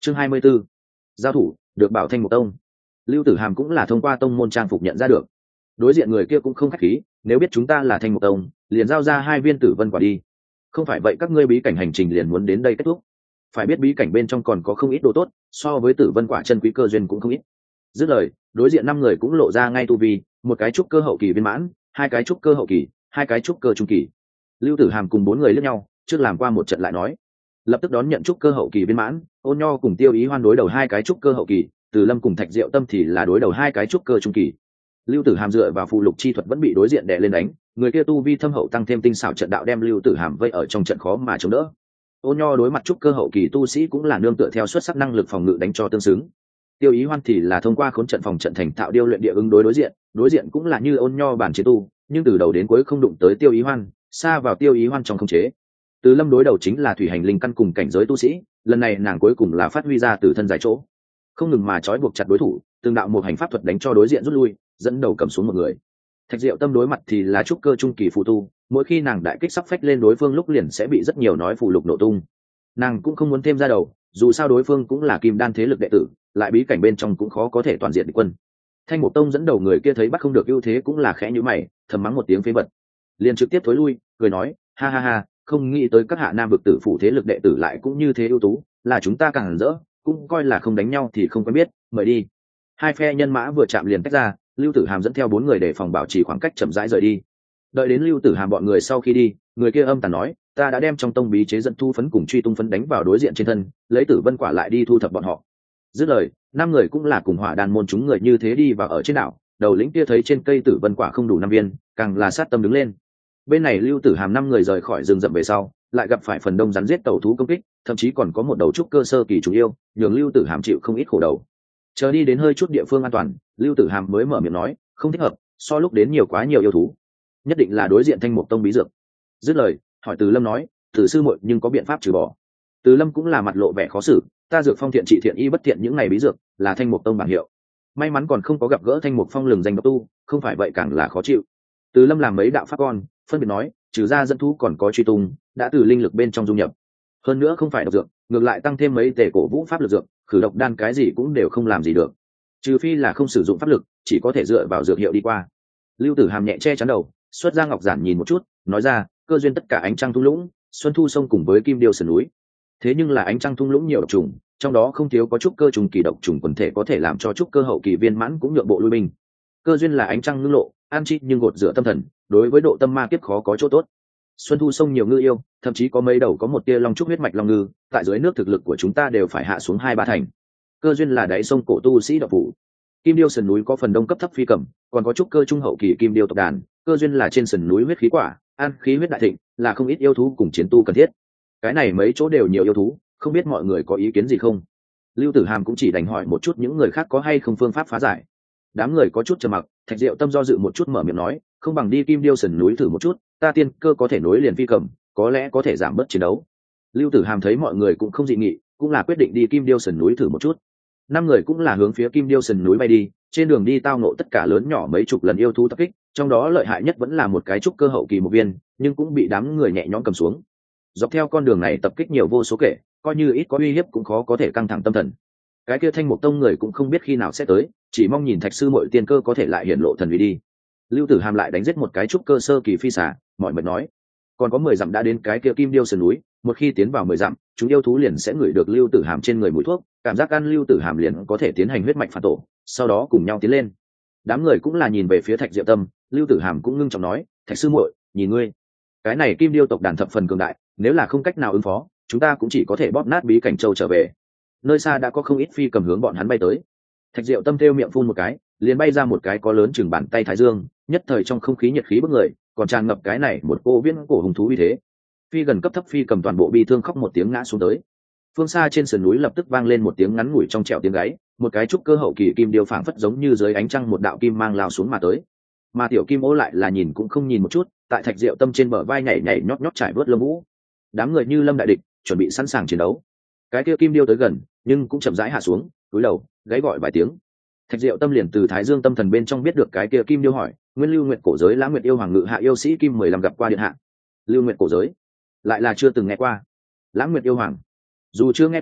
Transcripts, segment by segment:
Chương 24. Giao thủ, được bảo Thanh Mục Tông. Lưu Tử Hàm cũng là thông qua tông môn trang phục nhận ra được. Đối diện người kia cũng không khách khí, nếu biết chúng ta là Thanh Mục Tông, liền giao ra 2 viên tử vân quả đi. Không phải vậy các ngươi bí cảnh hành trình liền muốn đến đây kết thúc. Phải biết bí cảnh bên trong còn có không ít đồ tốt, so với tử vân quả chân quý cơ duyên cũng không ít. Dứt lời, đối diện 5 người cũng lộ ra ngay tu vi, một cái trúc cơ hậu kỳ viên mãn, 2 cái trúc cơ hậu kỳ, 2 cái trúc cơ trung kỳ. Lưu Tử Hàm cùng 4 người liếc nhau, trước làm qua một trận lại nói, lập tức đón nhận trúc cơ hậu kỳ viên mãn. Ôn Nho cùng Tiêu Ý Hoan đối đầu 2 cái trúc cơ hậu kỳ, Từ Lâm cùng Thạch Diệu Tâm thì là đối đầu 2 cái trúc cơ trung kỳ. Lưu Tử Hàm dựa vào phụ lục chi thuật vẫn bị đối diện đè lên đánh, người kia tu vi thâm hậu tăng thêm tinh xảo trận đạo đem Lưu Tử Hàm vây ở trong trận khó mà chống đỡ. Ôn Nho đối mặt trúc cơ hậu kỳ tu sĩ cũng là nương tựa theo xuất sắc năng lực phòng ngự đánh cho tương xứng. Tiêu Ý Hoan thì là thông qua khốn trận phòng trận thành thạo điêu luyện địa ứng đối đối diện cũng là như Ôn Nho bản chiến tu, nhưng từ đầu đến cuối không đụng tới Tiêu Ý Hoan, xa vào Tiêu Ý Hoan trong khống chế. Từ Lâm đối đầu chính là thủy hành linh căn cùng cảnh giới tu sĩ, lần này nàng cuối cùng là phát huy ra từ thân giải chỗ, không ngừng mà trói buộc chặt đối thủ, từng đạo một hành pháp thuật đánh cho đối diện rút lui, dẫn đầu cầm xuống một người. Thạch Diệu Tâm đối mặt thì là trúc cơ trung kỳ phù tu, mỗi khi nàng đại kích sắp phách lên đối phương lúc liền sẽ bị rất nhiều nói phù lục nổ tung. Nàng cũng không muốn thêm ra đầu, dù sao đối phương cũng là kim đan thế lực đệ tử, lại bí cảnh bên trong cũng khó có thể toàn diện địch quân. Thanh Mục Tông dẫn đầu người kia thấy bắt không được ưu thế cũng là khẽ nhíu mày, thầm mắng một tiếng phế vật, liền trực tiếp thối lui, cười nói, ha ha ha, không nghĩ tới các hạ nam vực tử phủ thế lực đệ tử lại cũng như thế ưu tú, là chúng ta càng rỡ, cũng coi là không đánh nhau thì không quen biết, mời đi. 2 phe nhân mã vừa chạm liền tách ra, Lưu Tử Hàm dẫn theo 4 người để phòng bảo trì khoảng cách chậm rãi rời đi. Đợi đến Lưu Tử Hàm bọn người sau khi đi, người kia âm tàn nói, ta đã đem trong tông bí chế dẫn thu phấn cùng truy tung phấn đánh vào đối diện trên thân, lấy tử vân quả lại đi thu thập bọn họ. Dứt lời, 5 người cũng là cùng hỏa đàn môn chúng người như thế đi vào ở trên đảo. Đầu lĩnh kia thấy trên cây tử vân quả không đủ 5 viên, càng là sát tâm đứng lên. Bên này Lưu Tử Hàm 5 người rời khỏi rừng rậm về sau, lại gặp phải phần đông rắn giết tẩu thú công kích, thậm chí còn có một đầu trúc cơ sơ kỳ chủ yêu, nhường Lưu Tử Hàm chịu không ít khổ đầu. Chờ đi đến hơi chút địa phương an toàn, Lưu Tử Hàm mới mở miệng nói, không thích hợp, so lúc đến nhiều quá nhiều yêu thú, nhất định là đối diện Thanh Mục Tông bí dược. Dứt lời, hỏi Từ Lâm nói, Từ sư muội nhưng có biện pháp trừ bỏ? Từ Lâm cũng là mặt lộ vẻ khó xử, ta dược phong thiện trị thiện y bất thiện những ngày bí dược là Thanh Mục Tông bảng hiệu, may mắn còn không có gặp gỡ Thanh Mục Phong lừng danh độc tu, không phải vậy càng là khó chịu. Từ Lâm làm mấy đạo pháp con, phân biệt nói, trừ ra dẫn thú còn có truy tung, đã từ linh lực bên trong dung nhập, hơn nữa không phải độc dược, ngược lại tăng thêm mấy tể cổ vũ pháp lực dược, khử độc đan cái gì cũng đều không làm gì được, trừ phi là không sử dụng pháp lực, chỉ có thể dựa vào dược hiệu đi qua. Lưu Tử Hàm nhẹ che chắn đầu, xuất ra ngọc giản nhìn một chút, nói ra, cơ duyên tất cả ánh trăng thung lũng, xuân thu sông cùng với kim điêu sườn núi. Thế nhưng là ánh trăng thung lũng nhiều độc trùng, trong đó không thiếu có trúc cơ trùng kỳ độc trùng quần thể có thể làm cho trúc cơ hậu kỳ viên mãn cũng nhượng bộ lui binh. Cơ duyên là ánh trăng ngưng lộ, an chi nhưng gột rửa tâm thần, đối với độ tâm ma kiếp khó có chỗ tốt. Xuân thu sông nhiều ngư yêu, thậm chí có mấy đầu có một tia long trúc huyết mạch long ngư, tại dưới nước thực lực của chúng ta đều phải hạ xuống 2-3 thành. Cơ duyên là đáy sông cổ tu sĩ độc phủ. Kim điêu sườn núi có phần đông cấp thấp phi cầm, còn có trúc cơ trung hậu kỳ kim điêu tộc đàn. Cơ duyên là trên sườn núi huyết khí quả, an khí huyết đại thịnh, là không ít yêu thú cùng chiến tu cần thiết. Cái này mấy chỗ đều nhiều yêu thú, không biết mọi người có ý kiến gì không? Lưu Tử Hàm cũng chỉ đành hỏi một chút những người khác có hay không phương pháp phá giải. Đám người có chút trầm mặc, Thạch Diệu Tâm do dự một chút mở miệng nói, không bằng đi kim điêu sườn núi thử một chút, ta tiên cơ có thể nối liền phi cầm, có lẽ có thể giảm bớt chiến đấu. Lưu Tử Hàm thấy mọi người cũng không dị nghị, cũng là quyết định đi kim điêu sườn núi thử một chút. 5 người cũng là hướng phía kim điêu sườn núi bay đi, trên đường đi tao nộ tất cả lớn nhỏ mấy chục lần yêu thú tập kích, trong đó lợi hại nhất vẫn là một cái trúc cơ hậu kỳ một viên, nhưng cũng bị đám người nhẹ nhõm cầm xuống. Dọc theo con đường này tập kích nhiều vô số kể, coi như ít có uy hiếp cũng khó có thể căng thẳng tâm thần. Cái kia Thanh Mục Tông người cũng không biết khi nào sẽ tới, chỉ mong nhìn Thạch sư muội tiên cơ có thể lại hiển lộ thần uy đi. Lưu Tử Hàm lại đánh giết một cái trúc cơ sơ kỳ phi xà, mọi mệt nói, còn có 10 dặm đã đến cái kia kim điêu sườn núi, một khi tiến vào 10 dặm, chúng yêu thú liền sẽ ngửi được Lưu Tử Hàm trên người mùi thuốc, cảm giác ăn Lưu Tử Hàm liền có thể tiến hành huyết mạch phản tổ, sau đó cùng nhau tiến lên. Đám người cũng là nhìn về phía Thạch Diệu Tâm, Lưu Tử Hàm cũng ngưng trọng nói, Thạch sư muội, nhìn ngươi, cái này kim điêu tộc đàn thập phần cường đại, nếu là không cách nào ứng phó, chúng ta cũng chỉ có thể bóp nát bí cảnh châu trở về. Nơi xa đã có không ít phi cầm hướng bọn hắn bay tới. Thạch Diệu Tâm thêu miệng phun một cái, liền bay ra một cái có lớn chừng bàn tay thái dương, nhất thời trong không khí nhiệt khí bức người, còn tràn ngập cái này một cô viễn cổ hùng thú uy thế. Phi gần cấp thấp phi cầm toàn bộ bị thương khóc một tiếng ngã xuống tới. Phương xa trên sườn núi lập tức vang lên một tiếng ngắn ngủi trong trẻo tiếng gáy, một cái trúc cơ hậu kỳ kim điêu phảng phất giống như dưới ánh trăng một đạo kim mang lao xuống mà tới. Mà tiểu kim ô lại là nhìn cũng không nhìn một chút, tại Thạch Diệu Tâm trên bờ vai nhảy nhảy nhót nhót trải vớt lông vũ. Đám người như lâm đại địch, chuẩn bị sẵn sàng chiến đấu. Cái kia kim điêu tới gần, nhưng cũng chậm rãi hạ xuống, cúi đầu, gáy gọi vài tiếng. Thạch Diệu Tâm liền từ Thái Dương tâm thần bên trong biết được cái kia kim điêu hỏi, Nguyên Lưu Nguyệt cổ giới Lãng Nguyệt yêu hoàng ngự hạ yêu sĩ kim 15 gặp qua điện hạ. Lưu Nguyệt cổ giới, lại là chưa từng nghe qua. Lãng Nguyệt yêu hoàng, dù chưa nghe qua,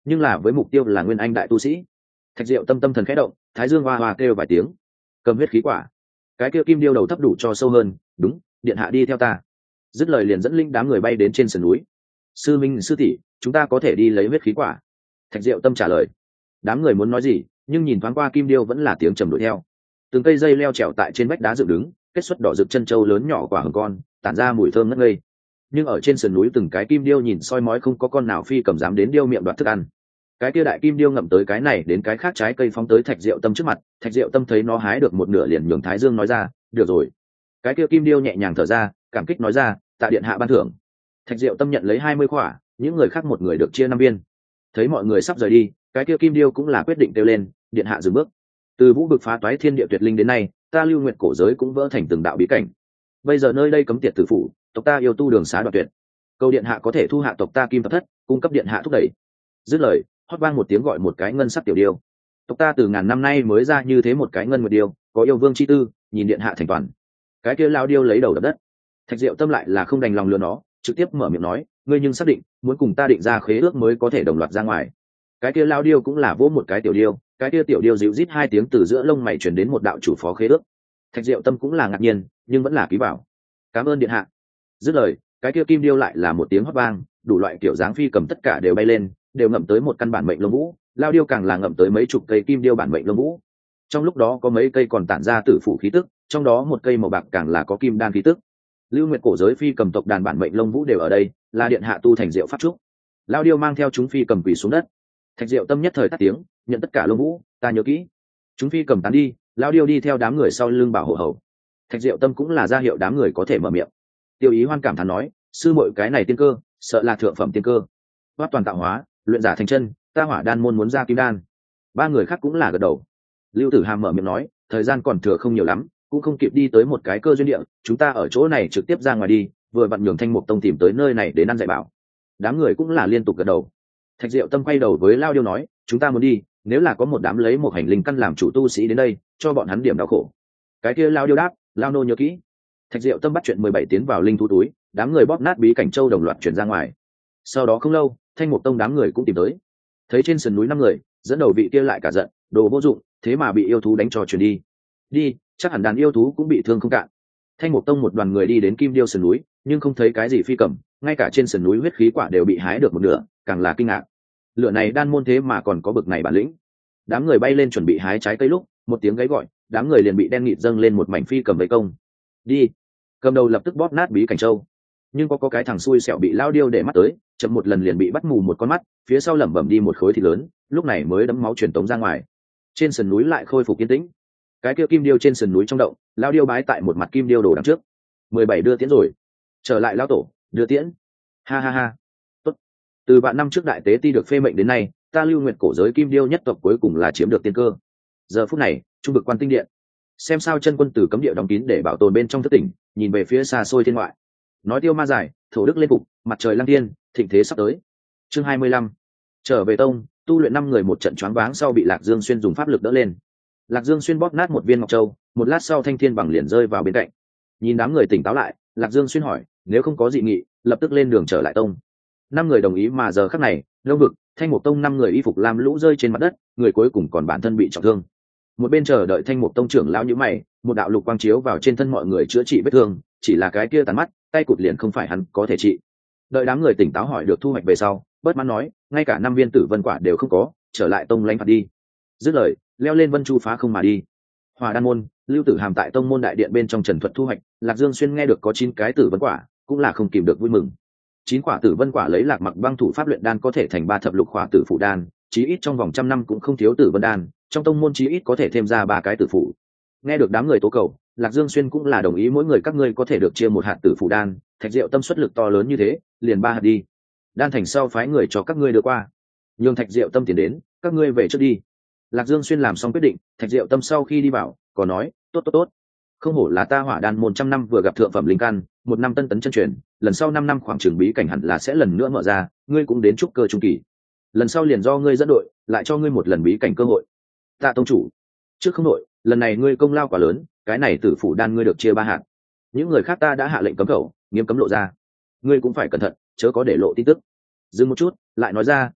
nhưng là với mục tiêu là nguyên anh đại tu sĩ. Thạch Diệu tâm tâm thần khẽ động, thái dương hoa hoa kêu vài tiếng, cầm huyết khí quả. Cái kia kim điêu đầu thấp đủ cho sâu hơn, đúng, điện hạ đi theo ta. Dứt lời liền dẫn linh đám người bay đến trên sườn núi. Sư minh sư tỷ, chúng ta có thể đi lấy huyết khí quả. Thạch Diệu tâm trả lời. Đám người muốn nói gì, nhưng nhìn thoáng qua kim điêu vẫn là tiếng trầm đuổi theo. Từng cây dây leo trèo tại trên vách đá dựng đứng, kết xuất đỏ rực chân châu lớn nhỏ quả hồng con, tản ra mùi thơm ngất ngây. Nhưng ở trên sườn núi từng cái kim điêu nhìn soi mói, không có con nào phi cầm dám đến điêu miệng đoạt thức ăn. Cái kia đại kim điêu ngậm tới cái này đến cái khác trái cây phóng tới Thạch Diệu tâm trước mặt. Thạch Diệu tâm thấy nó hái được một nửa liền nhường thái dương nói ra, được rồi. Cái kia kim điêu nhẹ nhàng thở ra, cảm kích nói ra, tạ điện hạ ban thưởng. Thạch Diệu tâm nhận lấy 20 quả, những người khác một người được chia 5 viên. Thấy mọi người sắp rời đi, cái kia kim điêu cũng là quyết định kêu lên, điện hạ dừng bước. Từ vũ vực phá toái thiên địa tuyệt linh đến nay, ta Lưu Nguyệt cổ giới cũng vỡ thành từng đạo bí cảnh. Bây giờ nơi đây cấm tiệt tử phủ, tộc ta yêu tu đường xá đoạn tuyệt. Cầu điện hạ có thể thu hạ tộc ta Kim Thập Thất, cung cấp điện hạ thúc đẩy. Dứt lời, hót vang một tiếng gọi một cái ngân sắc tiểu điêu. Tộc ta từ ngàn năm nay mới ra như thế một cái ngân nguyệt điêu, có yêu vương chi tư, nhìn điện hạ thành toàn. Cái kia lao điêu lấy đầu đập đất. Thạch Diệu tâm lại là không đành lòng lừa nó, trực tiếp mở miệng nói, ngươi nhưng xác định muốn cùng ta định ra khế ước mới có thể đồng loạt ra ngoài. Cái kia lao điêu cũng là vỗ một cái tiểu điêu, cái kia tiểu điêu dịu rít 2 tiếng từ giữa lông mày truyền đến một đạo chủ phó khế ước. Thạch Diệu tâm cũng là ngạc nhiên, nhưng vẫn là ký bảo. Cảm ơn điện hạ. Dứt lời, cái kia kim điêu lại là một tiếng hót vang, đủ loại kiểu dáng phi cầm tất cả đều bay lên, đều ngậm tới một căn bản mệnh lông vũ, lao điêu càng là ngậm tới mấy chục cây kim điêu bản mệnh lông vũ. Trong lúc đó có mấy cây còn tản ra tử phủ khí tức, trong đó một cây màu bạc càng là có kim đan khí tức. Lưu Nguyệt cổ giới phi cầm tộc đàn bản mệnh lông vũ đều ở đây, là điện hạ tu thành diệu pháp trúc. Lao điêu mang theo chúng phi cầm quỳ xuống đất. Thạch Diệu tâm nhất thời tắt tiếng, nhận tất cả lông vũ, ta nhớ kỹ. Chúng phi cầm tán đi, lao điêu đi theo đám người sau lưng bảo hộ hầu. Thạch Diệu tâm cũng là ra hiệu đám người có thể mở miệng. Tiêu Ý Hoan cảm thán nói, sư muội cái này tiên cơ, sợ là thượng phẩm tiên cơ. Hoát toàn tạo hóa, luyện giả thành chân, ta Hỏa đan môn muốn ra kim đan. 3 người khác cũng là gật đầu. Lưu Tử Hàm mở miệng nói, thời gian còn thừa không nhiều lắm, cũng không kịp đi tới một cái cơ duyên địa, chúng ta ở chỗ này trực tiếp ra ngoài đi, vừa vặn nhường Thanh Mục Tông tìm tới nơi này để ăn dạy bảo. Đám người cũng là liên tục gật đầu. Thạch Diệu tâm quay đầu với Lao Điêu nói, chúng ta muốn đi, nếu là có một đám lấy một hành linh căn làm chủ tu sĩ đến đây, cho bọn hắn điểm đau khổ. Cái kia Lao Điêu đáp, Lao nô nhớ kỹ. Thạch Diệu tâm bắt chuyện 17 tiến vào linh thú túi, đám người bóp nát bí cảnh châu đồng loạt chuyển ra ngoài. Sau đó không lâu, Thanh Mục Tông đám người cũng tìm tới. Thấy trên sườn núi 5 người, dẫn đầu vị kia lại cả giận, đồ vô dụng, thế mà bị yêu thú đánh cho chuyển đi. Đi, chắc hẳn đàn yêu thú cũng bị thương không cạn. Thanh Mục Tông một đoàn người đi đến Kim Điêu sườn núi, nhưng không thấy cái gì phi cầm, ngay cả trên sườn núi huyết khí quả đều bị hái được một nửa, càng là kinh ngạc. Lửa này đan môn thế mà còn có bực này bản lĩnh. Đám người bay lên chuẩn bị hái trái cây lúc, một tiếng gáy gọi, đám người liền bị đen nghịt dâng lên một mảnh phi cầm vây công. Đi. Cầm đầu lập tức bóp nát bí cảnh châu. Nhưng có cái thằng xui xẻo bị lao điêu để mắt tới, chậm một lần liền bị bắt mù một con mắt, phía sau lẩm bẩm đi một khối thịt lớn, lúc này mới đấm máu truyền tống ra ngoài. Trên sườn núi lại khôi phục yên tĩnh. Cái kia kim điêu trên sườn núi trong động, lao điêu bái tại một mặt kim điêu đồ đằng trước. 17 đưa tiễn rồi. Trở lại lao tổ, đưa tiễn. Ha ha ha. Tốt. Từ vạn năm trước đại tế ti được phê mệnh đến nay, ta Lưu Nguyệt cổ giới kim điêu nhất tộc cuối cùng là chiếm được tiên cơ. Giờ phút này, trung vực Quan Tinh Điện, xem sao chân quân tử cấm địa đóng kín để bảo tồn bên trong thất tỉnh, nhìn về phía xa xôi thiên ngoại. Nói tiêu ma giải, thổ đức lên phục, mặt trời lăng thiên, thịnh thế sắp tới. Chương 25. Trở về tông, tu luyện 5 người một trận choáng váng sau bị Lạc Dương Xuyên dùng pháp lực đỡ lên. Lạc Dương Xuyên bóp nát một viên ngọc châu, một lát sau Thanh Thiên bằng liền rơi vào bên cạnh. Nhìn đám người tỉnh táo lại, Lạc Dương Xuyên hỏi, nếu không có dị nghị, lập tức lên đường trở lại tông. 5 người đồng ý, mà giờ khắc này, Lâu vực, Thanh Mục Tông 5 người y phục lam lũ rơi trên mặt đất, người cuối cùng còn bản thân bị trọng thương. Một bên chờ đợi Thanh Mục Tông trưởng lão như mày, một đạo lục quang chiếu vào trên thân mọi người chữa trị vết thương, chỉ là cái kia tàn mắt, tay cụt liền không phải hắn có thể trị. Đợi đám người tỉnh táo hỏi được thu hoạch về sau, bất mãn nói, ngay cả 5 viên tử vân quả đều không có, trở lại tông lãnh phạt đi. Dứt lời, leo lên vân chu phá không mà đi. Hỏa đan môn, Lưu Tử Hàm tại tông môn đại điện bên trong trần thuật thu hoạch, Lạc Dương Xuyên nghe được có 9 cái tử vân quả, cũng là không kìm được vui mừng. 9 quả tử vân quả lấy Lạc Mặc băng thủ pháp luyện đan có thể thành 3 thập lục quả tử phụ đan, chí ít trong vòng 100 năm cũng không thiếu tử vân đan, trong tông môn chí ít có thể thêm ra 3 cái tử phụ. Nghe được đám người tố cầu, Lạc Dương Xuyên cũng là đồng ý mỗi người các ngươi có thể được chia 1 hạt tử phụ đan, Thạch Diệu tâm suất lực to lớn như thế, liền 3 hạt đi. Đan thành sau phái người cho các ngươi đưa qua. Nhường Thạch Diệu tâm tiến đến, các ngươi về trước đi. Lạc Dương Xuyên làm xong quyết định, Thạch Diệu tâm sau khi đi vào, còn nói, tốt. Không hổ là ta Hỏa đan môn 100 năm vừa gặp thượng phẩm linh căn, 1 năm tân tấn chân truyền, lần sau 5 năm khoảng trường bí cảnh hẳn là sẽ lần nữa mở ra, ngươi cũng đến trúc cơ trung kỳ. Lần sau liền do ngươi dẫn đội, lại cho ngươi một lần bí cảnh cơ hội. Tạ tông chủ, trước không đội, lần này ngươi công lao quá lớn, cái này tử phủ đan ngươi được chia 3 hạt. Những người khác ta đã hạ lệnh cấm khẩu, nghiêm cấm lộ ra. Ngươi cũng phải cẩn thận, chớ có để lộ tin tức. Dừng một chút, lại nói ra,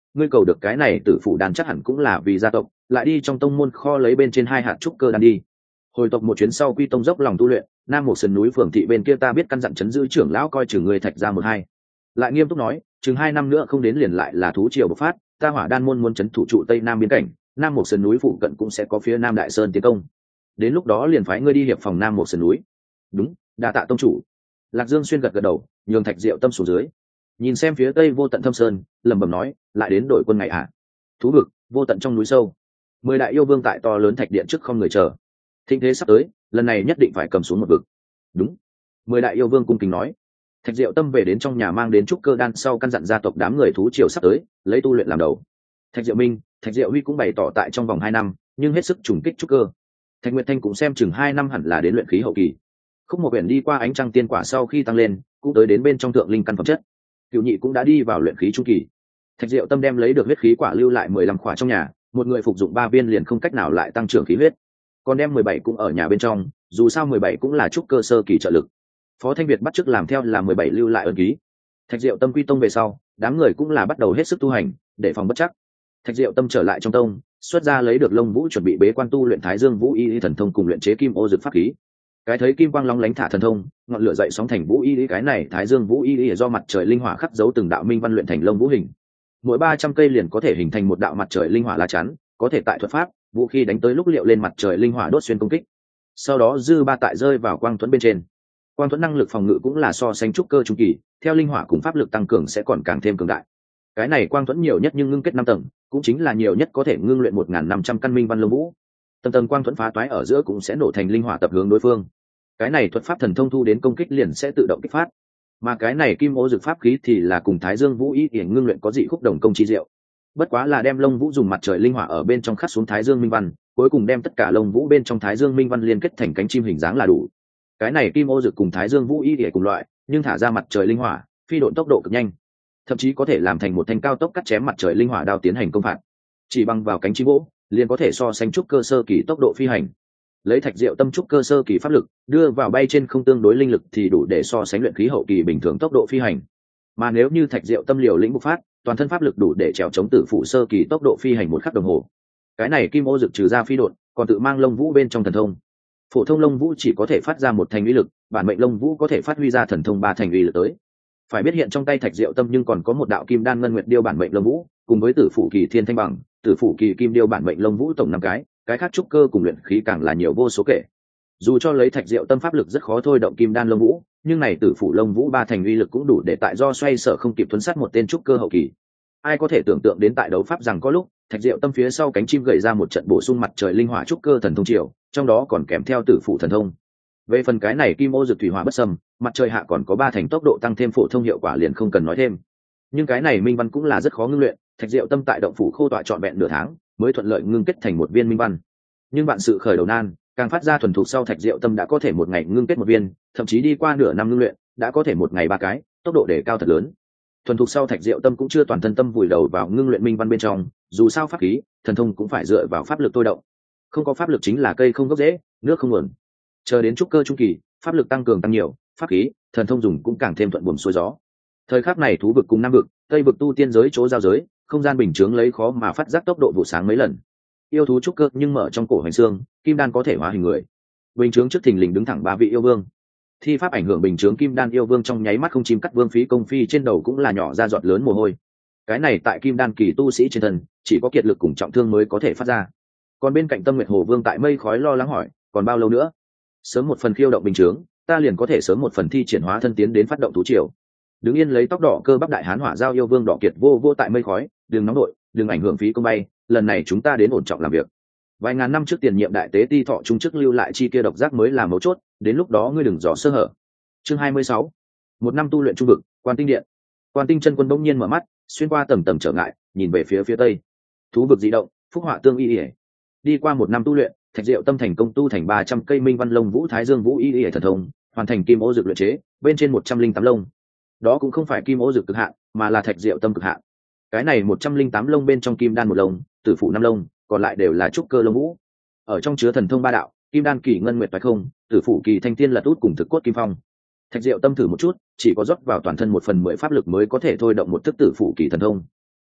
ngươi cầu được cái này tử phủ đan chắc hẳn cũng là vì gia tộc, lại đi trong tông môn kho lấy bên trên 2 hạt trúc cơ đan đi. Hồi tộc một chuyến sau quy tông dốc lòng tu luyện, nam một sườn núi phường thị bên kia ta biết căn dặn chấn giữ trưởng lão coi chừng người Thạch ra 1-2. Lại nghiêm túc nói, chừng 2 năm nữa không đến liền lại là thú triều bộc phát, ta Hỏa Đan môn muốn chấn thủ trụ tây nam biên cảnh, nam một sườn núi phụ cận cũng sẽ có phía nam đại sơn tiến công. Đến lúc đó liền phái ngươi đi hiệp phòng nam một sườn núi. Đúng, đa tạ tông chủ. Lạc Dương Xuyên gật gật đầu, nhường Thạch Diệu Tâm xuống dưới, nhìn xem phía tây vô tận thâm sơn, lẩm bẩm nói, lại đến đội quân ngày ạ. Thú vực, vô tận trong núi sâu, 10 đại yêu vương tại to lớn thạch điện trước không người chờ. Thịnh thế sắp tới, lần này nhất định phải cầm xuống một vực. Đúng, 10 đại yêu vương cung kính nói. Thạch Diệu Tâm về đến trong nhà mang đến trúc cơ đan sau căn dặn gia tộc đám người thú triều sắp tới, lấy tu luyện làm đầu. Thạch Diệu Minh, Thạch Diệu Huy cũng bày tỏ tại trong vòng 2 năm, nhưng hết sức trùng kích trúc cơ. Thạch Nguyệt Thanh cũng xem chừng 2 năm hẳn là đến luyện khí hậu kỳ. Khúc Một Uyển đi qua ánh trăng tiên quả sau khi tăng lên, cũng tới đến bên trong thượng linh căn phẩm chất. Cửu Nhị cũng đã đi vào luyện khí trung kỳ. Thạch Diệu Tâm đem lấy được huyết khí quả lưu lại 15 khỏa trong nhà, một người phục dụng 3 viên liền không cách nào lại tăng trưởng khí huyết. Còn đem 17 cũng ở nhà bên trong, dù sao 17 cũng là trúc cơ sơ kỳ trợ lực. Phó Thanh Việt bắt chước làm theo là 17 lưu lại ấn ký. Thạch Diệu Tâm quy tông về sau, đám người cũng là bắt đầu hết sức tu hành, để phòng bất chắc. Thạch Diệu Tâm trở lại trong tông, xuất ra lấy được Lông Vũ chuẩn bị bế quan tu luyện Thái Dương Vũ Y thần thông cùng luyện chế kim ô dược pháp khí. Cái thấy kim quang long lánh thả thần thông, ngọn lửa dậy sóng thành Vũ Y, cái này Thái Dương Vũ Y do mặt trời linh hỏa khắc dấu từng đạo minh văn luyện thành Lông Vũ hình. Mỗi 300 cây liền có thể hình thành một đạo mặt trời linh hỏa lá chắn, có thể tại thuật pháp, vũ khí đánh tới lúc liệu lên mặt trời linh hỏa đốt xuyên công kích. Sau đó dư ba tại rơi vào quang thuẫn bên trên. Quang thuẫn năng lực phòng ngự cũng là so sánh trúc cơ trung kỳ, theo linh hỏa cùng pháp lực tăng cường sẽ còn càng thêm cường đại. Cái này quang thuẫn nhiều nhất nhưng ngưng kết 5 tầng, cũng chính là nhiều nhất có thể ngưng luyện 1500 căn minh văn lông vũ. Tầng tầng quang thuẫn phá toái ở giữa cũng sẽ nổ thành linh hỏa tập hướng đối phương. Cái này thuật pháp thần thông thu đến công kích liền sẽ tự động kích phát. Mà cái này kim ô dược pháp khí thì là cùng Thái Dương Vũ Y hiển ngưng luyện có dị khúc đồng công chi diệu. Bất quá là đem Lông Vũ dùng mặt trời linh hỏa ở bên trong khắc xuống Thái Dương minh văn, cuối cùng đem tất cả Lông Vũ bên trong Thái Dương minh văn liên kết thành cánh chim hình dáng là đủ. Cái này kim ô dược cùng Thái Dương Vũ Y hiển cùng loại, nhưng thả ra mặt trời linh hỏa, phi độn tốc độ cực nhanh, thậm chí có thể làm thành một thanh cao tốc cắt chém mặt trời linh hỏa đao tiến hành công phạt. Chỉ bằng vào cánh chim gỗ, liền có thể so sánh trúc cơ sơ kỳ tốc độ phi hành. Lấy Thạch Diệu Tâm trúc cơ sơ kỳ pháp lực, đưa vào bay trên không tương đối linh lực thì đủ để so sánh luyện khí hậu kỳ bình thường tốc độ phi hành. Mà nếu như Thạch Diệu Tâm liều lĩnh bộc phát, toàn thân pháp lực đủ để trèo chống tử phụ sơ kỳ tốc độ phi hành 1 khắc đồng hồ. Cái này kim ô dược trừ ra phi độn, còn tự mang Lông Vũ bên trong thần thông. Phổ thông Lông Vũ chỉ có thể phát ra 1 thành uy lực, bản mệnh Lông Vũ có thể phát huy ra thần thông 3 thành uy lực tới. Phải biết hiện trong tay Thạch Diệu Tâm nhưng còn có một đạo kim đan ngân nguyệt điêu bản mệnh Lông Vũ, cùng với tử phụ kỳ thiên thanh bằng, tử phụ kỳ kim điêu bản mệnh Lông Vũ tổng 5 cái khác trúc cơ cùng luyện khí càng là nhiều vô số kể. Dù cho lấy Thạch Diệu Tâm pháp lực rất khó thôi động kim đan Lông Vũ, nhưng này tử phụ Lông Vũ 3 thành uy lực cũng đủ để tại do xoay sở không kịp thuấn sát một tên trúc cơ hậu kỳ. Ai có thể tưởng tượng đến tại đấu pháp rằng có lúc Thạch Diệu Tâm phía sau cánh chim gầy ra một trận bổ sung mặt trời linh hỏa trúc cơ thần thông triều, trong đó còn kèm theo tử phụ thần thông. Về phần cái này kim ô dược thủy hỏa bất xâm, mặt trời hạ còn có 3 thành tốc độ tăng thêm phổ thông hiệu quả liền không cần nói thêm. Nhưng cái này minh văn cũng là rất khó ngưng luyện, Thạch Diệu Tâm tại động phủ khô tọa trọn vẹn nửa tháng mới thuận lợi ngưng kết thành một viên minh văn. Nhưng bạn sự khởi đầu nan, càng phát ra thuần thục sau Thạch Diệu Tâm đã có thể một ngày ngưng kết một viên, thậm chí đi qua nửa năm ngưng luyện, đã có thể một ngày 3 cái, tốc độ đề cao thật lớn. Thuần thục sau Thạch Diệu Tâm cũng chưa toàn thân tâm vùi đầu vào ngưng luyện minh văn bên trong, dù sao pháp khí, thần thông cũng phải dựa vào pháp lực tôi động. Không có pháp lực chính là cây không gốc rễ, nước không nguồn. Chờ đến trúc cơ trung kỳ, pháp lực tăng cường tăng nhiều, pháp khí, thần thông dùng cũng càng thêm thuận buồm xuôi gió. Thời khắc này thú vực cùng nam vực, tây vực tu tiên giới chỗ giao giới, không gian bình chướng lấy khó mà phát giác tốc độ vụ sáng mấy lần. Yêu thú trúc cơ nhưng mở trong cổ hành xương, kim đan có thể hóa hình người. Bình chướng trước thình lình đứng thẳng 3 vị yêu vương. Thi pháp ảnh hưởng bình chướng kim đan yêu vương trong nháy mắt không chim cắt vương phí công phi trên đầu cũng là nhỏ ra giọt lớn mồ hôi. Cái này tại kim đan kỳ tu sĩ trên thân, chỉ có kiệt lực cùng trọng thương mới có thể phát ra. Còn bên cạnh Tâm Nguyệt Hồ Vương tại mây khói lo lắng hỏi, còn bao lâu nữa? Sớm một phần khiêu động bình chướng, ta liền có thể sớm một phần thi triển hóa thân tiến đến phát động thú triều. Đứng yên lấy tóc đỏ cơ bắp đại hán hỏa giao yêu vương đỏ kiệt vô vô tại mây khói, đừng nóng đội, đừng ảnh hưởng phí công bay, lần này chúng ta đến ổn trọng làm việc. Vài ngàn năm trước tiền nhiệm đại tế ti thọ trung chức lưu lại chi kia độc giác mới là mấu chốt, đến lúc đó ngươi đừng dò sơ hở. Chương 26. Một năm tu luyện trung vực, Quan Tinh Điện. Quan Tinh chân quân bỗng nhiên mở mắt, xuyên qua tầng tầng trở ngại, nhìn về phía tây. Thú vực dị động, phúc họa tương y. Đi qua 1 năm tu luyện, Thạch Diệu Tâm thành công tu thành 300 cây minh văn lông vũ Thái Dương Vũ Y thần thông, hoàn thành kim ô dược luyện chế, bên trên 108 lông. Đó cũng không phải kim ô dược cực hạn, mà là Thạch Diệu Tâm cực hạn. Cái này 108 lông bên trong kim đan 1 lông, tử phụ 5 lông, còn lại đều là trúc cơ lông vũ. Ở trong chứa thần thông 3 đạo, kim đan kỳ ngân nguyệt toái không, tử phụ kỳ thanh thiên lật út cùng thực cốt kim phong. Thạch Diệu Tâm thử một chút, chỉ có rót vào toàn thân 1/10 pháp lực mới có thể thôi động một thức tử phụ kỳ thần thông.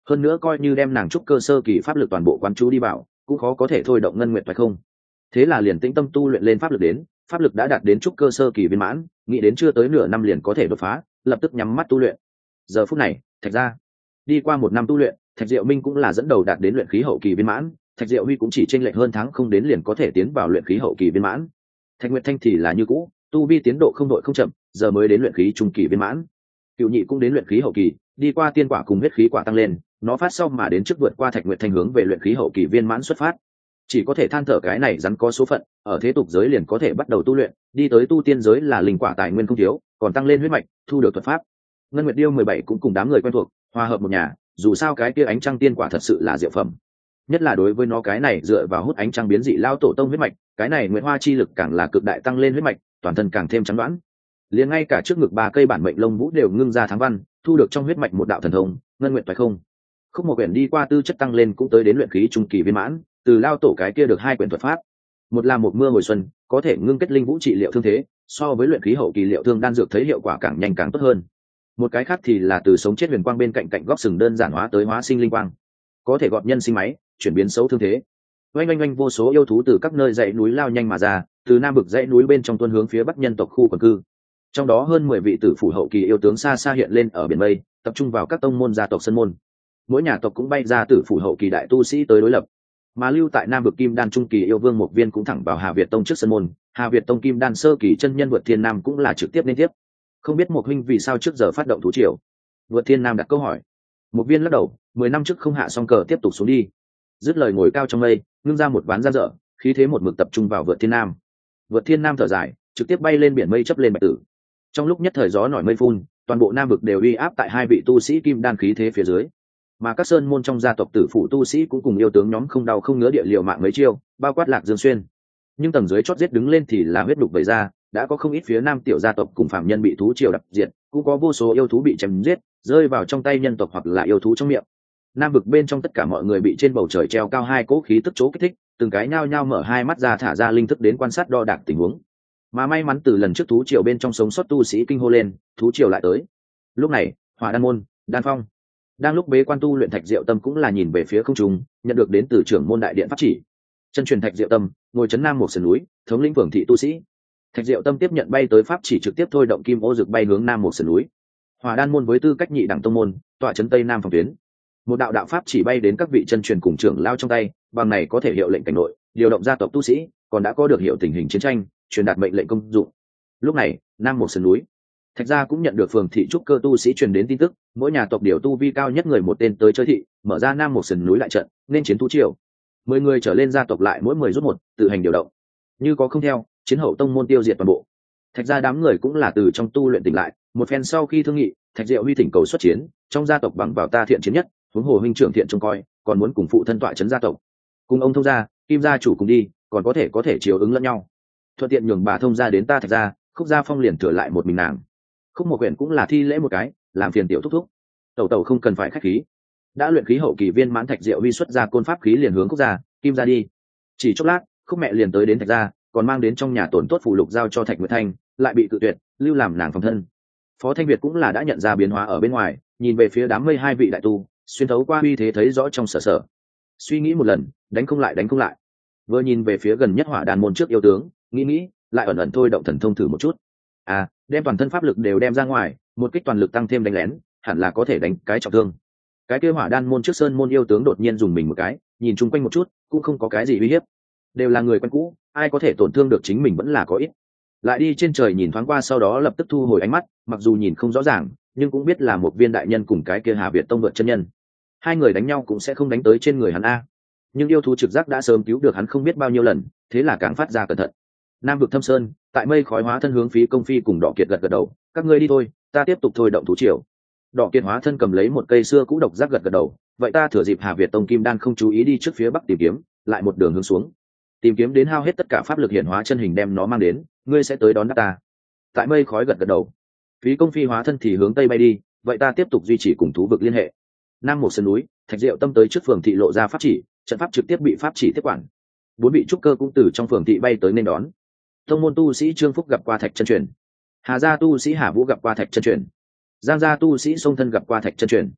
hơn nữa coi như đem nàng trúc cơ sơ kỳ pháp lực toàn bộ quán chú đi vào cũng khó có thể thôi động ngân nguyệt phải không. Thế là liền tĩnh tâm tu luyện lên pháp lực đến, pháp lực đã đạt đến trúc cơ sơ kỳ viên mãn, nghĩ đến chưa tới nửa năm liền có thể đột phá, lập tức nhắm mắt tu luyện. Giờ phút này Thạch gia đi qua một năm tu luyện, Thạch Diệu Minh cũng là dẫn đầu đạt đến luyện khí hậu kỳ viên mãn, Thạch Diệu Huy cũng chỉ chênh lệch hơn tháng không đến liền có thể tiến vào luyện khí hậu kỳ viên mãn. Thạch Nguyệt Thanh thì là như cũ, tu vi tiến độ không đội không chậm, giờ mới đến luyện khí trung kỳ viên mãn. Cựu Nhị cũng đến luyện khí hậu kỳ, đi qua tiên quả cùng huyết khí quả tăng lên, nó phát sau mà đến trước vượt qua Thạch Nguyệt Thanh hướng về luyện khí hậu kỳ viên mãn xuất phát. Chỉ có thể than thở cái này rắn có số phận, ở thế tục giới liền có thể bắt đầu tu luyện, đi tới tu tiên giới là linh quả tài nguyên không thiếu, còn tăng lên huyết mạch, thu được thuật pháp. Ngân Nguyệt Điêu 17 cũng cùng đám người quen thuộc, hòa hợp một nhà, dù sao cái kia ánh trăng tiên quả thật sự là diệu phẩm. Nhất là đối với nó cái này dựa vào hút ánh trăng biến dị lao tổ tông huyết mạch, cái này nguyệt hoa chi lực càng là cực đại tăng lên huyết mạch, toàn thân càng thêm trắng đoán. Liền ngay cả trước ngực 3 cây bản mệnh lông vũ đều ngưng ra tháng văn, thu được trong huyết mạch một đạo thần thông, ngân nguyệt phải không. Khúc một quyển đi qua tư chất tăng lên cũng tới đến luyện khí trung kỳ viên mãn, từ lao tổ cái kia được 2 quyển thuật pháp. Một là một mưa hồi xuân, có thể ngưng kết linh vũ trị liệu thương thế, so với luyện khí hậu kỳ liệu thương đan dược thấy hiệu quả càng nhanh càng tốt hơn. Một cái khác thì là từ sống chết huyền quang bên cạnh cạnh góc sừng đơn giản hóa tới hóa sinh linh quang, có thể gọt nhân sinh máy, chuyển biến xấu thương thế. Oanh oanh oanh, vô số yêu thú từ các nơi dãy núi lao nhanh mà ra, từ nam vực dãy núi bên trong tuôn hướng phía bắc nhân tộc khu quần cư. Trong đó hơn 10 vị tử phủ hậu kỳ yêu tướng xa xa hiện lên ở biển mây, tập trung vào các tông môn gia tộc sân môn. Mỗi nhà tộc cũng bay ra tử phủ hậu kỳ đại tu sĩ tới đối lập. Mà lưu tại nam vực kim đan trung kỳ yêu vương một viên cũng thẳng vào Hà Việt tông trước sân môn, Hà Việt tông kim đan sơ kỳ chân nhân Vượt Thiên Nam cũng là trực tiếp liên tiếp. Không biết một huynh vì sao trước giờ phát động thú triều? Vượt Thiên Nam đặt câu hỏi. Một viên lắc đầu, 10 năm trước không hạ xong cờ tiếp tục xuống đi. Dứt lời ngồi cao trong mây, ngưng ra một ván ra dở, khí thế một mực tập trung vào Vượt Thiên Nam. Vượt Thiên Nam thở dài, trực tiếp bay lên biển mây chấp lên bạch tử. Trong lúc nhất thời gió nổi mây phun, toàn bộ nam vực đều uy áp tại 2 vị tu sĩ kim đan khí thế phía dưới. Mà các sơn môn trong gia tộc tử phụ tu sĩ cũng cùng yêu tướng nhóm không đau không ngứa địa liều mạng mấy chiêu, bao quát Lạc Dương Xuyên. Nhưng tầng dưới chót giết đứng lên thì là huyết đục vẩy ra, đã có không ít phía nam tiểu gia tộc cùng phạm nhân bị thú triều đập diệt, cũng có vô số yêu thú bị chém giết, rơi vào trong tay nhân tộc hoặc là yêu thú trong miệng. Nam vực bên trong tất cả mọi người bị trên bầu trời treo cao 2 cỗ khí tức chỗ kích thích, từng cái nhao nhao mở 2 mắt ra thả ra linh thức đến quan sát đo đạc tình huống. Mà may mắn từ lần trước thú triều bên trong sống sót tu sĩ kinh hô lên, thú triều lại tới. Lúc này, Hỏa Đan môn, Đan Phong đang lúc bế quan tu luyện. Thạch Diệu Tâm cũng là nhìn về phía không trung, nhận được đến từ trưởng môn đại điện pháp chỉ. Chân truyền Thạch Diệu Tâm ngồi trấn nam một sườn núi, thống lĩnh phường thị tu sĩ. Thạch Diệu Tâm tiếp nhận bay tới pháp chỉ, trực tiếp thôi động kim ô dược bay hướng nam một sườn núi. Hỏa Đan môn với tư cách nhị đẳng tông môn, tọa trấn tây nam phòng tuyến. Một đạo đạo pháp chỉ bay đến các vị chân truyền cùng trưởng lao trong tay, bằng này có thể hiệu lệnh cảnh nội, điều động gia tộc tu sĩ, còn đã có được hiệu tình hình chiến tranh, truyền đạt mệnh lệnh công dụng. Lúc này, nam một sườn núi, Thạch gia cũng nhận được phường thị trúc cơ tu sĩ truyền đến tin tức, mỗi nhà tộc điều tu vi cao nhất người một tên tới chơi thị, mở ra nam một sườn núi lại trận, nên chiến thú triều. 10 người trở lên gia tộc lại mỗi 10 rút một, tự hành điều động. Như có không theo, chiến hậu tông môn tiêu diệt toàn bộ. Thạch gia đám người cũng là từ trong tu luyện tỉnh lại, một phen sau khi thương nghị, Thạch Diệu Huy thỉnh cầu xuất chiến, trong gia tộc bằng vào ta thiện chiến nhất, huống hồ huynh trưởng thiện trông coi, còn muốn cùng phụ thân tọa trấn gia tộc. Cùng ông thông gia, Kim gia chủ cùng đi, còn có thể chiếu ứng lẫn nhau. Thuận tiện nhường bà thông gia đến ta Thạch gia, Khúc gia Phong liền thừa lại một mình nàng. Khúc một quyển cũng là thi lễ một cái, làm phiền tiểu thúc thúc. Tẩu không cần phải khách khí. Đã luyện khí hậu kỳ viên mãn Thạch Diệu Huy xuất ra côn pháp khí liền hướng Khúc gia, Kim gia đi. Chỉ chốc lát, Khúc mẹ liền tới đến Thạch gia, còn mang đến trong nhà tổn tốt phù lục giao cho Thạch Nguyệt Thanh, lại bị cự tuyệt, lưu làm nàng phòng thân. Phó Thanh Việt cũng là đã nhận ra biến hóa ở bên ngoài, nhìn về phía đám mây 2 vị đại tu, xuyên thấu qua uy thế thấy rõ trong sở. Suy nghĩ một lần, đánh không lại. Vừa nhìn về phía gần nhất Hỏa Đan môn trước yêu tướng, nghĩ, lại ẩn ẩn thôi động thần thông thử một chút. Đem toàn thân pháp lực đều đem ra ngoài, một kích toàn lực tăng thêm đánh lén, hẳn là có thể đánh cái trọng thương. Cái kia Hỏa Đan môn trước sơn môn yêu tướng đột nhiên dùng mình một cái, nhìn chung quanh một chút, cũng không có cái gì uy hiếp, đều là người quen cũ, ai có thể tổn thương được chính mình vẫn là có ít. Lại đi trên trời nhìn thoáng qua, sau đó lập tức thu hồi ánh mắt, mặc dù nhìn không rõ ràng, nhưng cũng biết là một viên đại nhân cùng cái kia Hà Việt tông vượt chân nhân. 2 người đánh nhau cũng sẽ không đánh tới trên người hắn a. Nhưng yêu thú trực giác đã sớm cứu được hắn không biết bao nhiêu lần, thế là càng phát ra cẩn thận. Nam vực Thâm Sơn, tại mây khói hóa thân hướng Phí Công Phi cùng Đỏ Kiệt gật đầu, các ngươi đi thôi, ta tiếp tục thôi động thú triều. Đỏ Kiệt hóa thân cầm lấy một cây xưa cũ độc giác gật đầu, vậy ta thừa dịp Hà Việt tông kim đan không chú ý đi trước phía bắc tìm kiếm, lại một đường hướng xuống, tìm kiếm đến hao hết tất cả pháp lực hiển hóa chân hình đem nó mang đến, ngươi sẽ tới đón ta. Tại mây khói gật đầu. Phí Công Phi hóa thân thì hướng tây bay đi, vậy ta tiếp tục duy trì cùng thú vực liên hệ. Nam một sườn núi, Thạch Diệu Tâm tới trước phường thị lộ ra pháp chỉ, trận pháp trực tiếp bị pháp chỉ tiếp quản. 4 vị trúc cơ cũng từ trong phường thị bay tới nên đón. Tông môn tu sĩ Trương Phúc gặp qua Thạch chân truyền, Hà gia tu sĩ Hà Vũ gặp qua Thạch chân truyền, Giang gia tu sĩ Sông Thân gặp qua Thạch chân truyền.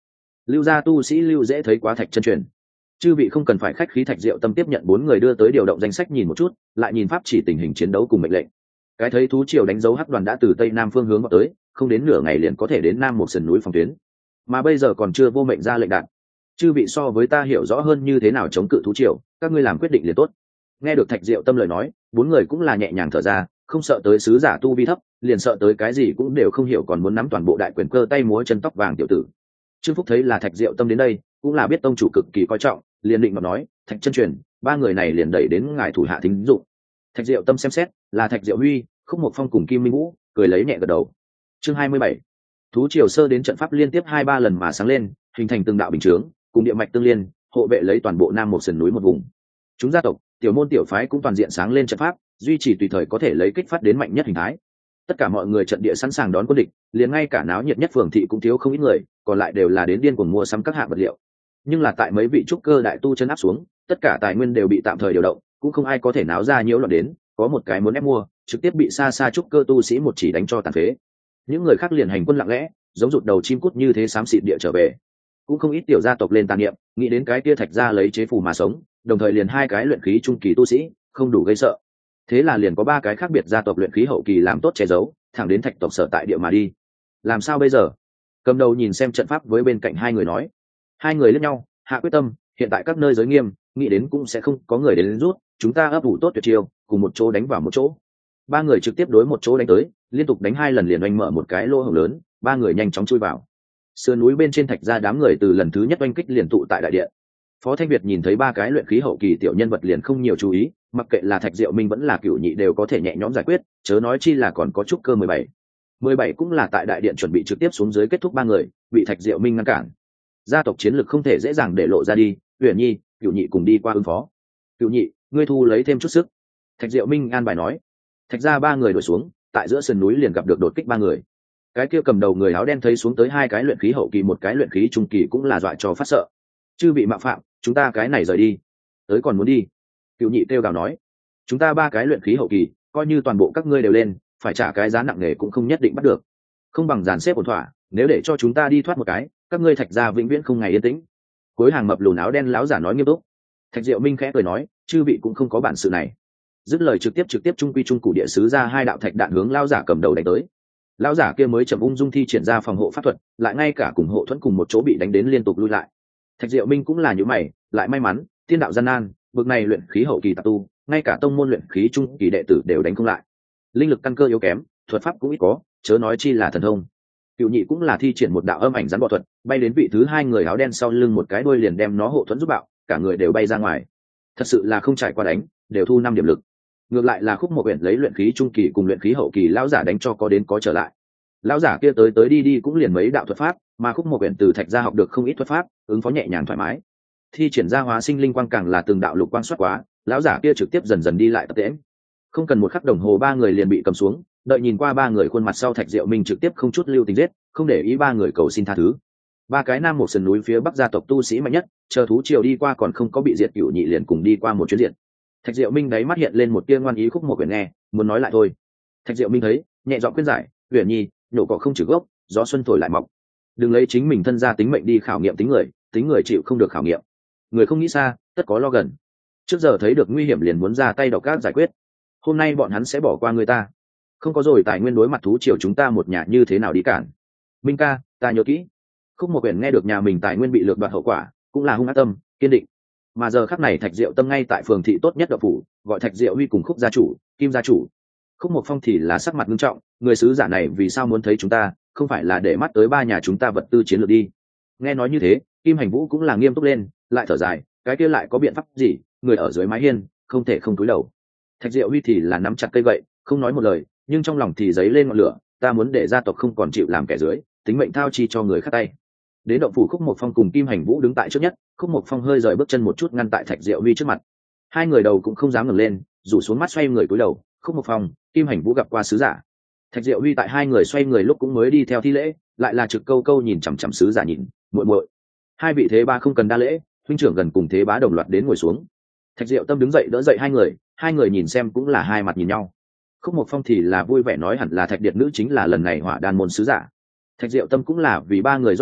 Lưu gia tu sĩ Lưu dễ thấy quá Thạch chân truyền. Chư vị không cần phải khách khí. Thạch Diệu Tâm tiếp nhận 4 người đưa tới điều động danh sách nhìn một chút, lại nhìn pháp chỉ tình hình chiến đấu cùng mệnh lệnh. Cái thấy thú triều đánh dấu hắc đoàn đã từ tây nam phương hướng vào tới, không đến nửa ngày liền có thể đến nam một sườn núi phòng tuyến, mà bây giờ còn chưa vô mệnh ra lệnh đạn. Chư vị so với ta hiểu rõ hơn như thế nào chống cự thú triều, các ngươi làm quyết định liền tốt. Nghe được Thạch Diệu Tâm lời nói, 4 người cũng là nhẹ nhàng thở ra, không sợ tới sứ giả tu vi thấp, liền sợ tới cái gì cũng đều không hiểu còn muốn nắm toàn bộ đại quyền cơ tay múa chân tóc vàng tiểu tử. Trương Phúc thấy là Thạch Diệu Tâm đến đây, cũng là biết tông chủ cực kỳ coi trọng, liền định mà nói, Thạch chân truyền, 3 người này liền đẩy đến ngài thủ hạ thính dụng. Thạch Diệu Tâm xem xét, là Thạch Diệu Huy, Khúc Mộc Phong cùng Kim Minh Vũ, cười lấy nhẹ gật đầu. Chương 27. Thú triều sơ đến trận pháp liên tiếp 2-3 lần mà sáng lên, hình thành từng đạo bình chướng, cùng địa mạch tương liên, hộ vệ lấy toàn bộ nam một sườn núi một vùng. Chúng gia tộc, tiểu môn tiểu phái cũng toàn diện sáng lên trận pháp, duy trì tùy thời có thể lấy kích phát đến mạnh nhất hình thái. Tất cả mọi người trận địa sẵn sàng đón quân địch, liền ngay cả náo nhiệt nhất phường thị cũng thiếu không ít người, còn lại đều là đến điên cuồng mua sắm các hạng vật liệu. Nhưng là tại mấy vị trúc cơ đại tu chân áp xuống, tất cả tài nguyên đều bị tạm thời điều động, cũng không ai có thể náo ra nhiễu loạn đến, có một cái muốn ép mua, trực tiếp bị xa xa trúc cơ tu sĩ một chỉ đánh cho tàn phế. Những người khác liền hành quân lặng lẽ, giống rụt đầu chim cút như thế xám xịt địa trở về. Cũng không ít tiểu gia tộc lên tàn niệm, nghĩ đến cái kia Thạch gia lấy chế phù mà sống, đồng thời liền 2 cái luyện khí trung kỳ tu sĩ, không đủ gây sợ. Thế là liền có 3 cái khác biệt gia tộc luyện khí hậu kỳ làm tốt che giấu, thẳng đến Thạch tộc sở tại địa mà đi. Làm sao bây giờ? Cầm đầu nhìn xem trận pháp với bên cạnh 2 người nói. 2 người liếc nhau, hạ quyết tâm, hiện tại các nơi giới nghiêm, nghĩ đến cũng sẽ không có người đến rút, chúng ta ấp ủ tốt tuyệt chiêu, cùng một chỗ đánh vào một chỗ. 3 người trực tiếp đối một chỗ đánh tới, liên tục đánh 2 lần liền oanh mở một cái lỗ hổng lớn, 3 người nhanh chóng chui vào. Sườn núi bên trên Thạch gia đám người từ lần thứ nhất oanh kích liền tụ tại đại điện. Phó Thanh Việt nhìn thấy 3 cái luyện khí hậu kỳ tiểu nhân vật liền không nhiều chú ý, mặc kệ là Thạch Diệu Minh vẫn là Cửu Nhị đều có thể nhẹ nhõm giải quyết, chớ nói chi là còn có trúc cơ 17. 17 cũng là tại đại điện chuẩn bị trực tiếp xuống dưới kết thúc 3 người, bị Thạch Diệu Minh ngăn cản. Gia tộc chiến lực không thể dễ dàng để lộ ra đi, Uyển Nhi, Cửu Nhị cùng đi qua ứng phó. Cửu Nhị, ngươi thu lấy thêm chút sức. Thạch Diệu Minh an bài nói. Thạch gia 3 người đuổi xuống, tại giữa sườn núi liền gặp được đột kích 3 người. Cái kia cầm đầu người áo đen thấy xuống tới 2 cái luyện khí hậu kỳ một cái luyện khí trung kỳ cũng là dọa cho phát sợ. Chư bị mạo phạm, chúng ta cái này rời đi. Tới còn muốn đi. Cửu Nhị kêu gào nói. Chúng ta 3 cái luyện khí hậu kỳ, coi như toàn bộ các ngươi đều lên, phải trả cái giá nặng nề cũng không nhất định bắt được. Không bằng dàn xếp ổn thỏa, nếu để cho chúng ta đi thoát một cái, các ngươi Thạch gia vĩnh viễn không ngày yên tĩnh. Cuối hàng mập lùn áo đen láo giả nói nghiêm túc. Thạch Diệu Minh khẽ cười nói, chư vị cũng không có bản sự này. Dứt lời trực tiếp trung quy trung cụ địa sứ ra 2 đạo thạch đạn hướng lao giả cầm đầu đánh tới. Lão giả kia mới chậm ung dung thi triển ra phòng hộ pháp thuật, lại ngay cả cùng hộ thuẫn cùng một chỗ bị đánh đến liên tục lui lại. Thạch Diệu Minh cũng là như mày, lại may mắn, tiên đạo gian nan, bực này luyện khí hậu kỳ tạp tu, ngay cả tông môn luyện khí trung kỳ đệ tử đều đánh không lại. Linh lực căn cơ yếu kém, thuật pháp cũng ít có, chớ nói chi là thần thông. Cửu Nhị cũng là thi triển một đạo âm ảnh rắn bọ thuật, bay đến vị thứ 2 người áo đen sau lưng một cái đuôi liền đem nó hộ thuẫn giúp bạo, cả người đều bay ra ngoài. Thật sự là không trải qua đánh, đều thu 5 điểm lực. Ngược lại là Khúc Mộc Uyển lấy luyện khí trung kỳ cùng luyện khí hậu kỳ lão giả đánh cho có đến có trở lại. Lão giả kia tới đi cũng liền mấy đạo thuật pháp, mà Khúc Mộc Uyển từ Thạch gia học được không ít thuật pháp, ứng phó nhẹ nhàng thoải mái. Thi triển ra hóa sinh linh quang càng là từng đạo lục quang xoát quá, lão giả kia trực tiếp dần dần đi lại tập tễnh. Không cần một khắc đồng hồ 3 người liền bị cầm xuống, đợi nhìn qua 3 người khuôn mặt sau Thạch Diệu Minh trực tiếp không chút lưu tình giết, không để ý 3 người cầu xin tha thứ. 3 cái nam một sườn núi phía bắc gia tộc tu sĩ mạnh nhất, chờ thú triều đi qua còn không có bị diệt, Cửu Nhị liền cùng đi qua một chuyến diện. Thạch Diệu Minh đáy mắt hiện lên một tia ngoan ý. Khúc Mộc Uyển nghe, muốn nói lại thôi. Thạch Diệu Minh thấy, nhẹ giọng khuyên giải, Uyển Nhi, nhổ cỏ không trừ gốc, gió xuân thổi lại mọc. Đừng lấy chính mình thân ra tính mệnh đi khảo nghiệm tính người chịu không được khảo nghiệm. Người không nghĩ xa, tất có lo gần. Trước giờ thấy được nguy hiểm liền muốn ra tay độc ác giải quyết. Hôm nay bọn hắn sẽ bỏ qua người ta. Không có rồi tài nguyên đối mặt thú triều chúng ta một nhà như thế nào đi cản. Minh ca, ta nhớ kỹ. Khúc Mộc Uyển nghe được nhà mình tài nguyên bị lược đoạt hậu quả, cũng là hung ác tâm, kiên định. Mà giờ khắc này Thạch Diệu Tâm ngay tại phường thị tốt nhất đậu phủ, gọi Thạch Diệu Huy cùng Khúc gia chủ, Kim gia chủ. Khúc Mộc Phong thì là sắc mặt nghiêm trọng, người sứ giả này vì sao muốn thấy chúng ta, không phải là để mắt tới 3 nhà chúng ta vật tư chiến lược đi. Nghe nói như thế, Kim Hành Vũ cũng là nghiêm túc lên, lại thở dài, cái kia lại có biện pháp gì, người ở dưới mái hiên, không thể không cúi đầu. Thạch Diệu Huy thì là nắm chặt cây gậy, không nói một lời, nhưng trong lòng thì dấy lên ngọn lửa, ta muốn để gia tộc không còn chịu làm kẻ dưới, tính mệnh thao chi cho người khác tay. Đến động phủ Khúc Mộc Phong cùng Kim Hành Vũ đứng tại trước nhất, Khúc Mộc Phong hơi rời bước chân một chút ngăn tại Thạch Diệu Huy trước mặt. 2 người đầu cũng không dám ngẩng lên, rủ xuống mắt xoay người cúi đầu. Khúc Mộc Phong, Kim Hành Vũ gặp qua sứ giả. Thạch Diệu Huy tại 2 người xoay người lúc cũng mới đi theo thi lễ, lại là trực câu câu nhìn chằm chằm sứ giả nhìn, muội muội. 2 vị thế ba không cần đa lễ, huynh trưởng gần cùng thế bá đồng loạt đến ngồi xuống. Thạch Diệu Tâm đứng dậy đỡ dậy 2 người nhìn xem cũng là hai mặt nhìn nhau. Khúc Mộc Phong thì là vui vẻ nói hẳn là Thạch Điệt nữ chính là lần này Hỏa Đan môn sứ giả. Thạch Diệu Tâm cũng là vì 3 người rót trà,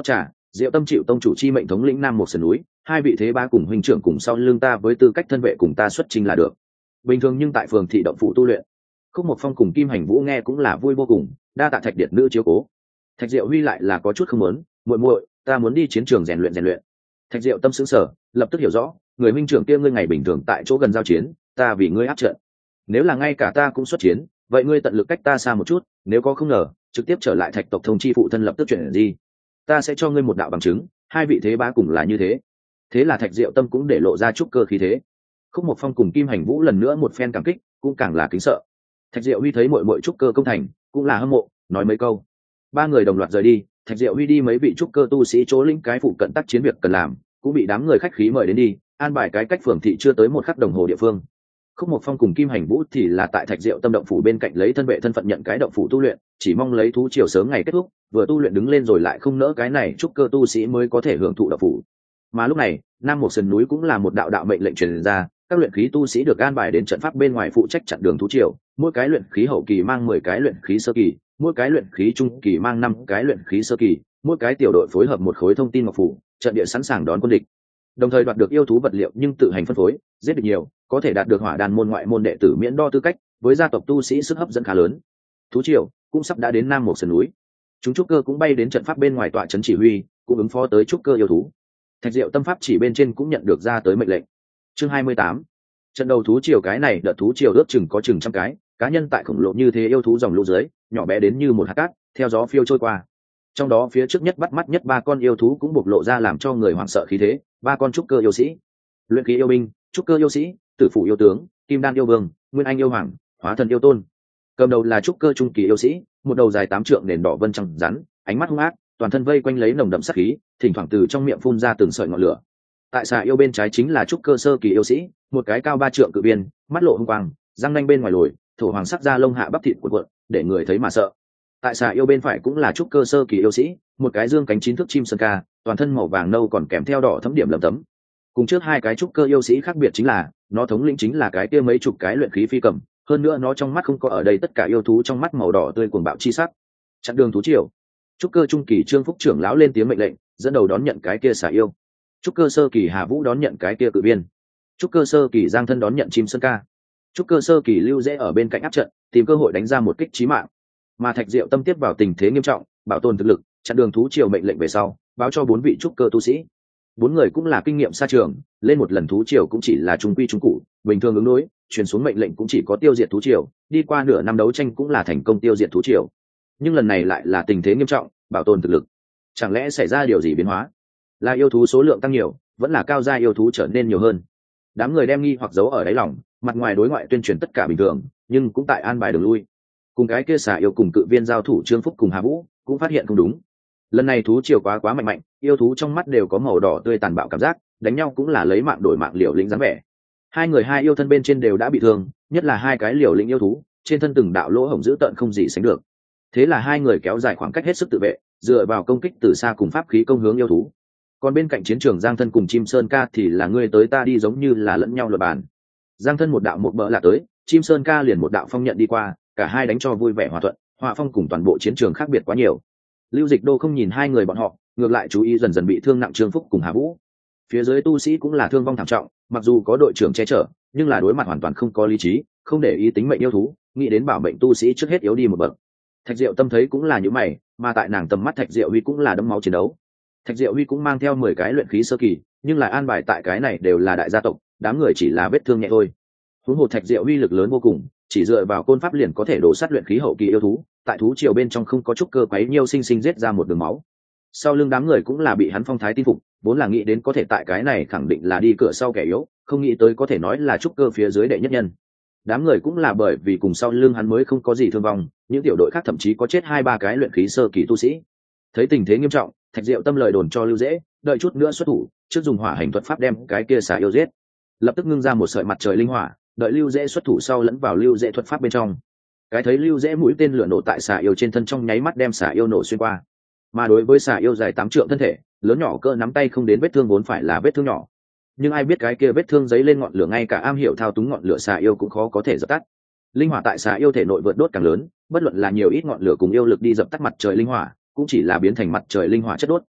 Diệu Tâm chịu tông chủ chi mệnh thống lĩnh Nam một sườn núi, hai vị thế bá cùng huynh trưởng cùng sau lưng ta với tư cách thân vệ cùng ta xuất chinh là được. Bình thường nhưng tại phường thị động phủ tu luyện. Khúc Mộc Phong cùng Kim Hành Vũ nghe cũng là vui vô cùng, đa tạ Thạch Điệt nữ chiếu cố. Thạch Diệu Huy lại là có chút không muốn, muội muội, ta muốn đi chiến trường rèn luyện. Thạch Diệu Tâm sững sờ, lập tức hiểu rõ, người huynh trưởng kia ngươi ngày bình thường tại chỗ gần giao chiến, ta vì ngươi áp trận. Nếu là ngay cả ta cũng xuất chiến, vậy ngươi tận lực cách ta xa một chút, nếu có không ngờ, trực tiếp trở lại Thạch tộc thông chi phụ thân lập tức chuyển gì, ta sẽ cho ngươi một đạo bằng chứng, hai vị thế bá cùng là như thế. Thế là Thạch Diệu Tâm cũng để lộ ra chút cơ khí thế. Khúc Mộc Phong cùng Kim Hành Vũ lần nữa một phen cảm kích, cũng càng là kính sợ. Thạch Diệu Huy thấy muội muội trúc cơ công thành, cũng là hâm mộ, nói mấy câu. Ba người đồng loạt rời đi, Thạch Diệu Huy đi mấy vị trúc cơ tu sĩ chỗ lĩnh cái phụ cận tác chiến việc cần làm, cũng bị đám người khách khí mời đến đi, an bài cái cách phường thị chưa tới một khắc đồng hồ địa phương. Khúc Mộc Phong cùng Kim Hành Vũ thì là tại Thạch Diệu Tâm động phủ bên cạnh lấy thân vệ thân phận nhận cái động phủ tu luyện, chỉ mong lấy thú triều sớm ngày kết thúc, vừa tu luyện đứng lên rồi lại không nỡ cái này trúc cơ tu sĩ mới có thể hưởng thụ động phủ. Mà lúc này, Nam một sườn núi cũng là một đạo mệnh lệnh truyền ra, các luyện khí tu sĩ được an bài đến trận pháp bên ngoài phụ trách chặn đường thú triều, mỗi cái luyện khí hậu kỳ mang 10 cái luyện khí sơ kỳ, mỗi cái luyện khí trung kỳ mang 5 cái luyện khí sơ kỳ, mỗi cái tiểu đội phối hợp một khối thông tin ngọc phủ, trận địa sẵn sàng đón quân địch. Đồng thời đoạt được yêu thú vật liệu nhưng tự hành phân phối, giết được nhiều, có thể đạt được hỏa đan môn ngoại môn đệ tử miễn đo tư cách, với gia tộc tu sĩ sức hấp dẫn khá lớn. Thú triều cũng sắp đã đến Nam một sườn núi. Chúng trúc cơ cũng bay đến trận pháp bên ngoài tọa trấn chỉ huy, cũng ứng phó tới trúc cơ yêu thú. Thạch Diệu Tâm pháp chỉ bên trên cũng nhận được ra tới mệnh lệnh. Chương 28. Trận đầu thú triều cái này đợt thú triều ước chừng có chừng trăm cái, cá nhân tại khổng lồ như thế yêu thú dòng lũ dưới, nhỏ bé đến như một hạt cát, theo gió phiêu trôi qua. Trong đó phía trước nhất bắt mắt nhất ba con yêu thú cũng bộc lộ ra làm cho người hoảng sợ khí thế, ba con trúc cơ yêu sĩ, luyện khí yêu binh, trúc cơ yêu sĩ, tử phụ yêu tướng, kim đan yêu vương, nguyên anh yêu hoàng, hóa thần yêu tôn. Cầm đầu là trúc cơ trung kỳ yêu sĩ, một đầu dài 8 trượng nền đỏ vân trắng rắn, ánh mắt hung ác, toàn thân vây quanh lấy nồng đậm sát khí, thỉnh thoảng từ trong miệng phun ra từng sợi ngọn lửa. Tại xà yêu bên trái chính là trúc cơ sơ kỳ yêu sĩ, một cái cao 3 trượng cự biên, mắt lộ hung quang, răng nanh bên ngoài lồi, thổ hoàng sắc da lông hạ bắp thịt cuộn cuộn, để người thấy mà sợ. Tại xà yêu bên phải cũng là trúc cơ sơ kỳ yêu sĩ, một cái dương cánh 9 thước chim sơn ca, toàn thân màu vàng nâu còn kèm theo đỏ thấm điểm lấm tấm. Cùng trước hai cái trúc cơ yêu sĩ khác biệt chính là, nó thống lĩnh chính là cái kia mấy chục cái luyện khí phi cầm, hơn nữa nó trong mắt không có ở đây tất cả yêu thú trong mắt màu đỏ tươi cuồng bạo chi sắc. Chặn đường thú triều. Trúc cơ trung kỳ Trương Phúc trưởng lão lên tiếng mệnh lệnh, dẫn đầu đón nhận cái kia xà yêu. Trúc cơ sơ kỳ Hà Vũ đón nhận cái kia cự biên. Trúc cơ sơ kỳ Giang Thân đón nhận chim sơn ca. Trúc cơ sơ kỳ Lưu Dễ ở bên cạnh áp trận, tìm cơ hội đánh ra một kích chí mạng. Mà Thạch Diệu Tâm tiếp vào tình thế nghiêm trọng, bảo tồn thực lực, chặn đường thú triều mệnh lệnh về sau, báo cho 4 vị trúc cơ tu sĩ. 4 người cũng là kinh nghiệm xa trường, lên một lần thú triều cũng chỉ là trung quy trung cụ, bình thường ứng đối, truyền xuống mệnh lệnh cũng chỉ có tiêu diệt thú triều, đi qua nửa năm đấu tranh cũng là thành công tiêu diệt thú triều. Nhưng lần này lại là tình thế nghiêm trọng, bảo tồn thực lực. Chẳng lẽ xảy ra điều gì biến hóa? Là yêu thú số lượng tăng nhiều, vẫn là cao gia yêu thú trở nên nhiều hơn? Đám người đem nghi hoặc giấu ở đáy lòng, mặt ngoài đối ngoại tuyên truyền tất cả bình thường, nhưng cũng tại an bài đường lui. Cùng cái kia xà yêu cùng cự viên giao thủ Trương Phúc cùng Hà Vũ cũng phát hiện không đúng. Lần này thú triều quá mạnh, yêu thú trong mắt đều có màu đỏ tươi tàn bạo cảm giác, đánh nhau cũng là lấy mạng đổi mạng, liều lĩnh dáng vẻ. Hai yêu thân bên trên đều đã bị thương, nhất là hai cái liều lĩnh yêu thú, trên thân từng đạo lỗ hổng dữ tợn không gì sánh được. Thế là hai người kéo dài khoảng cách hết sức tự vệ, dựa vào công kích từ xa cùng pháp khí công hướng yêu thú. Còn bên cạnh chiến trường Giang Thân cùng Chim Sơn Ca thì là ngươi tới ta đi, giống như là lẫn nhau luật bàn. Giang Thân một đạo một bỡ là tới, Chim Sơn Ca liền một đạo phong nhận đi qua, cả hai đánh cho vui vẻ hòa thuận, họa phong cùng toàn bộ chiến trường khác biệt quá nhiều. Lưu Dịch Đô không nhìn hai người bọn họ, ngược lại chú ý dần dần bị thương nặng Trương Phúc cùng Hà Vũ. Phía dưới tu sĩ cũng là thương vong thảm trọng, mặc dù có đội trưởng che chở, nhưng là đối mặt hoàn toàn không có lý trí, không để ý tính mệnh yêu thú, nghĩ đến bảo mệnh tu sĩ trước hết yếu đi một bậc. Thạch Diệu Tâm thấy cũng là như mày, mà tại nàng tầm mắt Thạch Diệu Huy cũng là đẫm máu chiến đấu. Thạch Diệu Huy cũng mang theo 10 cái luyện khí sơ kỳ, nhưng lại an bài tại cái này đều là đại gia tộc, đám người chỉ là vết thương nhẹ thôi. Huống hồ Thạch Diệu Huy lực lớn vô cùng, chỉ dựa vào côn pháp liền có thể đổ sát luyện khí hậu kỳ yêu thú, tại thú triều bên trong không có chút cơ quấy nhiêu sinh giết ra một đường máu. Sau lưng đám người cũng là bị hắn phong thái tin phục, vốn là nghĩ đến có thể tại cái này khẳng định là đi cửa sau kẻ yếu, không nghĩ tới có thể nói là trúc cơ phía dưới đệ nhất nhân. Đám người cũng là bởi vì cùng sau lưng hắn mới không có gì thương vong, những tiểu đội khác thậm chí có chết 2-3 cái luyện khí sơ kỳ tu sĩ. Thấy tình thế nghiêm trọng, Thạch Diệu Tâm lời đồn cho Lưu Dễ, đợi chút nữa xuất thủ, trước dùng hỏa hành thuật pháp đem cái kia xả yêu giết. Lập tức ngưng ra một sợi mặt trời linh hỏa, đợi Lưu Dễ xuất thủ sau lẫn vào Lưu Dễ thuật pháp bên trong. Cái thấy Lưu Dễ mũi tên lửa nổ tại xả yêu trên thân trong nháy mắt đem xả yêu nổ xuyên qua. Mà đối với xả yêu dài 8 trượng thân thể, lớn nhỏ cỡ nắm tay không đến vết thương vốn phải là vết thương nhỏ. Nhưng ai biết cái kia vết thương giấy lên ngọn lửa, ngay cả am hiểu thao túng ngọn lửa xả yêu cũng khó có thể dập tắt. Linh hỏa tại xả yêu thể nội vượt đốt càng lớn, bất luận là nhiều ít ngọn lửa cùng yêu lực đi dập tắt mặt trời linh hỏa, cũng chỉ là biến thành mặt trời linh hỏa chất đốt.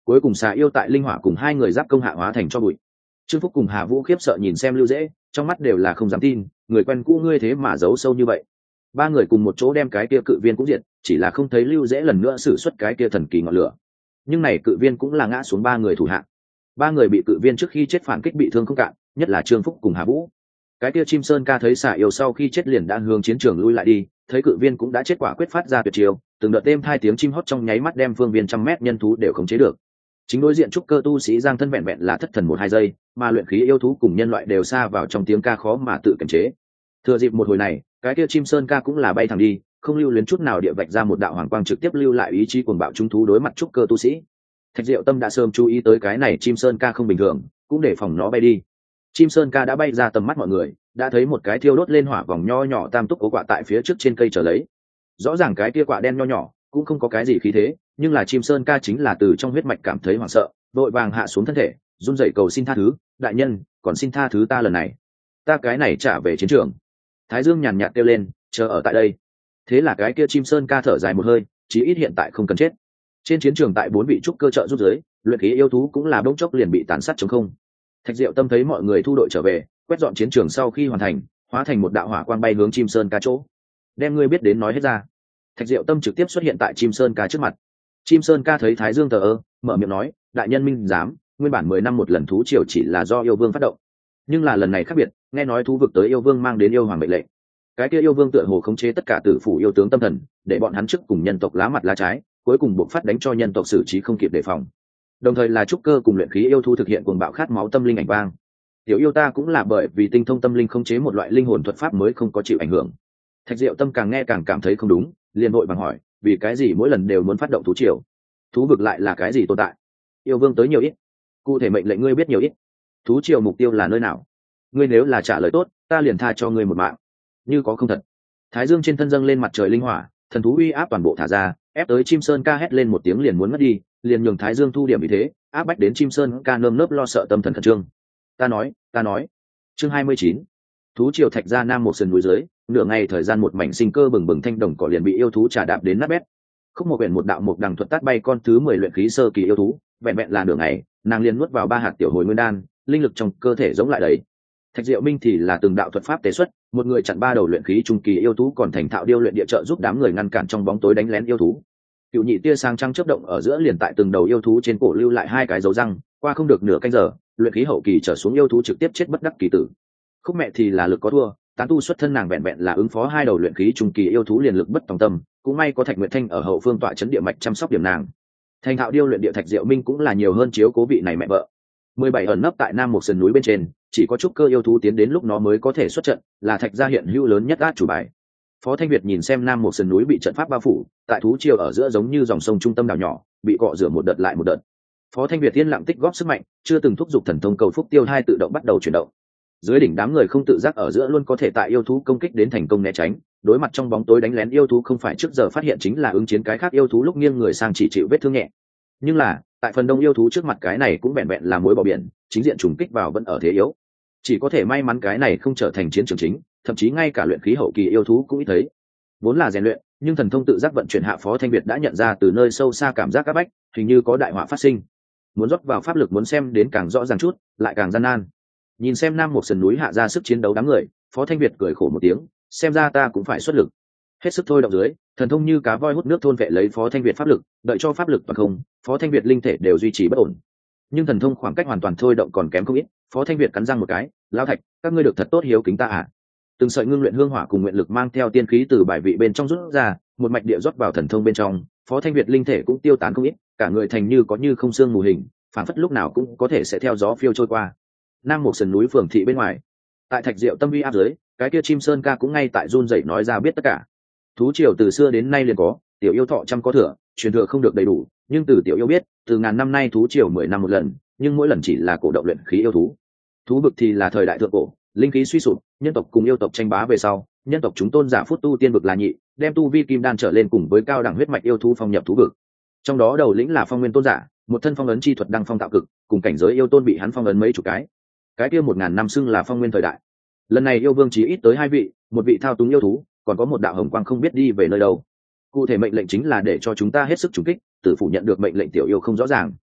Cuối cùng xà yêu tại linh hỏa cùng hai người giáp công hạ hóa thành cho bụi. Trương Phúc cùng Hà Vũ khiếp sợ nhìn xem Lưu Dễ, trong mắt đều là không dám tin, người quen cũ ngươi thế mà giấu sâu như vậy. Ba người cùng một chỗ đem cái kia cự viên cũng diệt, chỉ là không thấy Lưu Dễ lần nữa sử xuất cái kia thần kỳ ngọn lửa. Nhưng này cự viên cũng là ngã xuống ba người thủ hạ. Ba người bị cự viên trước khi chết phản kích bị thương không cạn, nhất là Trương Phúc cùng Hà Vũ. Cái kia chim sơn ca thấy xà yêu sau khi chết liền đã hướng chiến trường lui lại đi, thấy cự viên cũng đã chết quả quyết phát ra tuyệt chiêu, từng đợt êm hai tiếng chim hót trong nháy mắt đem phương viên trăm mét nhân thú đều khống chế được. Chính đối diện trúc cơ tu sĩ giang thân vẹn vẹn là thất thần 1-2 giây, mà luyện khí yêu thú cùng nhân loại đều xa vào trong tiếng ca khó mà tự kiềm chế. Thừa dịp một hồi này, cái kia chim sơn ca cũng là bay thẳng đi, không lưu luyến chút nào địa vạch ra một đạo hoàng quang trực tiếp lưu lại ý chí cuồng bạo trung thú đối mặt trúc cơ tu sĩ. Thạch Diệu Tâm đã sớm chú ý tới cái này chim sơn ca không bình thường, cũng để phòng nó bay đi. Chim sơn ca đã bay ra tầm mắt mọi người, đã thấy một cái thiêu đốt lên hỏa vòng nho nhỏ tam túc ố quạ tại phía trước trên cây trở lấy. Rõ ràng cái kia quạ đen nho nhỏ cũng không có cái gì khí thế, nhưng là chim sơn ca chính là từ trong huyết mạch cảm thấy hoảng sợ, vội vàng hạ xuống thân thể, run rẩy cầu xin tha thứ, đại nhân, còn xin tha thứ ta lần này, ta cái này trả về chiến trường. Thái Dương nhàn nhạt kêu lên, chờ ở tại đây. Thế là cái kia chim sơn ca thở dài một hơi, chí ít hiện tại không cần chết. Trên chiến trường tại 4 vị trúc cơ trợ giúp giới, luyện khí yêu thú cũng là bỗng chốc liền bị tàn sát trống không. Thạch Diệu Tâm thấy mọi người thu đội trở về, quét dọn chiến trường sau khi hoàn thành, hóa thành một đạo hỏa quang bay hướng chim sơn ca chỗ. Đem ngươi biết đến nói hết ra. Thạch Diệu Tâm trực tiếp xuất hiện tại chim sơn ca trước mặt. Chim sơn ca thấy Thái Dương thờ ơ, mở miệng nói, đại nhân minh giám, nguyên bản 10 năm một lần thú triều chỉ là do yêu vương phát động, nhưng là lần này khác biệt, nghe nói thú vực tới yêu vương mang đến yêu hoàng mệnh lệnh. Cái kia yêu vương tựa hồ khống chế tất cả tử phủ yêu tướng tâm thần, để bọn hắn trước cùng nhân tộc lá mặt lá trái, cuối cùng buộc phát đánh cho nhân tộc xử trí không kịp đề phòng. Đồng thời là trúc cơ cùng luyện khí yêu thú thực hiện cuồng bạo khát máu tâm linh ảnh vang. Tiểu yêu ta cũng là bởi vì tinh thông tâm linh khống chế một loại linh hồn thuật pháp mới không có chịu ảnh hưởng. Thạch Diệu Tâm càng nghe càng cảm thấy không đúng, liền vội vàng hỏi, vì cái gì mỗi lần đều muốn phát động thú triều? Thú vực lại là cái gì tồn tại? Yêu vương tới nhiều ít? Cụ thể mệnh lệnh ngươi biết nhiều ít? Thú triều mục tiêu là nơi nào? Ngươi nếu là trả lời tốt, ta liền tha cho ngươi một mạng. Như có không thật. Thái Dương trên thân dâng lên mặt trời linh hỏa, thần thú uy áp toàn bộ thả ra, ép tới chim sơn ca hét lên một tiếng liền muốn mất đi, liền nhường Thái Dương thu điểm vì thế, áp bách đến chim sơn ca nơm nớp lo sợ tâm thần khẩn trương. Ta nói. Chương 29. Thú triều thạch ra nam một sườn núi dưới, nửa ngày thời gian một mảnh sinh cơ bừng bừng thanh đồng cỏ liền bị yêu thú trà đạp đến nát bét. Khúc một quyển một đạo một đằng thuật tát bay con thứ 10 luyện khí sơ kỳ yêu thú, vẹn vẹn là nửa ngày, nàng liền nuốt vào 3 hạt tiểu hồi nguyên đan, linh lực trong cơ thể giống lại đấy. Thạch Diệu Minh thì là từng đạo thuật pháp tế xuất, một người chặn 3 đầu luyện khí trung kỳ yêu thú, còn thành thạo điêu luyện địa trợ giúp đám người ngăn cản trong bóng tối đánh lén yêu thú. Cựu nhị tia sáng trăng chớp động ở giữa liền tại từng đầu yêu thú trên cổ lưu lại 2 cái dấu răng, qua không được nửa canh giờ, luyện khí hậu kỳ trở xuống yêu thú trực tiếp chết bất đắc kỳ tử. Khúc mẹ thì là lực có thua, tán tu xuất thân nàng vẹn vẹn là ứng phó 2 đầu luyện khí trung kỳ yêu thú liền lực bất tòng tâm, cũng may có Thạch Nguyệt Thanh ở hậu phương tọa chấn địa mạch chăm sóc điểm nàng. Thành thạo điêu luyện địa Thạch Diệu Minh cũng là nhiều hơn chiếu cố vị này mẹ vợ. 17 ẩn nấp tại nam một sườn núi bên trên, chỉ có trúc cơ yêu thú tiến đến lúc nó mới có thể xuất trận, là Thạch gia hiện hữu lớn nhất át chủ bài. Phó Thanh Việt nhìn xem nam một sườn núi bị trận pháp bao phủ, tại thú triều ở giữa giống như dòng sông trung tâm đảo nhỏ, bị cọ rửa một đợt lại một đợt. Phó Thanh Việt yên lặng tích góp sức mạnh, chưa từng thúc giục thần thông cầu phúc tiêu hai tự động bắt đầu chuyển động. Dưới đỉnh đám người không tự giác ở giữa luôn có thể tại yêu thú công kích đến thành công né tránh, đối mặt trong bóng tối đánh lén yêu thú không phải trước giờ phát hiện chính là ứng chiến cái khác yêu thú lúc nghiêng người sang chỉ chịu vết thương nhẹ. Nhưng là, tại phần đông yêu thú trước mặt cái này cũng vẹn vẹn là muối bỏ biển, chính diện trùng kích vào vẫn ở thế yếu. Chỉ có thể may mắn cái này không trở thành chiến trường chính, thậm chí ngay cả luyện khí hậu kỳ yêu thú cũng ít thấy. Vốn là rèn luyện, nhưng thần thông tự giác vận chuyển hạ Phó Thanh Việt đã nhận ra từ nơi sâu xa cảm giác áp bách, hình như có đại họa phát sinh. Muốn rót vào pháp lực muốn xem đến càng rõ ràng chút, lại càng gian nan. Nhìn xem nam một sườn núi hạ ra sức chiến đấu đám người, Phó Thanh Việt cười khổ một tiếng, xem ra ta cũng phải xuất lực. Hết sức thôi động dưới, thần thông như cá voi hút nước thôn vệ lấy Phó Thanh Việt pháp lực, đợi cho pháp lực và không, Phó Thanh Việt linh thể đều duy trì bất ổn. Nhưng thần thông khoảng cách hoàn toàn thôi động còn kém không ít, Phó Thanh Việt cắn răng một cái, lao Thạch, các ngươi được thật tốt hiếu kính ta à? Từng sợi ngưng luyện hương hỏa cùng nguyện lực mang theo tiên khí từ bài vị bên trong rút ra, một mạch địa rót vào thần thông bên trong, Phó Thanh Việt linh thể cũng tiêu tán không ít, cả người thành như có như không xương mù hình, phản phất lúc nào cũng có thể sẽ theo gió phiêu trôi qua. Nam một sườn núi phường thị bên ngoài, tại Thạch Diệu Tâm uy áp dưới, cái kia chim sơn ca cũng ngay tại run rẩy nói ra biết tất cả. Thú triều từ xưa đến nay liền có, tiểu yêu thọ trăm có thừa, truyền thừa không được đầy đủ, nhưng từ tiểu yêu biết, từ ngàn năm nay thú triều 10 năm một lần, nhưng mỗi lần chỉ là cổ động luyện khí yêu thú. Thú vực thì là thời đại thượng cổ, linh khí suy sụp, nhân tộc cùng yêu tộc tranh bá về sau, nhân tộc chúng tôn giả phút tu tiên vực là nhị, đem tu vi kim đan trở lên cùng với cao đẳng huyết mạch yêu thú phong nhập thú vực. Trong đó đầu lĩnh là Phong Nguyên tôn giả, một thân phong ấn chi thuật đăng phong tạo cực, cùng cảnh giới yêu tôn bị hắn phong ấn mấy chục cái kia 1000 năm xưng là Phong Nguyên thời đại. Lần này yêu vương chỉ ít tới 2 vị, một vị thao túng yêu thú, còn có một đạo hồng quang không biết đi về nơi đâu. Cụ thể mệnh lệnh chính là để cho chúng ta hết sức trùng kích, tử phủ nhận được mệnh lệnh tiểu yêu không rõ ràng.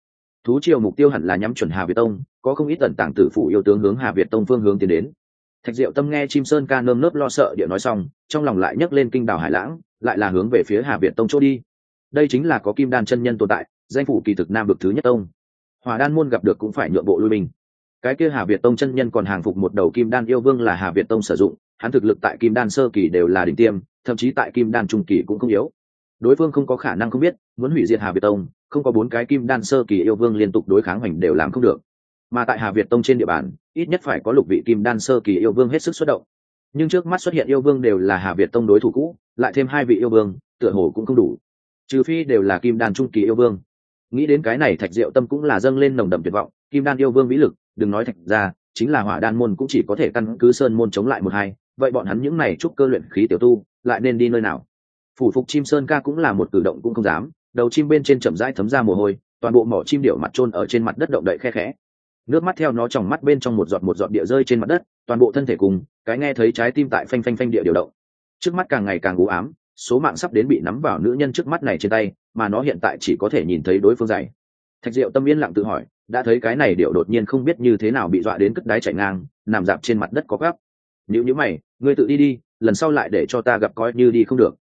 Thú triều mục tiêu hẳn là nhắm chuẩn Hà Việt Tông, có không ít tận tàng tử phụ yêu tướng hướng Hà Việt Tông phương hướng tiến đến. Thạch Diệu Tâm nghe Chim Sơn ca nơm nớp lo sợ địa nói xong, trong lòng lại nhấc lên kinh đảo hải lãng, lại là hướng về phía Hà Việt Tông chỗ đi. Đây chính là có Kim Đan chân nhân tồn tại, danh phủ kỳ thực nam vực thứ nhất tông. Hỏa Đan môn gặp được cũng phải nhượng bộ lui binh. Cái kia Hà Việt Tông chân nhân còn hàng phục một đầu Kim Đan yêu vương là Hà Việt Tông sử dụng, hắn thực lực tại Kim Đan sơ kỳ đều là đỉnh tiêm, thậm chí tại Kim Đan trung kỳ cũng không yếu. Đối phương không có khả năng không biết, muốn hủy diệt Hà Việt Tông, không có 4 cái Kim Đan sơ kỳ yêu vương liên tục đối kháng hoành đều làm không được. Mà tại Hà Việt Tông trên địa bàn, ít nhất phải có 6 vị Kim Đan sơ kỳ yêu vương hết sức xuất động. Nhưng trước mắt xuất hiện yêu vương đều là Hà Việt Tông đối thủ cũ, lại thêm 2 vị yêu vương, tựa hồ cũng không đủ. Trừ phi đều là Kim Đan trung kỳ yêu vương. Nghĩ đến cái này, Thạch Diệu Tâm cũng là dâng lên nồng đậm tuyệt vọng, Kim Đan yêu vương vĩ lực, đừng nói Thạch ra, chính là Hỏa Đan môn cũng chỉ có thể căn cứ Sơn môn chống lại 1-2, vậy bọn hắn những này trúc cơ luyện khí tiểu tu, lại nên đi nơi nào? Phủ phục Chim Sơn ca cũng là một cử động cũng không dám, đầu chim bên trên chậm rãi thấm ra mồ hôi, toàn bộ mỏ chim điệu mặt chôn ở trên mặt đất động đậy khe khẽ. Nước mắt theo nó tròng mắt bên trong một giọt địa rơi trên mặt đất, toàn bộ thân thể cùng cái nghe thấy trái tim tại phanh phanh phanh địa điều động. Trước mắt càng ngày càng u ám, số mạng sắp đến bị nắm vào nữ nhân trước mắt này trên tay, mà nó hiện tại chỉ có thể nhìn thấy đối phương dày. Thạch Diệu Tâm yên lặng tự hỏi, đã thấy cái này điệu đột nhiên không biết như thế nào bị dọa đến cất đáy chảy ngang, nằm dạp trên mặt đất có gắp. Nhíu mày, ngươi tự đi đi, lần sau lại để cho ta gặp coi như đi không được.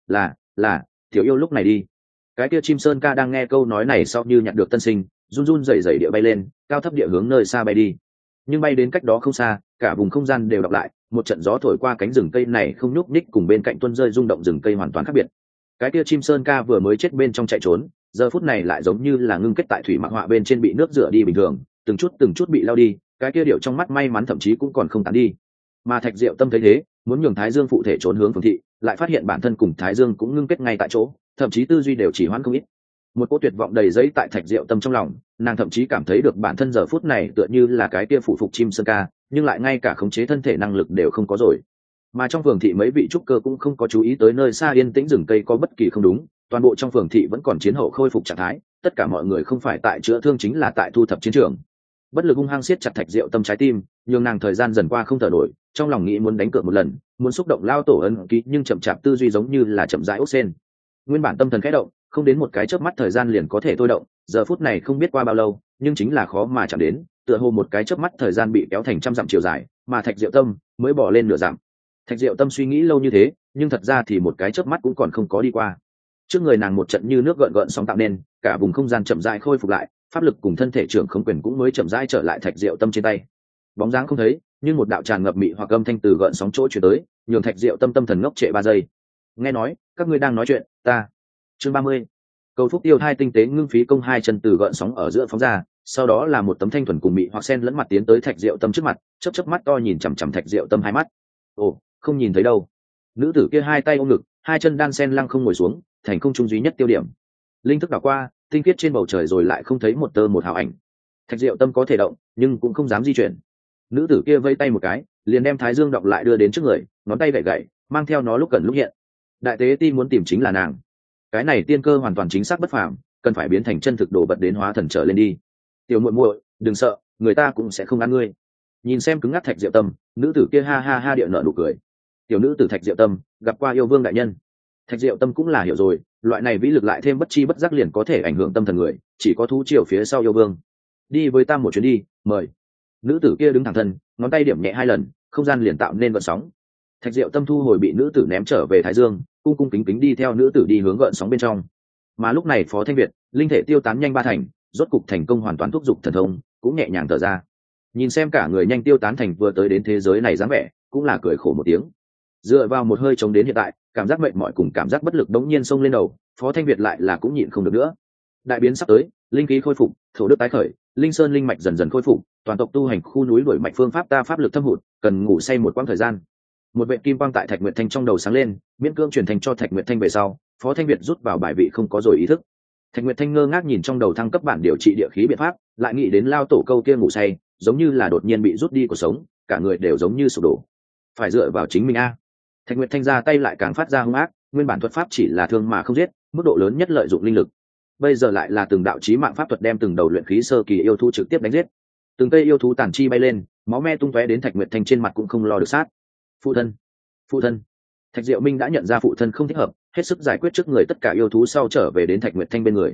Là, tiểu yêu lúc này đi. Cái kia Chim Sơn ca đang nghe câu nói này sau như nhặt được tân sinh, run run rẩy rẩy địa bay lên, cao thấp địa hướng nơi xa bay đi. Nhưng bay đến cách đó không xa, cả vùng không gian đều đọc lại, một trận gió thổi qua cánh rừng cây này không nhúc nhích cùng bên cạnh tuôn rơi rung động rừng cây hoàn toàn khác biệt. Cái kia Chim Sơn ca vừa mới chết bên trong chạy trốn, giờ phút này lại giống như là ngưng kết tại thủy mặc họa bên trên bị nước rửa đi bình thường, từng chút bị lao đi, cái kia điệu trong mắt may mắn thậm chí cũng còn không tán đi. Mà Thạch Diệu Tâm thấy thế, muốn nhường Thái Dương phụ thể trốn hướng Phường thị, lại phát hiện bản thân cùng Thái Dương cũng ngưng kết ngay tại chỗ, thậm chí tư duy đều chỉ hoãn không ít. Một cỗ tuyệt vọng đầy dẫy tại Thạch Diệu Tâm trong lòng, nàng thậm chí cảm thấy được bản thân giờ phút này tựa như là cái kia phụ phục Chim Sơn ca, nhưng lại ngay cả khống chế thân thể năng lực đều không có rồi. Mà trong phường thị mấy vị trúc cơ cũng không có chú ý tới nơi xa yên tĩnh rừng cây có bất kỳ không đúng, toàn bộ trong phường thị vẫn còn chiến hậu khôi phục trạng thái, tất cả mọi người không phải tại chữa thương chính là tại thu thập chiến trường. Bất lực hung hăng siết chặt Thạch Diệu Tâm trái tim, nhưng nàng thời gian dần qua không thở nổi, trong lòng nghĩ muốn đánh cược một lần, muốn xúc động lao tổ ấn ký, nhưng chậm chạp tư duy giống như là chậm rãi ốc sen. Nguyên bản tâm thần khẽ động, không đến một cái chớp mắt thời gian liền có thể thôi động, giờ phút này không biết qua bao lâu, nhưng chính là khó mà chạm đến, tựa hồ một cái chớp mắt thời gian bị kéo thành trăm dặm chiều dài, mà Thạch Diệu Tâm mới bỏ lên nửa dặm. Thạch Diệu Tâm suy nghĩ lâu như thế, nhưng thật ra thì một cái chớp mắt cũng còn không có đi qua. Trước người nàng một trận như nước gợn gợn sóng tạo nên, cả vùng không gian chậm rãi khôi phục lại, pháp lực cùng thân thể trưởng khống quyền cũng mới chậm rãi trở lại Thạch Diệu Tâm trên tay. Bóng dáng không thấy, nhưng một đạo tràn ngập mị hoặc âm thanh từ gợn sóng chỗ truyền tới, nhường Thạch Diệu Tâm tâm thần ngốc trệ 3 giây. Nghe nói, các ngươi đang nói chuyện, ta. Chương 30. Cầu phúc tiêu hai tinh tế ngưng phí công hai chân từ gợn sóng ở giữa phóng ra, sau đó là một tấm thanh thuần cùng mị hoặc sen lẫn mặt tiến tới Thạch Diệu Tâm trước mặt, chớp mắt to nhìn chằm chằm Thạch Diệu Tâm hai mắt. Ồ, không nhìn thấy đâu. Nữ tử kia hai tay ôm ngực, hai chân đan sen lăng không ngồi xuống, thành không trung duy nhất tiêu điểm. Linh thức đảo qua, tinh khiết trên bầu trời rồi lại không thấy một tơ một hào ảnh. Thạch Diệu Tâm có thể động, nhưng cũng không dám di chuyển. Nữ tử kia vây tay một cái, liền đem Thái Dương đọc lại đưa đến trước người, ngón tay gậy gậy, mang theo nó lúc cần lúc hiện. Đại tế ti muốn tìm chính là nàng. Cái này tiên cơ hoàn toàn chính xác bất phàm, cần phải biến thành chân thực đồ vật đến hóa thần trở lên đi. Tiểu muội muội, đừng sợ, người ta cũng sẽ không ăn ngươi. Nhìn xem cứng ngắc Thạch Diệu Tâm, nữ tử kia ha ha ha điệu nở nụ cười. Tiểu nữ tử Thạch Diệu Tâm gặp qua yêu vương đại nhân. Thạch Diệu Tâm cũng là hiểu rồi, loại này vĩ lực lại thêm bất chi bất giác liền có thể ảnh hưởng tâm thần người, chỉ có thú triều phía sau yêu vương. Đi với ta một chuyến đi, mời. Nữ tử kia đứng thẳng thân, ngón tay điểm nhẹ 2 lần, không gian liền tạo nên gợn sóng. Thạch Diệu Tâm thu hồi bị nữ tử ném trở về Thái Dương, cung cung kính kính đi theo nữ tử đi hướng gợn sóng bên trong. Mà lúc này Phó Thanh Việt, linh thể tiêu tán nhanh 3 thành, rốt cục thành công hoàn toàn thúc giục thần thông, cũng nhẹ nhàng thở ra. Nhìn xem cả người nhanh tiêu tán thành vừa tới đến thế giới này dáng vẻ, cũng là cười khổ một tiếng. Dựa vào một hơi chống đến hiện tại, cảm giác mệt mỏi cùng cảm giác bất lực đống nhiên xông lên đầu, Phó Thanh Việt lại là cũng nhịn không được nữa. Đại biến sắp tới, linh khí khôi phục, thổ đức tái khởi, linh sơn linh mạch dần dần khôi phục, toàn tộc tu hành khu núi đổi mạch phương pháp ta pháp lực thâm hụt, cần ngủ say một quãng thời gian. Một vệt kim quang tại Thạch Nguyệt Thanh trong đầu sáng lên, miễn cưỡng truyền thành cho Thạch Nguyệt Thanh về sau, Phó Thanh Việt rút vào bài vị không có rồi ý thức. Thạch Nguyệt Thanh ngơ ngác nhìn trong đầu thăng cấp bản điều trị địa khí biện pháp, lại nghĩ đến lao tổ câu kia ngủ say, giống như là đột nhiên bị rút đi cuộc sống, cả người đều giống như sụp đổ. Phải dựa vào chính mình a. Thạch Nguyệt Thanh ra tay lại càng phát ra hung ác, nguyên bản thuật pháp chỉ là thương mà không giết, mức độ lớn nhất lợi dụng linh lực. Bây giờ lại là từng đạo chí mạng pháp thuật đem từng đầu luyện khí sơ kỳ yêu thú trực tiếp đánh giết. Từng cây yêu thú tàn chi bay lên, máu me tung tóe đến Thạch Nguyệt Thanh trên mặt cũng không lo được sát. Phụ thân. Thạch Diệu Minh đã nhận ra phụ thân không thích hợp, hết sức giải quyết trước người tất cả yêu thú sau trở về đến Thạch Nguyệt Thanh bên người.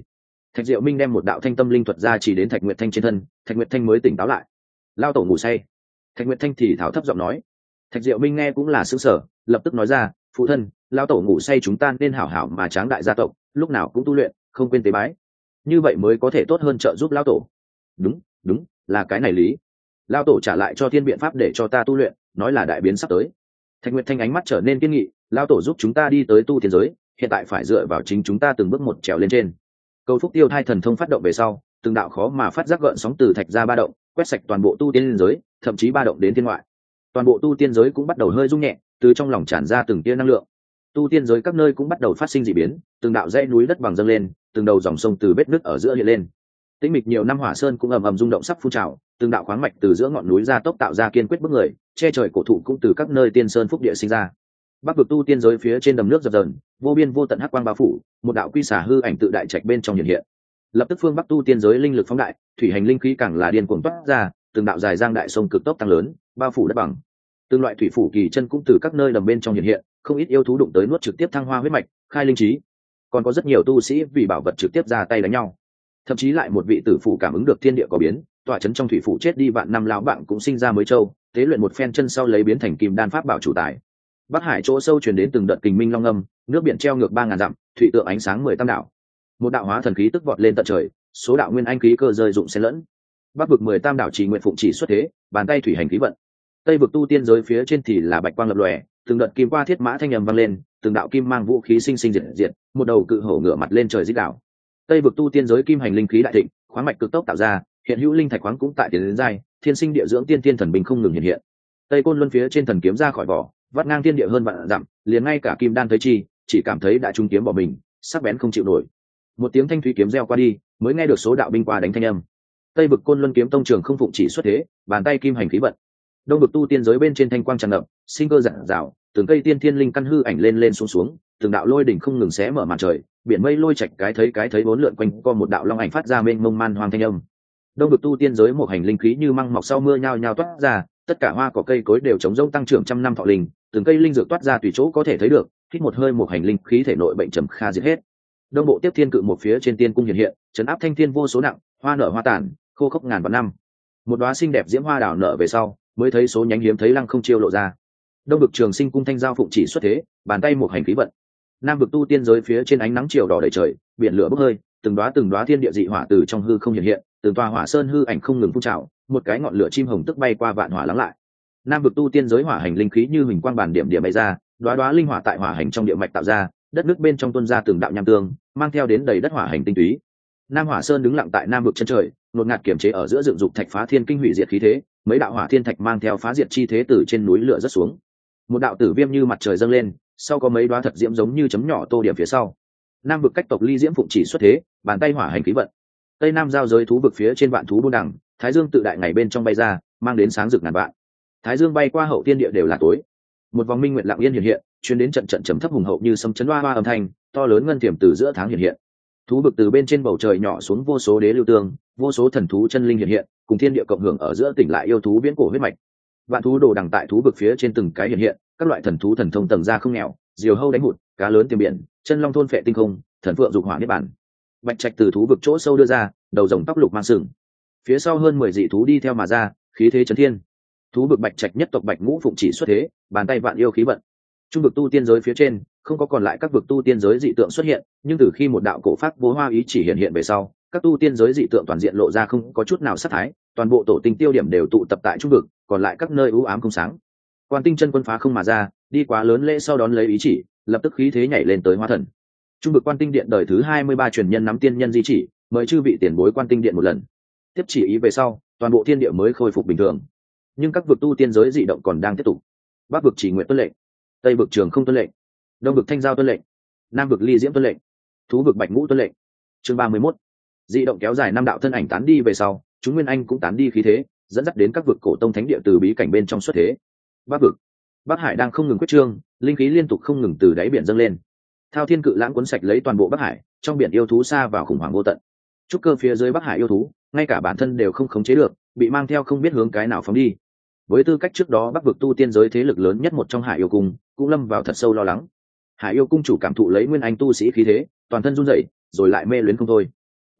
Thạch Diệu Minh đem một đạo thanh tâm linh thuật ra chỉ đến Thạch Nguyệt Thanh trên thân, Thạch Nguyệt Thanh mới tỉnh táo lại. Lao tổ ngủ say. Thạch Nguyệt Thanh thì thảo thấp giọng nói. Thạch Diệu Minh nghe cũng là sững sờ, lập tức nói ra, phụ thân, Lao tổ ngủ say chúng ta nên hảo hảo mà tráng đại gia tộc, lúc nào cũng tu luyện, không quên tế bái, như vậy mới có thể tốt hơn trợ giúp Lao tổ. Đúng, đúng, là cái này lý. Lao tổ trả lại cho thiên biện pháp để cho ta tu luyện, nói là đại biến sắp tới. Thạch Nguyệt Thanh ánh mắt trở nên kiên nghị, Lao tổ giúp chúng ta đi tới tu tiên giới, hiện tại phải dựa vào chính chúng ta từng bước một trèo lên trên. Cầu phúc tiêu thai thần thông phát động về sau, từng đạo khó mà phát giác gợn sóng từ thạch ra ba động, quét sạch toàn bộ tu tiên giới, thậm chí ba động đến thiên ngoại. Toàn bộ tu tiên giới cũng bắt đầu hơi rung nhẹ, từ trong lòng tràn ra từng tia năng lượng. Tu tiên giới các nơi cũng bắt đầu phát sinh dị biến, từng đạo dãy núi đất bằng dâng lên, từng đầu dòng sông từ vết nứt ở giữa hiện lên. Tĩnh mịch nhiều năm hỏa sơn cũng ầm ầm rung động sắp phun trào, từng đạo khoáng mạch từ giữa ngọn núi ra tốc tạo ra kiên quyết bức người, che trời cổ thụ cũng từ các nơi tiên sơn phúc địa sinh ra. Bắc vực tu tiên giới phía trên đầm nước dập dờn, vô biên vô tận hắc quang bao phủ, một đạo quy xả hư ảnh tự đại trạch bên trong hiện hiện. Lập tức phương Bắc tu tiên giới linh lực phóng đại, thủy hành linh khí càng là điên cuồng toát ra, từng đạo dài giang đại sông cực tốc tăng lớn, bao phủ đất bằng. Từng loại thủy phủ kỳ chân cũng từ các nơi đầm bên trong hiện hiện, không ít yêu thú đụng tới nuốt trực tiếp thăng hoa huyết mạch, khai linh trí. Còn có rất nhiều tu sĩ vì bảo vật trực tiếp ra tay đánh nhau. Thậm chí lại một vị tử phụ cảm ứng được thiên địa có biến, tọa chấn trong thủy phủ chết đi vạn năm lão bạn cũng sinh ra mới châu, tế luyện một phen chân sau lấy biến thành kim đan pháp bảo chủ tài. Bắc Hải chỗ sâu truyền đến từng đợt kình minh long âm, nước biển treo ngược 3000 dặm, thủy tượng ánh sáng 10 tam đảo. Một đạo hóa thần khí tức vọt lên tận trời, số đạo nguyên anh khí cơ rơi dụng xen lẫn. Bắc vực 10 tam đảo chỉ nguyện phụng chỉ xuất thế, bàn tay thủy hành khí vận. Tây vực tu tiên giới phía trên thì là bạch quang lập lòe, từng đợt kim qua thiết mã thanh âm vang lên, từng đạo kim mang vũ khí sinh sinh diệt diệt, một đầu cự hổ ngửa mặt lên trời rít đảo. Tây vực tu tiên giới kim hành linh khí đại thịnh, khoáng mạch cực tốc tạo ra, hiện hữu linh thạch khoáng cũng tại tiến đến giai, thiên sinh địa dưỡng tiên tiên thần bình không ngừng hiện hiện. Tây côn luân phía trên thần kiếm ra khỏi vỏ, vắt ngang thiên địa hơn vạn dặm, liền ngay cả kim đan thấy chi, chỉ cảm thấy đã trung kiếm bỏ mình, sắc bén không chịu nổi. Một tiếng thanh thúy kiếm reo qua đi, mới nghe được số đạo binh qua đánh thanh âm. Tây vực côn luân kiếm tông trường không phụng chỉ xuất thế, bàn tay kim hành khí vận. Đông vực tu tiên giới bên trên thanh quang tràn ngập, sinh cơ rạng rào, từng cây tiên thiên linh căn hư ảnh lên lên xuống xuống, từng đạo lôi đỉnh không ngừng xé mở màn trời, biển mây lôi chạch cái thấy bốn lượn quanh co một đạo long ảnh phát ra mênh mông man hoang thanh âm. Đông vực tu tiên giới một hành linh khí như măng mọc sau mưa nhao nhao toát ra, tất cả hoa cỏ cây cối đều chống rông tăng trưởng trăm năm thọ linh, từng cây linh dược toát ra tùy chỗ có thể thấy được, hít một hơi một hành linh khí thể nội bệnh trầm kha diệt hết. Đông bộ tiếp thiên cự một phía trên tiên cung hiện hiện, trấn áp thanh thiên vô số nặng, hoa nở hoa tàn, khô khốc ngàn vạn năm. Một đóa xinh đẹp diễm hoa đảo nở về sau, mới thấy số nhánh hiếm thấy lăng không chiêu lộ ra. Đông vực trường sinh cung thanh giao phụng chỉ xuất thế, bàn tay một hành khí vận. Nam vực tu tiên giới phía trên ánh nắng chiều đỏ đầy trời, biển lửa bốc hơi, từng đóa thiên địa dị hỏa từ trong hư không hiện hiện, từng tòa hỏa sơn hư ảnh không ngừng phun trào, một cái ngọn lửa chim hồng tức bay qua vạn hỏa lắng lại. Nam vực tu tiên giới hỏa hành linh khí như huỳnh quang bản điểm điểm bay ra, đóa linh hỏa tại hỏa hành trong địa mạch tạo ra, đất nước bên trong tuôn ra từng đạo nham tương, mang theo đến đầy đất hỏa hành tinh túy. Nam Hỏa Sơn đứng lặng tại Nam vực chân trời, ngột ngạt kiểm chế ở giữa dựng dục thạch phá thiên kinh hủy diệt khí thế, mấy đạo hỏa thiên thạch mang theo phá diệt chi thế từ trên núi lửa rất xuống. Một đạo tử viêm như mặt trời dâng lên, sau có mấy đóa thật diễm giống như chấm nhỏ tô điểm phía sau. Nam vực cách tộc ly diễm phụng chỉ xuất thế, bàn tay hỏa hành khí vận. Tây Nam giao giới thú vực phía trên vạn thú buôn đẳng, Thái Dương tự đại ngày bên trong bay ra, mang đến sáng rực ngàn vạn. Thái Dương bay qua hậu thiên địa đều là tối. Một vòng minh nguyệt lặng yên hiện hiện, truyền đến trận trận trầm thấp hùng hậu như sấm chấn hoa hoa âm thanh, to lớn ngân tiềm từ giữa tháng hiện hiện. Thú vực từ bên trên bầu trời nhỏ xuống vô số đế lưu tương, vô số thần thú chân linh hiện hiện, cùng thiên địa cộng hưởng ở giữa tỉnh lại yêu thú viễn cổ huyết mạch. Vạn thú đồ đằng tại thú vực phía trên từng cái hiện hiện, các loại thần thú thần thông tầng ra không nghèo, diều hâu đánh hụt, cá lớn tiềm biển, chân long thôn phệ tinh không, thần phượng dục hỏa niết bản. Bạch trạch từ thú vực chỗ sâu đưa ra, đầu rồng tóc lục mang sừng. Phía sau hơn 10 dị thú đi theo mà ra, khí thế chấn thiên. Thú vực bạch trạch nhất tộc bạch ngũ phụng chỉ xuất thế, bàn tay vạn yêu khí vận. Trung vực tu tiên giới phía trên không có còn lại các vực tu tiên giới dị tượng xuất hiện, nhưng từ khi một đạo cổ pháp vô hoa ý chỉ hiện hiện về sau, các tu tiên giới dị tượng toàn diện lộ ra không có chút nào sát thái, toàn bộ tổ tinh tiêu điểm đều tụ tập tại trung vực, còn lại các nơi u ám không sáng. Quan Tinh chân quân phá không mà ra, đi quá lớn lễ sau đón lấy ý chỉ, lập tức khí thế nhảy lên tới hóa thần. Trung vực Quan Tinh điện đời thứ 23 truyền nhân nắm tiên nhân di chỉ, mời chư vị tiền bối Quan Tinh điện một lần. Tiếp chỉ ý về sau, toàn bộ thiên địa mới khôi phục bình thường. Nhưng các vực tu tiên giới dị động còn đang tiếp tục. Bắc vực Chỉ Nguyện tuân lệnh, Tây vực Trường Không tuân lệnh, Đông vực Thanh Giao tuân lệnh, Nam vực Ly Diễm tuân lệnh, Thú vực Bạch Ngũ tuân lệnh. Chương 31. Dị động kéo dài năm đạo thân ảnh tán đi về sau, chúng nguyên anh cũng tán đi khí thế, dẫn dắt đến các vực cổ tông thánh địa từ bí cảnh bên trong xuất thế. Bắc vực, Bắc Hải đang không ngừng quyết trương, linh khí liên tục không ngừng từ đáy biển dâng lên. Thao Thiên Cự Lãng cuốn sạch lấy toàn bộ Bắc Hải, trong biển yêu thú xa vào khủng hoảng vô tận. Trúc cơ phía dưới Bắc Hải yêu thú, ngay cả bản thân đều không khống chế được, bị mang theo không biết hướng cái nào phóng đi. Với tư cách trước đó Bắc vực tu tiên giới thế lực lớn nhất một trong Hải yêu cung, cũng lâm vào thật sâu lo lắng. Hải yêu cung chủ cảm thụ lấy nguyên anh tu sĩ khí thế, toàn thân run rẩy, rồi lại mê luyến không thôi.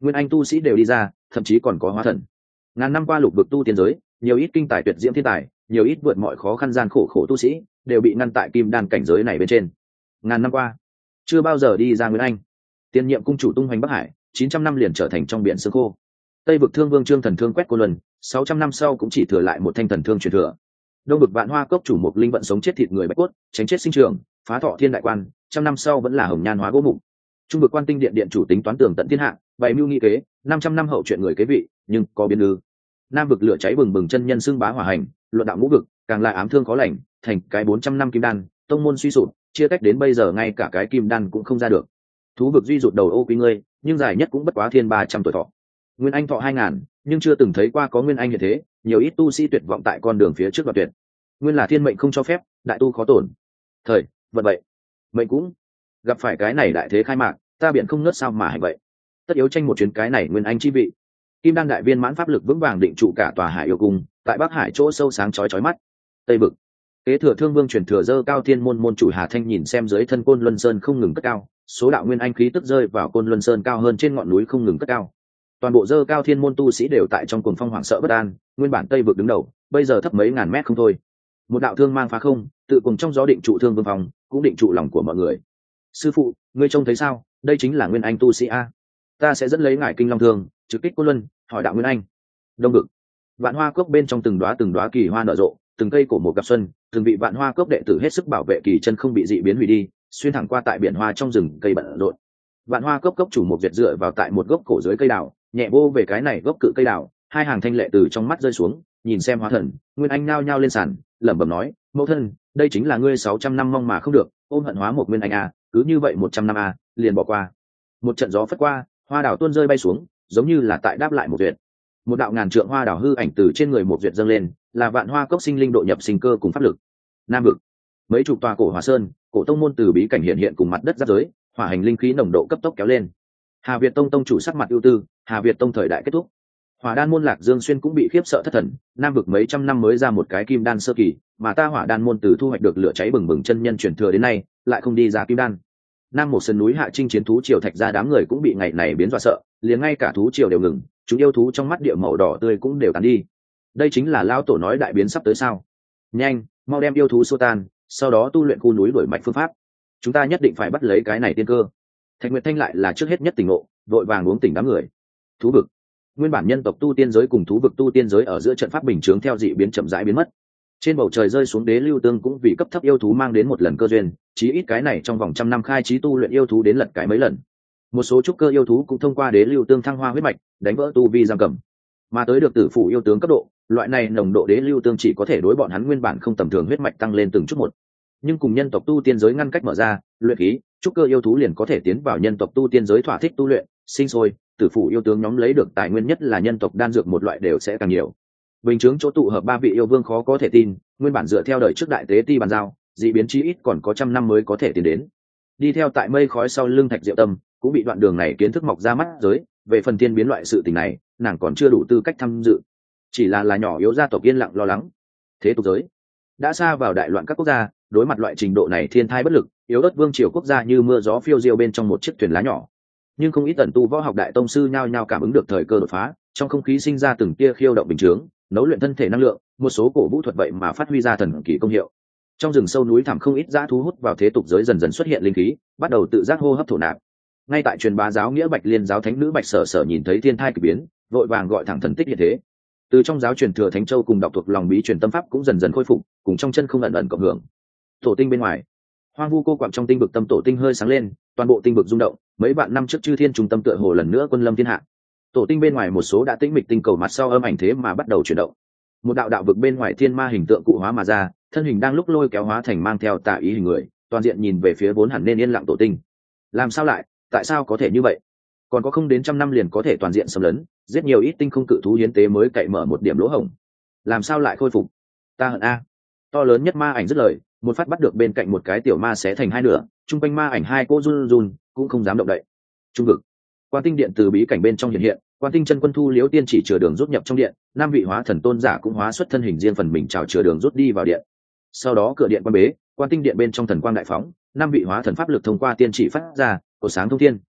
nguyên anh tu sĩ đều đi ra, thậm chí còn có hóa thần. Ngàn năm qua lục vực tu tiên giới, nhiều ít kinh tài tuyệt diễm thiên tài, nhiều ít vượt mọi khó khăn gian khổ tu sĩ đều bị ngăn tại kim đan cảnh giới này bên trên. Ngàn năm qua chưa bao giờ đi ra nguyên anh. Tiền nhiệm cung chủ tung hoành Bắc Hải, 900 năm liền trở thành trong biển xương khô. Tây vực thương vương Trương Thần Thương quét Côn Luân, 600 năm sau cũng chỉ thừa lại một thanh thần thương truyền thừa. Đông vực Vạn Hoa cốc chủ Mục Linh vận sống chết thịt người bạch cốt, tránh chết sinh trưởng, phá thọ thiên đại quan, trăm năm sau vẫn là hồng nhan hóa gỗ mục. Trung vực Quan Tinh điện điện chủ tính toán tường tận thiên hạ, bày mưu nghị kế, 500 năm hậu chuyện người kế vị, nhưng có biến ư. Nam vực lửa cháy bừng bừng chân nhân xưng bá hỏa hành, luận đạo ngũ vực, càng lại ám thương khó lành, thành cái 400 năm kim đan, tông môn suy sụp, chia cách đến bây giờ ngay cả cái kim đan cũng không ra được. Thú vực duy rụt đầu ô quý ngươi, nhưng dài nhất cũng bất quá thiên 300 tuổi thọ. Nguyên anh thọ 2000, nhưng chưa từng thấy qua có nguyên anh như thế, nhiều ít tu sĩ tuyệt vọng tại con đường phía trước và tuyệt. Nguyên là thiên mệnh không cho phép, đại tu khó tổn. Thời, vận vậy. Mệnh cũng gặp phải cái này đại thế khai mạc, ta biển không nớt sao mà hành vậy. Tất yếu tranh một chuyến cái này nguyên anh chi vị. Kim đan đại viên mãn pháp lực vững vàng định trụ cả tòa Hải yêu cung, tại Bắc Hải chỗ sâu sáng chói mắt. Tây vực, kế thừa thương vương truyền thừa dơ cao thiên môn môn chủ Hà Thanh nhìn xem dưới thân Côn Luân Sơn không ngừng cất cao, số đạo nguyên anh khí tức rơi vào Côn Luân Sơn cao hơn trên ngọn núi không ngừng cất cao. Toàn bộ dơ cao thiên môn tu sĩ đều tại trong cuồng phong hoảng sợ bất an, nguyên bản Tây vực đứng đầu, bây giờ thấp mấy ngàn mét không thôi. Một đạo thương mang phá không, tự cùng trong gió định trụ thương vương phòng, cũng định trụ lòng của mọi người. Sư phụ, ngươi trông thấy sao? Đây chính là nguyên anh tu sĩ a. Ta sẽ dẫn lấy ngải kinh long thương, trực kích Côn Luân, hỏi đạo nguyên anh. Đông vực, Vạn Hoa cốc bên trong từng đóa kỳ hoa nở rộ, từng cây cổ một gặp xuân, từng vị Vạn Hoa cốc đệ tử hết sức bảo vệ kỳ chân không bị dị biến hủy đi, xuyên thẳng qua tại biển hoa trong rừng cây bận rộn. Vạn Hoa cốc cốc chủ một việt dựa vào tại một gốc cổ dưới cây đào, nhẹ vô về cái này gốc cự cây đào, hai hàng thanh lệ từ trong mắt rơi xuống, nhìn xem hóa thần, nguyên anh nhao nhao lên sàn, lẩm bẩm nói, mẫu thân, đây chính là ngươi 600 năm mong mà không được, ôm hận hóa một nguyên anh a, cứ như vậy 100 năm a, liền bỏ qua. Một trận gió phất qua, hoa đào tuôn rơi bay xuống, giống như là tại đáp lại một duyệt. Một đạo ngàn trượng hoa đào hư ảnh từ trên người một duyệt dâng lên, là Vạn Hoa cốc sinh linh độ nhập sinh cơ cùng pháp lực. Nam vực, mấy chục tòa cổ Hỏa Sơn, cổ tông môn từ bí cảnh hiện hiện cùng mặt đất giáp giới, hỏa hành linh khí nồng độ cấp tốc kéo lên. Hà Việt tông tông chủ sắc mặt ưu tư, Hà Việt tông thời đại kết thúc. Hỏa đan môn Lạc Dương Xuyên cũng bị khiếp sợ thất thần, Nam vực mấy trăm năm mới ra một cái kim đan sơ kỳ, mà ta Hỏa đan môn từ thu hoạch được lửa cháy bừng bừng chân nhân truyền thừa đến nay, lại không đi ra kim đan. Nam một sườn núi hạ trinh chiến thú triều thạch ra đám người cũng bị ngày này biến dọa sợ, liền ngay cả thú triều đều ngừng, chúng yêu thú trong mắt địa màu đỏ tươi cũng đều tàn đi. Đây chính là lao tổ nói đại biến sắp tới sao? Nhanh, mau đem yêu thú xua tan, sau đó tu luyện khu núi đổi mạch phương pháp. Chúng ta nhất định phải bắt lấy cái này tiên cơ. Thạch Nguyệt Thanh lại là trước hết nhất tỉnh ngộ, vội vàng uống tỉnh đám người. Thú vực, nguyên bản nhân tộc tu tiên giới cùng thú vực tu tiên giới ở giữa trận pháp bình chướng theo dị biến chậm rãi biến mất. Trên bầu trời rơi xuống đế lưu tương cũng vì cấp thấp yêu thú mang đến một lần cơ duyên, chí ít cái này trong vòng trăm năm khai trí tu luyện yêu thú đến lật cái mấy lần. Một số trúc cơ yêu thú cũng thông qua đế lưu tương thăng hoa huyết mạch, đánh vỡ tu vi giam cầm, mà tới được tử phụ yêu tướng cấp độ, loại này nồng độ đế lưu tương chỉ có thể đối bọn hắn nguyên bản không tầm thường huyết mạch tăng lên từng chút một. Nhưng cùng nhân tộc tu tiên giới ngăn cách mở ra, luyện khí, trúc cơ yêu thú liền có thể tiến vào nhân tộc tu tiên giới thỏa thích tu luyện, sinh sôi, tử phụ yêu tướng nhóm lấy được tài nguyên nhất là nhân tộc đan dược một loại đều sẽ càng nhiều. Bình chứng chỗ tụ hợp ba vị yêu vương khó có thể tin, nguyên bản dựa theo đời trước đại tế ti bàn giao, dị biến chí ít còn có trăm năm mới có thể tiến đến. Đi theo tại mây khói sau lưng Thạch Diệu Tâm, cũng bị đoạn đường này kiến thức mọc ra mắt giới, về phần tiên biến loại sự tình này, nàng còn chưa đủ tư cách tham dự. Chỉ là nhỏ yếu gia tộc yên lặng lo lắng. Thế tục giới đã xa vào đại loạn các quốc gia, đối mặt loại trình độ này thiên thai bất lực, yếu ớt vương triều quốc gia như mưa gió phiêu diêu bên trong một chiếc thuyền lá nhỏ. Nhưng không ít tần tu võ học đại tông sư nhao nhao cảm ứng được thời cơ đột phá, trong không khí sinh ra từng tia khiêu động bình chướng, nấu luyện thân thể năng lượng, một số cổ vũ thuật vậy mà phát huy ra thần kỳ công hiệu. Trong rừng sâu núi thẳm không ít dã thú hút vào thế tục giới dần dần xuất hiện linh khí, bắt đầu tự giác hô hấp thổ nạp. Ngay tại truyền bá giáo nghĩa Bạch Liên giáo thánh nữ Bạch Sở Sở nhìn thấy thiên thai kỳ biến, vội vàng gọi thẳng thần tích hiện thế. Từ trong giáo truyền thừa Thánh Châu cùng đọc thuộc lòng bí truyền tâm pháp cũng dần dần khôi phục, cùng trong chân không ẩn ẩn cộng hưởng. Tổ tinh bên ngoài, hoang vu cô quặng trong tinh vực tâm tổ tinh hơi sáng lên, toàn bộ tinh vực rung động, mấy vạn năm trước chư thiên trung tâm tựa hồ lần nữa quân lâm thiên hạ. Tổ tinh bên ngoài một số đã tĩnh mịch tinh cầu mặt sau âm ảnh thế mà bắt đầu chuyển động. Một đạo đạo vực bên ngoài thiên ma hình tượng cụ hóa mà ra, thân hình đang lúc lôi kéo hóa thành mang theo tà ý hình người, toàn diện nhìn về phía vốn hẳn nên yên lặng tổ tinh. Làm sao lại, tại sao có thể như vậy? Còn có không đến trăm năm liền có thể toàn diện xâm lấn, giết nhiều ít tinh không cự thú hiến tế mới cậy mở một điểm lỗ hổng. Làm sao lại khôi phục? Ta hận a. To lớn nhất ma ảnh dứt lời, một phát bắt được bên cạnh một cái tiểu ma xé thành hai nửa, trung quanh ma ảnh hai cô run run, cũng không dám động đậy. Trung vực, Quan Tinh điện từ bí cảnh bên trong hiện hiện, Quan Tinh chân quân thu liễu tiên chỉ chừa đường rút nhập trong điện, năm vị hóa thần tôn giả cũng hóa xuất thân hình riêng phần mình chào chừa đường rút đi vào điện. Sau đó cửa điện quan bế, Quan Tinh điện bên trong thần quang đại phóng, năm vị hóa thần pháp lực thông qua tiên chỉ phát ra, cổ sáng thông thiên.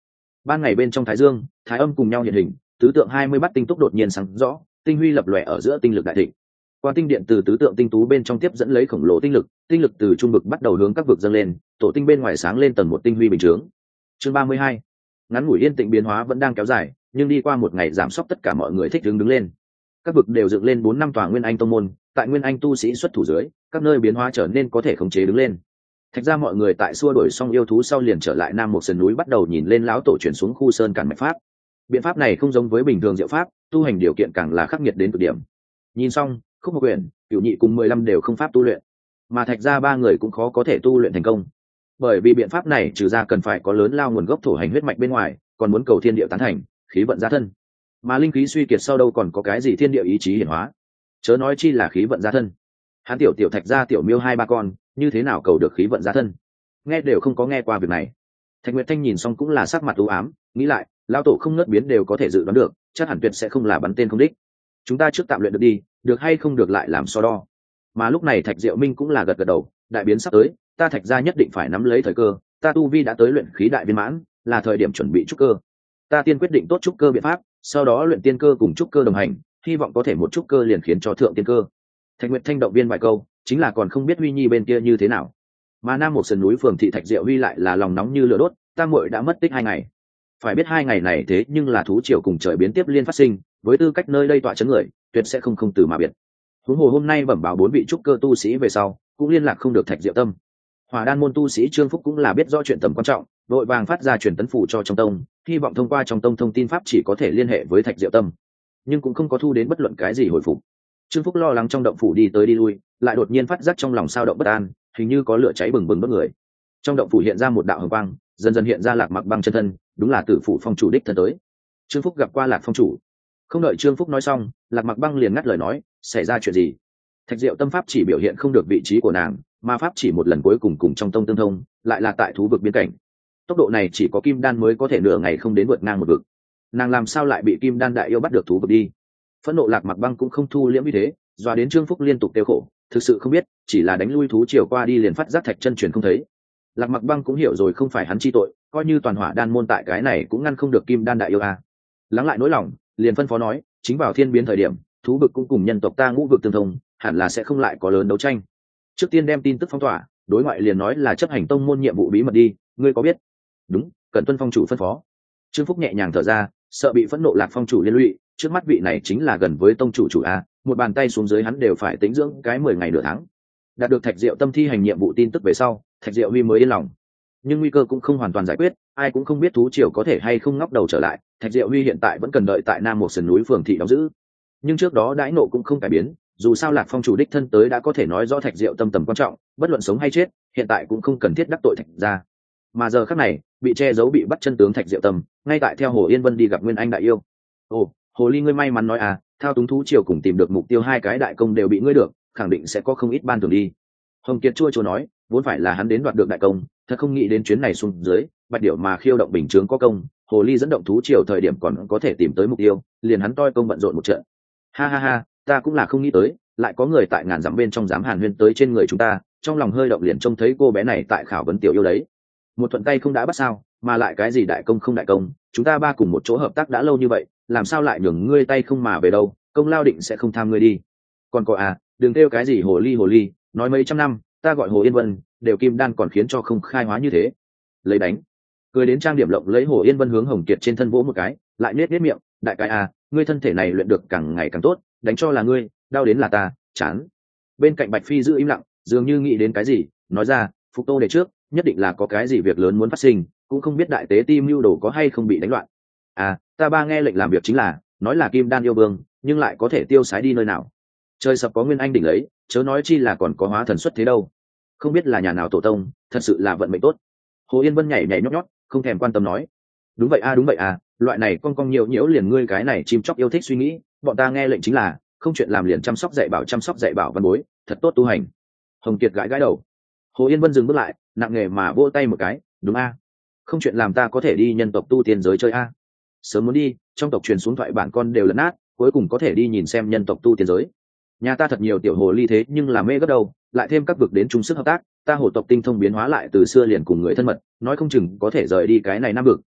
ban ngày bên trong thái dương thái âm cùng nhau hiện hình, tứ tượng 20 bát tinh túc đột nhiên sáng rõ, tinh huy lập lòe ở giữa tinh lực đại thịnh. Quan tinh điện từ tứ tượng tinh tú bên trong tiếp dẫn lấy khổng lồ tinh lực từ trung vực bắt đầu hướng các vực dâng lên, tổ tinh bên ngoài sáng lên tầng một tinh huy bình chướng. Chương 32. Ngắn ngủi yên tĩnh biến hóa vẫn đang kéo dài, nhưng đi qua một ngày giảm sốc tất cả mọi người thích đứng lên. Các vực đều dựng lên 4 năm tòa nguyên anh tông môn, tại nguyên anh tu sĩ xuất thủ dưới, các nơi biến hóa trở nên có thể khống chế đứng lên. Thạch ra mọi người tại xua đuổi xong yêu thú sau liền trở lại nam một sườn núi, bắt đầu nhìn lên lão tổ chuyển xuống khu sơn càn mạch pháp. Biện pháp này không giống với bình thường diệu pháp, tu hành điều kiện càng là khắc nghiệt đến cực điểm. Nhìn xong, Khúc Một Quyển, Cửu Nhị cùng 15 đều không pháp tu luyện, mà Thạch ra ba người cũng khó có thể tu luyện thành công. Bởi vì biện pháp này trừ ra cần phải có lớn lao nguồn gốc thổ hành huyết mạch bên ngoài, còn muốn cầu thiên địa tán thành, khí vận gia thân. Mà linh khí suy kiệt sau đâu còn có cái gì thiên địa ý chí hiển hóa, chớ nói chi là khí vận gia thân. Hắn tiểu Thạch ra tiểu Miêu 2-3 con, như thế nào cầu được khí vận gia thân? Nghe đều không có nghe qua việc này. Thạch Nguyệt Thanh nhìn xong cũng là sắc mặt u ám, nghĩ lại, lão tổ không ngớt biến đều có thể dự đoán được, chắc hẳn tuyệt sẽ không là bắn tên không đích. Chúng ta trước tạm luyện được đi, được hay không được lại làm so đo. Mà lúc này Thạch Diệu Minh cũng là gật gật đầu, đại biến sắp tới, ta Thạch gia nhất định phải nắm lấy thời cơ, ta tu vi đã tới luyện khí đại viên mãn, là thời điểm chuẩn bị trúc cơ. Ta tiên quyết định tốt trúc cơ biện pháp, sau đó luyện tiên cơ cùng trúc cơ đồng hành, hy vọng có thể một trúc cơ liền khiến cho thượng tiên cơ. Thạch Nguyệt Thanh động viên vài câu, chính là còn không biết Huy Nhi bên kia như thế nào. Mà nam một sườn núi phường thị Thạch Diệu Huy lại là lòng nóng như lửa đốt, tam muội đã mất tích 2 ngày. Phải biết 2 ngày này thế nhưng là thú triều cùng trời biến tiếp liên phát sinh, với tư cách nơi đây tọa chấn người, tuyệt sẽ không từ mà biệt. Huống hồ hôm nay bẩm báo 4 vị trúc cơ tu sĩ về sau, cũng liên lạc không được Thạch Diệu Tâm. Hỏa đan môn tu sĩ Trương Phúc cũng là biết rõ chuyện tầm quan trọng, đội vàng phát ra truyền tấn phủ cho trong tông, hy vọng thông qua trong tông thông tin pháp chỉ có thể liên hệ với Thạch Diệu Tâm, nhưng cũng không có thu đến bất luận cái gì hồi phục. Trương Phúc lo lắng trong động phủ đi tới đi lui, lại đột nhiên phát giác trong lòng sao động bất an, hình như có lửa cháy bừng bừng đốt người. Trong động phủ hiện ra một đạo hồng quang, dần dần hiện ra Lạc Mặc Băng chân thân, đúng là Tử Phủ phong chủ đích thân tới. Trương Phúc gặp qua Lạc phong chủ. Không đợi Trương Phúc nói xong, Lạc Mặc Băng liền ngắt lời nói, xảy ra chuyện gì? Thạch Diệu Tâm pháp chỉ biểu hiện không được vị trí của nàng, mà pháp chỉ một lần cuối cùng cùng trong tông tương thông, lại là tại thú vực biên cảnh. Tốc độ này chỉ có kim đan mới có thể nửa ngày không đến vượt ngang một vực. Nàng làm sao lại bị kim đan đại yêu bắt được thú vực đi? Phẫn nộ Lạc Mặc Băng cũng không thu liễm như thế, doa đến Trương Phúc liên tục tiêu khổ, thực sự không biết, chỉ là đánh lui thú chiều qua đi liền phát giác Thạch chân truyền không thấy. Lạc Mặc Băng cũng hiểu rồi không phải hắn chi tội, coi như toàn hỏa đan môn tại cái này cũng ngăn không được kim đan đại yêu a. Lắng lại nỗi lòng, liền phân phó nói, chính vào thiên biến thời điểm, thú vực cũng cùng nhân tộc ta ngũ vực tương thông, hẳn là sẽ không lại có lớn đấu tranh. Trước tiên đem tin tức phong tỏa, đối ngoại liền nói là chấp hành tông môn nhiệm vụ bí mật đi, ngươi có biết? Đúng, cần tuân phong chủ phân phó. Trương Phúc nhẹ nhàng thở ra, sợ bị phẫn nộ Lạc phong chủ liên lụy, trước mắt vị này chính là gần với tông chủ a, một bàn tay xuống dưới hắn đều phải tính dưỡng cái 10 ngày nửa tháng. Đạt được Thạch Diệu Tâm thi hành nhiệm vụ tin tức về sau, Thạch Diệu Huy mới yên lòng. Nhưng nguy cơ cũng không hoàn toàn giải quyết, ai cũng không biết thú triều có thể hay không ngóc đầu trở lại. Thạch Diệu Huy hiện tại vẫn cần đợi tại nam một sườn núi phường thị đóng giữ. Nhưng trước đó đãi nộ cũng không cải biến, dù sao Lạc phong chủ đích thân tới đã có thể nói rõ Thạch Diệu Tâm tầm quan trọng, bất luận sống hay chết, hiện tại cũng không cần thiết đắc tội Thạch gia. Mà giờ khắc này, bị che giấu bị bắt chân tướng Thạch Diệu Tâm, ngay tại theo Hồ Yên Vân đi gặp Nguyên Anh đại yêu. Ồ, Hồ Ly ngươi may mắn nói à, thao túng thú triều cùng tìm được mục tiêu 2 cái đại công đều bị ngươi được, khẳng định sẽ có không ít ban thưởng đi. Hồng Kiệt chua chua nói, vốn phải là hắn đến đoạt được đại công, thật không nghĩ đến chuyến này xuống dưới, Bạch Điểu mà khiêu động bình chướng có công, Hồ Ly dẫn động thú triều thời điểm còn có thể tìm tới mục tiêu, liền hắn toi công bận rộn một trận. Ha ha ha, ta cũng là không nghĩ tới, lại có người tại ngàn dặm bên trong dám hàn huyên tới trên người chúng ta, trong lòng hơi động liền trông thấy cô bé này tại khảo vấn tiểu yêu đấy. Một thuận tay không đã bắt sao, mà lại cái gì đại công không đại công, chúng ta ba cùng một chỗ hợp tác đã lâu như vậy, làm sao lại nhường ngươi tay không mà về đâu, công lao định sẽ không tham ngươi đi. Còn có à, đừng kêu cái gì hồ ly, nói mấy trăm năm, ta gọi Hồ Yên Vân, đều kim đan còn khiến cho không khai hóa như thế. Lấy đánh. Cười đến trang điểm lộng lấy Hồ Yên Vân hướng Hồng Kiệt trên thân vỗ một cái, lại nết miệng, đại cái à, ngươi thân thể này luyện được càng ngày càng tốt, đánh cho là ngươi, đau đến là ta, chán. Bên cạnh Bạch Phi giữ im lặng, dường như nghĩ đến cái gì, nói ra, Phục Tô để trước, nhất định là có cái gì việc lớn muốn phát sinh, cũng không biết đại tế ti mưu đồ có hay không bị đánh loạn. À, ta ba nghe lệnh làm việc chính là, nói là kim đan yêu vương, nhưng lại có thể tiêu sái đi nơi nào. Trời sập có Nguyên Anh đỉnh lấy, chớ nói chi là còn có hóa thần xuất thế đâu. Không biết là nhà nào tổ tông, thật sự là vận mệnh tốt. Hồ Yên Vân nhảy nhót nhót, không thèm quan tâm nói, đúng vậy à, loại này con nhiều nhiễu liền ngươi cái này chim chóc yêu thích suy nghĩ, bọn ta nghe lệnh chính là không chuyện làm liền chăm sóc dạy bảo văn bối, thật tốt tu hành. Hồng Kiệt gãi đầu. Hồ Yên Vân dừng bước lại, nặng nề mà vỗ tay một cái, đúng a, không chuyện làm ta có thể đi nhân tộc tu tiên giới chơi a. Sớm muốn đi, trong tộc truyền xuống thoại bản con đều lấn át, cuối cùng có thể đi nhìn xem nhân tộc tu tiên giới. Nhà ta thật nhiều tiểu hồ ly thế nhưng là mê gấp đầu, lại thêm các vực đến chung sức hợp tác, ta hổ tộc tinh thông biến hóa lại từ xưa liền cùng người thân mật, nói không chừng có thể rời đi cái này nam vực,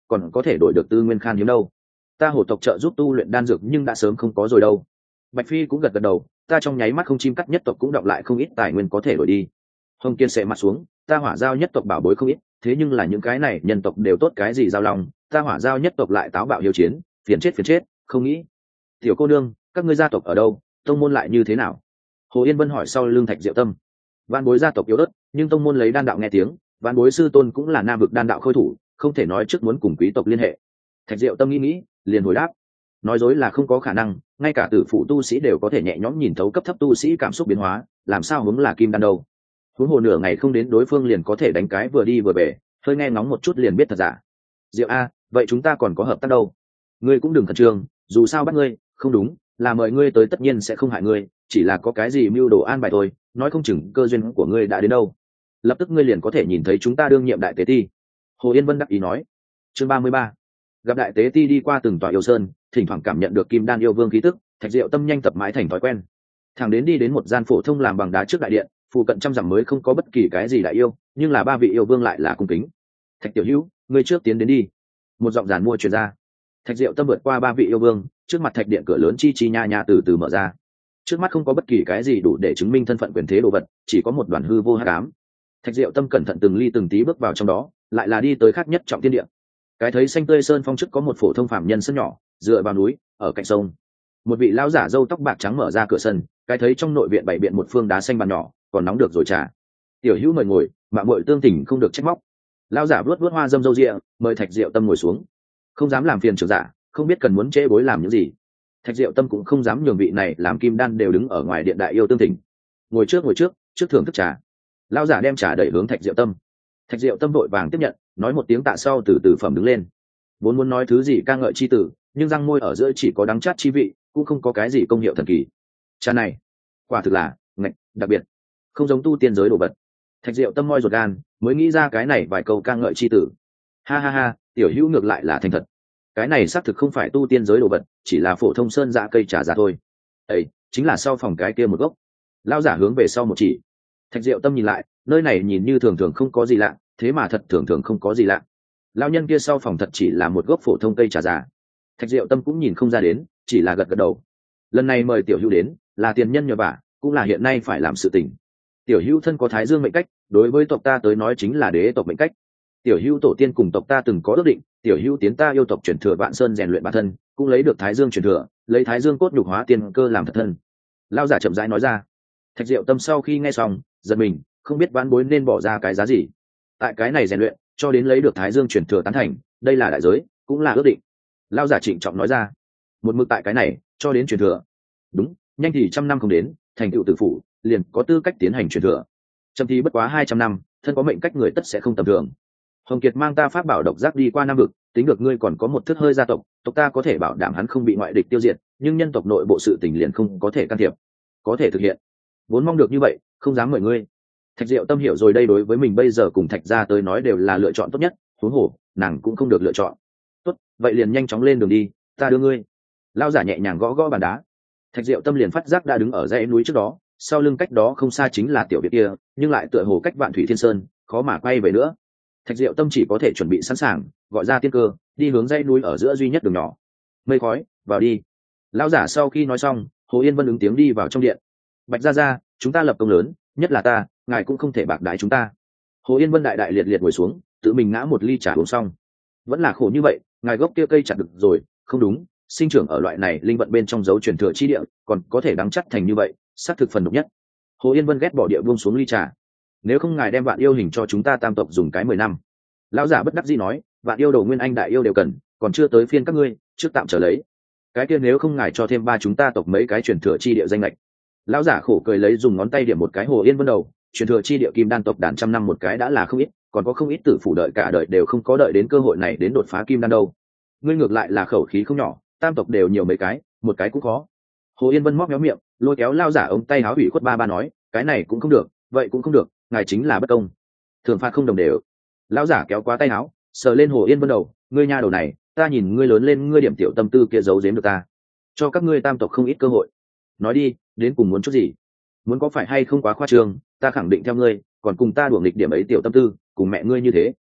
còn có thể đổi được tư nguyên khan hiếm đâu. Ta hổ tộc trợ giúp tu luyện đan dược nhưng đã sớm không có rồi đâu. Bạch Phi cũng gật gật đầu, ta trong nháy mắt không chim cắt nhất tộc cũng đọng lại không ít tài nguyên có thể đổi đi. Hồng Kiên sệ mặt xuống, ta hỏa giao nhất tộc bảo bối không ít, thế nhưng là những cái này nhân tộc đều tốt cái gì giao lòng, ta hỏa giao nhất tộc lại táo bạo hiếu chiến, phiền chết, không nghĩ. Tiểu cô nương, các ngươi gia tộc ở đâu, tông môn lại như thế nào? Hồ Yên Vân hỏi sau lưng Thạch Diệu Tâm. Vạn Bối gia tộc yếu ớt, nhưng tông môn lấy đan đạo nghe tiếng, Vạn Bối sư tôn cũng là nam vực đan đạo khôi thủ, không thể nói trước muốn cùng quý tộc liên hệ. Thạch Diệu Tâm nghĩ, liền hồi đáp. Nói dối là không có khả năng, ngay cả tử phụ tu sĩ đều có thể nhẹ nhõm nhìn thấu cấp thấp tu sĩ cảm xúc biến hóa, làm sao hướng là kim đan đâu. Huống hồ nửa ngày không đến đối phương liền có thể đánh cái vừa đi vừa về, hơi nghe ngóng một chút liền biết thật giả. Diệu a, vậy chúng ta còn có hợp tác đâu. Ngươi cũng đừng khẩn trương, dù sao bắt ngươi, không đúng, là mời ngươi tới tất nhiên sẽ không hại ngươi, chỉ là có cái gì mưu đồ an bài thôi, nói không chừng cơ duyên của ngươi đã đến đâu. Lập tức ngươi liền có thể nhìn thấy chúng ta đương nhiệm đại tế ti. Hồ Yên Vân đắc ý nói. Chương 33. Gặp đại tế ti đi qua từng tòa yêu sơn, thỉnh thoảng cảm nhận được kim đan yêu vương khí tức, Thạch Diệu Tâm nhanh tập mãi thành thói quen. Thằng đến đi đến một gian phổ thông làm bằng đá trước đại điện, phụ cận trăm dặm mới không có bất kỳ cái gì đại yêu, nhưng là ba vị yêu vương lại là cung kính. Thạch tiểu hữu, ngươi trước tiến đến đi. Một giọng giàn mua truyền ra. Thạch Diệu Tâm vượt qua ba vị yêu vương, trước mặt thạch điện cửa lớn chi chi nha nha từ từ mở ra. Trước mắt không có bất kỳ cái gì đủ để chứng minh thân phận quyền thế đồ vật, chỉ có một đoàn hư vô hắc ám. Thạch Diệu Tâm cẩn thận từng ly từng tí bước vào trong đó, lại là đi tới khác nhất trọng thiên địa. Cái thấy xanh tươi sơn phong trước có một phổ thông phạm nhân sân nhỏ, dựa vào núi, ở cạnh sông. Một vị lão giả râu tóc bạc trắng mở ra cửa sân, cái thấy trong nội viện bày biện một phương đá xanh bàn nhỏ, còn nóng được rồi trà. Tiểu hữu mời ngồi, mạng muội tương tình không được trách móc. Lão giả vuốt vuốt hoa dâm râu ria, mời Thạch Diệu Tâm ngồi xuống. Không dám làm phiền trưởng giả, không biết cần muốn trễ bối làm những gì. Thạch Diệu Tâm cũng không dám nhường vị này làm kim đan đều đứng ở ngoài điện đại yêu tương tình. Ngồi trước, trước thưởng thức trà. Lão giả đem trà đẩy hướng Thạch Diệu Tâm. Thạch Diệu Tâm vội vàng tiếp nhận, nói một tiếng tạ sau từ từ phẩm đứng lên. Vốn muốn nói thứ gì ca ngợi chi tử, nhưng răng môi ở giữa chỉ có đắng chát chi vị, cũng không có cái gì công hiệu thần kỳ. Trà này, quả thực là ngạch, đặc biệt, không giống tu tiên giới đồ vật. Thạch Diệu Tâm moi ruột gan, mới nghĩ ra cái này vài câu ca ngợi chi tử. Ha ha ha, tiểu hữu ngược lại là thành thật. Cái này xác thực không phải tu tiên giới đồ vật, chỉ là phổ thông sơn dã cây trà già thôi. Ấy, chính là sau phòng cái kia một gốc. Lão giả hướng về sau một chỉ. Thạch Diệu Tâm nhìn lại, nơi này nhìn như thường thường không có gì lạ, thế mà thật thường thường không có gì lạ. Lão nhân kia sau phòng thật chỉ là một gốc phổ thông cây trà già. Thạch Diệu Tâm cũng nhìn không ra đến, chỉ là gật gật đầu. Lần này mời tiểu hữu đến, là tiền nhân nhờ vả, cũng là hiện nay phải làm sự tình. Tiểu hữu thân có Thái Dương mệnh cách, đối với tộc ta tới nói chính là đế tộc mệnh cách. Tiểu hữu tổ tiên cùng tộc ta từng có ước định, tiểu hữu tiến ta yêu tộc chuyển thừa Vạn Sơn rèn luyện bản thân, cũng lấy được Thái Dương chuyển thừa, lấy Thái Dương cốt nhục hóa tiên cơ làm thật thân. Lão giả chậm rãi nói ra. Thạch Diệu Tâm sau khi nghe xong, giật mình, không biết vãn bối nên bỏ ra cái giá gì. Tại cái này rèn luyện, cho đến lấy được Thái Dương chuyển thừa tán thành, đây là đại giới, cũng là ước định. Lão giả trịnh trọng nói ra. Một mực tại cái này, cho đến chuyển thừa. Đúng, nhanh thì 100 năm không đến, thành tựu tử phụ, liền có tư cách tiến hành chuyển thừa. Chậm thì bất quá 200 năm, thân có mệnh cách người tất sẽ không tầm thường. Hồng Kiệt mang ta pháp bảo độc giác đi qua Nam vực, tính được ngươi còn có một thước hơi gia tộc, tộc ta có thể bảo đảm hắn không bị ngoại địch tiêu diệt, nhưng nhân tộc nội bộ sự tình liền không có thể can thiệp. Có thể thực hiện. Vốn mong được như vậy, không dám mời ngươi. Thạch Diệu Tâm hiểu rồi, đây đối với mình bây giờ cùng Thạch gia tới nói đều là lựa chọn tốt nhất, huống hồ, nàng cũng không được lựa chọn. Tốt, vậy liền nhanh chóng lên đường đi, ta đưa ngươi. Lão giả nhẹ nhàng gõ gõ bàn đá. Thạch Diệu Tâm liền phát giác đã đứng ở dãy núi trước đó, sau lưng cách đó không xa chính là tiểu viện kia, nhưng lại tựa hồ cách Vạn Thủy Thiên Sơn, khó mà quay về nữa. Thạch Diệu Tâm chỉ có thể chuẩn bị sẵn sàng, gọi ra tiên cơ, đi hướng dãy núi ở giữa duy nhất đường nhỏ. Mây khói, vào đi. Lão giả sau khi nói xong, Hồ Yên Vân ứng tiếng đi vào trong điện. Bạch gia gia, chúng ta lập công lớn, nhất là ta, ngài cũng không thể bạc đái chúng ta. Hồ Yên Vân đại đại liệt liệt ngồi xuống, tự mình ngã một ly trà uống xong. Vẫn là khổ như vậy, ngài gốc kia cây chặt được rồi, không đúng, sinh trưởng ở loại này linh vận bên trong dấu truyền thừa chi địa, còn có thể đắng chắc thành như vậy, xác thực phần độc nhất. Hồ Yên Vân ghét bỏ địa buông xuống ly trà. Nếu không ngài đem Vạn Yêu hình cho chúng ta tam tộc dùng cái 10 năm. Lão giả bất đắc dĩ nói, Vạn Yêu đồ nguyên anh đại yêu đều cần, còn chưa tới phiên các ngươi, trước tạm trở lấy. Cái kia nếu không ngài cho thêm ba chúng ta tộc mấy cái truyền thừa chi địa danh lệch. Lão giả khổ cười lấy dùng ngón tay điểm một cái Hồ Yên Vân đầu, truyền thừa chi địa kim đan tộc đàn 100 năm một cái đã là không ít, còn có không ít tử phủ đợi cả đời đều không có đợi đến cơ hội này đến đột phá kim đan đâu. Ngươi ngược lại là khẩu khí không nhỏ, tam tộc đều nhiều mấy cái, một cái cũng khó. Hồ Yên Vân móc méo miệng, lôi kéo lão giả ông tay háo ủy khuất ba nói, cái này cũng không được, vậy cũng không được, ngài chính là bất công. Thường phạt không đồng đều. Lão giả kéo qua tay áo, sờ lên Hồ Yên Vân đầu, ngươi nha đầu này, ta nhìn ngươi lớn lên, ngươi điểm tiểu tâm tư kia giấu giếm được ta, cho các ngươi tam tộc không ít cơ hội. Nói đi, đến cùng muốn chút gì? Muốn có phải hay không quá khoa trương, ta khẳng định theo ngươi, còn cùng ta đuổi nghịch điểm ấy tiểu tâm tư, cùng mẹ ngươi như thế.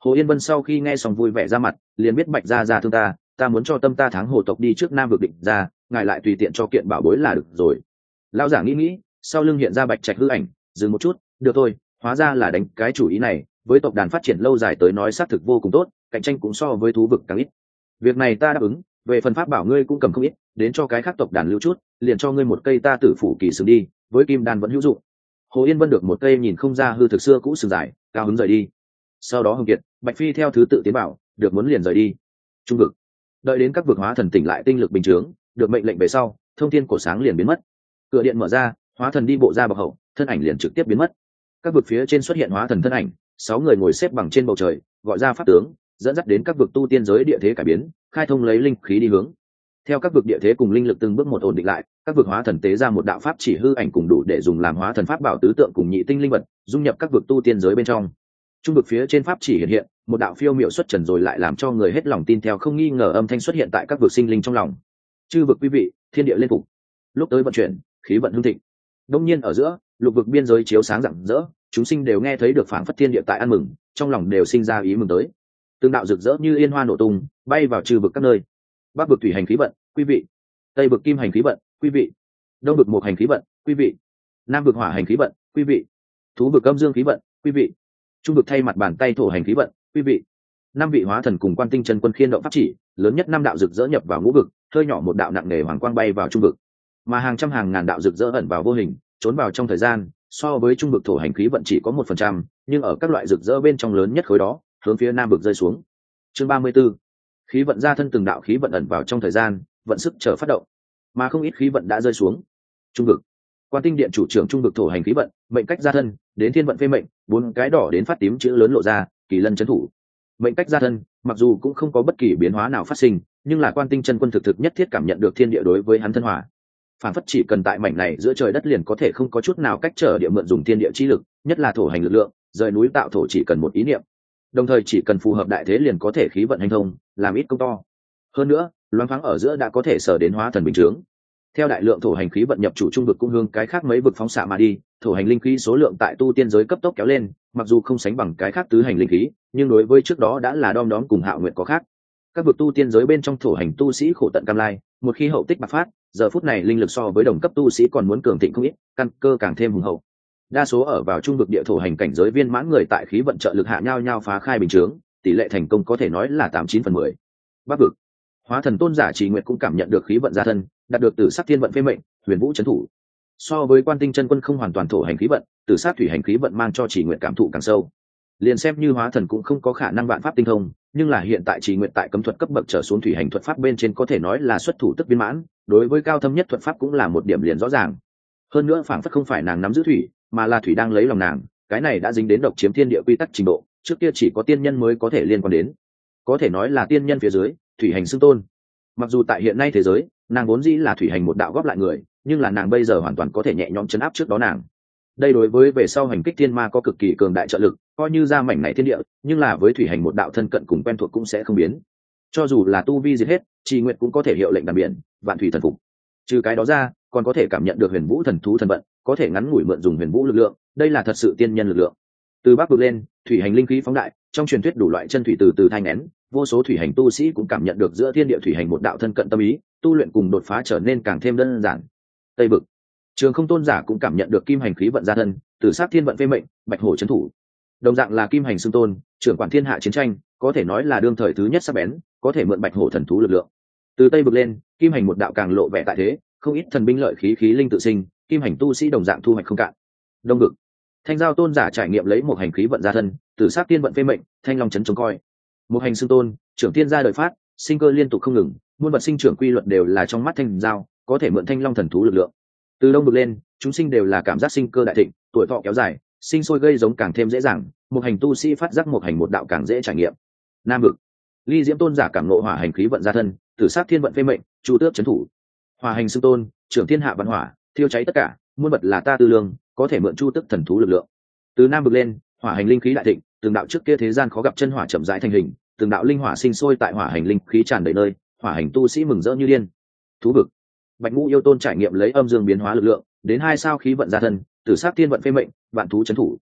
Hồ Yên Vân sau khi nghe xong vui vẻ ra mặt, liền biết Bạch gia thương ta muốn cho tâm ta tháng hồ tộc đi trước Nam vực định ra, ngài lại tùy tiện cho kiện bảo bối là được rồi. Lão giả nghĩ, sau lưng hiện ra Bạch Trạch hư ảnh, dừng một chút, được thôi, hóa ra là đánh cái chủ ý này, với tộc đàn phát triển lâu dài tới nói xác thực vô cùng tốt, cạnh tranh cũng so với thú vực càng ít. Việc này ta đáp ứng, về phần pháp bảo ngươi cũng cầm không ít, đến cho cái khác tộc đàn lưu chút, liền cho ngươi một cây ta tử phủ kỳ sừng đi, với kim đan vẫn hữu dụng. Hồ Yên Vân được một cây nhìn không ra hư thực xưa cũ sừng dài, cao hứng rời đi. Sau đó Hồng Kiệt, Bạch Phi theo thứ tự tiến bảo, được muốn liền rời đi. Trung vực, đợi đến các vực hóa thần tỉnh lại tinh lực bình thường, được mệnh lệnh về sau, thông thiên cổ sáng liền biến mất. Cửa điện mở ra, hóa thần đi bộ ra bậc hậu, thân ảnh liền trực tiếp biến mất. Các vực phía trên xuất hiện hóa thần thân ảnh, 6 người ngồi xếp bằng trên bầu trời, gọi ra pháp tướng, dẫn dắt đến các vực tu tiên giới địa thế cải biến, khai thông lấy linh khí đi hướng. Theo các vực địa thế cùng linh lực từng bước một ổn định lại, các vực hóa thần tế ra một đạo pháp chỉ hư ảnh cùng đủ để dùng làm hóa thần pháp bảo tứ tượng cùng nhị tinh linh vật, dung nhập các vực tu tiên giới bên trong. Trung vực phía trên pháp chỉ hiện hiện, một đạo phiêu miệu xuất trần rồi lại làm cho người hết lòng tin theo không nghi ngờ âm thanh xuất hiện tại các vực sinh linh trong lòng. Chư vực quý vị, thiên địa lên phục. Lúc tới vận chuyển, khí vận hưng thịnh. Đông nhiên ở giữa, lục vực biên giới chiếu sáng rạng rỡ, chúng sinh đều nghe thấy được phảng phất thiên địa tại ăn mừng, trong lòng đều sinh ra ý mừng tới. Tương đạo rực rỡ như yên hoa nổ tung, bay vào chư vực các nơi. Bắc vực thủy hành khí vận, quý vị. Tây vực kim hành khí vận, quý vị. Đông vực mộc hành khí vận, quý vị. Nam vực hỏa hành khí vận, quý vị. Thú vực âm dương khí vận, quý vị. Trung vực thay mặt bàn tay thổ hành khí vận, quý vị. 5 vị hóa thần cùng quan tinh chân quân khiên động pháp chỉ, lớn nhất 5 đạo rực rỡ nhập vào ngũ vực, hơi nhỏ một đạo nặng nề hoàng quang bay vào trung vực, mà hàng trăm hàng ngàn đạo rực rỡ ẩn vào vô hình, trốn vào trong thời gian, so với trung vực thổ hành khí vận chỉ có 1%, nhưng ở các loại rực rỡ bên trong lớn nhất khối đó, hướng phía nam vực rơi xuống. Chương 34. Khí vận ra thân, từng đạo khí vận ẩn vào trong thời gian, vận sức chờ phát động, mà không ít khí vận đã rơi xuống. Trung vực, quan tinh điện chủ trưởng trung vực thổ hành khí vận, mệnh cách ra thân, đến thiên vận phê mệnh, 4 cái đỏ đến phát tím chữ lớn lộ ra, kỳ lân trấn thủ. Mệnh cách ra thân, mặc dù cũng không có bất kỳ biến hóa nào phát sinh, nhưng là quan tinh chân quân thực nhất thiết cảm nhận được thiên địa đối với hắn thân hòa. Phản phất chỉ cần tại mảnh này giữa trời đất liền có thể không có chút nào cách trở địa mượn dùng thiên địa chi lực, nhất là thổ hành lực lượng, rời núi tạo thổ chỉ cần một ý niệm, đồng thời chỉ cần phù hợp đại thế liền có thể khí vận hành thông, làm ít công to. Hơn nữa, loáng thoáng ở giữa đã có thể sở đến hóa thần bình chướng. Theo đại lượng thổ hành khí vận nhập chủ trung vực cung hương cái khác mấy vực phóng xạ mà đi, thổ hành linh khí số lượng tại tu tiên giới cấp tốc kéo lên, mặc dù không sánh bằng cái khác tứ hành linh khí, nhưng đối với trước đó đã là đom đóm cùng Hạo Nguyệt có khác. Các vực tu tiên giới bên trong thổ hành tu sĩ khổ tận cam lai, một khi hậu tích bạc phát, giờ phút này linh lực so với đồng cấp tu sĩ còn muốn cường thịnh không ít, căn cơ càng thêm hùng hậu. Đa số ở vào trung vực địa thổ hành cảnh giới viên mãn người tại khí vận trợ lực hạ nhau nhau phá khai bình chướng, tỷ lệ thành công có thể nói là 89/10. Bắc vực, hóa thần tôn giả Chỉ Nguyệt cũng cảm nhận được khí vận gia thân, đạt được tử sắc thiên vận phê mệnh, huyền vũ trấn thủ. So với quan tinh chân quân không hoàn toàn thổ hành khí vận, tử sắc thủy hành khí vận mang cho Chỉ Nguyệt cảm thụ càng sâu. Liền xem như hóa thần cũng không có khả năng vạn pháp tinh thông, nhưng là hiện tại Chỉ Nguyệt tại cấm thuật cấp bậc trở xuống thủy hành thuật pháp bên trên có thể nói là xuất thủ tức viên mãn, đối với cao thâm nhất thuật pháp cũng là một điểm liền rõ ràng. Hơn nữa phảng phất không phải nàng nắm giữ thủy, mà là thủy đang lấy lòng nàng, cái này đã dính đến độc chiếm thiên địa quy tắc trình độ, trước kia chỉ có tiên nhân mới có thể liên quan đến, có thể nói là tiên nhân phía dưới thủy hành xưng tôn. Mặc dù tại hiện nay thế giới, nàng vốn dĩ là thủy hành một đạo góp lại người, nhưng là nàng bây giờ hoàn toàn có thể nhẹ nhõm chấn áp trước đó nàng. Đây đối với về sau hành kích thiên ma có cực kỳ cường đại trợ lực, coi như ra mảnh này thiên địa, nhưng là với thủy hành một đạo thân cận cùng quen thuộc cũng sẽ không biến. Cho dù là tu vi diệt hết, Chỉ Nguyệt cũng có thể hiệu lệnh đàn biển, vạn thủy thần phục. Trừ cái đó ra, còn có thể cảm nhận được huyền vũ thần thú thần vận, có thể ngắn ngủi mượn dùng huyền vũ lực lượng, đây là thật sự tiên nhân lực lượng. Từ bắc vực lên, thủy hành linh khí phóng đại, trong truyền thuyết đủ loại chân thủy từ từ thai nghén, vô số thủy hành tu sĩ cũng cảm nhận được giữa thiên địa thủy hành một đạo thân cận tâm ý, tu luyện cùng đột phá trở nên càng thêm đơn giản. Tây vực, Trường Không tôn giả cũng cảm nhận được kim hành khí vận gia thân, tử sắc thiên vận phê mệnh, bạch hổ trấn thủ. Đồng dạng là kim hành xưng tôn, trưởng quản thiên hạ chiến tranh, có thể nói là đương thời thứ nhất sắc bén, có thể mượn bạch hổ thần thú lực lượng. Từ Tây vực lên, kim hành một đạo càng lộ vẻ tại thế, không ít thần binh lợi khí khí linh tự sinh, kim hành tu sĩ đồng dạng thu hoạch không cạn. Đông vực, Thanh Giao tôn giả trải nghiệm lấy một hành khí vận gia thân, tử sắc tiên vận phê mệnh, thanh long chấn trông coi. Một hành xưng tôn, trưởng tiên gia đời phát, sinh cơ liên tục không ngừng, muôn vật sinh trưởng quy luật đều là trong mắt Thanh Giao, có thể mượn thanh long thần thú lực lượng. Từ đông vực lên, chúng sinh đều là cảm giác sinh cơ đại thịnh, tuổi thọ kéo dài, sinh sôi gây giống càng thêm dễ dàng, một hành tu sĩ phát giác một hành một đạo càng dễ trải nghiệm. Nam vực, Ly Diễm tôn giả cảm ngộ hỏa hành khí vận gia thân, tử sát thiên vận phê mệnh, chu tước trấn thủ. Hỏa hành xưng tôn, trưởng thiên hạ văn hỏa, thiêu cháy tất cả, muôn vật là ta tư lương, có thể mượn chu tước thần thú lực lượng. Từ nam vực lên, hỏa hành linh khí đại thịnh, từng đạo trước kia thế gian khó gặp chân hỏa chậm rãi thành hình, từng đạo linh hỏa sinh sôi tại hỏa hành linh khí tràn đầy nơi, hỏa hành tu sĩ mừng rỡ như điên. Thú vực, Bạch Ngũ yêu tôn trải nghiệm lấy âm dương biến hóa lực lượng, đến 2 sao khí vận gia thân, tử sát thiên vận phê mệnh, vạn thú trấn thủ.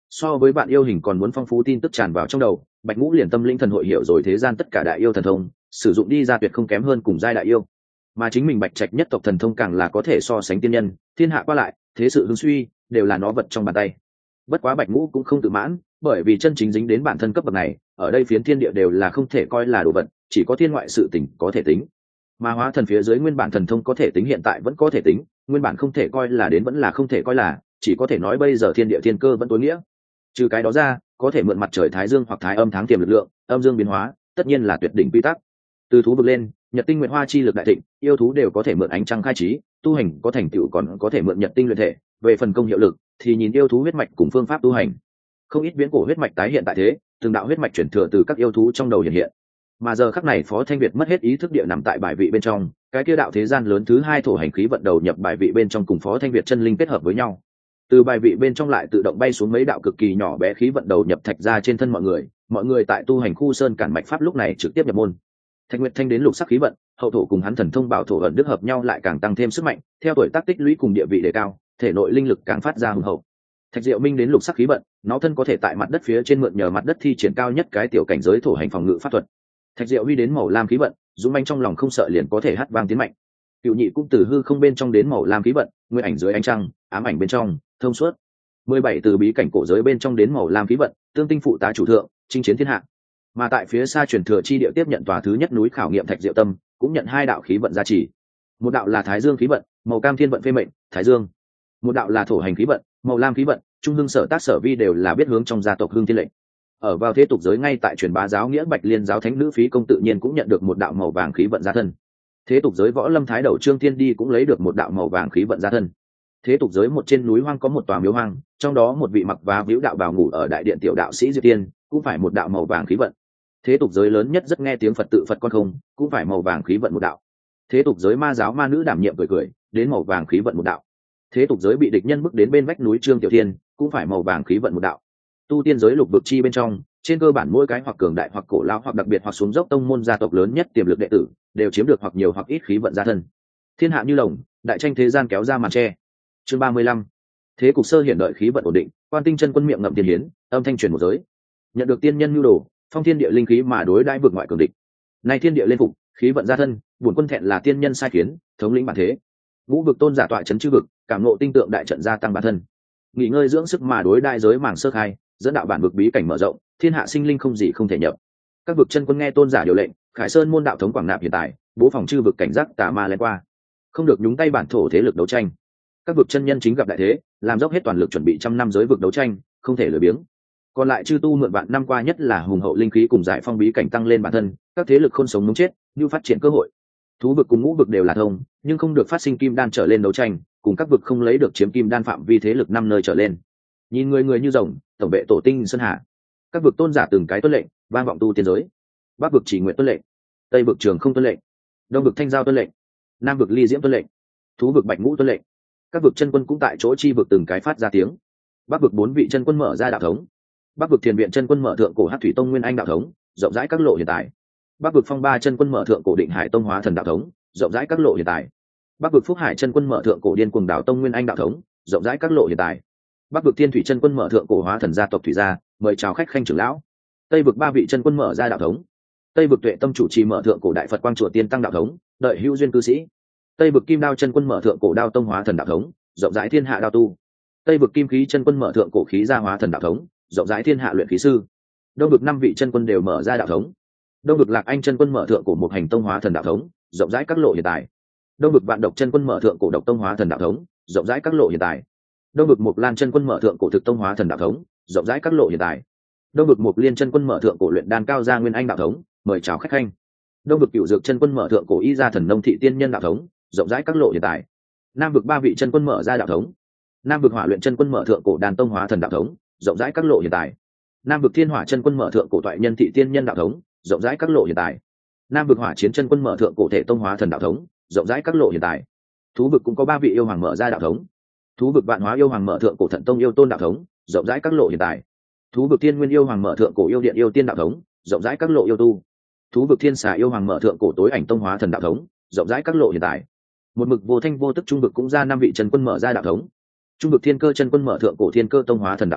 So với bạn yêu hình còn muốn phong phú tin tức tràn vào trong đầu, Bạch Ngũ liền tâm linh thần hội hiểu rồi thế gian tất cả đại yêu thần thông, sử dụng đi ra tuyệt không kém hơn cùng giai đại yêu. Mà chính mình Bạch Trạch nhất tộc thần thông càng là có thể so sánh tiên nhân, thiên hạ qua lại, thế sự hưng suy, đều là nó vật trong bàn tay. Bất quá Bạch Ngũ cũng không tự mãn, bởi vì chân chính dính đến bản thân cấp bậc này, ở đây phiến thiên địa đều là không thể coi là đồ vật, chỉ có thiên ngoại sự tình có thể tính. Mà hóa thần phía dưới nguyên bản thần thông có thể tính hiện tại vẫn có thể tính, nguyên bản không thể coi là đến vẫn là không thể coi là, chỉ có thể nói bây giờ thiên địa thiên cơ vẫn tối nghĩa. Trừ cái đó ra, có thể mượn mặt trời thái dương hoặc thái âm tháng tiềm lực lượng, âm dương biến hóa, tất nhiên là tuyệt đỉnh quy tắc. Từ thú vực lên, nhật tinh nguyệt hoa chi lực đại thịnh, yêu thú đều có thể mượn ánh trăng khai trí, tu hành có thành tựu còn có thể mượn nhật tinh luyện thể, về phần công hiệu lực thì nhìn yêu thú huyết mạch cùng phương pháp tu hành. Không ít viễn cổ huyết mạch tái hiện tại thế, từng đạo huyết mạch chuyển thừa từ các yêu thú trong đầu hiện hiện. Mà giờ khắc này Phó Thanh Việt mất hết ý thức địa nằm tại bài vị bên trong, cái kia đạo thế gian lớn thứ hai thổ hành khí vận đầu nhập bài vị bên trong cùng Phó Thanh Việt chân linh kết hợp với nhau. Từ bài vị bên trong lại tự động bay xuống mấy đạo cực kỳ nhỏ bé khí vận đầu nhập thạch ra trên thân mọi người tại tu hành khu sơn cản mạch pháp lúc này trực tiếp nhập môn. Thạch Nguyệt Thanh đến lục sắc khí vận, hậu thổ cùng hắn thần thông bảo thổ ẩn đức hợp nhau lại càng tăng thêm sức mạnh, theo tuổi tác tích lũy cùng địa vị đề cao, thể nội linh lực càng phát ra hùng hậu. Thạch Diệu Minh đến lục sắc khí vận, nó thân có thể tại mặt đất phía trên mượn nhờ mặt đất thi triển cao nhất cái tiểu cảnh giới thổ hành phòng ngự pháp thuật. Thạch Diệu Huy đến màu lam khí vận, dũng manh trong lòng không sợ liền có thể hát vang tiến mạnh. Cựu Nhị cũng từ hư không bên trong đến màu lam khí vận, nguyên ảnh dưới ánh trăng, ám ảnh bên trong, thông suốt. 17 từ bí cảnh cổ giới bên trong đến màu lam khí vận, tương tinh phụ tá chủ thượng, chinh chiến thiên hạ. Mà tại phía xa truyền thừa chi địa tiếp nhận tòa thứ nhất núi khảo nghiệm Thạch Diệu Tâm, cũng nhận hai đạo khí vận gia trì. Một đạo là Thái Dương khí vận, màu cam thiên vận phê mệnh, Thái Dương. Một đạo là thổ hành khí vận, màu lam khí vận, trung hương sở tác sở vi đều là biết hướng trong gia tộc hương thiên lệnh. Ở vào thế tục giới ngay tại truyền bá giáo nghĩa Bạch Liên giáo thánh nữ Phí Công tự nhiên cũng nhận được một đạo màu vàng khí vận gia thân. Thế tục giới võ lâm thái đầu Trương Thiên Đi cũng lấy được một đạo màu vàng khí vận gia thân. Thế tục giới một trên núi hoang có một tòa miếu hoang, trong đó một vị mặc vá víu đạo bào ngủ ở đại điện tiểu đạo sĩ Diệp Tiên, cũng phải một đạo màu vàng khí vận. Thế tục giới lớn nhất rất nghe tiếng Phật tự Phật con không, cũng phải màu vàng khí vận một đạo. Thế tục giới ma giáo ma nữ đảm nhiệm cười đến màu vàng khí vận một đạo. Thế tục giới bị địch nhân bước đến bên vách núi Trương Tiểu Thiên, cũng phải màu vàng khí vận một đạo. Tu tiên giới lục vực chi bên trong, trên cơ bản mỗi cái hoặc cường đại hoặc cổ lao hoặc đặc biệt hoặc xuống dốc tông môn gia tộc lớn nhất tiềm lực đệ tử đều chiếm được hoặc nhiều hoặc ít khí vận gia thân. Thiên hạ như lồng, đại tranh thế gian kéo ra màn tre. Chương 35. Thế cục sơ hiện đợi khí vận ổn định, Quan Tinh chân quân miệng ngậm tiên hiến, âm thanh truyền một giới. Nhận được tiên nhân nhu đồ, phong thiên địa linh khí mà đối đãi vực ngoại cường địch. Nay thiên địa lên phục, khí vận gia thân, bổn quân thẹn là tiên nhân sai kiến, thống lĩnh bản thế. Ngũ vực tôn giả tọa trấn chư vực, cảm ngộ tinh tượng đại trận gia tăng bản thân. Nghỉ ngơi dưỡng sức mà đối đại giới mảng sơ khai, dẫn đạo bản vực bí cảnh mở rộng, thiên hạ sinh linh không gì không thể nhập. Các vực chân quân nghe tôn giả điều lệnh, Khải Sơn môn đạo thống quảng nạp hiện tại, bố phòng chư vực cảnh giác tà ma lên qua, không được nhúng tay bản thổ thế lực đấu tranh. Các vực chân nhân chính gặp đại thế, làm dốc hết toàn lực chuẩn bị trăm năm giới vực đấu tranh, không thể lười biếng. Còn lại chư tu mượn vạn năm qua nhất là hùng hậu linh khí cùng giải phong bí cảnh tăng lên bản thân, các thế lực không sống muốn chết, như phát triển cơ hội. Thú vực cùng ngũ vực đều là thông, nhưng không được phát sinh kim đan trở lên đấu tranh, cùng các vực không lấy được chiếm kim đan phạm vi thế lực 5 nơi trở lên. Nhìn người người như rồng, tổng vệ tổ tinh sơn hà. Các vực tôn giả từng cái tuân lệnh, vang vọng tu tiên giới. Bắc vực chỉ nguyện tuân lệnh, tây vực trường không tuân lệnh, đông vực thanh giao tuân lệnh, nam vực ly diễm tuân lệnh, thú vực bạch ngũ tuân lệnh. Các vực chân quân cũng tại chỗ chi vực từng cái phát ra tiếng. Bắc vực 4 vị chân quân mở ra đạo thống. Bắc vực thiền viện chân quân mở thượng cổ Hắc Thủy Tông Nguyên Anh đạo thống, rộng rãi các lộ hiện tại. Bắc vực phong ba chân quân mở thượng cổ Định Hải Tông Hóa Thần đạo thống, rộng rãi các lộ hiện tại. Bắc vực Phúc Hải chân quân mở thượng cổ Điên Cuồng Đạo Tông Nguyên Anh đạo thống, rộng rãi các lộ hiện tại. Bắc vực Thiên Thủy chân quân mở thượng cổ Hóa Thần gia tộc Thủy gia, mời chào khách khanh trưởng lão. Tây vực 3 vị chân quân mở ra đạo thống. Tây vực Tuệ Tâm chủ trì mở thượng cổ Đại Phật Quang Chùa Tiên Tăng đạo thống, đợi hữu duyên cư sĩ. Tây vực Kim Đao chân quân mở thượng cổ Đao Tông Hóa Thần đạo thống, rộng rãi thiên hạ đao tu. Tây vực Kim Khí chân quân mở thượng cổ Khí gia Hóa Thần đạo thống, rộng rãi thiên hạ luyện khí sư. Đông vực 5 vị chân quân đều mở ra đạo thống. Đông vực Lạc Anh chân quân mở thượng cổ Một Hành Tông Hóa Thần đạo thống, rộng rãi các lộ hiện tại. Đông vực Vạn Độc chân quân mở thượng cổ Độc Tông Hóa Thần đạo thống, rộng rãi các lộ hiện tại. Đông vực Mộc Lan chân quân mở thượng cổ Thực Tông Hóa Thần đạo thống, rộng rãi các lộ hiện tại. Đông vực Mộc Liên chân quân mở thượng cổ Luyện Đan Cao gia Nguyên Anh đạo thống, mời chào khách khanh. Đông vực Cửu Dược chân quân mở thượng cổ Y gia Thần Nông Thị Tiên Nhân đạo thống, rộng rãi các lộ hiện tại. Nam vực 3 vị chân quân mở ra đạo thống. Nam vực Hỏa Luyện chân quân mở thượng cổ Đàn Tông Hóa Thần đạo thống, rộng rãi các lộ hiện tại. Nam vực Thiên Hỏa chân quân mở thượng cổ Toại Nhân Thị Tiên Nhân đạo thống, rộng rãi các lộ hiện tại. Nam vực Hỏa Chiến chân quân mở thượng cổ Thể Tông Hóa Thần đạo thống, rộng rãi các lộ hiện tại. Thú vực cũng có 3 vị yêu hoàng mở ra đạo thống. Thú vực Vạn Hóa yêu hoàng mở thượng cổ Thận Tông Yêu Tôn đạo thống, rộng rãi các lộ hiện tại. Thú vực Thiên Nguyên yêu hoàng mở thượng cổ Yêu Điện Yêu Tiên đạo thống, rộng rãi các lộ yêu tu. Thú vực Thiên Xà yêu hoàng mở thượng cổ Tối Ảnh Tông Hóa Thần đạo thống, rộng rãi các lộ hiện tại. Một mực vô thanh vô tức trung vực cũng ra 5 vị chân quân mở ra đạo thống. Trung vực Thiên Cơ chân quân mở thượng cổ Thiên Cơ Tông Hóa Thần đạo thống,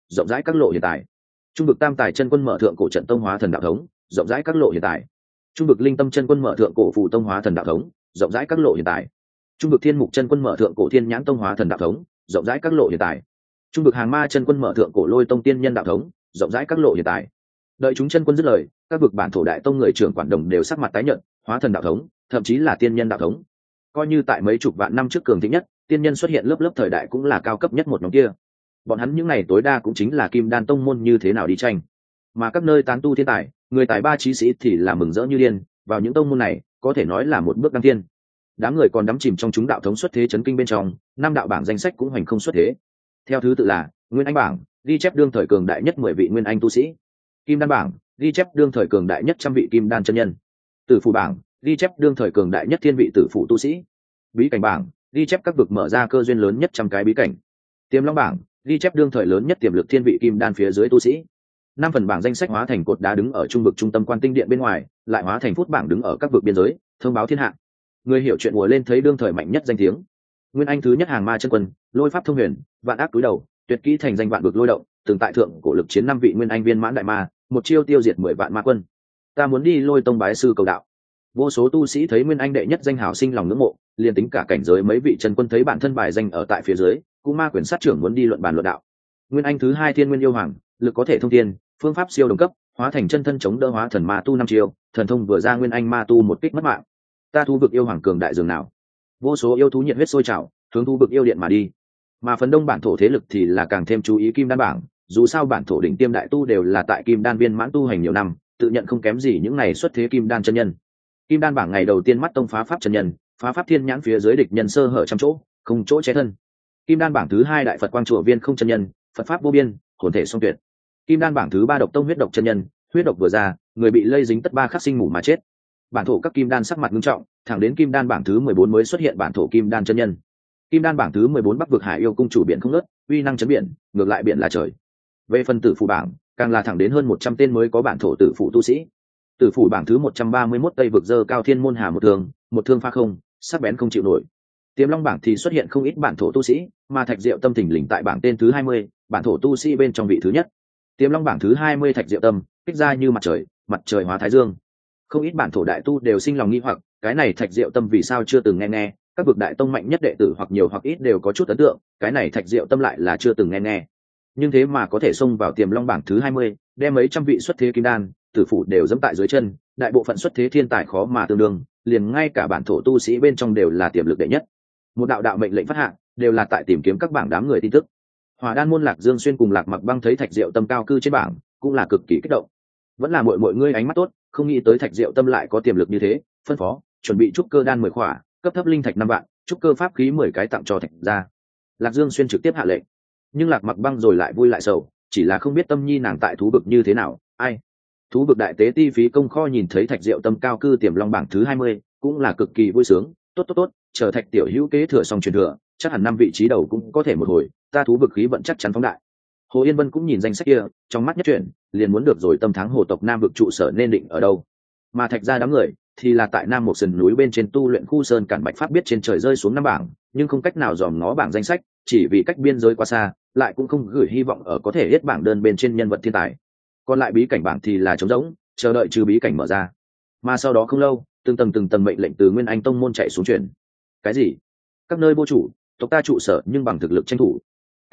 rộng rãi các lộ hiện tại. Trung vực Tam Tài chân quân mở thượng cổ trận tông hóa thần đạo thống, rộng rãi các lộ hiện tại. Trung vực Linh Tâm chân quân mở thượng cổ phù tông hóa thần đạo thống, rộng rãi các lộ hiện tại. Trung vực Thiên Mục chân quân mở thượng cổ Thiên Nhãn tông hóa thần đạo thống, rộng rãi các lộ hiện tại. Trung vực Hàng Ma chân quân mở thượng cổ Lôi tông tiên nhân đạo thống, rộng rãi các lộ hiện tại. Đợi chúng chân quân dứt lời, các vực bản thổ đại tông người trưởng quản đồng đều sắc mặt tái nhợt, hóa thần đạo thống, thậm chí là tiên nhân đạo thống. Coi như tại mấy chục vạn năm trước cường thịnh nhất, tiên nhân xuất hiện lớp lớp thời đại cũng là cao cấp nhất một nhóm kia. Bọn hắn những này tối đa cũng chính là Kim Đan tông môn như thế nào đi tranh. Mà các nơi tán tu thiên tài, người tài ba trí sĩ thì là mừng rỡ như điên, vào những tông môn này, có thể nói là một bước đăng thiên. Đám người còn đắm chìm trong chúng đạo thống xuất thế chấn kinh bên trong, năm đạo bảng danh sách cũng hoành không xuất thế. Theo thứ tự là Nguyên Anh bảng, ghi chép đương thời cường đại nhất 10 vị Nguyên Anh tu sĩ. Kim Đan bảng, ghi chép đương thời cường đại nhất trăm vị Kim Đan chân nhân. Tử Phủ bảng, ghi chép đương thời cường đại nhất thiên vị tử phụ tu sĩ. Bí cảnh bảng, ghi chép các vực mở ra cơ duyên lớn nhất trăm cái bí cảnh. Tiềm Long bảng, ghi chép đương thời lớn nhất tiềm lực thiên vị Kim Đan phía dưới tu sĩ. 5 phần bảng danh sách hóa thành cột đá đứng ở trung vực trung tâm Quan Tinh Điện bên ngoài, lại hóa thành phút bảng đứng ở các vực biên giới, thông báo thiên hạ. Người hiểu chuyện mùa lên thấy đương thời mạnh nhất danh tiếng. Nguyên Anh thứ nhất Hàng Ma chân quân, lôi pháp thông huyền, vạn ác túi đầu, tuyệt kỹ thành danh vạn vực lôi động, từng tại thượng cổ lực chiến 5 vị Nguyên Anh viên mãn đại ma, một chiêu tiêu diệt 10 vạn ma quân. Ta muốn đi Lôi tông bái sư cầu đạo. Vô số tu sĩ thấy Nguyên Anh đệ nhất danh hào sinh lòng ngưỡng mộ, liền tính cả cảnh giới mấy vị chân quân thấy bản thân bài danh ở tại phía dưới, cũng ma quyền sát trưởng muốn đi luận bàn luận đạo. Nguyên Anh thứ hai Thiên Nguyên yêu hoàng, lực có thể thông thiên, phương pháp siêu đồng cấp, hóa thành chân thân chống đỡ hóa thần ma tu 5 chiêu, thần thông vừa ra Nguyên Anh ma tu một kích mất mạng. Ta thú vực yêu hoàng cường đại dường nào. Vô số yêu thú nhiệt huyết sôi trào, hướng thú vực yêu điện mà đi. Mà phần đông bản thổ thế lực thì là càng thêm chú ý Kim Đan bảng, dù sao bản thổ đỉnh tiêm đại tu đều là tại Kim Đan viên mãn tu hành nhiều năm, tự nhận không kém gì những này xuất thế Kim Đan chân nhân. Kim Đan bảng ngày đầu tiên mắt tông phá pháp chân nhân, phá pháp thiên nhãn phía dưới địch nhân sơ hở trăm chỗ, không chỗ che thân. Kim Đan bảng thứ hai đại Phật quang chùa viên không chân nhân, Phật pháp vô biên, hồn thể song tuyệt. Kim Đan bảng thứ ba độc tông huyết độc chân nhân, huyết độc vừa ra, người bị lây dính tất 3 khắc sinh mù mà chết. Bản thổ các Kim Đan sắc mặt nghiêm trọng, thẳng đến Kim Đan bảng thứ 14 mới xuất hiện bản thổ Kim Đan chân nhân. Kim Đan bảng thứ 14 Bắc vực Hải yêu cung chủ biển không ngớt, uy năng chấn biển, ngược lại biển là trời. Về phần tử phụ bảng, càng là thẳng đến hơn 100 tên mới có bản thổ tử phụ tu sĩ. Tử phụ bảng thứ 131 Tây vực dơ cao thiên môn hà một thương pha không, sắc bén không chịu nổi. Tiềm Long bảng thì xuất hiện không ít bản thổ tu sĩ, mà Thạch Diệu Tâm thình lình tại bảng tên thứ 20, bản thổ tu sĩ bên trong vị thứ nhất. Tiềm Long bảng thứ 20 Thạch Diệu Tâm, kích ra như mặt trời hóa thái dương. Không ít bản thổ đại tu đều sinh lòng nghi hoặc, cái này Thạch Diệu Tâm vì sao chưa từng nghe, các vực đại tông mạnh nhất đệ tử hoặc nhiều hoặc ít đều có chút ấn tượng, cái này Thạch Diệu Tâm lại là chưa từng nghe. Nhưng thế mà có thể xông vào Tiềm Long bảng thứ 20, đem mấy trăm vị xuất thế kim đan, tử phụ đều dẫm tại dưới chân, đại bộ phận xuất thế thiên tài khó mà tương đương, liền ngay cả bản thổ tu sĩ bên trong đều là tiềm lực đệ nhất. Một đạo mệnh lệnh phát hạ, đều là tại tìm kiếm các bảng đám người tin tức. Hỏa Đan môn Lạc Dương Xuyên cùng Lạc Mặc Băng thấy Thạch Diệu Tâm cao cư trên bảng, cũng là cực kỳ kích động. Vẫn là mọi ngươi ánh mắt tốt, không nghĩ tới Thạch Diệu Tâm lại có tiềm lực như thế, phân phó, chuẩn bị trúc cơ đan 10 khỏa, cấp thấp linh thạch 5 vạn, trúc cơ pháp khí 10 cái tặng cho Thạch gia. Lạc Dương Xuyên trực tiếp hạ lệnh. Nhưng Lạc Mặc Băng rồi lại vui lại sầu, chỉ là không biết Tâm Nhi nàng tại thú vực như thế nào, ai. Thú vực đại tế ti phí công kho nhìn thấy Thạch Diệu Tâm cao cư Tiềm Long bảng thứ 20, cũng là cực kỳ vui sướng, tốt, chờ Thạch tiểu hữu kế thừa xong truyền thừa, chắc hẳn 5 vị trí đầu cũng có thể một hồi, ta thú vực khí vận chắc chắn phóng đại. Hồ Yên Vân cũng nhìn danh sách kia, trong mắt nhất chuyển, liền muốn được rồi tâm thắng hồ tộc Nam vực trụ sở nên định ở đâu. Mà Thạch gia đám người thì là tại Nam một sườn núi bên trên tu luyện khu sơn cản bạch pháp biết trên trời rơi xuống 5 bảng, nhưng không cách nào dòm ngó bảng danh sách, chỉ vì cách biên giới quá xa, lại cũng không gửi hy vọng ở có thể hết bảng đơn bên trên nhân vật thiên tài. Còn lại bí cảnh bảng thì là trống rỗng, chờ đợi trừ bí cảnh mở ra. Mà sau đó không lâu, từng tầng mệnh lệnh từ Nguyên Anh tông môn chạy xuống truyền. Cái gì? Các nơi vô chủ, tộc ta trụ sở nhưng bằng thực lực tranh thủ.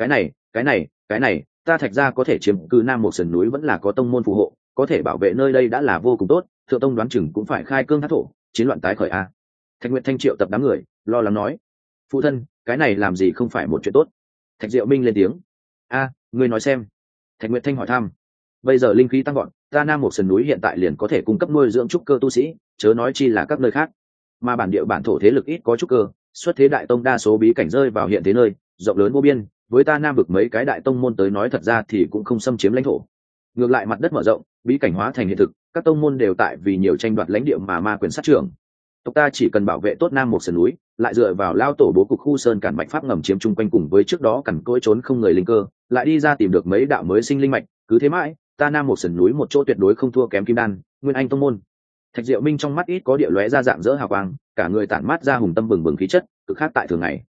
Cái này, ta Thạch gia có thể chiếm cứ Nam một sườn núi vẫn là có tông môn phù hộ, có thể bảo vệ nơi đây đã là vô cùng tốt, Thượng tông đoán chừng cũng phải khai cương thác thổ, chiến loạn tái khởi a. Thạch Nguyệt Thanh triệu tập đám người, lo lắng nói: "Phụ thân, cái này làm gì không phải một chuyện tốt." Thạch Diệu Minh lên tiếng: "A, ngươi nói xem." Thạch Nguyệt Thanh hỏi thăm: "Bây giờ linh khí tăng vọt, ta Nam một sườn núi hiện tại liền có thể cung cấp nuôi dưỡng trúc cơ tu sĩ, chớ nói chi là các nơi khác. Mà bản địa bản thổ thế lực ít có trúc cơ, xuất thế đại tông đa số bí cảnh rơi vào hiện thế nơi rộng lớn vô biên, với ta Nam vực mấy cái đại tông môn tới nói thật ra thì cũng không xâm chiếm lãnh thổ. Ngược lại mặt đất mở rộng, bí cảnh hóa thành hiện thực, các tông môn đều tại vì nhiều tranh đoạt lãnh địa mà ma quyền sát trưởng. Tộc ta chỉ cần bảo vệ tốt Nam một sườn núi, lại dựa vào lao tổ bố cục khu sơn cản bạch pháp ngầm chiếm chung quanh cùng với trước đó cằn cỗi trốn không người linh cơ, lại đi ra tìm được mấy đạo mới sinh linh mạch, cứ thế mãi, ta Nam một sườn núi một chỗ tuyệt đối không thua kém Kim Đan, Nguyên Anh tông môn." Thạch Diệu Minh trong mắt ít có địa lóe ra dạng dỡ hào quang, cả người tản mát ra hùng tâm bừng bừng khí chất, cực khác tại thường ngày.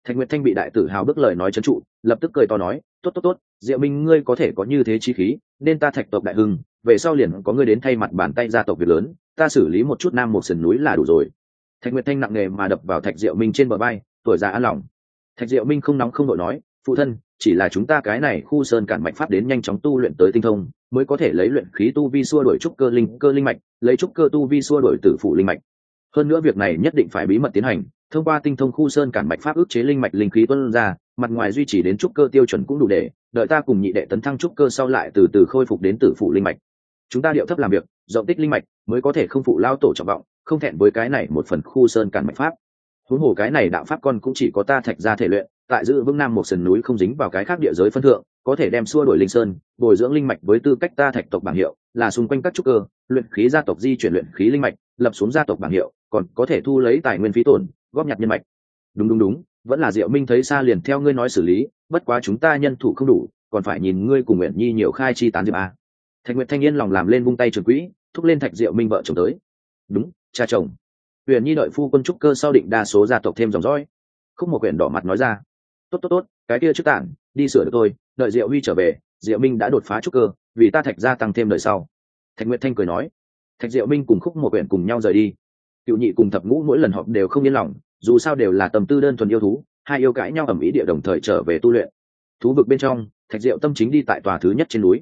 Thạch Nguyệt Thanh bị đại tử hào bức lời nói trấn trụ, lập tức cười to nói, tốt tốt tốt, Diệu Minh ngươi có thể có như thế chí khí, nên ta Thạch tộc đại hưng, về sau liền có ngươi đến thay mặt bàn tay gia tộc việc lớn, ta xử lý một chút nam một sườn núi là đủ rồi. Thạch Nguyệt Thanh nặng nề mà đập vào Thạch Diệu Minh trên bờ vai, tuổi già an lòng. Thạch Diệu Minh không nóng không đội nói, phụ thân, chỉ là chúng ta cái này khu sơn cản mạch pháp đến nhanh chóng tu luyện tới tinh thông, mới có thể lấy luyện khí tu vi xua đuổi trúc cơ linh mạch, lấy trúc cơ tu vi xua đuổi tử phụ linh mạch. Hơn nữa việc này nhất định phải bí mật tiến hành, thông qua tinh thông khu sơn cản mạch pháp ức chế linh mạch linh khí tuôn ra, mặt ngoài duy trì đến trúc cơ tiêu chuẩn cũng đủ để đợi ta cùng nhị đệ tấn thăng trúc cơ sau lại từ từ khôi phục đến tử phụ linh mạch. Chúng ta điệu thấp làm việc, rộng tích linh mạch mới có thể không phụ lao tổ trọng vọng, không thẹn với cái này một phần khu sơn cản mạch pháp. Huống hồ cái này đạo pháp con cũng chỉ có ta Thạch gia thể luyện, tại giữ vững nam một sườn núi không dính vào cái khác địa giới phân thượng, có thể đem xua đổi linh sơn, bồi dưỡng linh mạch với tư cách ta Thạch tộc bảng hiệu, là xung quanh các trúc cơ, luyện khí gia tộc di chuyển luyện khí linh mạch, lập xuống gia tộc bảng hiệu, còn có thể thu lấy tài nguyên phí tổn, góp nhặt nhân mạch. Đúng, vẫn là Diệu Minh thấy xa liền theo ngươi nói xử lý, bất quá chúng ta nhân thủ không đủ, còn phải nhìn ngươi cùng Nguyện Nhi nhiều khai chi tán diệp a. Thạch Nguyệt Thanh yên lòng làm lên vung tay trường quỹ, thúc lên Thạch Diệu Minh vợ chồng tới. Đúng, cha chồng. Huyền Nhi đợi phu quân trúc cơ sau định đa số gia tộc thêm dòng dõi. Khúc Một Quyển đỏ mặt nói ra, tốt, cái kia trước tản đi sửa được tôi, đợi Diệu Huy trở về, Diệu Minh đã đột phá trúc cơ, vì ta Thạch gia tăng thêm đời sau. Thạch Nguyệt Thanh cười nói. Thạch Diệu Minh cùng Khúc Một Quyển cùng nhau rời đi. Cựu nhị cùng thập ngũ mỗi lần họp đều không yên lòng, dù sao đều là tâm tư đơn thuần yêu thú, hai yêu cãi nhau ầm ĩ địa đồng thời trở về tu luyện. Thú vực bên trong, Thạch Diệu tâm chính đi tại tòa thứ nhất trên núi.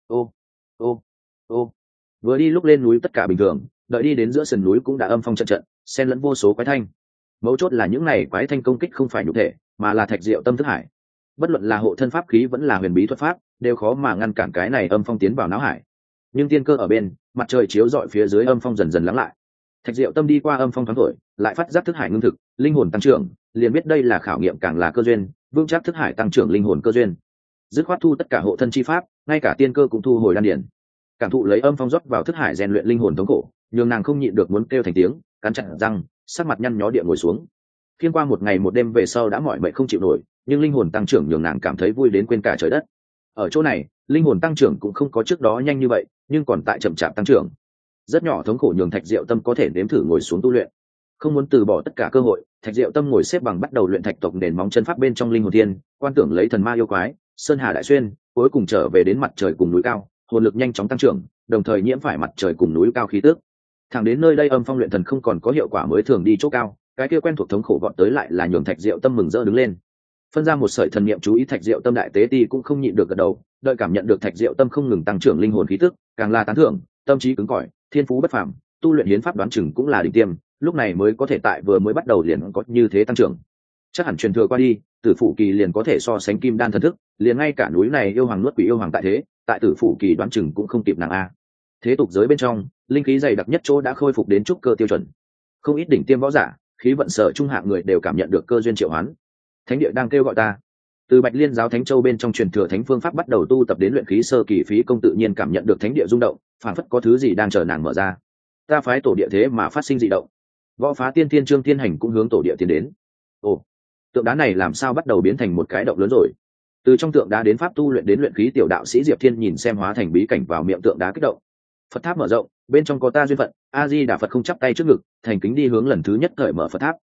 Ô, vừa đi lúc lên núi tất cả bình thường, đợi đi đến giữa sườn núi cũng đã âm phong trận, xen lẫn vô số quái thanh. Mấu chốt là những này quái thanh công kích không phải nhục thể, mà là Thạch Diệu tâm thức hải. Bất luận là hộ thân pháp khí vẫn là huyền bí thuật pháp, đều khó mà ngăn cản cái này âm phong tiến vào não hải. Nhưng tiên cơ ở bên, mặt trời chiếu rọi phía dưới âm phong dần dần lắng lại. Thạch Diệu tâm đi qua âm phong thoáng thổi, lại phát giác thức hải ngưng thực, linh hồn tăng trưởng, liền biết đây là khảo nghiệm càng là cơ duyên, vững chắc thức hải tăng trưởng linh hồn cơ duyên. Dứt khoát thu tất cả hộ thân chi pháp, ngay cả tiên cơ cũng thu hồi đan điển. Cảm thụ lấy âm phong rót vào thức hải rèn luyện linh hồn thống khổ, nhường nàng không nhịn được muốn kêu thành tiếng, cắn chặt răng, sắc mặt nhăn nhó địa ngồi xuống. Khiên qua một ngày một đêm về sau đã mỏi mệt không chịu nổi, nhưng linh hồn tăng trưởng nhường nàng cảm thấy vui đến quên cả trời đất. Ở chỗ này, linh hồn tăng trưởng cũng không có trước đó nhanh như vậy, nhưng còn tại chậm chạp tăng trưởng. Rất nhỏ thống khổ nhường Thạch Diệu tâm có thể nếm thử ngồi xuống tu luyện. Không muốn từ bỏ tất cả cơ hội, Thạch Diệu tâm ngồi xếp bằng bắt đầu luyện thạch tộc nền móng chân pháp bên trong linh hồn thiên, quan tưởng lấy thần ma yêu quái, sơn hà đại xuyên, cuối cùng trở về đến mặt trời cùng núi cao, hồn lực nhanh chóng tăng trưởng, đồng thời nhiễm phải mặt trời cùng núi cao khí tức. Thẳng đến nơi đây âm phong luyện thần không còn có hiệu quả mới thường đi chỗ cao, cái kia quen thuộc thống khổ vọt tới lại là nhường Thạch Diệu tâm mừng rỡ đứng lên. Phân ra một sợi thần niệm chú ý Thạch Diệu tâm đại tế ti cũng không nhịn được gật đầu, đợi cảm nhận được Thạch Diệu tâm không ngừng tăng trưởng linh hồn khí tức, càng là tán thưởng, tâm trí cứng cỏi, thiên phú bất phàm, tu luyện hiến pháp đoán chừng cũng là đỉnh tiêm, lúc này mới có thể tại vừa mới bắt đầu liền có như thế tăng trưởng. Chắc hẳn truyền thừa qua đi, tử phụ kỳ liền có thể so sánh kim đan thần thức, liền ngay cả núi này yêu hoàng nuốt quỷ yêu hoàng tại thế, tại tử phụ kỳ đoán chừng cũng không kịp nàng a. Thế tục giới bên trong, linh khí dày đặc nhất chỗ đã khôi phục đến trúc cơ tiêu chuẩn. Không ít đỉnh tiêm võ giả, khí vận sở trung hạng người đều cảm nhận được cơ duyên triệu hoán. Thánh địa đang kêu gọi ta. Từ Bạch Liên giáo Thánh Châu bên trong truyền thừa thánh phương pháp bắt đầu tu tập đến luyện khí sơ kỳ, Phí Công tự nhiên cảm nhận được thánh địa rung động, phảng phất có thứ gì đang chờ nàng mở ra. Ta phái tổ địa thế mà phát sinh dị động. Võ Phá Tiên Thiên Trương Thiên Hành cũng hướng tổ địa tiến đến. Ồ, tượng đá này làm sao bắt đầu biến thành một cái động lớn rồi? Từ trong tượng đá đến pháp tu luyện đến luyện khí tiểu đạo sĩ Diệp Thiên nhìn xem hóa thành bí cảnh vào miệng tượng đá kích động. Phật tháp mở rộng, bên trong có ta duyên phận, A Di Đà Phật không chắp tay trước ngực, thành kính đi hướng lần thứ nhất cởi mở Phật tháp.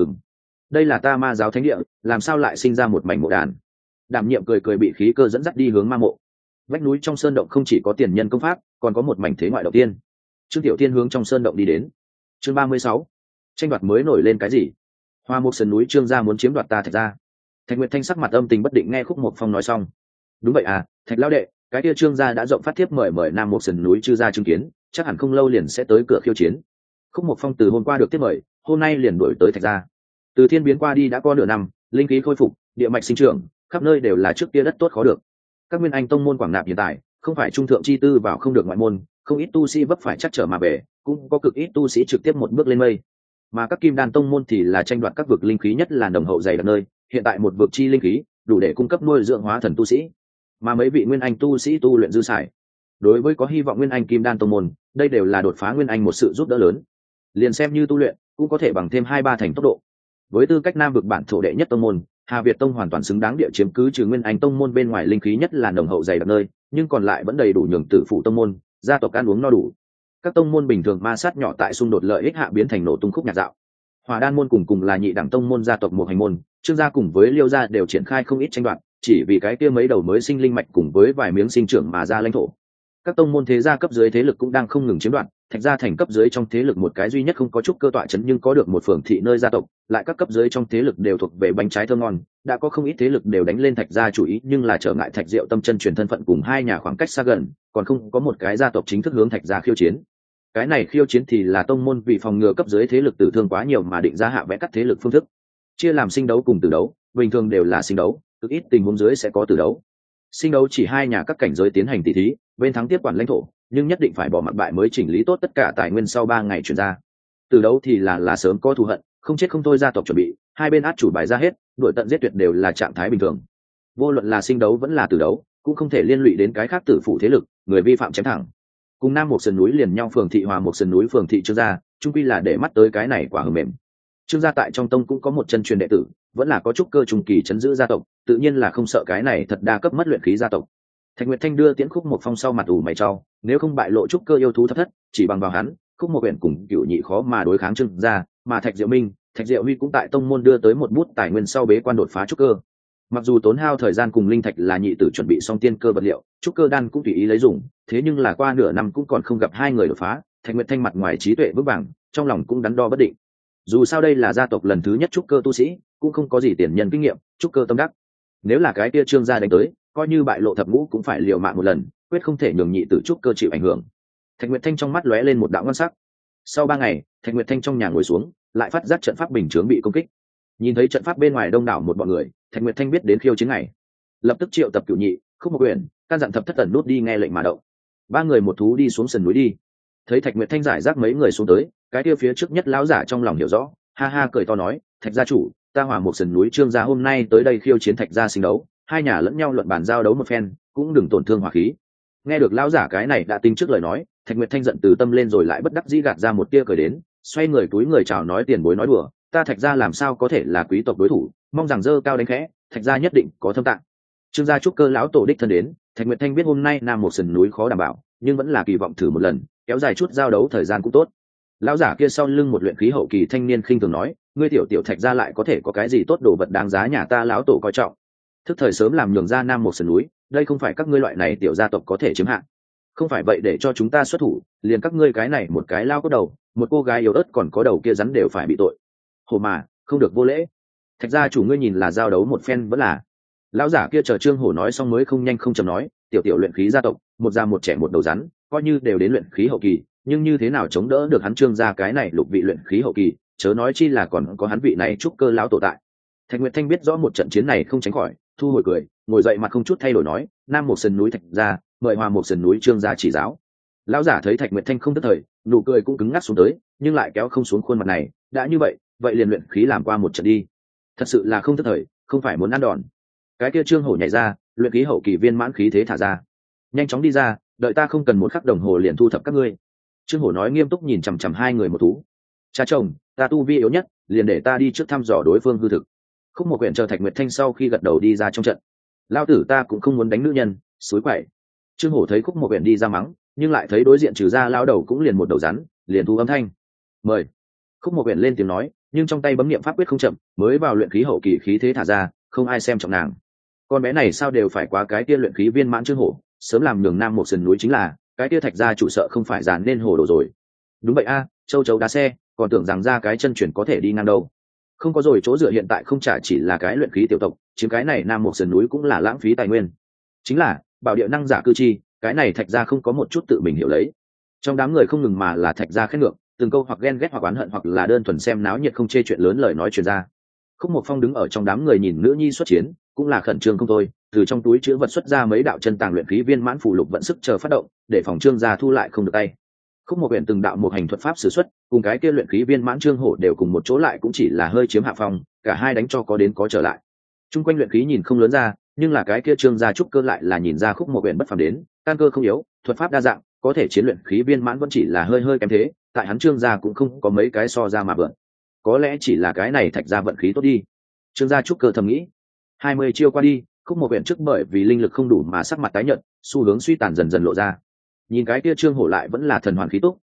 Đây là ta ma giáo thánh địa, làm sao lại sinh ra một mảnh mộ đàn? Đảm nhiệm cười bị khí cơ dẫn dắt đi hướng ma mộ. Vách núi trong sơn động không chỉ có tiền nhân công pháp, còn có một mảnh thế ngoại động tiên. Trương Tiểu Tiên hướng trong sơn động đi đến. Chương 36. Tranh đoạt mới nổi lên cái gì? Hoa Mục Sơn núi Trương gia muốn chiếm đoạt ta Thạch gia. Thạch Nguyệt Thanh sắc mặt âm tình bất định nghe Khúc Mộc Phong nói xong. Đúng vậy à, Thạch lão đệ, cái kia Trương gia đã rộng phát thiếp mời Nam Mục Sơn núi chư gia chứng kiến, chắc hẳn không lâu liền sẽ tới cửa khiêu chiến. Khúc Mộc Phong từ hôm qua được tiếp mời, hôm nay liền đuổi tới Thạch gia. Từ thiên biến qua đi đã có nửa năm, linh khí khôi phục, địa mạch sinh trưởng, khắp nơi đều là trước kia đất tốt khó được. Các nguyên anh tông môn quảng nạp hiện tại, không phải trung thượng chi tư vào không được ngoại môn, không ít tu sĩ vấp phải chắc trở mà về, cũng có cực ít tu sĩ trực tiếp một bước lên mây. Mà các kim đan tông môn thì là tranh đoạt các vực linh khí nhất là nồng hậu dày đặc nơi, hiện tại một vực chi linh khí đủ để cung cấp nuôi dưỡng hóa thần tu sĩ. Mà mấy vị nguyên anh tu sĩ tu luyện dư xài. Đối với có hy vọng nguyên anh kim đan tông môn, đây đều là đột phá nguyên anh một sự giúp đỡ lớn. Liền xem như tu luyện, cũng có thể bằng thêm 2-3 thành tốc độ. Với tư cách nam vực bản thổ đệ nhất tông môn, Hà Việt tông hoàn toàn xứng đáng địa chiếm cứ trừ nguyên anh tông môn bên ngoài linh khí nhất là nồng hậu dày đặc nơi, nhưng còn lại vẫn đầy đủ nhường tử phụ tông môn, gia tộc ăn uống no đủ. Các tông môn bình thường ma sát nhỏ tại xung đột lợi ích hạ biến thành nổ tung khúc nhạc dạo. Hỏa Đan môn cùng là nhị đẳng tông môn gia tộc một hành môn, Trương gia cùng với Liêu gia đều triển khai không ít tranh đoạt, chỉ vì cái kia mấy đầu mới sinh linh mạch cùng với vài miếng sinh trưởng mà ra lãnh thổ. Các tông môn thế gia cấp dưới thế lực cũng đang không ngừng chiếm đoạt, Thạch gia thành cấp dưới trong thế lực một cái duy nhất không có chút cơ tọa chấn nhưng có được một phường thị nơi gia tộc, lại các cấp dưới trong thế lực đều thuộc về bánh trái thơm ngon, đã có không ít thế lực đều đánh lên Thạch gia chủ ý, nhưng là trở ngại Thạch Diệu Tâm chân truyền thân phận cùng hai nhà khoảng cách xa gần, còn không có một cái gia tộc chính thức hướng Thạch gia khiêu chiến. Cái này khiêu chiến thì là tông môn vì phòng ngừa cấp dưới thế lực tử thương quá nhiều mà định ra hạ vẽ cắt thế lực phương thức, chia làm sinh đấu cùng tử đấu, bình thường đều là sinh đấu, cực ít tình huống dưới sẽ có tử đấu. Sinh đấu chỉ hai nhà các cảnh giới tiến hành tỷ thí, bên thắng tiếp quản lãnh thổ, nhưng nhất định phải bỏ mặt bại mới chỉnh lý tốt tất cả tài nguyên sau 3 ngày chuyển ra. Tử đấu thì là sớm có thù hận, không chết không thôi gia tộc chuẩn bị, hai bên át chủ bài ra hết, đuổi tận giết tuyệt đều là trạng thái bình thường. Vô luận là sinh đấu vẫn là tử đấu, cũng không thể liên lụy đến cái khác tử phụ thế lực, người vi phạm chém thẳng. Cùng Nam một sườn núi liền nhau phường thị Hòa một sườn núi phường thị Trương gia, chung quy là để mắt tới cái này quả hờ mềm. Trương gia tại trong tông cũng có một chân truyền đệ tử, vẫn là có trúc cơ trùng kỳ chấn giữ gia tộc, tự nhiên là không sợ cái này thật đa cấp mất luyện khí gia tộc. Thạch Nguyệt Thanh đưa Tiễn Khúc một phong sau mặt ủ mày trao, nếu không bại lộ trúc cơ yêu thú thấp thất, chỉ bằng vào hắn, Khúc một huyện cùng Cửu Nhị khó mà đối kháng Trương gia, mà Thạch Diệu Minh, Thạch Diệu Huy cũng tại tông môn đưa tới một bút tài nguyên sau bế quan đột phá trúc cơ. Mặc dù tốn hao thời gian cùng linh thạch là nhị tử chuẩn bị xong tiên cơ vật liệu, trúc cơ đan cũng tùy ý lấy dùng, thế nhưng là qua nửa năm cũng còn không gặp hai người đột phá, Thạch Nguyệt Thanh mặt ngoài trí tuệ vững vàng, trong lòng cũng đắn đo bất định. Dù sao đây là gia tộc lần thứ nhất trúc cơ tu sĩ, cũng không có gì tiền nhân kinh nghiệm, trúc cơ tâm đắc. Nếu là cái kia Trương gia đánh tới, coi như bại lộ thập ngũ cũng phải liều mạng một lần, quyết không thể nhường nhị tử trúc cơ chịu ảnh hưởng. Thạch Nguyệt Thanh trong mắt lóe lên một đạo ngon sắc. Sau 3 ngày, Thạch Nguyệt Thanh trong nhà ngồi xuống, lại phát giác trận pháp bình chướng bị công kích. Nhìn thấy trận pháp bên ngoài đông đảo một bọn người, Thạch Nguyệt Thanh biết đến khiêu chiến ngày, lập tức triệu tập Cửu Nhị, Khúc Một Uyển, can dặn thập thất tần nút đi nghe lệnh mà động. 3 người một thú đi xuống sườn núi đi. Thấy Thạch Nguyệt Thanh giải rác mấy người xuống tới, cái kia phía trước nhất lão giả trong lòng hiểu rõ, ha ha cười to nói, Thạch gia chủ, ta Hòa một sườn núi Trương gia hôm nay tới đây khiêu chiến Thạch gia sinh đấu, hai nhà lẫn nhau luận bàn giao đấu một phen, cũng đừng tổn thương hòa khí. Nghe được lão giả cái này đã tính trước lời nói, Thạch Nguyệt Thanh giận từ tâm lên rồi lại bất đắc dĩ gạt ra một tia cười đến, xoay người túi người chào nói tiền bối nói đùa, ta Thạch gia làm sao có thể là quý tộc đối thủ, mong rằng dơ cao đánh khẽ, Thạch gia nhất định có thâm tạng. Trương gia trúc cơ lão tổ đích thân đến, Thạch Nguyệt Thanh biết hôm nay Nam một sườn núi khó đảm bảo, nhưng vẫn là kỳ vọng thử một lần, kéo dài chút giao đấu thời gian cũng tốt. Lão giả kia sau lưng một luyện khí hậu kỳ thanh niên khinh thường nói, ngươi tiểu Thạch gia lại có thể có cái gì tốt đồ vật đáng giá nhà ta lão tổ coi trọng. Thức thời sớm làm nhường ra Nam một sườn núi, đây không phải các ngươi loại này tiểu gia tộc có thể chiếm hạng. Không phải vậy để cho chúng ta xuất thủ, liền các ngươi cái này một cái lao có đầu, một cô gái yếu ớt còn có đầu kia rắn đều phải bị tội. Hồ mà, không được vô lễ. Thạch gia chủ ngươi nhìn là giao đấu một phen vẫn là. Lão giả kia chờ Trương Hổ nói xong mới không nhanh không chậm nói, tiểu luyện khí gia tộc, một già một trẻ một đầu rắn, coi như đều đến luyện khí hậu kỳ, nhưng như thế nào chống đỡ được hắn Trương gia cái này lục vị luyện khí hậu kỳ, chớ nói chi là còn có hắn vị này trúc cơ lão tổ tại. Thạch Nguyệt Thanh biết rõ một trận chiến này không tránh khỏi, thu hồi cười, ngồi dậy mặt không chút thay đổi nói, Nam một sườn núi Thạch gia, mời Hòa một sườn núi Trương gia chỉ giáo. Lão giả thấy Thạch Nguyệt Thanh không tức thời, nụ cười cũng cứng ngắc xuống tới, nhưng lại kéo không xuống khuôn mặt này, đã như vậy liền luyện khí làm qua một trận đi. Thật sự là không tức thời, không phải muốn ăn đòn. Cái kia Trương Hổ nhảy ra, luyện khí hậu kỳ viên mãn khí thế thả ra, nhanh chóng đi ra, đợi ta không cần một khắc đồng hồ liền thu thập các ngươi. Trương Hổ nói nghiêm túc nhìn chằm chằm hai người một thú. Cha chồng, ta tu vi yếu nhất, liền để ta đi trước thăm dò đối phương hư thực. Khúc một quyển chờ Thạch Nguyệt Thanh sau khi gật đầu đi ra trong trận. Lao tử ta cũng không muốn đánh nữ nhân, suối quậy. Trương Hổ thấy Khúc một quyển đi ra mắng, nhưng lại thấy đối diện trừ ra lao đầu cũng liền một đầu rắn, liền thu âm thanh. Mời. Khúc một quyển lên tiếng nói, nhưng trong tay bấm niệm pháp quyết không chậm, mới vào luyện khí hậu kỳ khí thế thả ra, không ai xem trọng nàng. Con bé này sao đều phải qua cái kia luyện khí viên mãn Trương Hổ, sớm làm nhường Nam một sườn núi chính là cái kia Thạch gia chủ sợ không phải dàn nên hồ đồ rồi. Đúng vậy a, châu chấu đá xe, còn tưởng rằng ra cái chân chuyển có thể đi ngang đâu. Không có rồi chỗ dựa hiện tại không trả chỉ là cái luyện khí tiểu tộc, chiếm cái này Nam một sườn núi cũng là lãng phí tài nguyên. Chính là bảo địa năng giả cư chi, cái này Thạch gia không có một chút tự mình hiểu lấy. Trong đám người không ngừng mà là Thạch gia khen ngược, từng câu hoặc ghen ghét hoặc oán hận hoặc là đơn thuần xem náo nhiệt không chê chuyện lớn lời nói truyền ra. Khúc Một Phong đứng ở trong đám người nhìn nữ nhi xuất chiến, cũng là khẩn trương không thôi, từ trong túi chứa vật xuất ra mấy đạo chân tàng luyện khí viên mãn phù lục vận sức chờ phát động, để phòng Trương gia thu lại không được tay. Khúc Một Uyển từng đạo một hành thuật pháp sử xuất, cùng cái kia luyện khí viên mãn Trương Hổ đều cùng một chỗ lại cũng chỉ là hơi chiếm hạ phong, cả hai đánh cho có đến có trở lại. Trung quanh luyện khí nhìn không lớn ra, nhưng là cái kia Trương gia trúc cơ lại là nhìn ra Khúc Một Uyển bất phàm đến, căn cơ không yếu, thuật pháp đa dạng, có thể chiến luyện khí viên mãn vẫn chỉ là hơi kém thế, tại hắn Trương gia cũng không có mấy cái so ra mà vượn. Có lẽ chỉ là cái này Thạch gia vận khí tốt đi. Trương gia trúc cơ thầm nghĩ. 20 chiêu qua đi, Khúc Một Uyển trước bởi vì linh lực không đủ mà sắc mặt tái nhợt, xu hướng suy tàn dần dần lộ ra. Nhìn cái kia Trương Hổ lại vẫn là thần hoàn khí tốt,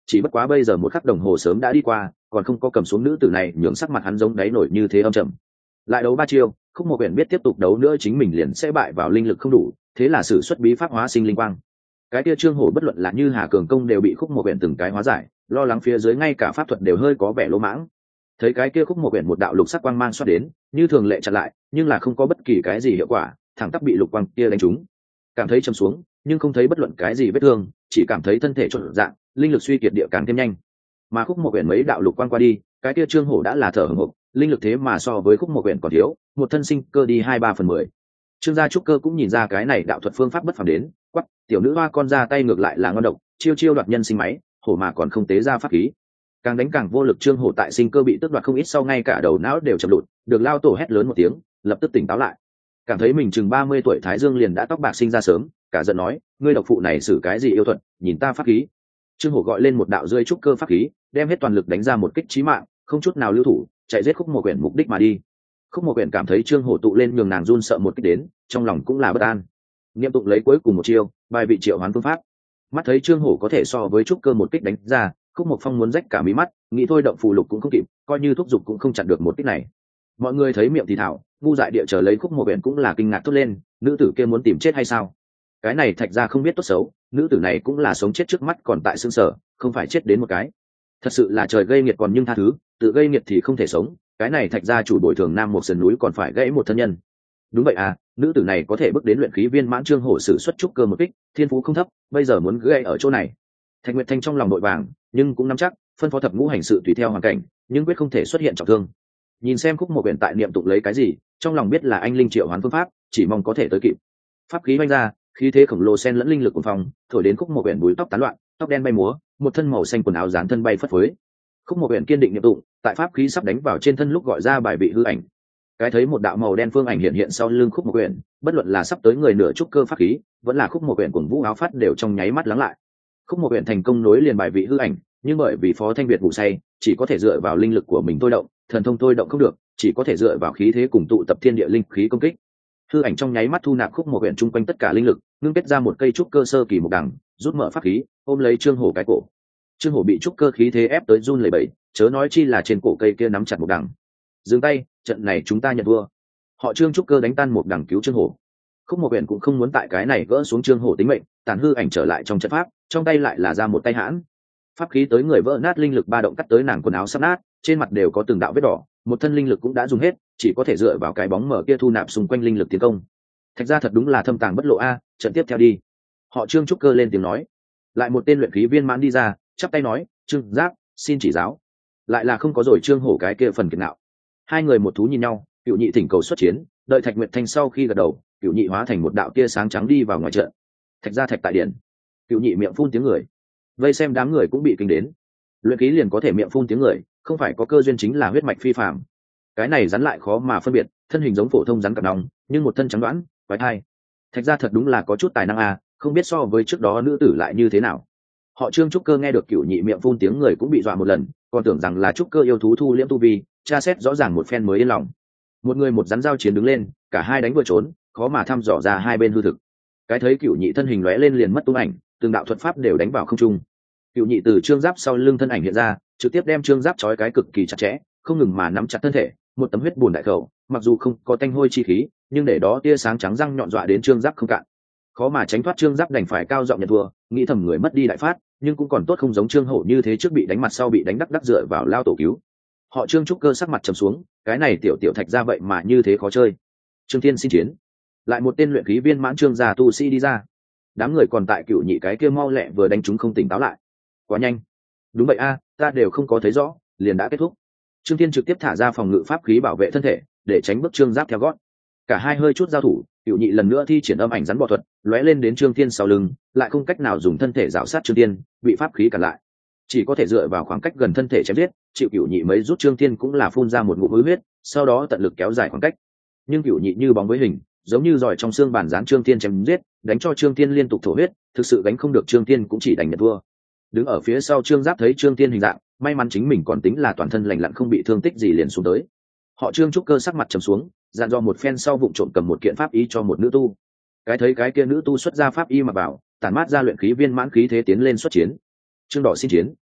chỉ bất quá bây giờ một khắc đồng hồ sớm đã đi qua, còn không có cầm xuống nữ tử này nhường sắc mặt hắn giống đáy nổi như thế âm trầm. Lại đấu 3 chiêu, Khúc Mộ Uyển biết tiếp tục đấu nữa chính mình liền sẽ bại vào linh lực không đủ, thế là sử xuất bí pháp hóa sinh linh quang. Cái kia Trương Hổ bất luận là như Hà Cường công đều bị Khúc Mộ Uyển từng cái hóa giải, lo lắng phía dưới ngay cả pháp thuật đều hơi có vẻ lỗ mãng. Thấy cái kia Khúc Mộ Uyển một đạo lục sắc quang mang xoát đến, như thường lệ chặn lại, nhưng là không có bất kỳ cái gì hiệu quả, thẳng tắp bị lục quang kia đánh trúng. Cảm thấy chầm xuống, nhưng không thấy bất luận cái gì vết thương, chỉ cảm thấy thân thể trộn dạng, linh lực suy kiệt địa càng thêm nhanh. Mà Khúc Mộ Uyển mấy đạo lục quang qua đi, cái kia Trương Hổ đã là thở hổn hộc, linh lực thế mà so với Khúc Mộ Uyển còn thiếu, một thân sinh cơ đi 2/3/10. Trương gia trúc cơ cũng nhìn ra cái này đạo thuật phương pháp bất phàm đến, quắc, tiểu nữ hoa con ra tay ngược lại là ngon độc, chiêu chiêu đoạt nhân sinh máy, hổ mà còn không tế ra pháp khí. Càng đánh càng vô lực, Trương Hổ tại sinh cơ bị tước đoạt không ít sau ngay cả đầu não đều chập lụt, được lao tổ hét lớn một tiếng, lập tức tỉnh táo lại. Cảm thấy mình chừng 30 tuổi Thái Dương liền đã tóc bạc sinh ra sớm, cả giận nói, ngươi độc phụ này xử cái gì yêu thuật, nhìn ta pháp khí. Trương Hổ gọi lên một đạo rơi trúc cơ pháp khí, đem hết toàn lực đánh ra một kích chí mạng, không chút nào lưu thủ, chạy giết Khúc Mộ Uyển mục đích mà đi. Khúc Mộ Uyển cảm thấy Trương Hổ tụ lên nhường nàng run sợ một kích đến, trong lòng cũng là bất an. Niệm tụng lấy cuối cùng một chiêu, bài vị triệu hoán phương pháp. Mắt thấy Trương Hổ có thể so với trúc cơ một kích đánh ra, Khúc Mộc Phong muốn rách cả mí mắt, nghĩ thôi động phù lục cũng không kịp, coi như thúc giục cũng không chặn được một kích này. Mọi người thấy miệng thì thảo, ngu dại địa chờ lấy Khúc Mộ Uyển cũng là kinh ngạc thốt lên, nữ tử kia muốn tìm chết hay sao? Cái này Thạch gia không biết tốt xấu, nữ tử này cũng là sống chết trước mắt còn tại xương sở, không phải chết đến một cái. Thật sự là trời gây nghiệt còn nhưng tha thứ, tự gây nghiệt thì không thể sống, cái này Thạch gia chủ bồi thường nam một sườn núi còn phải gãy một thân nhân. Đúng vậy à, nữ tử này có thể bước đến luyện khí viên mãn, Trương Hổ sử xuất trúc cơ một kích, thiên phú không thấp, bây giờ muốn gãy ở chỗ này. Thạch Nguyệt Thanh trong lòng đội vàng, nhưng cũng nắm chắc, phân phó thập ngũ hành sự tùy theo hoàn cảnh, nhưng quyết không thể xuất hiện trọng thương. Nhìn xem Khúc Mộ Uyển tại niệm tụng lấy cái gì, trong lòng biết là anh linh triệu hoán phương pháp, chỉ mong có thể tới kịp. Pháp khí vung ra, khí thế khổng lồ xen lẫn linh lực cuồng phong, thổi đến Khúc Mộ Uyển búi tóc tán loạn, tóc đen bay múa, một thân màu xanh quần áo dán thân bay phất phới. Khúc Mộ Uyển kiên định niệm tụng, tại pháp khí sắp đánh vào trên thân lúc gọi ra bài vị hư ảnh. Cái thấy một đạo màu đen phương ảnh hiện hiện sau lưng Khúc Mộ Uyển, bất luận là sắp tới người nửa trúc cơ pháp khí, vẫn là Khúc Mộ Uyển cuồng vũ áo phát đều trong nháy mắt lắng lại. Khúc Mộ Uyển thành công nối liền bài vị hư ảnh, nhưng bởi vì Phó Thanh Việt ngủ say, chỉ có thể dựa vào linh lực của mình thôi động, thần thông thôi động không được, chỉ có thể dựa vào khí thế cùng tụ tập thiên địa linh khí công kích. Hư ảnh trong nháy mắt thu nạp Khúc Mộ Uyển chung quanh tất cả linh lực, ngưng kết ra một cây trúc cơ sơ kỳ một đằng, rút mở pháp khí, ôm lấy Trương Hổ cái cổ. Trương Hổ bị trúc cơ khí thế ép tới run lẩy bẩy, chớ nói chi là trên cổ cây kia nắm chặt một đằng. Dừng tay, trận này chúng ta nhận thua. Họ Trương trúc cơ đánh tan một đằng cứu Trương Hổ. Khúc Mộ Uyển cũng không muốn tại cái này gỡ xuống Trương Hổ tính mệnh, tàn hư ảnh trở lại trong trận pháp, trong tay lại là ra một tay hãn. Pháp khí tới người vỡ nát, linh lực ba động cắt tới nàng quần áo sắp nát, trên mặt đều có từng đạo vết đỏ, một thân linh lực cũng đã dùng hết, chỉ có thể dựa vào cái bóng mở kia thu nạp xung quanh linh lực tiến công. Thạch gia thật đúng là thâm tàng bất lộ a, trận tiếp theo đi. Họ Trương trúc cơ lên tiếng nói. Lại một tên luyện khí viên mãn đi ra, chắp tay nói, Trương Giáp, xin chỉ giáo. Lại là không có rồi Trương Hổ cái kia phần kiệt ngạo. Hai người một thú nhìn nhau, Cửu Nhị thỉnh cầu xuất chiến, đợi Thạch Nguyệt Thanh sau khi gật đầu, Cửu Nhị hóa thành một đạo tia sáng trắng đi vào ngoài trận. Thạch gia Thạch tại điện. Cửu Nhị miệng phun tiếng người. Vây xem đám người cũng bị kinh đến. Luyện khí liền có thể miệng phun tiếng người, không phải có cơ duyên chính là huyết mạch phi phàm. Cái này rắn lại khó mà phân biệt, thân hình giống phổ thông rắn cặp nòng, nhưng một thân trắng đoán, quái thai. Thạch gia thật đúng là có chút tài năng à, không biết so với trước đó nữ tử lại như thế nào. Họ Trương trúc cơ nghe được Cửu Nhị miệng phun tiếng người cũng bị dọa một lần, còn tưởng rằng là trúc cơ yêu thú thu liễm tu vi, tra xét rõ ràng một phen mới yên lòng. Một người một rắn giao chiến đứng lên, cả hai đánh vừa trốn, khó mà thăm dò ra hai bên hư thực. Cái thấy Cửu Nhị thân hình lóe lên liền mất tung ảnh, từng đạo thuật pháp đều đánh vào không trung. Cửu Nhị từ Trương Giáp sau lưng thân ảnh hiện ra, trực tiếp đem Trương Giáp trói cái cực kỳ chặt chẽ, không ngừng mà nắm chặt thân thể, một tấm huyết bùn đại khẩu, mặc dù không có tanh hôi chi khí, nhưng để đó tia sáng trắng răng nhọn dọa đến Trương Giáp không cạn. Khó mà tránh thoát, Trương Giáp đành phải cao giọng nhận thua, nghĩ thầm người mất đi đại phát, nhưng cũng còn tốt không giống Trương Hổ như thế trước bị đánh mặt sau bị đánh đắc dựa vào lao tổ cứu. Họ Trương trúc cơ sắc mặt trầm xuống, cái này tiểu tiểu Thạch ra vậy mà như thế khó chơi. Trương Thiên xin chiến. Lại một tên luyện khí viên mãn Trương gia tu sĩ đi ra. Đám người còn tại Cửu Nhị cái kia mau lẹ vừa đánh chúng không tỉnh táo lại. Quá nhanh. Đúng vậy a, ta đều không có thấy rõ, liền đã kết thúc. Trương Thiên trực tiếp thả ra phòng ngự pháp khí bảo vệ thân thể, để tránh bước Trương Giáp theo gót. Cả hai hơi chút giao thủ, Cửu Nhị lần nữa thi triển âm ảnh rắn bọ thuật, lóe lên đến Trương Thiên sau lưng, lại không cách nào dùng thân thể rảo sát Trương Thiên, bị pháp khí cản lại. Chỉ có thể dựa vào khoảng cách gần thân thể chém giết, chịu Cửu Nhị mấy rút Trương Thiên cũng là phun ra một ngụm mũi huyết, sau đó tận lực kéo dài khoảng cách. Nhưng Cửu Nhị như bóng với hình, giống như giỏi trong xương bản dán Trương Thiên chém giết, đánh cho Trương Thiên liên tục thổ huyết, thực sự đánh không được Trương Thiên cũng chỉ đành nhận thua. Đứng ở phía sau Trương Giáp thấy Trương Thiên hình dạng, may mắn chính mình còn tính là toàn thân lành lặn không bị thương tích gì liền xuống tới. Họ Trương trúc cơ sắc mặt trầm xuống, dặn dò một phen sau vụng trộm cầm một kiện pháp y cho một nữ tu. Cái thấy cái kia nữ tu xuất ra pháp y mà bảo, tản mát ra luyện khí viên mãn khí thế tiến lên xuất chiến. Trương Đỏ xin chiến.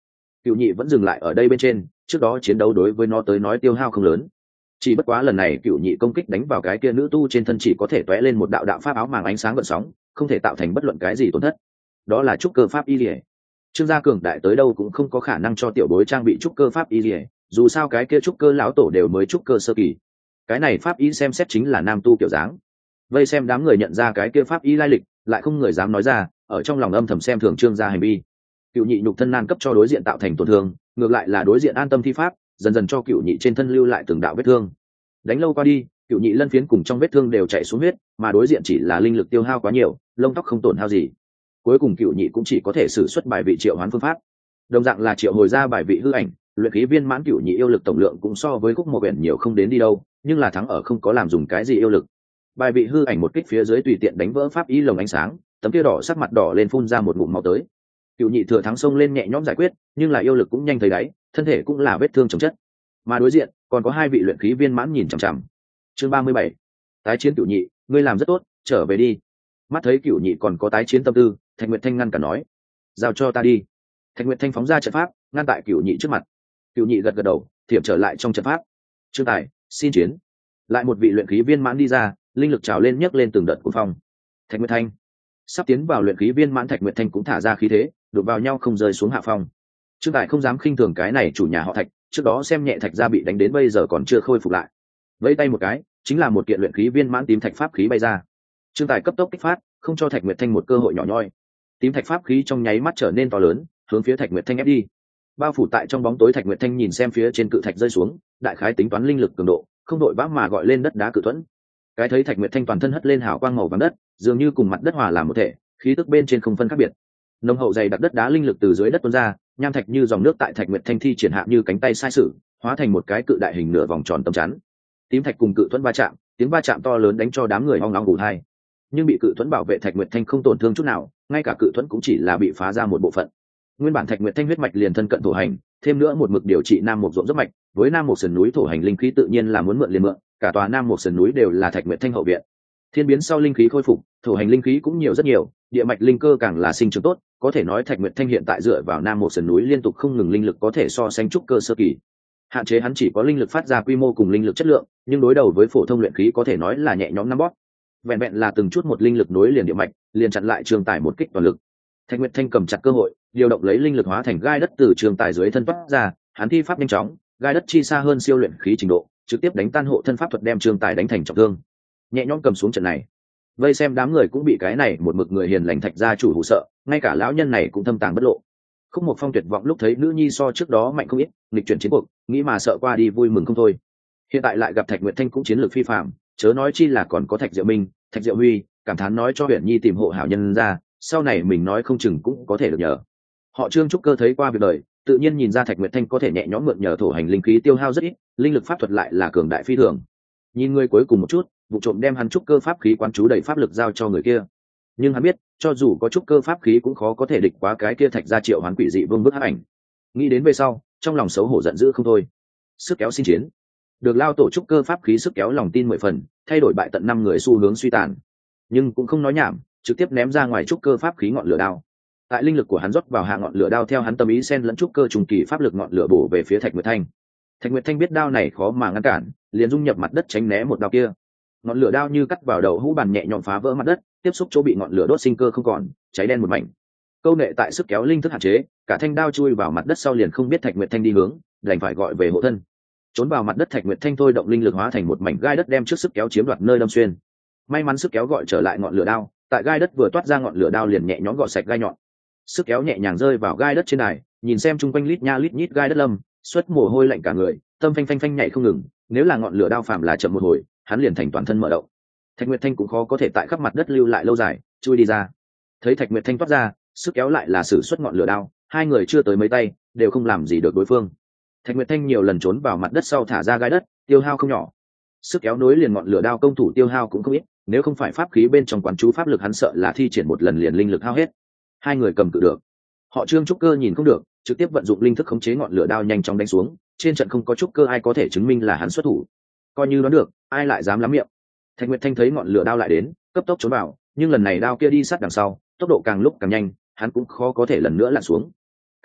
Cựu nhị vẫn dừng lại ở đây bên trên, trước đó chiến đấu đối với nó tới nói tiêu hao không lớn, chỉ bất quá lần này cựu nhị công kích đánh vào cái kia nữ tu trên thân chỉ có thể tóe lên một đạo đạo pháp áo màng ánh sáng gợn sóng, không thể tạo thành bất luận cái gì tổn thất. Đó là trúc cơ pháp y lìa. Trương gia cường đại tới đâu cũng không có khả năng cho tiểu bối trang bị trúc cơ pháp y lìa, dù sao cái kia trúc cơ lão tổ đều mới trúc cơ sơ kỳ. Cái này pháp y xem xét chính là nam tu kiểu dáng. Vây xem đám người nhận ra cái kia pháp y lai lịch, lại không người dám nói ra, ở trong lòng âm thầm xem thường Trương gia hành vi. Cựu nhị nhục thân nan cấp cho đối diện tạo thành tổn thương, ngược lại là đối diện an tâm thi pháp, dần dần cho cựu nhị trên thân lưu lại từng đạo vết thương. Đánh lâu qua đi, cựu nhị lân phiến cùng trong vết thương đều chảy xuống huyết, mà đối diện chỉ là linh lực tiêu hao quá nhiều, lông tóc không tổn hao gì. Cuối cùng cựu nhị cũng chỉ có thể sử xuất bài vị triệu hoán phương pháp, đồng dạng là triệu hồi ra bài vị hư ảnh. Luyện khí viên mãn cựu nhị yêu lực tổng lượng cũng so với khúc một biển nhiều không đến đi đâu, nhưng là thắng ở không có làm dùng cái gì yêu lực. Bài vị hư ảnh một kích phía dưới tùy tiện đánh vỡ pháp ý lồng ánh sáng, tấm kia đỏ sắc mặt đỏ lên phun ra một ngụm máu tới. Cựu nhị thừa thắng xông lên nhẹ nhõm giải quyết, nhưng là yêu lực cũng nhanh thấy đáy, thân thể cũng là vết thương chồng chất. Mà đối diện còn có hai vị luyện khí viên mãn nhìn chằm chằm. Chương 37. Tái chiến cựu nhị, ngươi làm rất tốt, trở về đi. Mắt thấy cựu nhị còn có tái chiến tâm tư, Thạch Nguyệt Thanh ngăn cả nói: giao cho ta đi. Thạch Nguyệt Thanh phóng ra trận pháp, ngăn tại cựu nhị trước mặt. Cựu nhị gật gật đầu, thiểm trở lại trong trận pháp. Trương Tài, xin chiến. Lại một vị luyện khí viên mãn đi ra, linh lực trào lên nhấc lên từng đợt cuồng phong. Thạch Nguyệt Thanh sắp tiến vào luyện khí viên mãn, Thạch Nguyệt Thanh cũng thả ra khí thế, đụng vào nhau không rơi xuống hạ phong. Trương Tài không dám khinh thường cái này chủ nhà họ Thạch, trước đó xem nhẹ Thạch gia bị đánh đến bây giờ còn chưa khôi phục lại. Vẫy tay một cái, chính là một kiện luyện khí viên mãn tím thạch pháp khí bay ra. Trương Tài cấp tốc kích phát, không cho Thạch Nguyệt Thanh một cơ hội nhỏ nhoi. Tím thạch pháp khí trong nháy mắt trở nên to lớn, hướng phía Thạch Nguyệt Thanh ép đi. Bao phủ tại trong bóng tối, Thạch Nguyệt Thanh nhìn xem phía trên cự thạch rơi xuống, đại khái tính toán linh lực cường độ, không đội vã mà gọi lên đất đá cự thuẫn. Cái thấy Thạch Nguyệt Thanh toàn thân hất lên hào quang màu vàng đất, dường như cùng mặt đất hòa làm một thể, khí tức bên trên không phân khác biệt. Nồng hậu dày đặc đất đá linh lực từ dưới đất tuôn ra, nham thạch như dòng nước tại Thạch Nguyệt Thanh thi triển hạ như cánh tay sai sử, hóa thành một cái cự đại hình nửa vòng tròn tấm chắn. Tím thạch cùng cự thuẫn va chạm, tiếng va chạm to lớn đánh cho đám người hoang nóng gù tai. Nhưng bị cự thuẫn bảo vệ, Thạch Nguyệt Thanh không tổn thương chút nào, ngay cả cự thuẫn cũng chỉ là bị phá ra một bộ phận. Nguyên bản Thạch Nguyệt Thanh huyết mạch liền thân cận thổ hành, thêm nữa một mực điều trị nam mục ruộng dốc mạch, với nam mục sườn núi thổ hành linh khí tự nhiên là muốn mượn liền mượn, cả tòa nam mục sườn núi đều là Thạch Nguyệt Thanh hậu viện. Thiên biến sau linh khí khôi phục, thổ hành linh khí cũng nhiều rất nhiều, địa mạch linh cơ càng là sinh trưởng tốt, có thể nói Thạch Nguyệt Thanh hiện tại dựa vào nam mục sườn núi liên tục không ngừng linh lực có thể so sánh trúc cơ sơ kỳ. Hạn chế hắn chỉ có linh lực phát ra quy mô cùng linh lực chất lượng, nhưng đối đầu với phổ thông luyện khí có thể nói là nhẹ nhõm nắm bóp. Vẹn vẹn là từng chút một linh lực nối liền địa mạch, liền chặn lại Trương Tài một kích toàn lực. Thạch Nguyệt Thanh cầm chặt cơ hội, điều động lấy linh lực hóa thành gai đất từ Trương Tài dưới thân toát ra, hắn thi pháp nhanh chóng, gai đất chi xa hơn siêu luyện khí trình độ, trực tiếp đánh tan hộ thân pháp thuật, đem Trương Tài đánh thành trọng thương. Nhẹ nhõm cầm xuống trận này. Vây xem đám người cũng bị cái này một mực người hiền lành Thạch gia chủ hù sợ, ngay cả lão nhân này cũng thâm tàng bất lộ. Khúc Một Phong tuyệt vọng lúc thấy nữ nhi so trước đó mạnh không ít, nghịch chuyển chiến cuộc, nghĩ mà sợ qua đi vui mừng không thôi. Hiện tại lại gặp Thạch Nguyệt Thanh cũng chiến lược phi phàm, chớ nói chi là còn có Thạch Diệu Minh, Thạch Diệu Huy, cảm thán nói cho Huyền Nhi tìm hộ hảo nhân ra, sau này mình nói không chừng cũng có thể được nhờ. Họ Trương trúc cơ thấy qua việc đời, tự nhiên nhìn ra Thạch Nguyệt Thanh có thể nhẹ nhõm mượn nhờ thổ hành linh khí tiêu hao rất ít, linh lực pháp thuật lại là cường đại phi thường. Nhìn người cuối cùng một chút, vụ trộm đem hắn trúc cơ pháp khí quán chú đầy pháp lực giao cho người kia. Nhưng hắn biết, cho dù có trúc cơ pháp khí cũng khó có thể địch quá cái kia Thạch gia triệu hoán quỷ dị vương bức hắc ảnh. Nghĩ đến về sau, trong lòng xấu hổ giận dữ không thôi. Sức kéo xin chiến. Được lao tổ trúc cơ pháp khí sức kéo lòng tin 10 phần, thay đổi bại tận 5 người xu hướng suy tàn. Nhưng cũng không nói nhảm, trực tiếp ném ra ngoài trúc cơ pháp khí ngọn lửa đao. Tại linh lực của hắn rót vào hạ ngọn lửa đao, theo hắn tâm ý xen lẫn trúc cơ trùng kỳ pháp lực, ngọn lửa bổ về phía Thạch Nguyệt Thanh. Thạch Nguyệt Thanh biết đao này khó mà ngăn cản, liền dung nhập mặt đất tránh né một đao kia. Ngọn lửa đao như cắt vào đầu hũ bàn, nhẹ nhõm phá vỡ mặt đất, tiếp xúc chỗ bị ngọn lửa đốt sinh cơ không còn, cháy đen một mảnh. Câu nệ tại sức kéo linh thức hạn chế, cả thanh đao chui vào mặt đất sau liền không biết Thạch Nguyệt Thanh đi hướng, đành phải gọi về hộ thân. Trốn vào mặt đất, Thạch Nguyệt Thanh thôi động linh lực hóa thành một mảnh gai đất, đem trước sức kéo chiếm đoạt nơi đâm xuyên. May mắn sức kéo gọi trở lại ngọn lửa đao, tại gai đất vừa toát ra ngọn lửa đao liền nhẹ nhõm gọt sạch gai nhọn. Sức kéo nhẹ nhàng rơi vào gai đất trên đài, nhìn xem chung quanh lít nha lít nhít gai đất lâm, xuất mồ hôi lạnh cả người, tâm phanh phanh phanh nhảy không ngừng. Nếu là ngọn lửa đao phàm là chậm một hồi, hắn liền thành toàn thân mở động. Thạch Nguyệt Thanh cũng khó có thể tại khắp mặt đất lưu lại lâu dài, chui đi ra. Thấy Thạch Nguyệt Thanh toát ra, sức kéo lại là sử xuất ngọn lửa đao, hai người chưa tới mấy tay, đều không làm gì được đối phương. Thạch Nguyệt Thanh nhiều lần trốn vào mặt đất sau thả ra gai đất, tiêu hao không nhỏ. Sức kéo nối liền ngọn lửa đao công thủ tiêu hao cũng không ít, nếu không phải pháp khí bên trong quán chú pháp lực, hắn sợ là thi triển một lần liền linh lực hao hết. Hai người cầm cự được. Họ Trương trúc cơ nhìn không được, trực tiếp vận dụng linh thức khống chế ngọn lửa đao nhanh chóng đánh xuống, trên trận không có trúc cơ ai có thể chứng minh là hắn xuất thủ. Coi như đoán được, ai lại dám lắm miệng. Thạch Nguyệt Thanh thấy ngọn lửa đao lại đến, cấp tốc trốn vào, nhưng lần này đao kia đi sát đằng sau, tốc độ càng lúc càng nhanh, hắn cũng khó có thể lần nữa lặn xuống.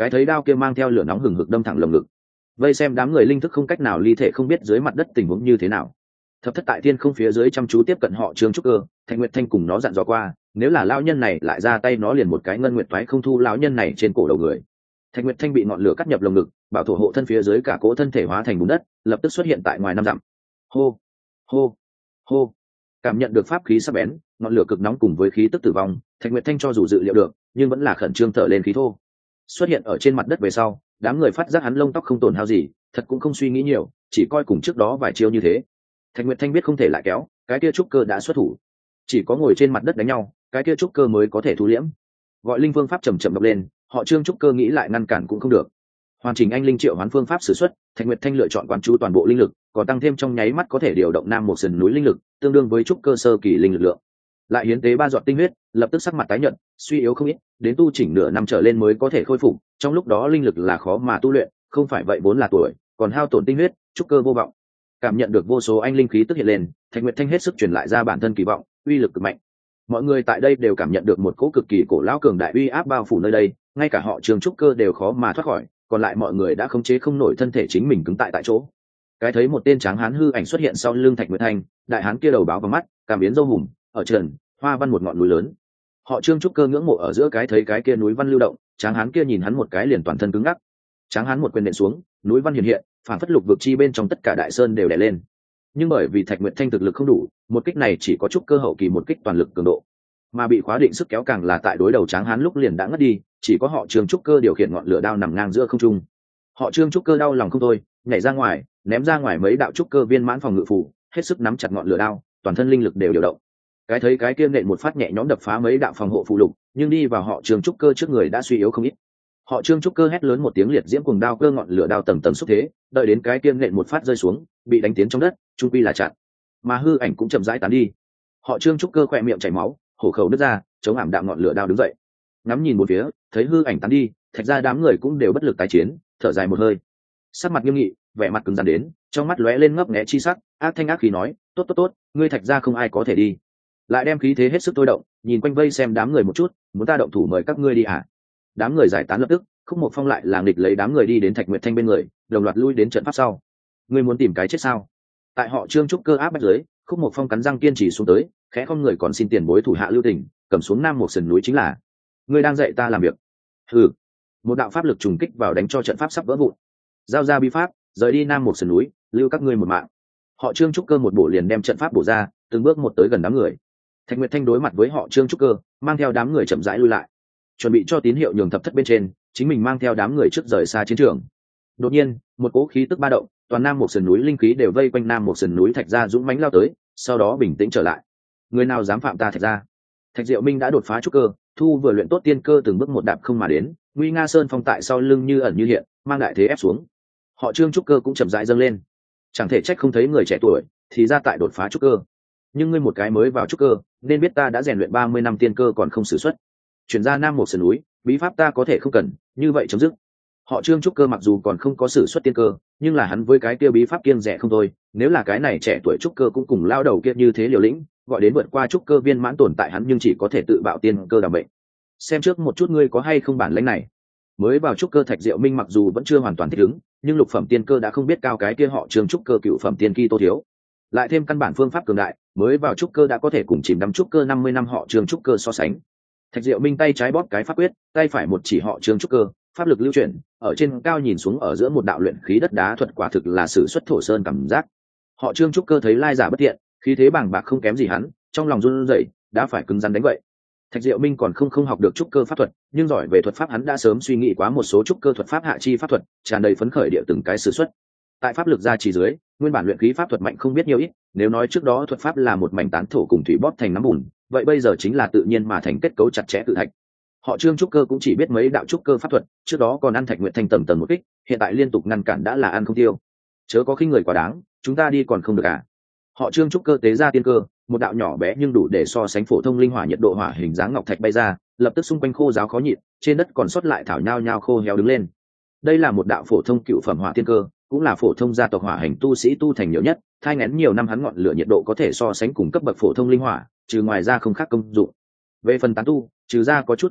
cái thấy đao kia mang theo lửa nóng hừng hực đâm thẳng lồng ngực. Vây xem đám người linh thức không cách nào ly thể không biết dưới mặt đất tình huống như thế nào. Thập thất tại thiên không phía dưới chăm chú tiếp cận họ Trương Trúc Cơ, Thạch Nguyệt Thanh cùng nó dặn dò qua, nếu là lão nhân này lại ra tay nó liền một cái ngân nguyệt toái không thu lão nhân này trên cổ đầu người. Thạch Nguyệt Thanh bị ngọn lửa cắt nhập lồng ngực, bảo thổ hộ thân phía dưới cả cỗ thân thể hóa thành bùn đất, lập tức xuất hiện tại ngoài 5 dặm. Hô, hô, hô. Cảm nhận được pháp khí sắc bén, ngọn lửa cực nóng cùng với khí tức tử vong, Thạch Nguyệt Thanh cho dù dự liệu được, nhưng vẫn là khẩn trương thở lên khí thô. Xuất hiện ở trên mặt đất về sau, đám người phát giác hắn lông tóc không tổn hao gì, thật cũng không suy nghĩ nhiều, chỉ coi cùng trước đó vài chiêu như thế. Thạch Nguyệt Thanh biết không thể lại kéo, cái kia trúc cơ đã xuất thủ, chỉ có ngồi trên mặt đất đánh nhau, cái kia trúc cơ mới có thể thu liễm. Gọi linh phương pháp chậm chậm đọc lên, họ Trương trúc cơ nghĩ lại ngăn cản cũng không được. Hoàn chỉnh anh linh triệu hoán phương pháp sử xuất, Thạch Nguyệt Thanh lựa chọn quán chú toàn bộ linh lực, còn tăng thêm trong nháy mắt có thể điều động nam một sườn núi linh lực, tương đương với trúc cơ sơ kỳ linh lực lượng. Lại hiến tế 3 giọt tinh huyết, lập tức sắc mặt tái nhợt, suy yếu không ít, đến tu chỉnh nửa năm trở lên mới có thể khôi phục, trong lúc đó linh lực là khó mà tu luyện, không phải vậy vốn là tuổi, còn hao tổn tinh huyết, trúc cơ vô vọng. Cảm nhận được vô số anh linh khí tức hiện lên, Thạch Nguyệt Thanh hết sức truyền lại ra bản thân kỳ vọng, uy lực cực mạnh. Mọi người tại đây đều cảm nhận được một cỗ cực kỳ cổ lão cường đại uy áp bao phủ nơi đây, ngay cả họ Trường trúc cơ đều khó mà thoát khỏi, còn lại mọi người đã khống chế không nổi thân thể chính mình cứng tại chỗ. Cái thấy một tên tráng hán hư ảnh xuất hiện sau lưng Thạch Nguyệt Thanh, đại hán kia đầu báo vào mắt, cảm biến râu hùm, ở trần, hoa văn một ngọn núi lớn. Họ Trương trúc cơ ngưỡng mộ ở giữa cái thấy cái kia núi văn lưu động, tráng hán kia nhìn hắn một cái liền toàn thân cứng ngắc. Tráng hán một quyền nện xuống, núi văn hiện hiện, phản phất lục vực chi bên trong tất cả đại sơn đều đè lên. Nhưng bởi vì Thạch Nguyệt Thanh thực lực không đủ, một kích này chỉ có chút cơ hậu kỳ một kích toàn lực cường độ, mà bị khóa định sức kéo càng là tại đối đầu tráng hán lúc liền đã ngất đi, chỉ có họ Trương trúc cơ điều khiển ngọn lửa đao nằm ngang giữa không trung. Họ Trương trúc cơ đau lòng không thôi, nhảy ra ngoài, ném ra ngoài mấy đạo trúc cơ viên mãn phòng ngự phủ, hết sức nắm chặt ngọn lửa đao, toàn thân linh lực đều điều động. Cái thấy cái kia nện một phát nhẹ nhõm đập phá mấy đạo phòng hộ phụ lục, nhưng đi vào họ Trương trúc cơ trước người đã suy yếu không ít. Họ Trương trúc cơ hét lớn một tiếng liệt diễm cuồng đao cơ ngọn lửa đao tầng tầng xúc thế, đợi đến cái kia nện một phát rơi xuống, bị đánh tiến trong đất, trung quy là chặn. Mà hư ảnh cũng chậm rãi tán đi. Họ Trương trúc cơ khỏe miệng chảy máu, hổ khẩu đứt ra, chống ảm đạm ngọn lửa đao đứng dậy. Ngắm nhìn một phía, thấy hư ảnh tán đi, Thạch ra đám người cũng đều bất lực tái chiến, thở dài một hơi. Sắc mặt nghiêm nghị, vẻ mặt cứng rắn đến, trong mắt lóe lên ngấp nghé chi sắc, ác thanh ác khí nói, tốt tốt tốt, ngươi Thạch ra không ai có thể đi. Lại đem khí thế hết sức tôi động, nhìn quanh vây xem đám người một chút, muốn ta động thủ mời các ngươi đi à? Đám người giải tán lập tức, Khúc Mộc Phong lại là nghịch lấy đám người đi đến Thạch Nguyệt Thanh bên người, đồng loạt lui đến trận pháp sau. Ngươi muốn tìm cái chết sao? Tại họ Trương trúc cơ áp bách dưới, Khúc Mộc Phong cắn răng kiên trì xuống tới, khẽ không người còn xin tiền bối thủ hạ lưu tình, cầm xuống nam một sườn núi chính là. Ngươi đang dạy ta làm việc. Hừ. Một đạo pháp lực trùng kích vào đánh cho trận pháp sắp vỡ vụn. Giao ra bí pháp, rời đi nam một sườn núi, lưu các ngươi một mạng. Họ Trương trúc cơ một bổ liền đem trận pháp bổ ra, từng bước một tới gần đám người. Thạch Nguyệt Thanh đối mặt với họ Trương trúc cơ, mang theo đám người chậm rãi lui lại, chuẩn bị cho tín hiệu nhường thập thất bên trên, chính mình mang theo đám người trước rời xa chiến trường. Đột nhiên, một cỗ khí tức ba động, toàn nam một sườn núi linh khí đều vây quanh nam một sườn núi Thạch gia dũng mãnh lao tới, sau đó bình tĩnh trở lại. Người nào dám phạm ta Thạch gia? Thạch Diệu Minh đã đột phá trúc cơ, thu vừa luyện tốt tiên cơ từng bước một đạp không mà đến, nguy nga sơn phong tại sau lưng như ẩn như hiện, mang đại thế ép xuống. Họ Trương trúc cơ cũng chậm rãi dâng lên. Chẳng thể trách không thấy người trẻ tuổi, thì ra tại đột phá trúc cơ. Nhưng ngươi một cái mới vào trúc cơ, nên biết ta đã rèn luyện 30 năm tiên cơ còn không sử xuất. Chuyển ra nam một sườn núi, bí pháp ta có thể không cần, như vậy chấm dứt. Họ Trương trúc cơ mặc dù còn không có sử xuất tiên cơ, nhưng là hắn với cái kia bí pháp kiêng rẻ không thôi, nếu là cái này trẻ tuổi trúc cơ cũng cùng lao đầu kia như thế liều lĩnh, gọi đến vượt qua trúc cơ viên mãn tồn tại hắn nhưng chỉ có thể tự bạo tiên cơ đảm bệnh. Xem trước một chút ngươi có hay không bản lĩnh này. Mới vào trúc cơ Thạch Diệu Minh mặc dù vẫn chưa hoàn toàn thích ứng, nhưng lục phẩm tiên cơ đã không biết cao cái kia họ Trương trúc cơ cựu phẩm tiên kỳ tô thiếu. Lại thêm căn bản phương pháp cường đại, mới vào trúc cơ đã có thể cùng chìm đắm trúc cơ 50 năm họ Trương trúc cơ so sánh. Thạch Diệu Minh tay trái bóp cái pháp quyết, tay phải một chỉ họ Trương trúc cơ, pháp lực lưu chuyển, ở trên cao nhìn xuống ở giữa một đạo luyện khí đất đá thuật quả thực là sử xuất thổ sơn cảm giác. Họ Trương trúc cơ thấy lai giả bất thiện, khí thế bàng bạc không kém gì hắn, trong lòng run rẩy, đã phải cứng rắn đánh vậy. Thạch Diệu Minh còn không học được trúc cơ pháp thuật, nhưng giỏi về thuật pháp hắn đã sớm suy nghĩ quá một số trúc cơ thuật pháp hạ chi pháp thuật, tràn đầy phấn khởi địa từng cái sử xuất. Tại pháp lực gia trì dưới, nguyên bản luyện khí pháp thuật mạnh không biết nhiều ít, nếu nói trước đó thuật pháp là một mảnh tán thổ cùng thủy bóp thành nắm bùn, vậy bây giờ chính là tự nhiên mà thành kết cấu chặt chẽ tự thạch. Họ Trương trúc cơ cũng chỉ biết mấy đạo trúc cơ pháp thuật, trước đó còn ăn Thạch Nguyệt Thanh tầng tầng một kích, hiện tại liên tục ngăn cản đã là ăn không tiêu. Chớ có khinh người quá đáng, chúng ta đi còn không được à? Họ Trương trúc cơ tế ra tiên cơ, một đạo nhỏ bé nhưng đủ để so sánh phổ thông linh hỏa nhiệt độ hỏa hình dáng ngọc thạch bay ra, lập tức xung quanh khô ráo khó nhịn, trên đất còn sót lại thảo nhao nhao khô héo đứng lên. Đây là một đạo phổ thông cựu phẩm hỏa tiên cơ, cũng là phổ thông gia tộc hỏa hành tu sĩ tu thành nhiều nhất, thai nghén nhiều năm hắn ngọn lửa nhiệt độ có thể so sánh cùng cấp bậc phổ thông linh hỏa, trừ ngoài ra không khác công dụng. Về phần tán tu, trừ ra có chút kỳ ngộ,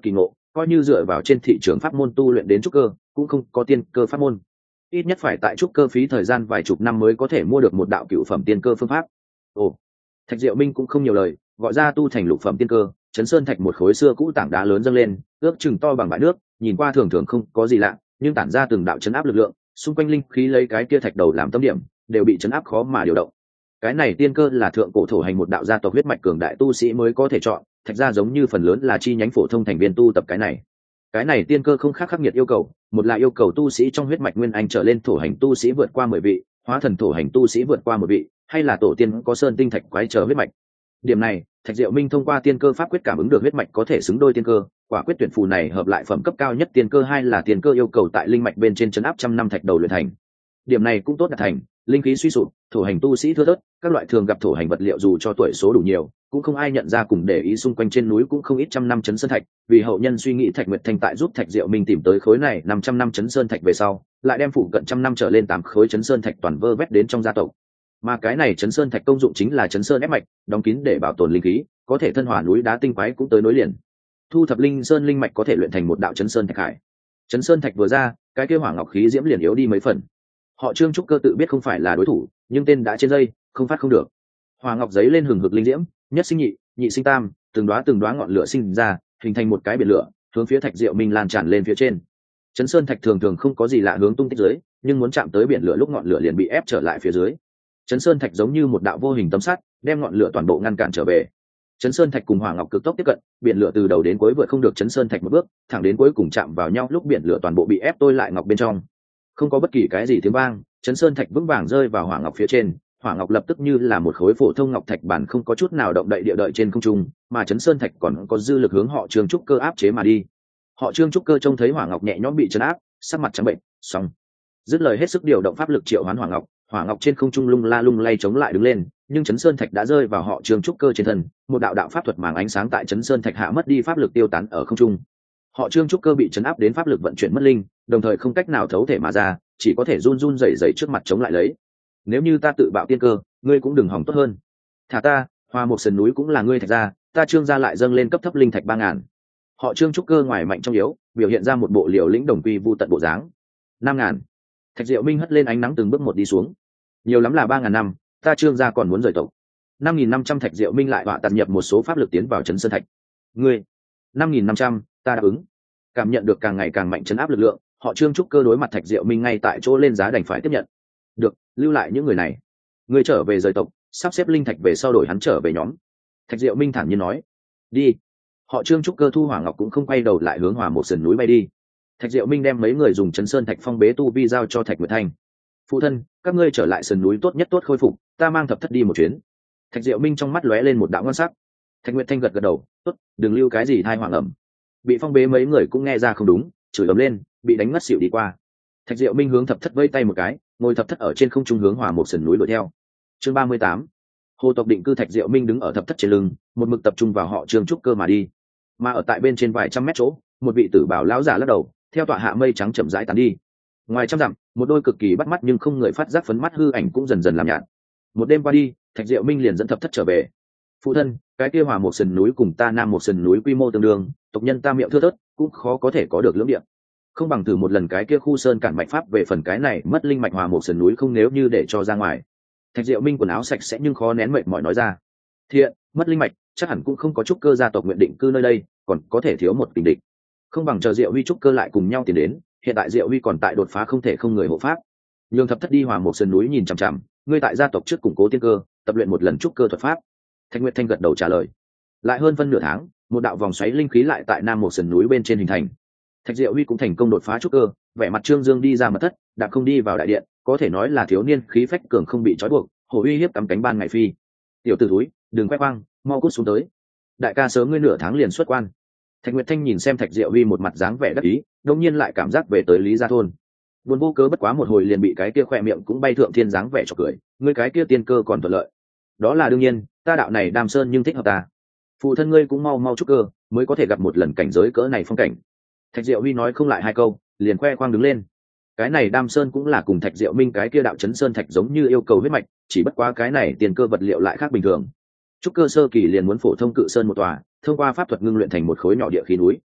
coi như dựa vào trên thị trường pháp môn tu luyện đến trúc cơ cũng không có tiên cơ pháp môn, ít nhất phải tại trúc cơ phí thời gian vài chục năm mới có thể mua được một đạo cựu phẩm tiên cơ phương pháp. Ồ, Thạch Diệu Minh cũng không nhiều lời, gọi ra tu thành lục phẩm tiên cơ, chấn sơn thạch một khối xưa cũ tảng đá lớn dâng lên, ước chừng to bằng bãi nước, nhìn qua thường thường không có gì lạ, nhưng tản ra từng đạo chấn áp lực lượng, xung quanh linh khí lấy cái kia thạch đầu làm tâm điểm, đều bị chấn áp khó mà điều động. Cái này tiên cơ là thượng cổ thổ hành một đạo gia tộc huyết mạch cường đại tu sĩ mới có thể chọn, thạch ra giống như phần lớn là chi nhánh phổ thông thành viên tu tập cái này tiên cơ không khác khắc nghiệt yêu cầu, một là yêu cầu tu sĩ trong huyết mạch nguyên anh trở lên thổ hành tu sĩ vượt qua 10 vị, hóa thần thổ hành tu sĩ vượt qua 1 vị, hay là tổ tiên có sơn tinh thạch quái chờ huyết mạch. Điểm này, Thạch Diệu Minh thông qua tiên cơ pháp quyết cảm ứng được huyết mạch có thể xứng đôi tiên cơ, quả quyết tuyển phù này hợp lại phẩm cấp cao nhất tiên cơ, hai là tiên cơ yêu cầu tại linh mạch bên trên trấn áp trăm năm thạch đầu luyện thành. Điểm này cũng tốt đạt thành, linh khí suy sụp, thổ hành tu sĩ thưa thớt, các loại thường gặp thổ hành vật liệu dù cho tuổi số đủ nhiều, cũng không ai nhận ra, cùng để ý xung quanh trên núi cũng không ít trăm năm chấn sơn thạch, vì hậu nhân suy nghĩ Thạch Nguyệt Thanh tại giúp Thạch Diệu Minh tìm tới khối này 500 năm chấn sơn thạch về sau, lại đem phụ cận trăm năm trở lên 8 khối chấn sơn thạch toàn vơ vét đến trong gia tộc. Mà cái này chấn sơn thạch công dụng chính là chấn sơn ép mạch, đóng kín để bảo tồn linh khí, có thể thân hòa núi đá tinh quái cũng tới nối liền. Thu thập linh sơn linh mạch có thể luyện thành một đạo chấn sơn thạch hải. Chấn sơn thạch vừa ra, cái kia hỏa ngọc khí diễm liền yếu đi mấy phần. Họ Trương trúc cơ tự biết không phải là đối thủ, nhưng tên đã trên dây, không phát không được. Hỏa ngọc giấy lên hừng hực linh diễm, nhất sinh nhị, nhị sinh tam, từng đóa ngọn lửa sinh ra, hình thành một cái biển lửa, hướng phía Thạch Diệu Minh lan tràn lên phía trên. Chấn sơn thạch thường thường không có gì lạ hướng tung tích dưới, nhưng muốn chạm tới biển lửa lúc ngọn lửa liền bị ép trở lại phía dưới. Chấn sơn thạch giống như một đạo vô hình tấm sắt, đem ngọn lửa toàn bộ ngăn cản trở về. Chấn sơn thạch cùng hỏa ngọc cực tốc tiếp cận, biển lửa từ đầu đến cuối vượt không được chấn sơn thạch một bước, thẳng đến cuối cùng chạm vào nhau lúc biển lửa toàn bộ bị ép tôi lại ngọc bên trong. Không có bất kỳ cái gì tiếng vang, chấn sơn thạch vững vàng rơi vào hỏa ngọc phía trên, hỏa ngọc lập tức như là một khối phổ thông ngọc thạch bản không có chút nào động đậy địa đợi trên không trung, mà chấn sơn thạch còn có dư lực hướng họ Trương trúc cơ áp chế mà đi. Họ Trương trúc cơ trông thấy hỏa ngọc nhẹ nhõm bị chấn áp, sắc mặt trắng bệnh, xong. Dứt lời hết sức điều động pháp lực triệu hoán hỏa ngọc trên không trung lung la lung lay chống lại đứng lên, nhưng chấn sơn thạch đã rơi vào họ Trương trúc cơ trên thân, một đạo đạo pháp thuật màng ánh sáng tại chấn sơn thạch hạ mất đi pháp lực tiêu tán ở không trung. Họ Trương trúc cơ bị chấn áp đến pháp lực vận chuyển mất linh, đồng thời không cách nào thấu thể mà ra, chỉ có thể run run rẩy rẩy trước mặt chống lại lấy. Nếu như ta tự bạo tiên cơ, ngươi cũng đừng hỏng tốt hơn. Thả ta, Hoa một sườn núi cũng là ngươi Thạch gia, ta Trương gia lại dâng lên cấp thấp linh thạch 3000. Họ Trương trúc cơ ngoài mạnh trong yếu, biểu hiện ra một bộ liều lĩnh đồng quy vu tận bộ dáng. 5000. Thạch Diệu Minh hất lên ánh nắng từng bước một đi xuống. Nhiều lắm là 3000 năm, ta Trương gia còn muốn rời tộc. 5500. Thạch Diệu Minh lại họa tận nhập một số pháp lực tiến vào trấn sơn thạch. Ngươi, 5500, ta đáp ứng. Cảm nhận được càng ngày càng mạnh trấn áp lực lượng, họ Trương trúc cơ đối mặt Thạch Diệu Minh ngay tại chỗ lên giá đành phải tiếp nhận. Được, lưu lại những người này. Ngươi trở về rời tộc, sắp xếp linh thạch về sau đổi hắn trở về nhóm. Thạch Diệu Minh thản nhiên nói. Đi. Họ Trương trúc cơ thu hỏa ngọc cũng không quay đầu lại hướng Hỏa một sườn núi bay đi. Thạch Diệu Minh đem mấy người dùng chấn sơn thạch phong bế tu vi giao cho Thạch Nguyệt Thanh. Phụ thân, các ngươi trở lại sườn núi tốt nhất tốt khôi phục, ta mang thập thất đi một chuyến. Thạch Diệu Minh trong mắt lóe lên một đạo ngon sắc. Thạch Nguyệt Thanh gật gật đầu, tốt, đừng lưu cái gì thai hoàng ẩm. Bị phong bế mấy người cũng nghe ra không đúng, chửi ầm lên, bị đánh ngất xỉu đi qua. Thạch Diệu Minh hướng thập thất vây tay một cái, ngồi thập thất ở trên không trung hướng Hỏa một sườn núi đuổi theo. Chương 38. Hồ tộc định cư. Thạch Diệu Minh đứng ở thập thất trên lưng, một mực tập trung vào họ Trương trúc cơ mà đi. Mà ở tại bên trên vài trăm mét chỗ, một vị tử bảo lão giả lắc đầu, theo tọa hạ mây trắng chậm rãi tán đi. Ngoài trăm dặm, một đôi cực kỳ bắt mắt nhưng không người phát giác phấn mắt hư ảnh cũng dần dần làm nhạt. Một đêm qua đi, Thạch Diệu Minh liền dẫn thập thất trở về. Phụ thân, cái kia Hỏa một sườn núi cùng ta Nam một sườn núi quy mô tương đương, tộc nhân ta miệng thưa thớt, cũng khó có thể có được lưỡng địa. Không bằng thử một lần cái kia khu sơn cản mạch pháp, về phần cái này mất linh mạch Hỏa một sườn núi không, nếu như để cho ra ngoài. Thạch Diệu Minh quần áo sạch sẽ nhưng khó nén mệt mỏi nói ra. Thiện, mất linh mạch, chắc hẳn cũng không có trúc cơ gia tộc nguyện định cư nơi đây, còn có thể thiếu một tình địch. Không bằng chờ Diệu Huy trúc cơ lại cùng nhau tiến đến, hiện tại Diệu Huy còn tại đột phá không thể không người hộ pháp. Nhường thập thất đi Hỏa một sườn núi nhìn chằm chằm, ngươi tại gia tộc trước củng cố tiên cơ, tập luyện một lần trúc cơ thuật pháp. Thạch Nguyệt Thanh gật đầu trả lời. Lại hơn phân nửa tháng, một đạo vòng xoáy linh khí lại tại Nam một sườn núi bên trên hình thành. Thạch Diệu Huy cũng thành công đột phá trúc cơ, vẻ mặt trương dương đi ra mật thất, đạp không đi vào đại điện, có thể nói là thiếu niên khí phách cường không bị trói buộc, hổ uy hiếp cắm cánh ban ngày phi. Tiểu tử túi, đừng khoe khoang, mau cút xuống tới. Đại ca sớm ngươi nửa tháng liền xuất quan. Thạch Nguyệt Thanh nhìn xem Thạch Diệu Huy một mặt dáng vẻ đắc ý, đột nhiên lại cảm giác về tới Lý Gia thôn. Buồn vô cớ bất quá một hồi liền bị cái kia khỏe miệng cũng bay thượng thiên dáng vẻ chọc cười, ngươi cái kia tiên cơ còn thuận lợi. Đó là đương nhiên, ta đạo này Đàm Sơn nhưng thích hợp ta. Phụ thân ngươi cũng mau mau trúc cơ, mới có thể gặp một lần cảnh giới cỡ này phong cảnh. Thạch Diệu Huy nói không lại hai câu, liền khoe khoang đứng lên. Cái này Đam Sơn cũng là cùng Thạch Diệu Minh cái kia đạo chấn sơn thạch giống như yêu cầu huyết mạch, chỉ bất quá cái này tiền cơ vật liệu lại khác bình thường. Trúc cơ sơ kỳ liền muốn phổ thông cự sơn một tòa, thông qua pháp thuật ngưng luyện thành một khối nhỏ địa khí núi.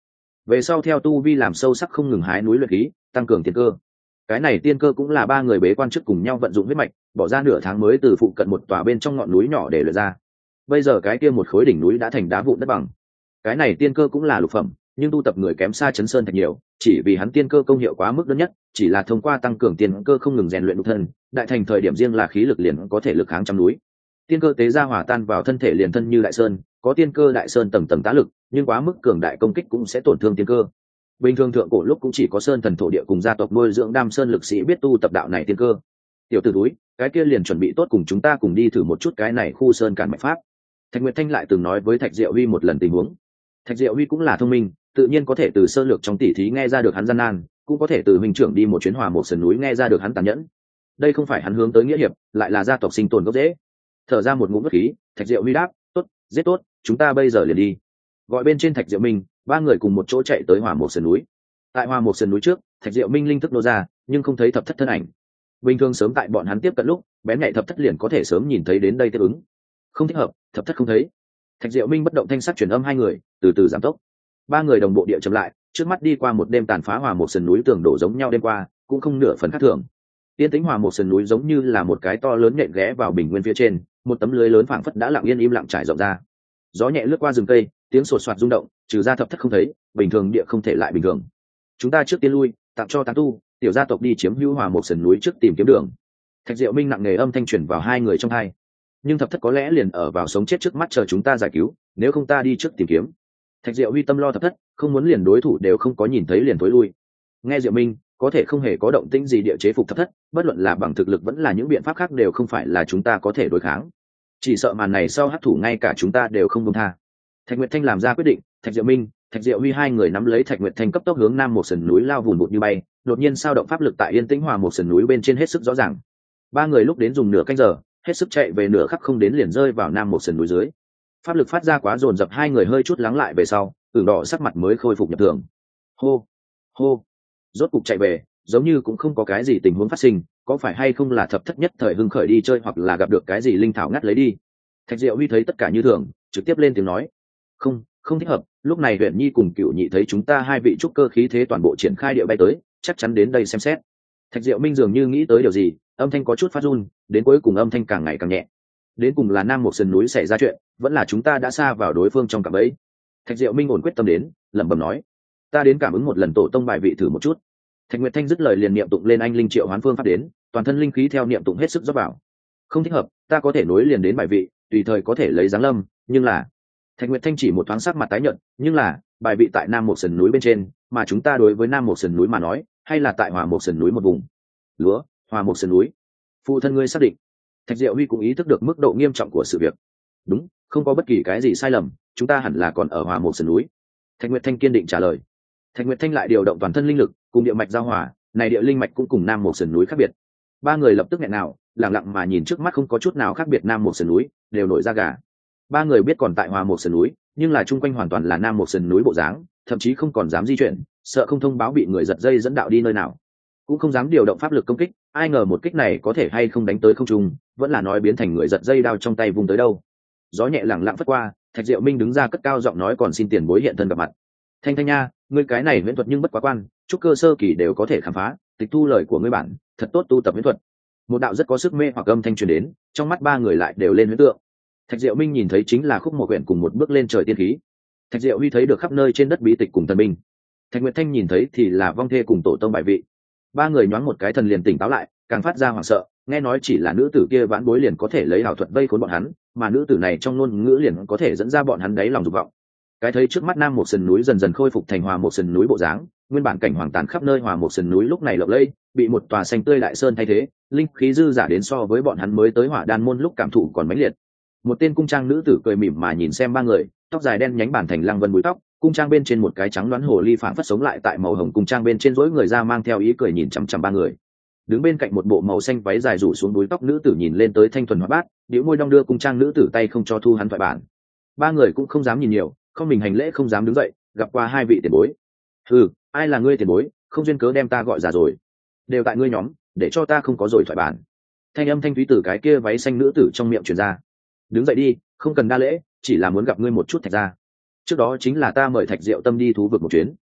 về sau theo tu vi làm sâu sắc không ngừng hái núi luyện khí tăng cường tiên cơ. Cái này tiên cơ cũng là ba người bế quan trước cùng nhau vận dụng huyết mạch bỏ ra nửa tháng mới từ phụ cận một tòa bên trong ngọn núi nhỏ để luyện ra. Bây giờ cái kia một khối đỉnh núi đã thành đá vụn đất bằng. Cái này tiên cơ cũng là lục phẩm, nhưng tu tập người kém xa chấn sơn thạch nhiều, chỉ vì hắn tiên cơ công hiệu quá mức đơn nhất, chỉ là thông qua tăng cường tiên cơ không ngừng rèn luyện nhục thân, đại thành thời điểm riêng là khí lực liền có thể lực kháng trăm núi. Tiên cơ tế ra hòa tan vào thân thể liền thân như đại sơn, có tiên cơ đại sơn tầng tầng tá lực, nhưng quá mức cường đại công kích cũng sẽ tổn thương tiên cơ. Bình thường thượng cổ lúc cũng chỉ có sơn thần thổ địa cùng gia tộc nuôi dưỡng đam sơn lực sĩ biết tu tập đạo này tiên cơ. Tiểu tử túi, cái kia liền chuẩn bị tốt cùng chúng ta cùng đi thử một chút cái này khu sơn cản mạch pháp. Thạch Nguyệt Thanh lại từng nói với Thạch Diệu Huy một lần tình huống. Thạch Diệu Huy cũng là thông minh, tự nhiên có thể từ sơ lược trong tỉ thí nghe ra được hắn gian nan, cũng có thể từ huynh trưởng đi một chuyến hòa một sườn núi nghe ra được hắn tàn nhẫn. Đây không phải hắn hướng tới nghĩa hiệp, lại là gia tộc sinh tồn gốc rễ. Thở ra một ngụm bất khí, Thạch Diệu Huy đáp, tốt, giết tốt, chúng ta bây giờ liền đi. Gọi bên trên Thạch Diệu Minh, ba người cùng một chỗ chạy tới hòa một sườn núi. Tại hòa một sườn núi trước, Thạch Diệu Minh linh thức nô ra, nhưng không thấy thập thất thân ảnh. Bình thường sớm tại bọn hắn tiếp cận lúc, bén nhạy thập thất liền có thể sớm nhìn thấy đến đây tiếp ứng. Không thích hợp, thập thất không thấy. Thạch Diệu Minh bất động thanh sắc truyền âm hai người, từ từ giảm tốc. Ba người đồng bộ địa chậm lại, trước mắt đi qua một đêm tàn phá hòa một sườn núi tường đổ giống nhau đêm qua, cũng không nửa phần khác thường. Tiên tĩnh hòa một sườn núi giống như là một cái to lớn nhện ghé vào bình nguyên phía trên, một tấm lưới lớn phảng phất đã lặng yên im lặng trải rộng ra. Gió nhẹ lướt qua rừng cây, tiếng sột soạt rung động, trừ ra thập thất không thấy, bình thường địa không thể lại bình thường. Chúng ta trước tiên lui, tặng cho tán tu, tiểu gia tộc đi chiếm hữu hòa một sườn núi trước tìm kiếm đường. Thạch Diệu Minh nặng nề âm thanh truyền vào hai người trong hai. Nhưng thập thất có lẽ liền ở vào sống chết trước mắt chờ chúng ta giải cứu, nếu không ta đi trước tìm kiếm. Thạch Diệu Huy tâm lo thập thất, không muốn liền đối thủ đều không có nhìn thấy liền tối lui. Nghe Diệu Minh, có thể không hề có động tĩnh gì địa chế phục thập thất, bất luận là bằng thực lực vẫn là những biện pháp khác đều không phải là chúng ta có thể đối kháng. Chỉ sợ màn này sau hắc thủ ngay cả chúng ta đều không buông tha. Thạch Nguyệt Thanh làm ra quyết định, Thạch Diệu Minh, Thạch Diệu Huy hai người nắm lấy Thạch Nguyệt Thanh cấp tốc hướng nam một sườn núi lao vùn vụt như bay, đột nhiên sao động pháp lực tại yên tĩnh hòa một sườn núi bên trên hết sức rõ ràng. Ba người lúc đến dùng nửa canh giờ, hết sức chạy về nửa khắc không đến liền rơi vào nam một sườn núi dưới. Pháp lực phát ra quá dồn dập, hai người hơi chút lắng lại về sau, ửng đỏ sắc mặt mới khôi phục nhập thường. Hô, hô, rốt cục chạy về, giống như cũng không có cái gì tình huống phát sinh, có phải hay không là thập thất nhất thời hưng khởi đi chơi hoặc là gặp được cái gì linh thảo ngắt lấy đi. Thạch Diệu Huy thấy tất cả như thường, trực tiếp lên tiếng nói, không, không thích hợp, lúc này huyện nhi cùng cựu nhị thấy chúng ta hai vị trúc cơ khí thế toàn bộ triển khai địa bay tới, chắc chắn đến đây xem xét. Thạch Diệu Minh dường như nghĩ tới điều gì, âm thanh có chút phát run, đến cuối cùng âm thanh càng ngày càng nhẹ. Đến cùng là nam một sườn núi xảy ra chuyện, vẫn là chúng ta đã xa vào đối phương trong cạm bẫy. Thạch Diệu Minh ổn quyết tâm đến, lẩm bẩm nói, ta đến cảm ứng một lần tổ tông bài vị thử một chút. Thạch Nguyệt Thanh dứt lời liền niệm tụng lên anh linh triệu hoán phương pháp đến, toàn thân linh khí theo niệm tụng hết sức rót vào. Không thích hợp, ta có thể nối liền đến bài vị, tùy thời có thể lấy giáng lâm, nhưng là Thạch Nguyệt Thanh chỉ một thoáng sắc mặt tái nhợt, nhưng là bài vị tại nam một sườn núi bên trên, mà chúng ta đối với nam một sườn núi mà nói, hay là tại hòa một sườn núi một vùng lúa, hòa một sườn núi. Phụ thân ngươi xác định. Thạch Diệu Huy cũng ý thức được mức độ nghiêm trọng của sự việc. Đúng, không có bất kỳ cái gì sai lầm, chúng ta hẳn là còn ở hòa một sườn núi. Thạch Nguyệt Thanh kiên định trả lời. Thạch Nguyệt Thanh lại điều động toàn thân linh lực, cùng địa mạch giao hòa, này địa linh mạch cũng cùng nam một sườn núi khác biệt. Ba người lập tức nghẹn nào, lặng lặng mà nhìn trước mắt không có chút nào khác biệt nam một sườn núi, đều nổi da gà. Ba người biết còn tại hòa một sườn núi, nhưng là chung quanh hoàn toàn là nam một sườn núi bộ dáng, thậm chí không còn dám di chuyển, sợ không thông báo bị người giật dây dẫn đạo đi nơi nào, cũng không dám điều động pháp lực công kích. Ai ngờ một kích này có thể hay không đánh tới không trung, vẫn là nói biến thành người giật dây đao trong tay vùng tới đâu. Gió nhẹ lẳng lặng phất qua, Thạch Diệu Minh đứng ra cất cao giọng nói, còn xin tiền bối hiện thân gặp mặt. Thanh Thanh nha, ngươi cái này huyễn thuật nhưng bất quá quan, trúc cơ sơ kỳ đều có thể khám phá, tịch thu lời của ngươi bản, thật tốt tu tập huyễn thuật. Một đạo rất có sức mê hoặc âm thanh truyền đến, trong mắt ba người lại đều lên huyễn tượng. Thạch Diệu Minh nhìn thấy chính là khúc một quyển cùng một bước lên trời tiên khí. Thạch Diệu Huy thấy được khắp nơi trên đất bí tịch cùng thần binh. Thạch Nguyệt Thanh nhìn thấy thì là vong thê cùng tổ tông bài vị. Ba người nhoáng một cái thần liền tỉnh táo lại, càng phát ra hoảng sợ, nghe nói chỉ là nữ tử kia vãn bối liền có thể lấy ảo thuật vây khốn bọn hắn, mà nữ tử này trong ngôn ngữ liền có thể dẫn ra bọn hắn đáy lòng dục vọng. Cái thấy trước mắt nam một sườn núi dần dần khôi phục thành hòa một sườn núi bộ dáng, nguyên bản cảnh hoàng tàn khắp nơi hòa một sườn núi lúc này lộng lẫy, bị một tòa xanh tươi đại sơn thay thế, linh khí dư giả đến so với bọn hắn mới tới hỏa đan môn lúc cảm thụ còn mãnh liệt. Một tên cung trang nữ tử cười mỉm mà nhìn xem ba người, tóc dài đen nhánh bản thành lăng vân búi tóc, cung trang bên trên một cái trắng đoán hồ ly phảng phất sống lại tại màu hồng cung trang bên trên, rỗi người ra mang theo ý cười nhìn chằm chằm ba người. Đứng bên cạnh một bộ màu xanh váy dài rủ xuống búi tóc nữ tử nhìn lên tới thanh thuần hóa bát, điếu môi đong đưa cung trang nữ tử tay không cho thu hắn thoại bản. Ba người cũng không dám nhìn nhiều, không mình hành lễ không dám đứng dậy, gặp qua hai vị tiền bối. Ừ, ai là ngươi tiền bối, không duyên cớ đem ta gọi già rồi, đều tại ngươi nhóm, để cho ta không có rồi thoại bản. Thanh âm thanh thúy từ cái kia váy xanh nữ tử trong miệng truyền ra. Đứng dậy đi, không cần đa lễ, chỉ là muốn gặp ngươi một chút. Thạch ra trước đó chính là ta mời Thạch Diệu Tâm đi thú vực một chuyến.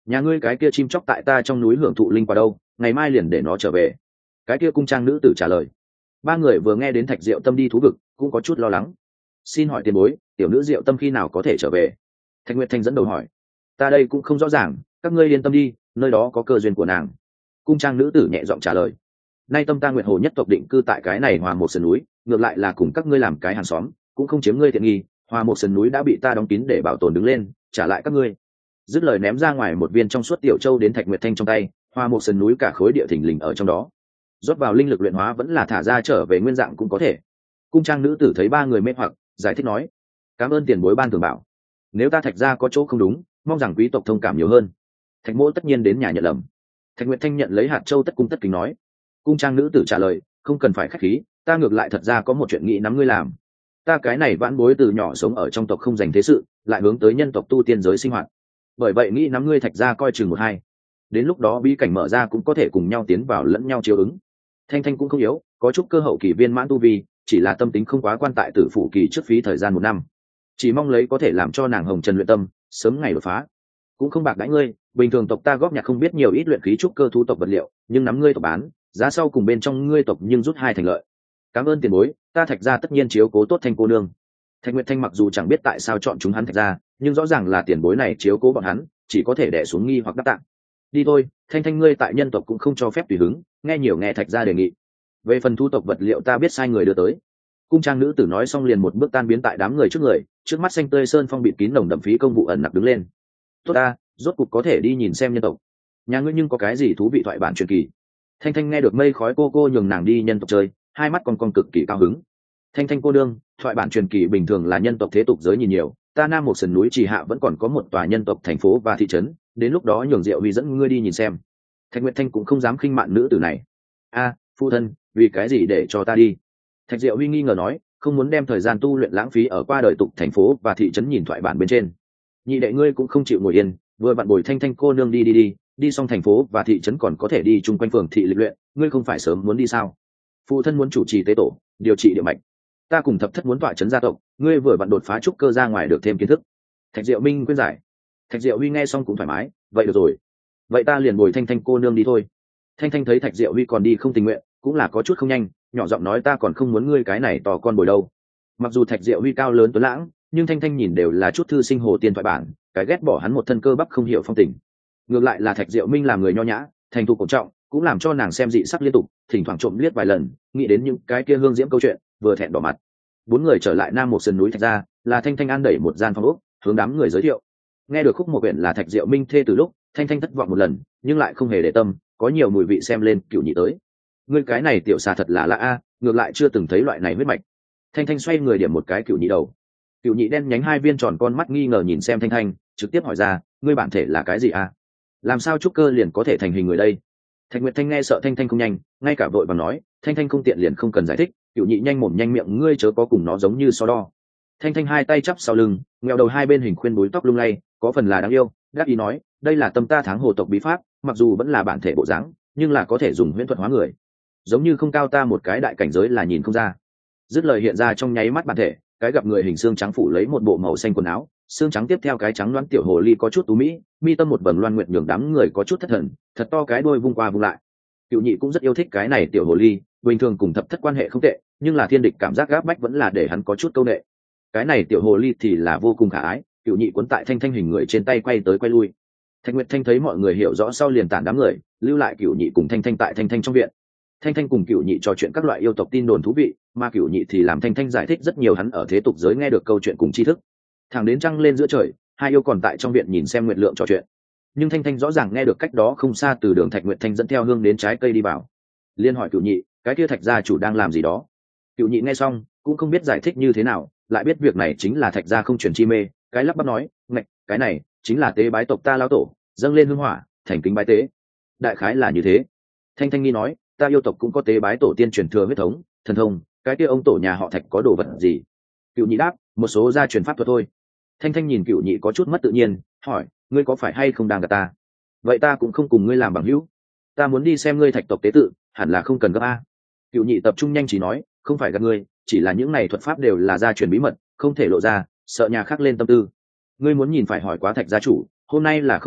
Nhà ngươi cái kia chim chóc tại ta trong núi hưởng thụ linh quả đâu, ngày mai liền để nó trở về. Cái kia cung trang nữ tử trả lời. Ba người vừa nghe đến Thạch Diệu Tâm đi thú vực cũng có chút lo lắng. Xin hỏi tiền bối, tiểu nữ Diệu Tâm khi nào có thể trở về? Thạch Nguyệt Thanh dẫn đầu hỏi. Ta đây cũng không rõ ràng, các ngươi yên tâm đi, nơi đó có cơ duyên của nàng. Cung trang nữ tử nhẹ giọng trả lời. Nay Tâm ta Nguyệt Hồ nhất tộc định cư tại cái này Hòa một sườn núi, ngược lại là cùng các ngươi làm cái hàng xóm, cũng không chiếm ngươi tiện nghi. Hòa một sườn núi đã bị ta đóng kín để bảo tồn đứng lên, trả lại các ngươi. Dứt lời ném ra ngoài một viên trong suốt tiểu châu đến Thạch Nguyệt Thanh trong tay. Hòa một sườn núi cả khối địa thình lình ở trong đó, rót vào linh lực luyện hóa vẫn là thả ra trở về nguyên dạng cũng có thể. Cung trang nữ tử thấy ba người mê hoặc, giải thích nói: cảm ơn tiền bối ban thường bảo, nếu ta Thạch gia có chỗ không đúng, mong rằng quý tộc thông cảm nhiều hơn. Thạch mỗ tất nhiên đến nhà nhận lầm. Thạch Nguyệt Thanh nhận lấy hạt châu tất cung tất kính nói. Cung trang nữ tử trả lời: không cần phải khách khí, ta ngược lại thật ra có một chuyện nghĩ nắm ngươi làm. Ta cái này vãn bối từ nhỏ sống ở trong tộc không dành thế sự, lại hướng tới nhân tộc tu tiên giới sinh hoạt, bởi vậy nghĩ nắm ngươi Thạch gia coi chừng một hai, đến lúc đó bí cảnh mở ra cũng có thể cùng nhau tiến vào lẫn nhau chiếu ứng. Thanh Thanh cũng không yếu, có chút cơ hậu kỳ viên mãn tu vi, chỉ là tâm tính không quá quan tại tử phủ kỳ trước phí thời gian 1 năm, chỉ mong lấy có thể làm cho nàng hồng trần luyện tâm sớm ngày đột phá. Cũng không bạc đãi ngươi, bình thường tộc ta góp nhặt không biết nhiều ít luyện khí trúc cơ thu tộc vật liệu, nhưng nắm ngươi tộc bán, giá sau cùng bên trong ngươi tộc nhưng rút 2 thành lợi. Cảm ơn tiền bối, ta Thạch gia tất nhiên chiếu cố tốt Thanh cô nương. Thạch Nguyệt Thanh mặc dù chẳng biết tại sao chọn chúng hắn Thạch gia, nhưng rõ ràng là tiền bối này chiếu cố bọn hắn, chỉ có thể đè xuống nghi hoặc đáp tạng. Đi thôi, Thanh Thanh ngươi tại nhân tộc cũng không cho phép tùy hứng, nghe nhiều nghe Thạch gia đề nghị. Về phần thu tộc vật liệu ta biết sai người đưa tới. Cung trang nữ tử nói xong liền một bước tan biến tại đám người trước người, trước mắt xanh tươi sơn phong bịt kín nồng đậm phí công vụ ẩn nặc đứng lên. Tốt ta, rốt cục có thể đi nhìn xem nhân tộc. Nhà ngươi nhưng có cái gì thú vị thoại bản truyền kỳ? Thanh Thanh nghe được mây khói cô nhường nàng đi nhân tộc chơi, hai mắt còn cực kỳ cao hứng. Thanh Thanh cô đương, thoại bản truyền kỳ bình thường là nhân tộc thế tục giới nhìn nhiều, ta Nam một sườn núi Trì Hạ vẫn còn có một tòa nhân tộc thành phố và thị trấn, đến lúc đó nhường Diệu Huy dẫn ngươi đi nhìn xem. Thạch Nguyệt Thanh cũng không dám khinh mạn nữ tử này. A, phu thân, vì cái gì để cho ta đi? Thạch Diệu Huy nghi ngờ nói, không muốn đem thời gian tu luyện lãng phí ở qua đời tục thành phố và thị trấn nhìn thoại bản bên trên. Nhị đệ ngươi cũng không chịu ngồi yên, vừa vặn bồi Thanh Thanh cô nương đi xong thành phố và thị trấn còn có thể đi chung quanh phường thị lịch luyện, ngươi không phải sớm muốn đi sao? Phụ thân muốn chủ trì tế tổ, điều trị địa mạch, ta cùng thập thất muốn tọa trấn gia tộc, ngươi vừa vặn đột phá trúc cơ ra ngoài được thêm kiến thức. Thạch Diệu Minh khuyên giải. Thạch Diệu Huy nghe xong cũng thoải mái, vậy được rồi, vậy ta liền bồi Thanh Thanh cô nương đi thôi. Thanh Thanh thấy Thạch Diệu Huy còn đi không tình nguyện, cũng là có chút không nhanh, nhỏ giọng nói ta còn không muốn ngươi cái này to con bồi đâu. Mặc dù Thạch Diệu Huy cao lớn tuấn lãng, nhưng Thanh Thanh nhìn đều là chút thư sinh hồ tiên thoại bản, cái ghét bỏ hắn một thân cơ bắp không hiểu phong tình. Ngược lại là Thạch Diệu Minh làm người nho nhã, thành thục cổ trọng, cũng làm cho nàng xem dị sắc liên tục, thỉnh thoảng trộm liếc vài lần, nghĩ đến những cái kia hương diễm câu chuyện, vừa thẹn đỏ mặt. 4 người trở lại Nam một sườn núi Thạch gia, là Thanh Thanh an đẩy một gian phòng ốc, hướng đám người giới thiệu. Nghe được khúc một quyển là Thạch Diệu Minh thê từ lúc, Thanh Thanh thất vọng một lần, nhưng lại không hề để tâm, có nhiều mùi vị xem lên Cửu Nhị tới. Ngươi cái này tiểu xà thật là lạ a, ngược lại chưa từng thấy loại này huyết mạch. Thanh Thanh xoay người điểm một cái Cửu Nhị đầu. Cửu Nhị đen nhánh hai viên tròn con mắt nghi ngờ nhìn xem Thanh Thanh, trực tiếp hỏi ra, ngươi bản thể là cái gì a? Làm sao trúc cơ liền có thể thành hình người đây? Thạch Nguyệt Thanh nghe sợ Thanh Thanh không nhanh, ngay cả vội vàng nói, Thanh Thanh không tiện liền không cần giải thích, Cửu Nhị nhanh mồm nhanh miệng, ngươi chớ có cùng nó giống như so đo. Thanh Thanh hai tay chắp sau lưng, nghèo đầu hai bên hình khuyên búi tóc lung lay, có phần là đáng yêu, đáp ý nói, đây là tâm ta tháng hồ tộc bí pháp, mặc dù vẫn là bản thể bộ dáng, nhưng là có thể dùng huyễn thuật hóa người, giống như không cao ta một cái đại cảnh giới là nhìn không ra. Dứt lời hiện ra trong nháy mắt bản thể, cái gặp người hình xương trắng phủ lấy một bộ màu xanh quần áo, xương trắng tiếp theo cái trắng loáng tiểu hồ ly có chút tú mỹ, mi tâm một vầng loan nguyệt nhường đám người có chút thất thần, thật to cái đuôi vung qua vung lại. Cửu Nhị cũng rất yêu thích cái này tiểu hồ ly, bình thường cùng thập thất quan hệ không tệ, nhưng là thiên địch cảm giác gáp bách vẫn là để hắn có chút câu nệ. Cái này tiểu hồ ly thì là vô cùng khả ái, Cửu Nhị cuốn tại Thanh Thanh hình người trên tay quay tới quay lui. Thạch Nguyệt Thanh thấy mọi người hiểu rõ sau liền tản đám người, lưu lại Cửu Nhị cùng Thanh Thanh tại Thanh Thanh trong viện. Thanh Thanh cùng Cửu Nhị trò chuyện các loại yêu tộc tin đồn thú vị, mà Cửu Nhị thì làm Thanh Thanh giải thích rất nhiều hắn ở thế tục giới nghe được câu chuyện cùng tri thức. Thẳng đến trăng lên giữa trời, hai yêu còn tại trong viện nhìn xem Nguyệt Lượng trò chuyện. Nhưng Thanh Thanh rõ ràng nghe được cách đó không xa từ đường Thạch Nguyệt Thanh dẫn theo hương đến trái cây đi vào. Liên hỏi Cửu Nhị, cái kia Thạch gia chủ đang làm gì đó? Cửu Nhị nghe xong cũng không biết giải thích như thế nào, lại biết việc này chính là Thạch gia không truyền chi mê, cái lắp bắp nói, ngạch, cái này chính là tế bái tộc ta lão tổ, dâng lên hương hỏa, thành kính bái tế. Đại khái là như thế. Thanh Thanh nghi nói, ta yêu tộc cũng có tế bái tổ tiên truyền thừa huyết thống, thần thông, cái kia ông tổ nhà họ Thạch có đồ vật gì? Cửu Nhị đáp, một số gia truyền pháp thuật thôi. Thanh Thanh nhìn Cửu Nhị có chút mất tự nhiên, hỏi, ngươi có phải hay không đang gạt ta? Vậy ta cũng không cùng ngươi làm bằng hữu, ta muốn đi xem ngươi Thạch tộc tế tự, hẳn là không cần gấp a. Cửu Nhị tập trung nhanh chỉ nói, không phải gạt ngươi, chỉ là những này thuật pháp đều là gia truyền bí mật, không thể lộ ra, sợ nhà khác lên tâm tư. Ngươi muốn nhìn phải hỏi quá Thạch gia chủ, hôm nay là không thể,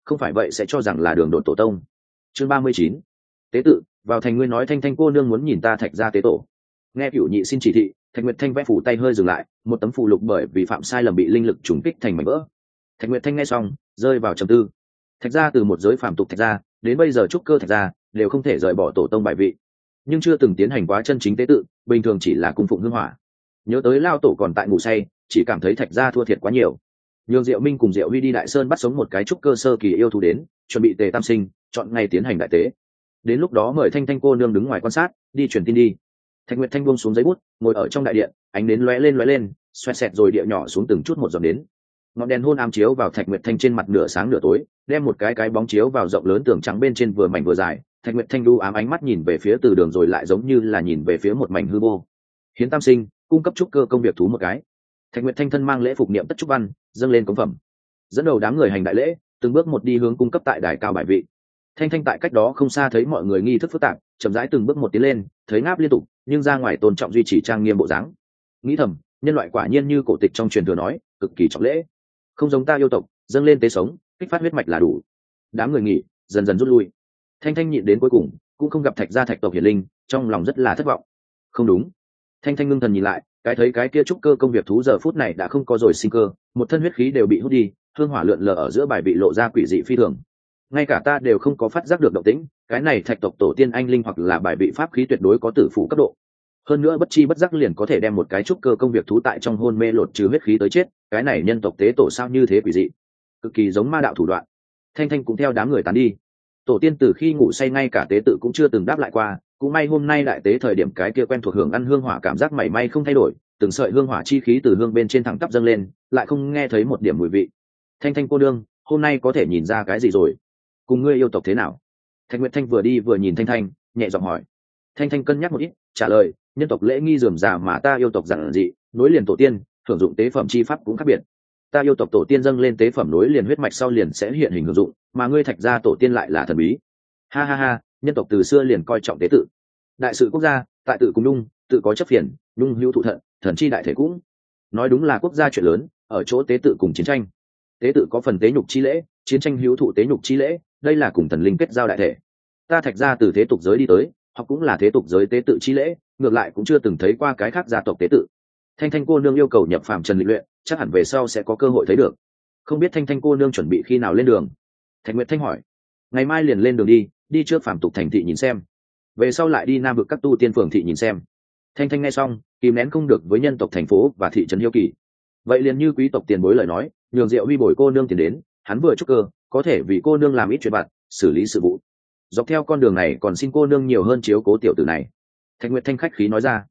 không phải vậy sẽ cho rằng là đường đột tổ tông. Chương 39. Tế tự. Vào thành ngươi nói Thanh Thanh cô nương muốn nhìn ta Thạch gia tế tổ. Nghe Cửu Nhị xin chỉ thị, Thạch Nguyệt Thanh vẽ phủ tay hơi dừng lại, một tấm phù lục bởi vì phạm sai lầm bị linh lực trùng kích thành mảnh vỡ. Thạch Nguyệt Thanh nghe xong, rơi vào trầm tư. Thạch gia từ một giới phàm tục Thạch gia đến bây giờ trúc cơ Thạch gia đều không thể rời bỏ tổ tông bài vị, nhưng chưa từng tiến hành quá chân chính tế tự, bình thường chỉ là cung phụng hương hỏa. Nhớ tới lao tổ còn tại ngủ say, chỉ cảm thấy Thạch gia thua thiệt quá nhiều. Nhường Diệu Minh cùng Diệu Huy đi Đại Sơn bắt sống một cái trúc cơ sơ kỳ yêu thú đến, chuẩn bị tề tam sinh, chọn ngày tiến hành đại tế. Đến lúc đó mời Thanh Thanh cô nương đứng ngoài quan sát, đi truyền tin đi. Thạch Nguyệt Thanh buông xuống giấy bút, ngồi ở trong đại điện, ánh nến lóe lên, xoẹt xẹt rồi địa nhỏ xuống từng chút một giọt đến. Ngọn đèn hôn ám chiếu vào Thạch Nguyệt Thanh trên mặt nửa sáng nửa tối, đem một cái bóng chiếu vào rộng lớn tường trắng bên trên vừa mảnh vừa dài. Thạch Nguyệt Thanh đu ám ánh mắt nhìn về phía từ đường rồi lại giống như là nhìn về phía một mảnh hư vô. Hiến tam sinh, cung cấp trúc cơ công việc thú một cái. Thạch Nguyệt Thanh thân mang lễ phục niệm tất trúc văn, dâng lên cống phẩm, dẫn đầu đám người hành đại lễ, từng bước một đi hướng cung cấp tại đài cao bài vị. Thanh Thanh tại cách đó không xa thấy mọi người nghi thức phức tạp, chậm rãi từng bước một tiến lên, thấy ngáp liên tục, nhưng ra ngoài tôn trọng duy trì trang nghiêm bộ dáng. Nghĩ thầm, nhân loại quả nhiên như cổ tịch trong truyền thừa nói, cực kỳ trọng lễ. Không giống ta yêu tộc, dâng lên tế sống, kích phát huyết mạch là đủ. Đám người nghỉ, dần dần rút lui. Thanh Thanh nhịn đến cuối cùng, cũng không gặp Thạch gia Thạch tộc hiển linh, trong lòng rất là thất vọng. Không đúng. Thanh Thanh ngưng thần nhìn lại, thấy cái kia trúc cơ công việc thú giờ phút này đã không có rồi sinh cơ, một thân huyết khí đều bị hút đi, hương hỏa lượn lờ ở giữa bài bị lộ ra quỷ dị phi thường. Ngay cả ta đều không có phát giác được động tĩnh, cái này Thạch tộc tổ tiên anh linh hoặc là bài bị pháp khí tuyệt đối có tử phụ cấp độ. Hơn nữa bất chi bất giác liền có thể đem một cái trúc cơ công việc thú tại trong hôn mê lột trừ huyết khí tới chết, cái này nhân tộc tế tổ sao như thế quỷ dị, cực kỳ giống ma đạo thủ đoạn. Thanh Thanh cũng theo đám người tán đi. Tổ tiên từ khi ngủ say ngay cả tế tự cũng chưa từng đáp lại qua, cũng may hôm nay đại tế thời điểm cái kia quen thuộc hưởng ăn hương hỏa cảm giác mảy may không thay đổi, từng sợi hương hỏa chi khí từ hương bên trên thẳng tắp dâng lên, lại không nghe thấy một điểm mùi vị. Thanh Thanh cô nương, hôm nay có thể nhìn ra cái gì rồi? Cùng ngươi yêu tộc thế nào? Thạch Nguyệt Thanh vừa đi vừa nhìn Thanh Thanh, nhẹ giọng hỏi. Thanh Thanh cân nhắc một ít, trả lời, nhân tộc lễ nghi rườm rà mà ta yêu tộc giản dị, nối liền tổ tiên, hưởng dụng tế phẩm chi pháp cũng khác biệt. Ta yêu tộc tổ tiên dâng lên tế phẩm nối liền huyết mạch sau liền sẽ hiện hình hưởng dụng, mà ngươi Thạch gia tổ tiên lại là thần bí. Ha ha ha, nhân tộc từ xưa liền coi trọng tế tự. Đại sự quốc gia, tại tự cùng nhung, tự có chấp phiền, nhung hữu thụ thận, thần chi đại thể cũng. Nói đúng là quốc gia chuyện lớn, ở chỗ tế tự cùng chiến tranh. Tế tự có phần tế nhục chi lễ, chiến tranh hữu thụ tế nhục chi lễ, đây là cùng thần linh kết giao đại thể. Ta Thạch gia từ thế tục giới đi tới, hoặc cũng là thế tục giới tế tự chi lễ, ngược lại cũng chưa từng thấy qua cái khác gia tộc tế tự. Thanh Thanh cô nương yêu cầu nhập phàm trần lịch luyện, chắc hẳn về sau sẽ có cơ hội thấy được. Không biết Thanh Thanh cô nương chuẩn bị khi nào lên đường? Thạch Nguyệt Thanh hỏi. Ngày mai liền lên đường đi trước phàm tục thành thị nhìn xem, về sau lại đi nam vực các tu tiên phường thị nhìn xem. Thanh Thanh nghe xong, kìm nén không được với nhân tộc thành phố và thị trấn hiếu kỳ. Vậy liền như quý tộc tiền bối lời nói, nhường Diệu Huy bồi cô nương tiền đến, hắn vừa trúc cơ, có thể vì cô nương làm ít chuyện vặt, xử lý sự vụ. Dọc theo con đường này còn xin cô nương nhiều hơn chiếu cố tiểu tử này. Thạch Nguyệt Thanh khách khí nói ra.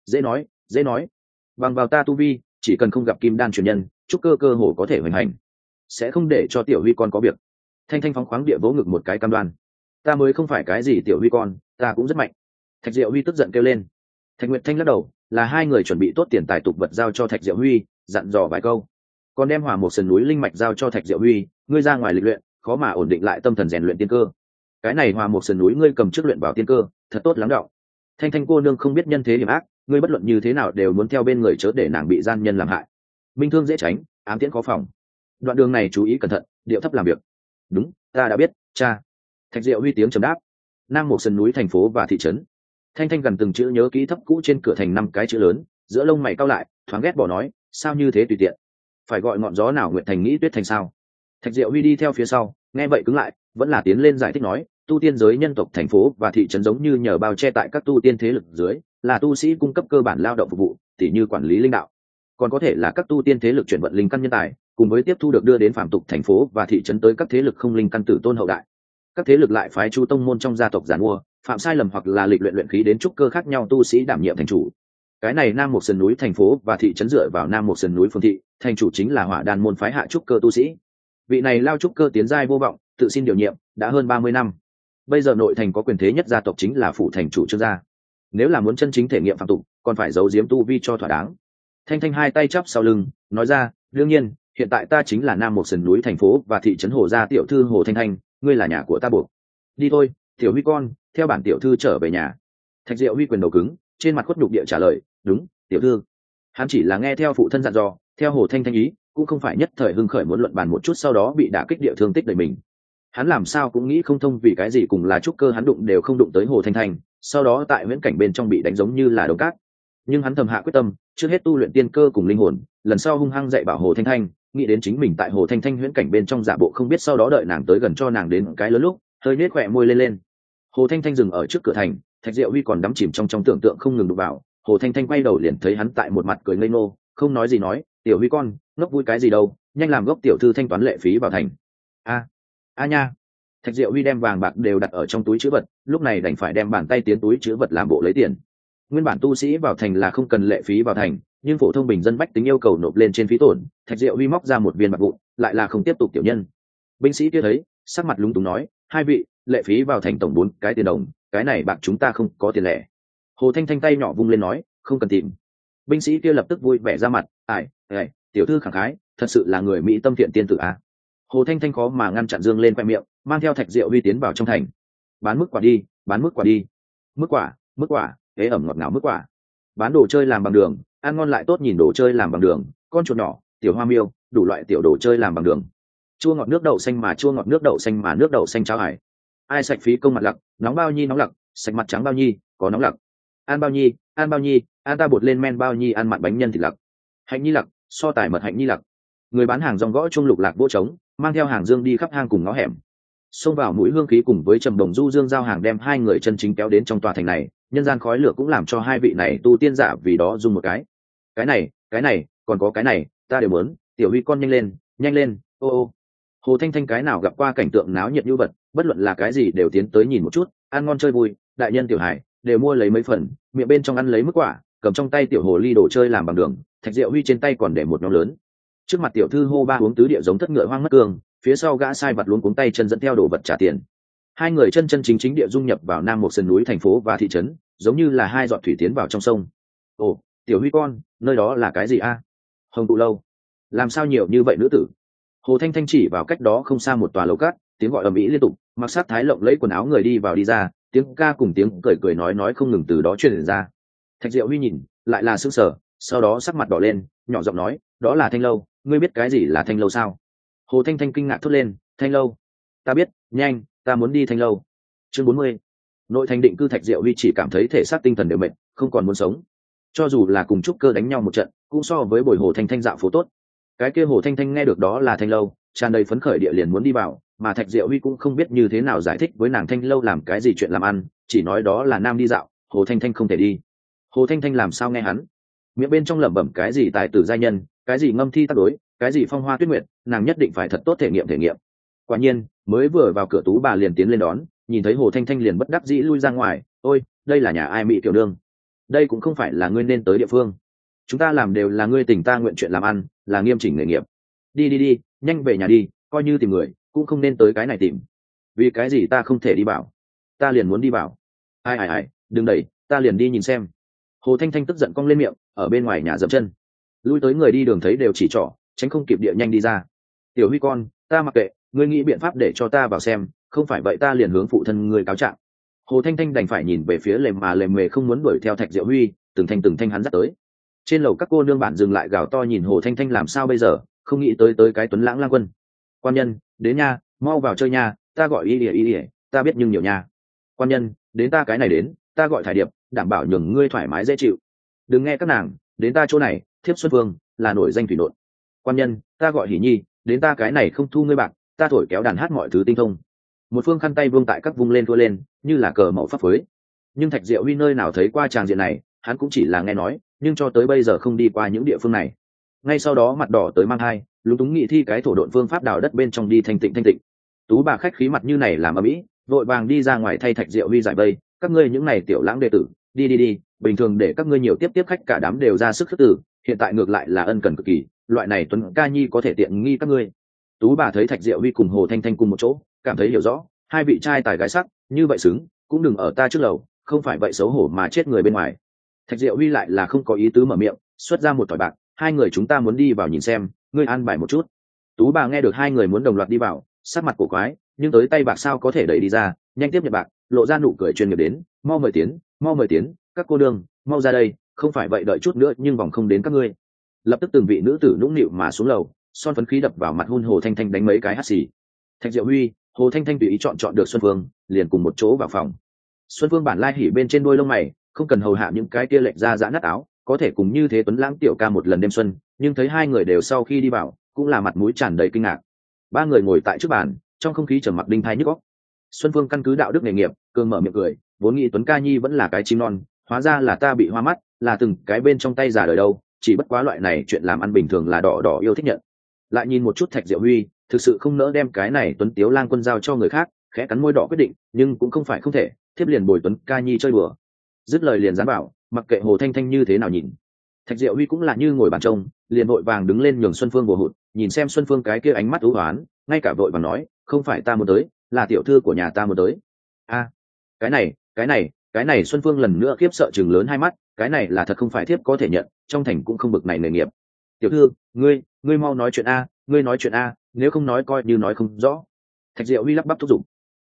Dễ nói. Bằng vào ta tu vi, chỉ cần không gặp kim đan truyền nhân, trúc cơ cơ hồ có thể hoành hành, sẽ không để cho tiểu Huy con có việc. Thanh Thanh phóng khoáng địa vỗ ngực một cái cam đoan. Ta mới không phải cái gì tiểu Huy con, ta cũng rất mạnh. Thạch Diệu Huy tức giận kêu lên. Thạch Nguyệt Thanh lắc đầu, là hai người chuẩn bị tốt tiền tài tục vật giao cho Thạch Diệu Huy, dặn dò vài câu, còn đem Hỏa Một Sườn núi linh mạch giao cho Thạch Diệu Huy, ngươi ra ngoài lịch luyện, khó mà ổn định lại tâm thần rèn luyện tiên cơ. Cái này Hỏa Một Sườn núi ngươi cầm trước luyện vào tiên cơ, thật tốt lắng đọng. Thanh Thanh cô nương không biết nhân thế hiểm ác, ngươi bất luận như thế nào đều muốn theo bên người chớ để nàng bị gian nhân làm hại. Minh thương dễ tránh, ám tiễn khó phòng. Đoạn đường này chú ý cẩn thận, điệu thấp làm việc. Đúng, ta đã biết, cha. Thạch Diệu Huy tiếng trầm đáp. Nam Một Sườn núi thành phố và thị trấn. Thanh Thanh gần từng chữ nhớ kỹ thấp cũ trên cửa thành 5 cái chữ lớn, giữa lông mày cau lại, thoáng ghét bỏ nói, sao như thế tùy tiện, phải gọi ngọn gió nào nguyện thành nghĩ tuyết thành sao? Thạch Diệu Huy đi theo phía sau, nghe vậy cứng lại, vẫn là tiến lên giải thích nói, tu tiên giới nhân tộc thành phố và thị trấn giống như nhờ bao che tại các tu tiên thế lực dưới, là tu sĩ cung cấp cơ bản lao động phục vụ, tỉ như quản lý linh đạo, còn có thể là các tu tiên thế lực chuyển vận linh căn nhân tài, cùng với tiếp thu được đưa đến phàm tục thành phố và thị trấn tới các thế lực không linh căn tử tôn hậu đại. Các thế lực lại phái chu tông môn trong gia tộc giàn mua, phạm sai lầm hoặc là lịch luyện khí đến trúc cơ khác nhau tu sĩ đảm nhiệm thành chủ. Cái này Nam Một Sườn núi thành phố và thị trấn dựa vào Nam Một Sườn núi phường thị, thành chủ chính là Hỏa Đan môn phái hạ trúc cơ tu sĩ. Vị này lao trúc cơ tiến giai vô vọng, tự xin điều nhiệm, đã hơn 30 năm. Bây giờ nội thành có quyền thế nhất gia tộc chính là phủ thành chủ Trương gia. Nếu là muốn chân chính thể nghiệm phạm tục, còn phải giấu giếm tu vi cho thỏa đáng. Thanh Thanh hai tay chắp sau lưng, nói ra, đương nhiên, hiện tại ta chính là Nam Một Sườn núi thành phố và thị trấn Hồ gia tiểu thư Hồ Thanh Thanh, ngươi là nhà của ta buộc. Đi thôi, tiểu Huy con, theo bản tiểu thư trở về nhà. Thạch Diệu Huy quyền đầu cứng, trên mặt khuất nhục địa trả lời, đúng, tiểu thư. Hắn chỉ là nghe theo phụ thân dặn dò, theo Hồ Thanh Thanh ý, cũng không phải nhất thời hưng khởi muốn luận bàn một chút sau đó bị đả kích địa thương tích đời mình. Hắn làm sao cũng nghĩ không thông vì cái gì cùng là trúc cơ hắn đụng đều không đụng tới Hồ Thanh Thanh, sau đó tại huyễn cảnh bên trong bị đánh giống như là đống cát. Nhưng hắn thầm hạ quyết tâm, trước hết tu luyện tiên cơ cùng linh hồn, lần sau hung hăng dạy bảo Hồ Thanh Thanh, nghĩ đến chính mình tại Hồ Thanh Thanh huyễn cảnh bên trong giả bộ không biết, sau đó đợi nàng tới gần cho nàng đến cái lớn lúc, hơi nết khỏe môi lên lên. Hồ Thanh Thanh dừng ở trước cửa thành, Thạch Diệu Huy còn đắm chìm trong tưởng tượng không ngừng đụng vào. Hồ Thanh Thanh quay đầu liền thấy hắn tại một mặt cười ngây ngô, không nói gì nói, "Tiểu Huy con, ngốc vui cái gì đâu, nhanh làm gốc tiểu thư thanh toán lệ phí vào thành." A nha. Thạch Diệu Huy đem vàng bạc đều đặt ở trong túi trữ vật, lúc này đành phải đem bàn tay tiến túi trữ vật làm bộ lấy tiền. Nguyên bản tu sĩ vào thành là không cần lệ phí vào thành, nhưng phổ thông bình dân bách tính yêu cầu nộp lên trên phí tổn. Thạch Diệu Huy móc ra một viên bạc vụn, lại là không tiếp tục tiểu nhân. Binh sĩ kia thấy, sắc mặt lúng túng nói, "Hai vị, lệ phí vào thành tổng 4 cái tiền đồng, cái này bạc chúng ta không có tiền lẻ." Hồ Thanh Thanh tay nhỏ vung lên nói, "Không cần tìm." Binh sĩ kia lập tức vui vẻ ra mặt, "Ai, tiểu thư khẳng khái, thật sự là người mỹ tâm thiện tiên tử a." Hồ Thanh Thanh khó mà ngăn chặn dương lên khoe miệng, mang theo Thạch Diệu Huy tiến vào trong thành. "Bán mức quả đi, bán mức quả đi." Mức quả, ế ẩm ngọt ngào mức quả. Bán đồ chơi làm bằng đường, ăn ngon lại tốt nhìn, đồ chơi làm bằng đường, con chuột nhỏ, tiểu hoa miêu, đủ loại tiểu đồ chơi làm bằng đường. Chua ngọt nước đậu xanh mà chua ngọt nước đậu xanh mà nước đậu xanh cháo hải. Ai sạch phí công mặt lặc, nóng bao nhi nóng lặc, sạch mặt trắng bao nhi, có nóng lặc. Ăn bao nhi, ăn ta bột lên men bao nhi, ăn mặn bánh nhân thịt lặc. Hạnh nhi lặc, so tài mật hạnh nhi lặc. Người bán hàng rong gõ chuông lục lạc vô trống, mang theo hàng dương đi khắp hang cùng ngõ hẻm. Xông vào mũi hương khí cùng với trầm đồng du dương giao hàng đem hai người chân chính kéo đến trong tòa thành này, nhân gian khói lửa cũng làm cho hai vị này tu tiên giả vì đó dùng một cái này, còn có cái này, ta đều muốn. Tiểu Huy con nhanh lên, ô. Hồ Thanh Thanh cái nào gặp qua cảnh tượng náo nhiệt như vật, bất luận là cái gì đều tiến tới nhìn một chút, ăn ngon chơi vui, đại nhân tiểu hải đều mua lấy mấy phần, miệng bên trong ăn lấy mức quả, cầm trong tay tiểu hồ ly đồ chơi làm bằng đường, Thạch Diệu Huy trên tay còn để một nhóm lớn. Trước mặt tiểu thư hô ba uống tứ địa giống thất ngựa hoang mất cương, phía sau gã sai vặt luống cuống tay chân dẫn theo đồ vật trả tiền. Hai người chân chính địa dung nhập vào nam một sườn núi thành phố và thị trấn, giống như là hai giọt thủy tiến vào trong sông. Ồ, Tiểu Huy con, nơi đó là cái gì a? Hồng Tụ lâu. Làm sao nhiều như vậy nữ tử? Hồ Thanh Thanh chỉ vào cách đó không xa một tòa lầu cát, tiếng gọi ầm ĩ liên tục, mặc sát thái lộng lấy quần áo người đi vào đi ra, tiếng ca cùng tiếng cười nói không ngừng từ đó truyền ra. Thạch Diệu Huy nhìn, lại là sững sờ, sau đó sắc mặt đỏ lên, nhỏ giọng nói, "Đó là Thanh lâu, ngươi biết cái gì là Thanh lâu sao?" Hồ Thanh Thanh kinh ngạc thốt lên, "Thanh lâu? Ta biết, nhanh, ta muốn đi Thanh lâu." Chương 40. Nội thành định cư. Thạch Diệu Huy chỉ cảm thấy thể xác tinh thần đều mệt, không còn muốn sống. Cho dù là cùng trúc cơ đánh nhau một trận, cũng so với bồi Hồ Thanh Thanh dạo phố tốt. Cái kia Hồ Thanh Thanh nghe được đó là Thanh lâu, tràn đầy phấn khởi địa liền muốn đi vào, mà Thạch Diệu Huy cũng không biết như thế nào giải thích với nàng Thanh lâu làm cái gì chuyện làm ăn, chỉ nói đó là nam đi dạo, Hồ Thanh Thanh không thể đi. Hồ Thanh Thanh làm sao nghe hắn miệng bên trong lẩm bẩm cái gì tài tử giai nhân, cái gì ngâm thi tác đối, cái gì phong hoa tuyết nguyệt, nàng nhất định phải thật tốt thể nghiệm. Quả nhiên, mới vừa vào cửa Tú bà liền tiến lên đón, nhìn thấy Hồ Thanh Thanh liền bất đắc dĩ lui ra ngoài, "Ôi, đây là nhà ai mỹ tiểu nương? Đây cũng không phải là ngươi nên tới địa phương. Chúng ta làm đều là ngươi tình ta nguyện chuyện làm ăn, là nghiêm chỉnh nghề nghiệp. Đi, nhanh về nhà đi, coi như tìm người, cũng không nên tới cái này tìm." "Vì cái gì ta không thể đi vào? Ta liền muốn đi vào." Ai, đừng đẩy, ta liền đi nhìn xem." Hồ Thanh Thanh tức giận cong lên miệng, ở bên ngoài nhà dậm chân. Lui tới người đi đường thấy đều chỉ trỏ, tránh không kịp địa nhanh đi ra. "Tiểu Huy con, ta mặc kệ, ngươi nghĩ biện pháp để cho ta vào xem, không phải vậy ta liền hướng phụ thân ngươi cáo trạng." Hồ Thanh Thanh đành phải nhìn về phía lề mề không muốn đuổi theo Thạch Diệu Huy, từng thanh hắn dắt tới. Trên lầu các cô nương bạn dừng lại gào to nhìn Hồ Thanh Thanh làm sao bây giờ, không nghĩ tới cái Tuấn Lãng lang quân. "Quan nhân, đến nha, mau vào chơi nha, ta gọi y ỉa, ta biết nhưng nhiều nha. Quan nhân, đến ta cái này đến, ta gọi Thải Điệp, đảm bảo nhường ngươi thoải mái dễ chịu. Đừng nghe các nàng, đến ta chỗ này, Thiếp Xuân Vương là nổi danh thủy nộn. Quan nhân, ta gọi Hỉ Nhi, đến ta cái này không thu ngươi bạc, ta thổi kéo đàn hát mọi thứ tinh thông." Một phương khăn tay vương tại các vung lên thua lên, như là cờ màu phấp phới. Nhưng Thạch Diệu Huy nơi nào thấy qua tràng diện này, hắn cũng chỉ là nghe nói, nhưng cho tới bây giờ không đi qua những địa phương này. Ngay sau đó mặt đỏ tới mang hai, lúng túng nghị thi cái thổ độn phương pháp đào đất bên trong đi thanh tịnh. Tú bà khách khí mặt như này làm ầm ĩ, vội vàng đi ra ngoài thay Thạch Diệu Huy giải vây, "Các ngươi những này tiểu lãng đệ tử, đi, bình thường để các ngươi nhiều tiếp khách cả đám đều ra sức khước từ, hiện tại ngược lại là ân cần cực kỳ, loại này Tuấn ca nhi có thể tiện nghi các ngươi." Tú bà thấy Thạch Diệu Huy cùng Hồ Thanh Thanh cùng một chỗ, cảm thấy hiểu rõ, hai vị trai tài gái sắc, như vậy xứng, cũng đừng ở ta trước lầu, không phải vậy xấu hổ mà chết người bên ngoài. Thạch Diệu Huy lại là không có ý tứ mở miệng, xuất ra một thỏi bạc, "Hai người chúng ta muốn đi vào nhìn xem, ngươi an bài một chút." Tú bà nghe được hai người muốn đồng loạt đi vào, sắc mặt cổ quái, nhưng tới tay bạc sao có thể đẩy đi ra, nhanh tiếp nhận bạc, lộ ra nụ cười chuyên nghiệp đến, mau mời tiến, các cô đương, mau ra đây, không phải vậy đợi chút nữa nhưng vòng không đến các ngươi." Lập tức từng vị nữ tử nũng nịu mà xuống lầu, son phấn khí đập vào mặt hun Hồ Thanh Thanh đánh mấy cái hắt xì. "Thạch Diệu Huy, Hồ Thanh Thanh tùy ý chọn được Xuân Phương, liền cùng một chỗ vào phòng. Xuân Phương bản lai hỉ bên trên đôi lông mày, không cần hầu hạ những cái kia lệch ra giã nát áo, có thể cùng như thế tuấn lãng tiểu ca một lần đêm xuân, nhưng thấy hai người đều sau khi đi vào, cũng là mặt mũi tràn đầy kinh ngạc. Ba người ngồi tại trước bàn, trong không khí trầm mặc đinh thai nhức óc. Xuân Phương căn cứ đạo đức nghề nghiệp, cường mở miệng cười, vốn nghĩ Tuấn ca nhi vẫn là cái chim non, hóa ra là ta bị hoa mắt, là từng cái bên trong tay giả đời đâu, chỉ bất quá loại này chuyện làm ăn bình thường là đỏ đỏ yêu thích nhận. Lại nhìn một chút Thạch Diệu Huy, thực sự không nỡ đem cái này Tuấn Tiếu Lang Quân giao cho người khác, khẽ cắn môi đỏ quyết định, nhưng cũng không phải không thể, thiếp liền bồi Tuấn ca nhi chơi đùa. Dứt lời liền dám bảo, mặc kệ Hồ Thanh Thanh như thế nào nhìn. Thạch Diệu Huy cũng là như ngồi bàn trông, liền vội vàng đứng lên nhường Xuân Phương bồ hụt, nhìn xem Xuân Phương cái kia ánh mắt u hoán, ngay cả vội vàng nói, không phải ta muốn tới, là tiểu thư của nhà ta muốn tới. A, cái này Xuân Phương lần nữa khiếp sợ chừng lớn hai mắt, cái này là thật không phải thiếp có thể nhận, trong thành cũng không bực này nghề nghiệp. Tiểu thư, ngươi mau nói chuyện a, ngươi nói chuyện a, nếu không nói coi như nói không rõ. Thạch Diệu Huy lắp bắp thúc giục.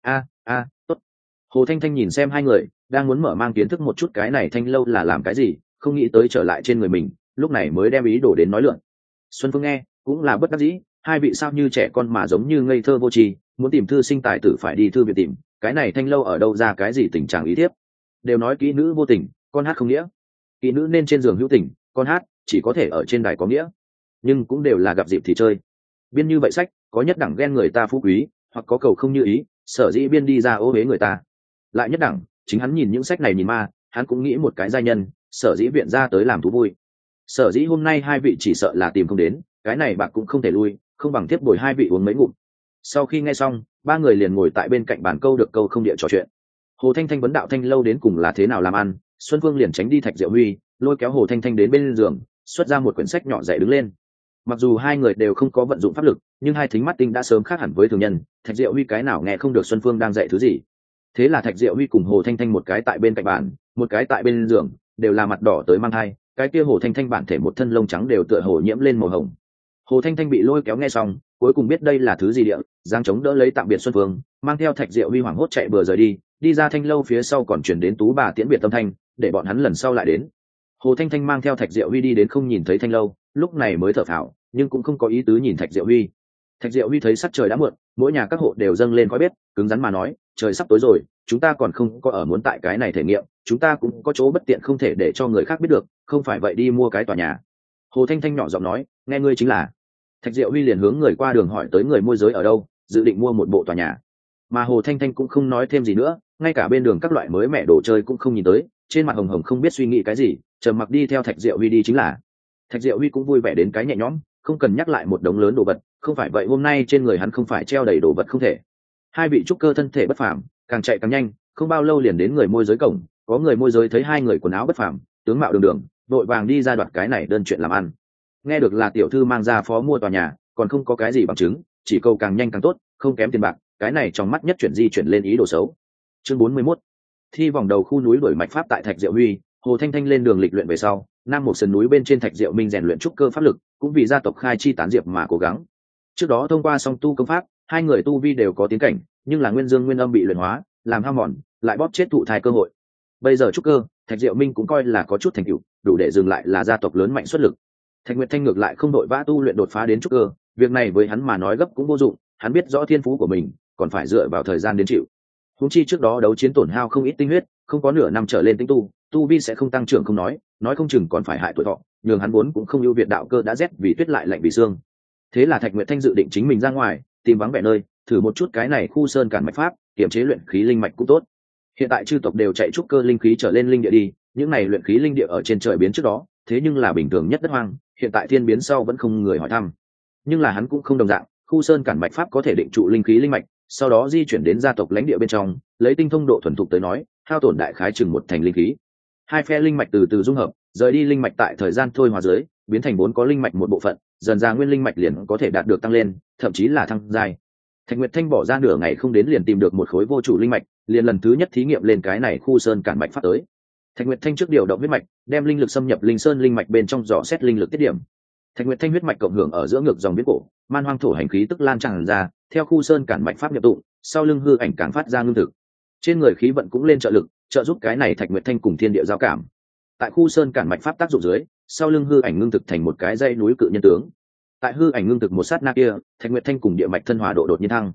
Tốt. Hồ Thanh Thanh nhìn xem hai người, đang muốn mở mang kiến thức một chút cái này Thanh lâu là làm cái gì, không nghĩ tới trở lại trên người mình, lúc này mới đem ý đồ đến nói lượn. Xuân Phương nghe, cũng là bất đắc dĩ, hai vị sao như trẻ con mà giống như ngây thơ vô tri, muốn tìm thư sinh tài tử phải đi thư viện tìm, cái này Thanh lâu ở đâu ra cái gì tình trạng ý thiếp. Đều nói kỹ nữ vô tình, con hát không nghĩa. Kỹ nữ nên trên giường hữu tình, con hát chỉ có thể ở trên đài có nghĩa. Nhưng cũng đều là gặp dịp thì chơi. Biên như vậy sách, có nhất đẳng ghen người ta phú quý, hoặc có cầu không như ý, sở dĩ biên đi ra ô uế người ta. Lại nhất đẳng, chính hắn nhìn những sách này nhìn ma, hắn cũng nghĩ một cái giai nhân, sở dĩ viện ra tới làm thú vui. Sở dĩ hôm nay hai vị chỉ sợ là tìm không đến, cái này bạc cũng không thể lui, không bằng tiếp bồi hai vị uống mấy ngụm. Sau khi nghe xong, ba người liền ngồi tại bên cạnh bàn câu được câu không địa trò chuyện. Hồ Thanh Thanh vấn đạo Thanh lâu đến cùng là thế nào làm ăn, Xuân Phương liền tránh đi Thạch Diệu Huy, lôi kéo Hồ Thanh Thanh đến bên giường, xuất ra một quyển sách nhỏ dạy đứng lên. Mặc dù hai người đều không có vận dụng pháp lực, nhưng hai thính mắt tinh đã sớm khác hẳn với thường nhân, Thạch Diệu Huy cái nào nghe không được Xuân Phương đang dạy thứ gì. Thế là Thạch Diệu Huy cùng Hồ Thanh Thanh một cái tại bên cạnh bàn, một cái tại bên giường, đều là mặt đỏ tới mang thai, cái kia Hồ Thanh Thanh bản thể một thân lông trắng đều tựa hồ nhiễm lên màu hồng. Hồ Thanh Thanh bị lôi kéo nghe xong, cuối cùng biết đây là thứ gì địa, giang chống đỡ lấy tạm biệt Xuân Phương, mang theo Thạch Diệu Huy hoảng hốt chạy bừa rời đi, đi ra Thanh lâu phía sau còn chuyển đến tú bà tiễn biệt tâm thanh, để bọn hắn lần sau lại đến. Hồ Thanh Thanh mang theo Thạch Diệu Huy đi đến không nhìn thấy Thanh lâu, lúc này mới thở phào, nhưng cũng không có ý tứ nhìn Thạch Diệu Huy. Thạch Diệu Huy thấy sắc trời đã muộn, mỗi nhà các hộ đều dâng lên khói bếp, cứng rắn mà nói, trời sắp tối rồi, chúng ta còn không có ở muốn tại cái này thể nghiệm, chúng ta cũng có chỗ bất tiện không thể để cho người khác biết được, không phải vậy đi mua cái tòa nhà. Hồ Thanh Thanh nhỏ giọng nói, nghe ngươi chính là. Thạch Diệu Huy liền hướng người qua đường hỏi tới người môi giới ở đâu, dự định mua một bộ tòa nhà. Mà Hồ Thanh Thanh cũng không nói thêm gì nữa, ngay cả bên đường các loại mới mẻ đồ chơi cũng không nhìn tới, trên mặt hồng hồng không biết suy nghĩ cái gì, trầm mặc đi theo Thạch Diệu Huy đi chính là. Thạch Diệu Huy cũng vui vẻ đến cái nhẹ nhõm, không cần nhắc lại một đống lớn đồ vật, không phải vậy hôm nay trên người hắn không phải treo đầy đồ vật không thể. Hai vị trúc cơ thân thể bất phàm, càng chạy càng nhanh, không bao lâu liền đến người môi giới cổng, có người môi giới thấy hai người quần áo bất phàm, tướng mạo đường đường, vội vàng đi ra đoạt cái này đơn chuyện làm ăn. Nghe được là tiểu thư mang ra phó mua tòa nhà, còn không có cái gì bằng chứng, chỉ cầu càng nhanh càng tốt, không kém tiền bạc, cái này trong mắt nhất chuyển di chuyển lên ý đồ xấu. Chương 41. Thi vòng đầu khu núi đổi mạch pháp tại Thạch Diệu Huy, Hồ Thanh Thanh lên đường lịch luyện về sau, nam một sườn núi bên trên Thạch Diệu Minh rèn luyện trúc cơ pháp lực, cũng vì gia tộc khai chi tán diệp mà cố gắng. Trước đó thông qua song tu công pháp, hai người tu vi đều có tiến cảnh, nhưng là nguyên dương nguyên âm bị luyện hóa, làm hao mòn, lại bóp chết thụ thai cơ hội. Bây giờ trúc cơ, Thạch Diệu Minh cũng coi là có chút thành tựu, đủ để dừng lại là gia tộc lớn mạnh xuất lực. Thạch Nguyệt Thanh ngược lại không đội vã tu luyện đột phá đến trúc cơ, việc này với hắn mà nói gấp cũng vô dụng, hắn biết rõ thiên phú của mình, còn phải dựa vào thời gian đến chịu. Huống chi trước đó đấu chiến tổn hao không ít tinh huyết, không có nửa năm trở lên tinh tu vi sẽ không tăng trưởng không nói không chừng còn phải hại tuổi thọ, nhường hắn vốn cũng không ưu việt đạo cơ đã rét vì tuyết lại lạnh vì xương. Thế là Thạch Nguyệt Thanh dự định chính mình ra ngoài, tìm vắng vẻ nơi, thử một chút cái này khu sơn cản mạch pháp, kiểm chế luyện khí linh mạch cũng tốt. Hiện tại chư tộc đều chạy trúc cơ linh khí trở lên linh địa đi, những này luyện khí linh địa ở trên trời biến trước đó, thế nhưng là bình thường nhất đất hoang, hiện tại thiên biến sau vẫn không người hỏi thăm. Nhưng là hắn cũng không đồng dạng, khu sơn cản mạch pháp có thể định trụ linh khí linh mạch, sau đó di chuyển đến gia tộc lãnh địa bên trong, lấy tinh thông độ thuần thục tới nói, hao tổn đại khái chừng một thành linh khí. Hai phe linh mạch từ từ dung hợp, rời đi linh mạch tại thời gian thôi hóa dưới, biến thành bốn có linh mạch một bộ phận, dần ra nguyên linh mạch liền có thể đạt được tăng lên, thậm chí là thăng giai. Thạch Nguyệt Thanh bỏ ra nửa ngày không đến liền tìm được một khối vô chủ linh mạch, liền lần thứ nhất thí nghiệm lên cái này khu sơn cản mạch pháp tới. Thạch Nguyệt Thanh trước điều động huyết mạch, đem linh lực xâm nhập linh sơn linh mạch bên trong dò xét linh lực tiết điểm. Thạch Nguyệt Thanh huyết mạch cộng hưởng ở giữa ngược dòng biến cổ, man hoang thổ hành khí tức lan tràn ra, theo khu sơn cản mạch pháp nhập tụng, sau lưng hư ảnh càng phát ra ngưng thực. Trên người khí vận cũng lên trợ lực, trợ giúp cái này Thạch Nguyệt Thanh cùng thiên địa giao cảm. Tại khu sơn cản mạch pháp tác dụng dưới, sau lưng hư ảnh ngưng thực thành một cái dãy núi cự nhân tướng. Tại hư ảnh ngưng thực một sát na kia, Thạch Nguyệt Thanh cùng địa mạch thân hòa độ đột nhiên thăng.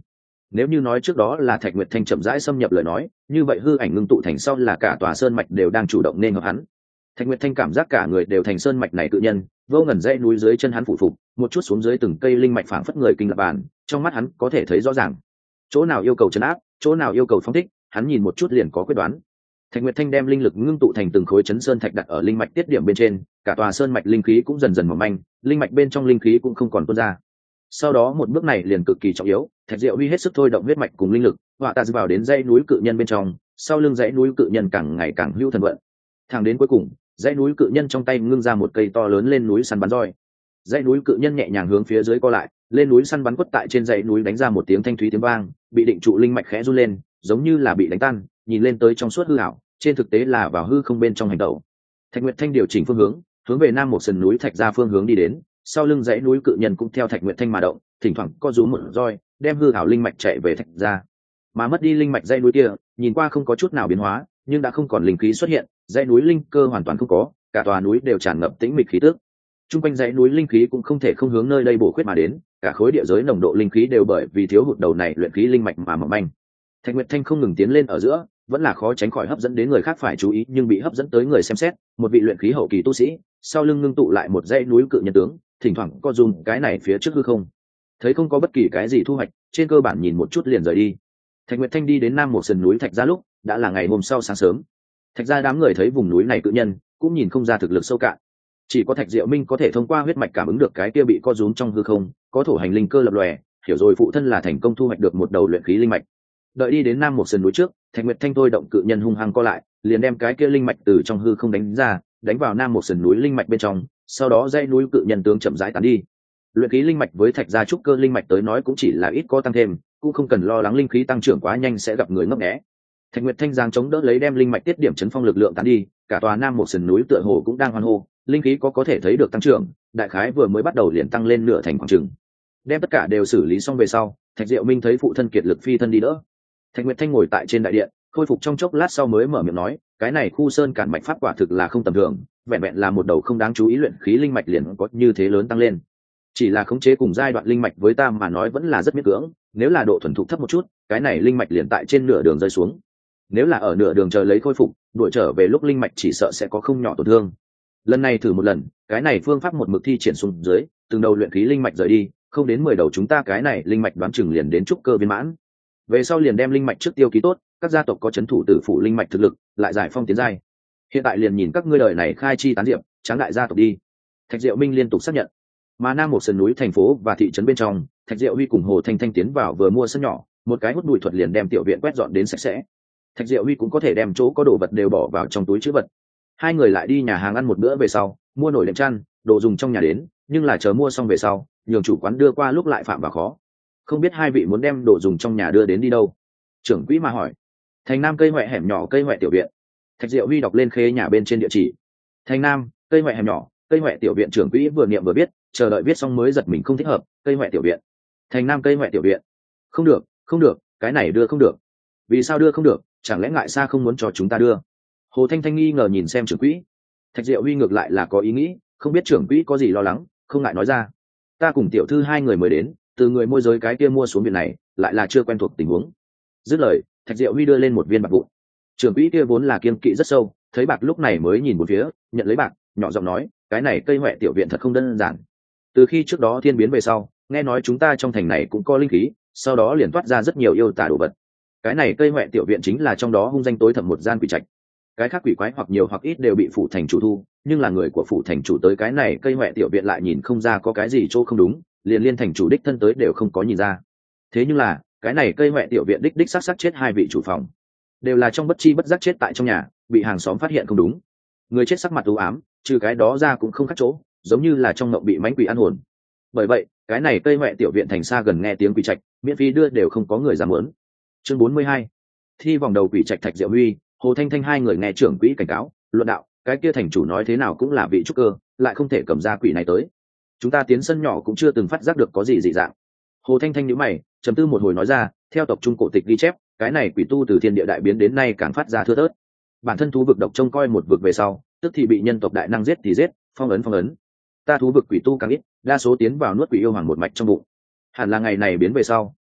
Nếu như nói trước đó là Thạch Nguyệt Thanh chậm rãi xâm nhập lời nói, như vậy hư ảnh ngưng tụ thành sau là cả tòa sơn mạch đều đang chủ động nên hợp hắn. Thạch Nguyệt Thanh cảm giác cả người đều thành sơn mạch này tự nhân, vô ngần dãy núi dưới chân hắn phủ phục, một chút xuống dưới từng cây linh mạch phảng phất người kinh lập bàn, trong mắt hắn có thể thấy rõ ràng. Chỗ nào yêu cầu trấn áp, chỗ nào yêu cầu phóng thích, hắn nhìn một chút liền có quyết đoán. Thạch Nguyệt Thanh đem linh lực ngưng tụ thành từng khối chấn sơn thạch đặt ở linh mạch tiết điểm bên trên, cả tòa sơn mạch linh khí cũng dần dần mỏng manh, linh mạch bên trong linh khí cũng không còn tuôn ra. Sau đó một bước này liền cực kỳ trọng yếu, Thạch Diệu Huy hết sức thôi động huyết mạch cùng linh lực, họa ta vào đến dãy núi cự nhân bên trong, sau lưng dãy núi cự nhân càng ngày càng hữu thần vận. Thẳng đến cuối cùng, dãy núi cự nhân trong tay ngưng ra một cây to lớn lên núi săn bắn roi. Dãy núi cự nhân nhẹ nhàng hướng phía dưới co lại, lên núi săn bắn quất tại trên dãy núi đánh ra một tiếng thanh thúy tiếng vang, bị định trụ linh mạch khẽ run lên, giống như là bị đánh tan, nhìn lên tới trong suốt hư ảo, trên thực tế là vào hư không bên trong hành động. Thạch Nguyệt Thanh điều chỉnh phương hướng về nam một sườn núi thạch ra phương hướng đi đến, sau lưng dãy núi cự nhân cũng theo Thạch Nguyệt Thanh mà động, thỉnh thoảng co rúm một roi, đem hư ảo linh mạch chạy về thạch ra. Mà mất đi linh mạch dãy núi kia, nhìn qua không có chút nào biến hóa, nhưng đã không còn linh khí xuất hiện, dãy núi linh cơ hoàn toàn không có, cả tòa núi đều tràn ngập tĩnh mịch khí tức. Trung quanh dãy núi linh khí cũng không thể không hướng nơi đây bổ khuyết mà đến, cả khối địa giới nồng độ linh khí đều bởi vì thiếu hụt đầu này luyện khí linh mạch mà mỏng manh. Thạch Nguyệt Thanh không ngừng tiến lên ở giữa, vẫn là khó tránh khỏi hấp dẫn đến người khác phải chú ý, nhưng bị hấp dẫn tới người xem xét, một vị luyện khí hậu kỳ tu sĩ, sau lưng ngưng tụ lại một dãy núi cự nhân tướng, thỉnh thoảng co dùng cái này phía trước hư không. Thấy không có bất kỳ cái gì thu hoạch, trên cơ bản nhìn một chút liền rời đi. Thạch Nguyệt Thanh đi đến nam một sườn núi thạch gia lúc, đã là ngày hôm sau sáng sớm. Thạch gia đám người thấy vùng núi này cự nhân, cũng nhìn không ra thực lực sâu cạn. Chỉ có Thạch Diệu Minh có thể thông qua huyết mạch cảm ứng được cái kia bị co rúm trong hư không, có thổ hành linh cơ lập lòe, hiểu rồi phụ thân là thành công thu hoạch được một đầu luyện khí linh mạch. Đợi đi đến nam một sườn núi trước, Thạch Nguyệt Thanh thôi động cự nhân hung hăng co lại, liền đem cái kia linh mạch từ trong hư không đánh ra, đánh vào nam một sườn núi linh mạch bên trong, sau đó dãy núi cự nhân tướng chậm rãi tán đi. Luyện khí linh mạch với Thạch gia trúc cơ linh mạch tới nói cũng chỉ là ít có tăng thêm, cũng không cần lo lắng linh khí tăng trưởng quá nhanh sẽ gặp người ngấp nghé. Thạch Nguyệt Thanh giang chống đỡ lấy đem linh mạch tiết điểm chấn phong lực lượng tán đi, cả tòa nam một sườn núi tựa hồ cũng đang hoan hô, linh khí có thể thấy được tăng trưởng, đại khái vừa mới bắt đầu liền tăng lên nửa thành khoảng chừng. Đem tất cả đều xử lý xong về sau, Thạch Diệu Minh thấy phụ thân kiệt lực phi thân đi đỡ. Thạch Nguyệt Thanh ngồi tại trên đại điện, khôi phục trong chốc lát sau mới mở miệng nói, cái này khu sơn cản mạch pháp quả thực là không tầm thường, vẹn vẹn là một đầu không đáng chú ý luyện khí linh mạch liền có như thế lớn tăng lên. Chỉ là khống chế cùng giai đoạn linh mạch với ta mà nói vẫn là rất miễn cưỡng, nếu là độ thuần thục thấp một chút, cái này linh mạch liền tại trên nửa đường rơi xuống. Nếu là ở nửa đường chờ lấy khôi phục, đuổi trở về lúc linh mạch chỉ sợ sẽ có không nhỏ tổn thương. Lần này thử một lần, cái này phương pháp một mực thi triển xuống dưới, từng đầu luyện khí linh mạch rời đi, không đến 10 đầu chúng ta cái này linh mạch đoán chừng liền đến trúc cơ viên mãn. Về sau liền đem linh mạch trước tiêu ký tốt, các gia tộc có chấn thủ tử phủ linh mạch thực lực, lại giải phong tiến giai. Hiện tại liền nhìn các ngươi đời này khai chi tán diệp, tráng đại gia tộc đi. Thạch Diệu Minh liên tục xác nhận. Mà nam một sườn núi thành phố và thị trấn bên trong, Thạch Diệu Huy cùng Hồ Thanh Thanh tiến vào vừa mua sân nhỏ, một cái hút bụi thuật liền đem tiểu viện quét dọn đến sạch sẽ. Thạch Diệu Huy cũng có thể đem chỗ có đồ vật đều bỏ vào trong túi trữ vật. Hai người lại đi nhà hàng ăn một bữa về sau, mua nồi đệm chăn, đồ dùng trong nhà đến, nhưng là chờ mua xong về sau, nhường chủ quán đưa qua lúc lại phạm vào khó. Không biết hai vị muốn đem đồ dùng trong nhà đưa đến đi đâu? Trưởng quỹ mà hỏi. Thành Nam cây hoẹ hẻm nhỏ cây hoẹ tiểu viện. Thạch Diệu Huy đọc lên khế nhà bên trên địa chỉ. Thành Nam cây hoẹ hẻm nhỏ cây hoẹ tiểu viện. Trưởng quỹ vừa niệm vừa biết, chờ đợi viết xong mới giật mình không thích hợp. Cây hoẹ tiểu viện. Thành Nam cây hoẹ tiểu viện. Không được, không được, cái này đưa không được. Vì sao đưa không được? Chẳng lẽ ngại xa không muốn cho chúng ta đưa? Hồ Thanh Thanh nghi ngờ nhìn xem trưởng quỹ. Thạch Diệu Huy ngược lại là có ý nghĩ, không biết trưởng quỹ có gì lo lắng, không ngại nói ra. Ta cùng tiểu thư hai người mới đến, từ người môi giới cái kia mua xuống viện này, lại là chưa quen thuộc tình huống. Dứt lời, Thạch Diệu Huy đưa lên một viên bạc vụn. Trưởng quỹ kia vốn là kiêng kỵ rất sâu, thấy bạc lúc này mới nhìn một phía, nhận lấy bạc, nhỏ giọng nói, cái này cây hoẹ tiểu viện thật không đơn giản. Từ khi trước đó thiên biến về sau, nghe nói chúng ta trong thành này cũng có linh khí, sau đó liền toát ra rất nhiều yêu tả đồ vật. Cái này cây hoẹ tiểu viện chính là trong đó hung danh tối thẳm một gian quỷ trạch. Cái khác quỷ quái hoặc nhiều hoặc ít đều bị phủ thành chủ thu, nhưng là người của phủ thành chủ tới cái này cây hoẹ tiểu viện lại nhìn không ra có cái gì chỗ không đúng, liền liên thành chủ đích thân tới đều không có nhìn ra. Thế nhưng là cái này cây hoẹ tiểu viện đích xác chết hai vị chủ phòng, đều là trong bất chi bất giác chết tại trong nhà, bị hàng xóm phát hiện không đúng. Người chết sắc mặt u ám, trừ cái đó ra cũng không khác chỗ, giống như là trong mộng bị mãnh quỷ ăn hồn. Bởi vậy cái này cây hoẹ tiểu viện thành xa gần nghe tiếng quỷ trạch, miễn phí đưa đều không có người dám muốn. Chương 42. Thi vòng đầu quỷ trạch. Thạch Diệu Huy, Hồ Thanh Thanh hai người nghe trưởng quỹ cảnh cáo, luận đạo, cái kia thành chủ nói thế nào cũng là vị trúc cơ, lại không thể cầm ra quỷ này tới. Chúng ta tiến sân nhỏ cũng chưa từng phát giác được có gì dị dạng. Hồ Thanh Thanh nhíu mày, trầm tư một hồi nói ra, theo tộc trung cổ tịch ghi chép, cái này quỷ tu từ thiên địa đại biến đến nay càng phát ra thưa thớt. Bản thân thú vực độc trông coi một vực về sau, tức thì bị nhân tộc đại năng giết thì giết, phong ấn. Ta thú vực quỷ tu càng ít, đa số tiến vào nuốt quỷ yêu hoàng một mạch trong bụng. Hẳn là ngày này biến về sau,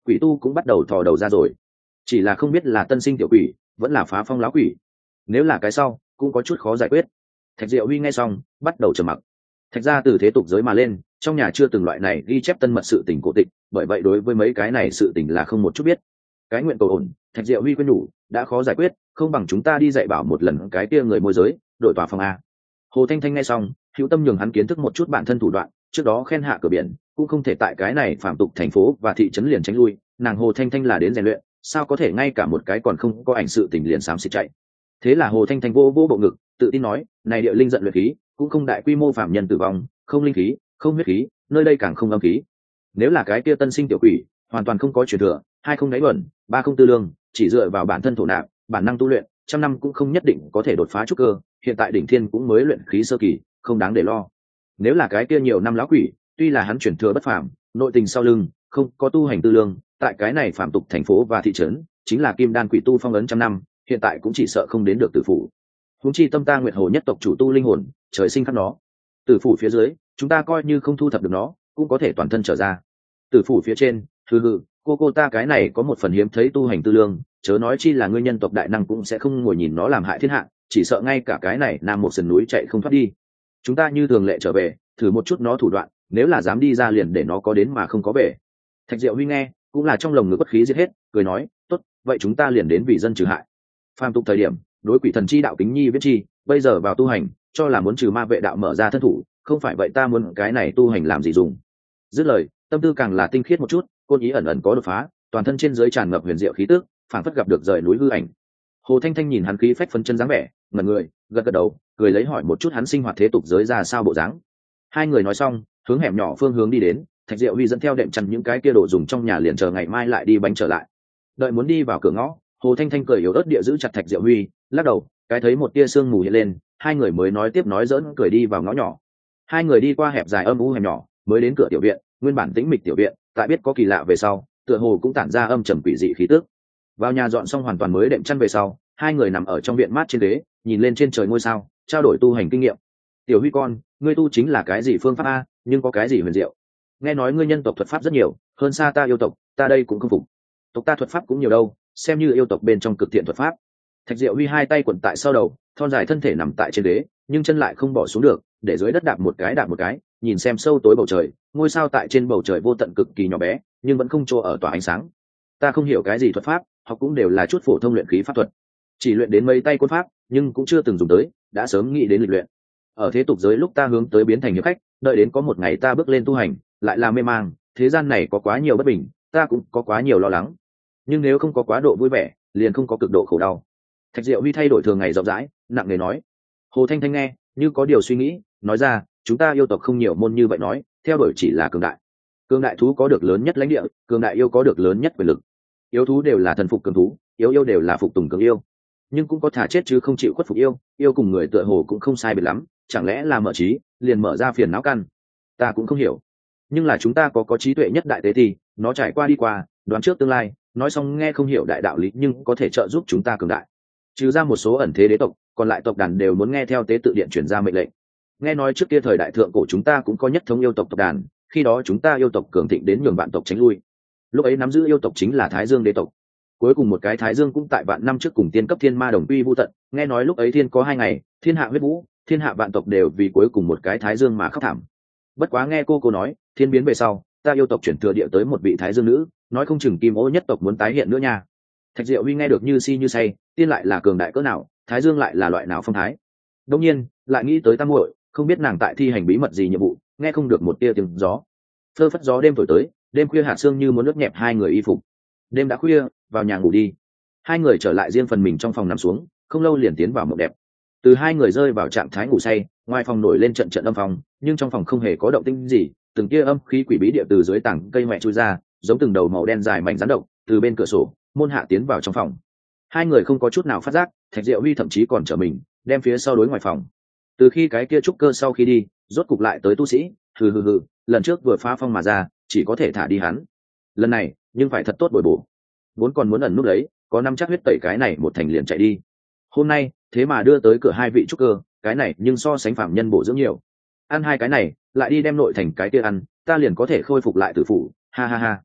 quỷ tu cũng bắt đầu thò đầu ra rồi, chỉ là không biết là tân sinh tiểu quỷ vẫn là phá phong lão quỷ. Nếu là cái sau cũng có chút khó giải quyết. Thạch Diệu Huy nghe xong bắt đầu trầm mặc. Thạch gia từ thế tục giới mà lên, trong nhà chưa từng loại này ghi chép tân mật sự tình cổ tịch, bởi vậy đối với mấy cái này sự tình là không một chút biết. Cái nguyện cầu ổn, Thạch Diệu Huy quên nhủ, đã khó giải quyết, không bằng chúng ta đi dạy bảo một lần cái kia người môi giới, đổi tòa phòng a. Hồ Thanh Thanh nghe xong, hữu tâm nhường hắn kiến thức một chút bản thân thủ đoạn, trước đó khen hạ cửa biển, cũng không thể tại cái này phạm tục thành phố và thị trấn liền tránh lui, nàng Hồ Thanh Thanh là đến rèn luyện, sao có thể ngay cả một cái còn không có ảnh sự tình liền xám xịt chạy. Thế là Hồ Thanh Thanh vô bộ ngực, tự tin nói, này địa linh giận luyện khí, cũng không đại quy mô phạm nhân tử vong, không linh khí, không huyết khí, nơi đây càng không âm khí. Nếu là cái kia tân sinh tiểu quỷ, hoàn toàn không có truyền thừa, hai không đáy bẩn, ba không tư lương, chỉ dựa vào bản thân thổ nạp, bản năng tu luyện, trăm năm cũng không nhất định có thể đột phá trúc cơ, hiện tại đỉnh thiên cũng mới luyện khí sơ kỳ, không đáng để lo. Nếu là cái kia nhiều năm lão quỷ, tuy là hắn truyền thừa bất phàm, nội tình sau lưng, không có tu hành tư lương, tại cái này phạm tục thành phố và thị trấn, chính là kim đan quỷ tu phong ấn trăm năm, hiện tại cũng chỉ sợ không đến được tử phủ. Huống chi tâm ta Nguyệt Hồ nhất tộc chủ tu linh hồn, trời sinh khắc nó. Tử phủ phía dưới, chúng ta coi như không thu thập được nó, cũng có thể toàn thân trở ra. Tử phủ phía trên, hừ, cô ta cái này có một phần hiếm thấy tu hành tư lương, chớ nói chi là ngươi nhân tộc đại năng cũng sẽ không ngồi nhìn nó làm hại thiên hạ, chỉ sợ ngay cả cái này nam một sườn núi chạy không thoát đi. Chúng ta như thường lệ trở về, thử một chút nó thủ đoạn, nếu là dám đi ra liền để nó có đến mà không có về. Thạch Diệu Huy nghe, cũng là trong lồng ngực bất khí giết hết, cười nói, tốt, vậy chúng ta liền đến vì dân trừ hại. Phàm tục thời điểm, đối quỷ thần chi đạo kính nhi viết chi, bây giờ vào tu hành, cho là muốn trừ ma vệ đạo mở ra thân thủ, không phải vậy ta muốn cái này tu hành làm gì dùng. Dứt lời, tâm tư càng là tinh khiết một chút, côn ý ẩn ẩn có đột phá, toàn thân trên dưới tràn ngập huyền diệu khí tức, phảng phất gặp được rời núi hư ảnh. Hồ Thanh Thanh nhìn hắn khí phách phấn chân dáng vẻ, ngẩn người, gật gật đầu, cười lấy hỏi một chút hắn sinh hoạt thế tục giới ra sao bộ dáng. Hai người nói xong, hướng hẻm nhỏ phương hướng đi đến, Thạch Diệu Huy dẫn theo đệm chăn những cái kia đồ dùng trong nhà liền chờ ngày mai lại đi bánh trở lại. Đợi muốn đi vào cửa ngõ, Hồ Thanh Thanh cười yếu ớt địa giữ chặt Thạch Diệu Huy, lắc đầu, cái thấy một tia sương mù hiện lên, hai người mới nói tiếp nói giỡn cười đi vào ngõ nhỏ. Hai người đi qua hẹp dài âm u hẻm nhỏ, mới đến cửa tiểu viện, nguyên bản tĩnh mịch tiểu viện, tại biết có kỳ lạ về sau, tựa hồ cũng tản ra âm trầm quỷ dị khí tức. Vào nhà dọn xong hoàn toàn mới đệm chăn về sau, hai người nằm ở trong viện mát trên ghế, nhìn lên trên trời ngôi sao, trao đổi tu hành kinh nghiệm. Tiểu Huy con, ngươi tu chính là cái gì phương pháp a, nhưng có cái gì huyền diệu? Nghe nói ngươi nhân tộc thuật pháp rất nhiều, hơn xa ta yêu tộc, ta đây cũng không phục. Tộc ta thuật pháp cũng nhiều đâu, xem như yêu tộc bên trong cực thiện thuật pháp. Thạch Diệu Huy hai tay quẩn tại sau đầu, thon dài thân thể nằm tại trên ghế, nhưng chân lại không bỏ xuống được, để dưới đất đạp một cái, nhìn xem sâu tối bầu trời, ngôi sao tại trên bầu trời vô tận cực kỳ nhỏ bé, nhưng vẫn không cho ở tỏa ánh sáng. Ta không hiểu cái gì thuật pháp, học cũng đều là chút phổ thông luyện khí pháp thuật, chỉ luyện đến mấy tay côn pháp, nhưng cũng chưa từng dùng tới, đã sớm nghĩ đến lịch luyện. Ở thế tục giới lúc ta hướng tới biến thành hiệp khách, đợi đến có một ngày ta bước lên tu hành, lại là mê mang, thế gian này có quá nhiều bất bình, ta cũng có quá nhiều lo lắng. Nhưng nếu không có quá độ vui vẻ, liền không có cực độ khổ đau. Thạch Diệu Huy thay đổi thường ngày rộng rãi, nặng nề nói. Hồ Thanh Thanh nghe, như có điều suy nghĩ, nói ra, chúng ta yêu tộc không nhiều môn như vậy nói, theo đuổi chỉ là cường đại. Cường đại thú có được lớn nhất lãnh địa, cường đại yêu có được lớn nhất quyền lực. Yếu thú đều là thần phục cường thú, yếu yêu đều là phục tùng cường yêu. Nhưng cũng có thả chết chứ không chịu khuất phục yêu, yêu cùng người tựa hồ cũng không sai biệt lắm, chẳng lẽ là mở trí, liền mở ra phiền não căn. Ta cũng không hiểu. Nhưng là chúng ta có trí tuệ nhất đại tế thì, nó trải qua đi qua, đoán trước tương lai, nói xong nghe không hiểu đại đạo lý nhưng có thể trợ giúp chúng ta cường đại. Trừ ra một số ẩn thế đế tộc, còn lại tộc đàn đều muốn nghe theo tế tự điện truyền ra mệnh lệnh. Nghe nói trước kia thời đại thượng cổ chúng ta cũng có nhất thống yêu tộc tộc đàn, khi đó chúng ta yêu tộc cường thịnh đến nhường vạn tộc tránh lui. Lúc ấy nắm giữ yêu tộc chính là Thái Dương đế tộc. Cuối cùng một cái Thái Dương cũng tại vạn năm trước cùng tiên cấp thiên ma đồng quy vu tận, nghe nói lúc ấy thiên có 2 ngày, thiên hạ huyết vũ, thiên hạ vạn tộc đều vì cuối cùng một cái Thái Dương mà khóc thảm. Bất quá nghe cô nói, thiên biến về sau, ta yêu tộc chuyển thừa địa tới một vị Thái Dương nữ, nói không chừng Kim Ô nhất tộc muốn tái hiện nữa nha. Thạch Diệu Huy nghe được như si như say, tiên lại là cường đại cỡ nào, Thái Dương lại là loại nào phong thái. Đương nhiên, lại nghĩ tới Tam muội, không biết nàng tại thi hành bí mật gì nhiệm vụ, nghe không được một tia tiếng gió. Phơ phất gió đêm thổi tới, đêm khuya hạt sương như muốn nước nhẹp hai người y phục. Đêm đã khuya, vào nhà ngủ đi. Hai người trở lại riêng phần mình trong phòng nằm xuống, không lâu liền tiến vào mộng đẹp. Từ hai người rơi vào trạng thái ngủ say, ngoài phòng nổi lên trận trận âm phong, nhưng trong phòng không hề có động tĩnh gì, từng tia âm khí quỷ bí địa từ dưới tảng cây mẹ chui ra, giống từng đầu màu đen dài mảnh rắn độc, từ bên cửa sổ, môn hạ tiến vào trong phòng. Hai người không có chút nào phát giác, Thạch Diệu Huy thậm chí còn trở mình, đem phía sau đối ngoài phòng. Từ khi cái kia trúc cơ sau khi đi, rốt cục lại tới tu sĩ, hừ, lần trước vừa phá phong mà ra, chỉ có thể thả đi hắn. Lần này, nhưng phải thật tốt bồi bổ. Vốn còn muốn ẩn núp đấy, có năm chắc huyết tẩy cái này một thành liền chạy đi. Hôm nay, thế mà đưa tới cửa hai vị trúc cơ, cái này nhưng so sánh phạm nhân bổ dưỡng nhiều. Ăn hai cái này, lại đi đem nội thành cái kia ăn, ta liền có thể khôi phục lại tử phủ, ha.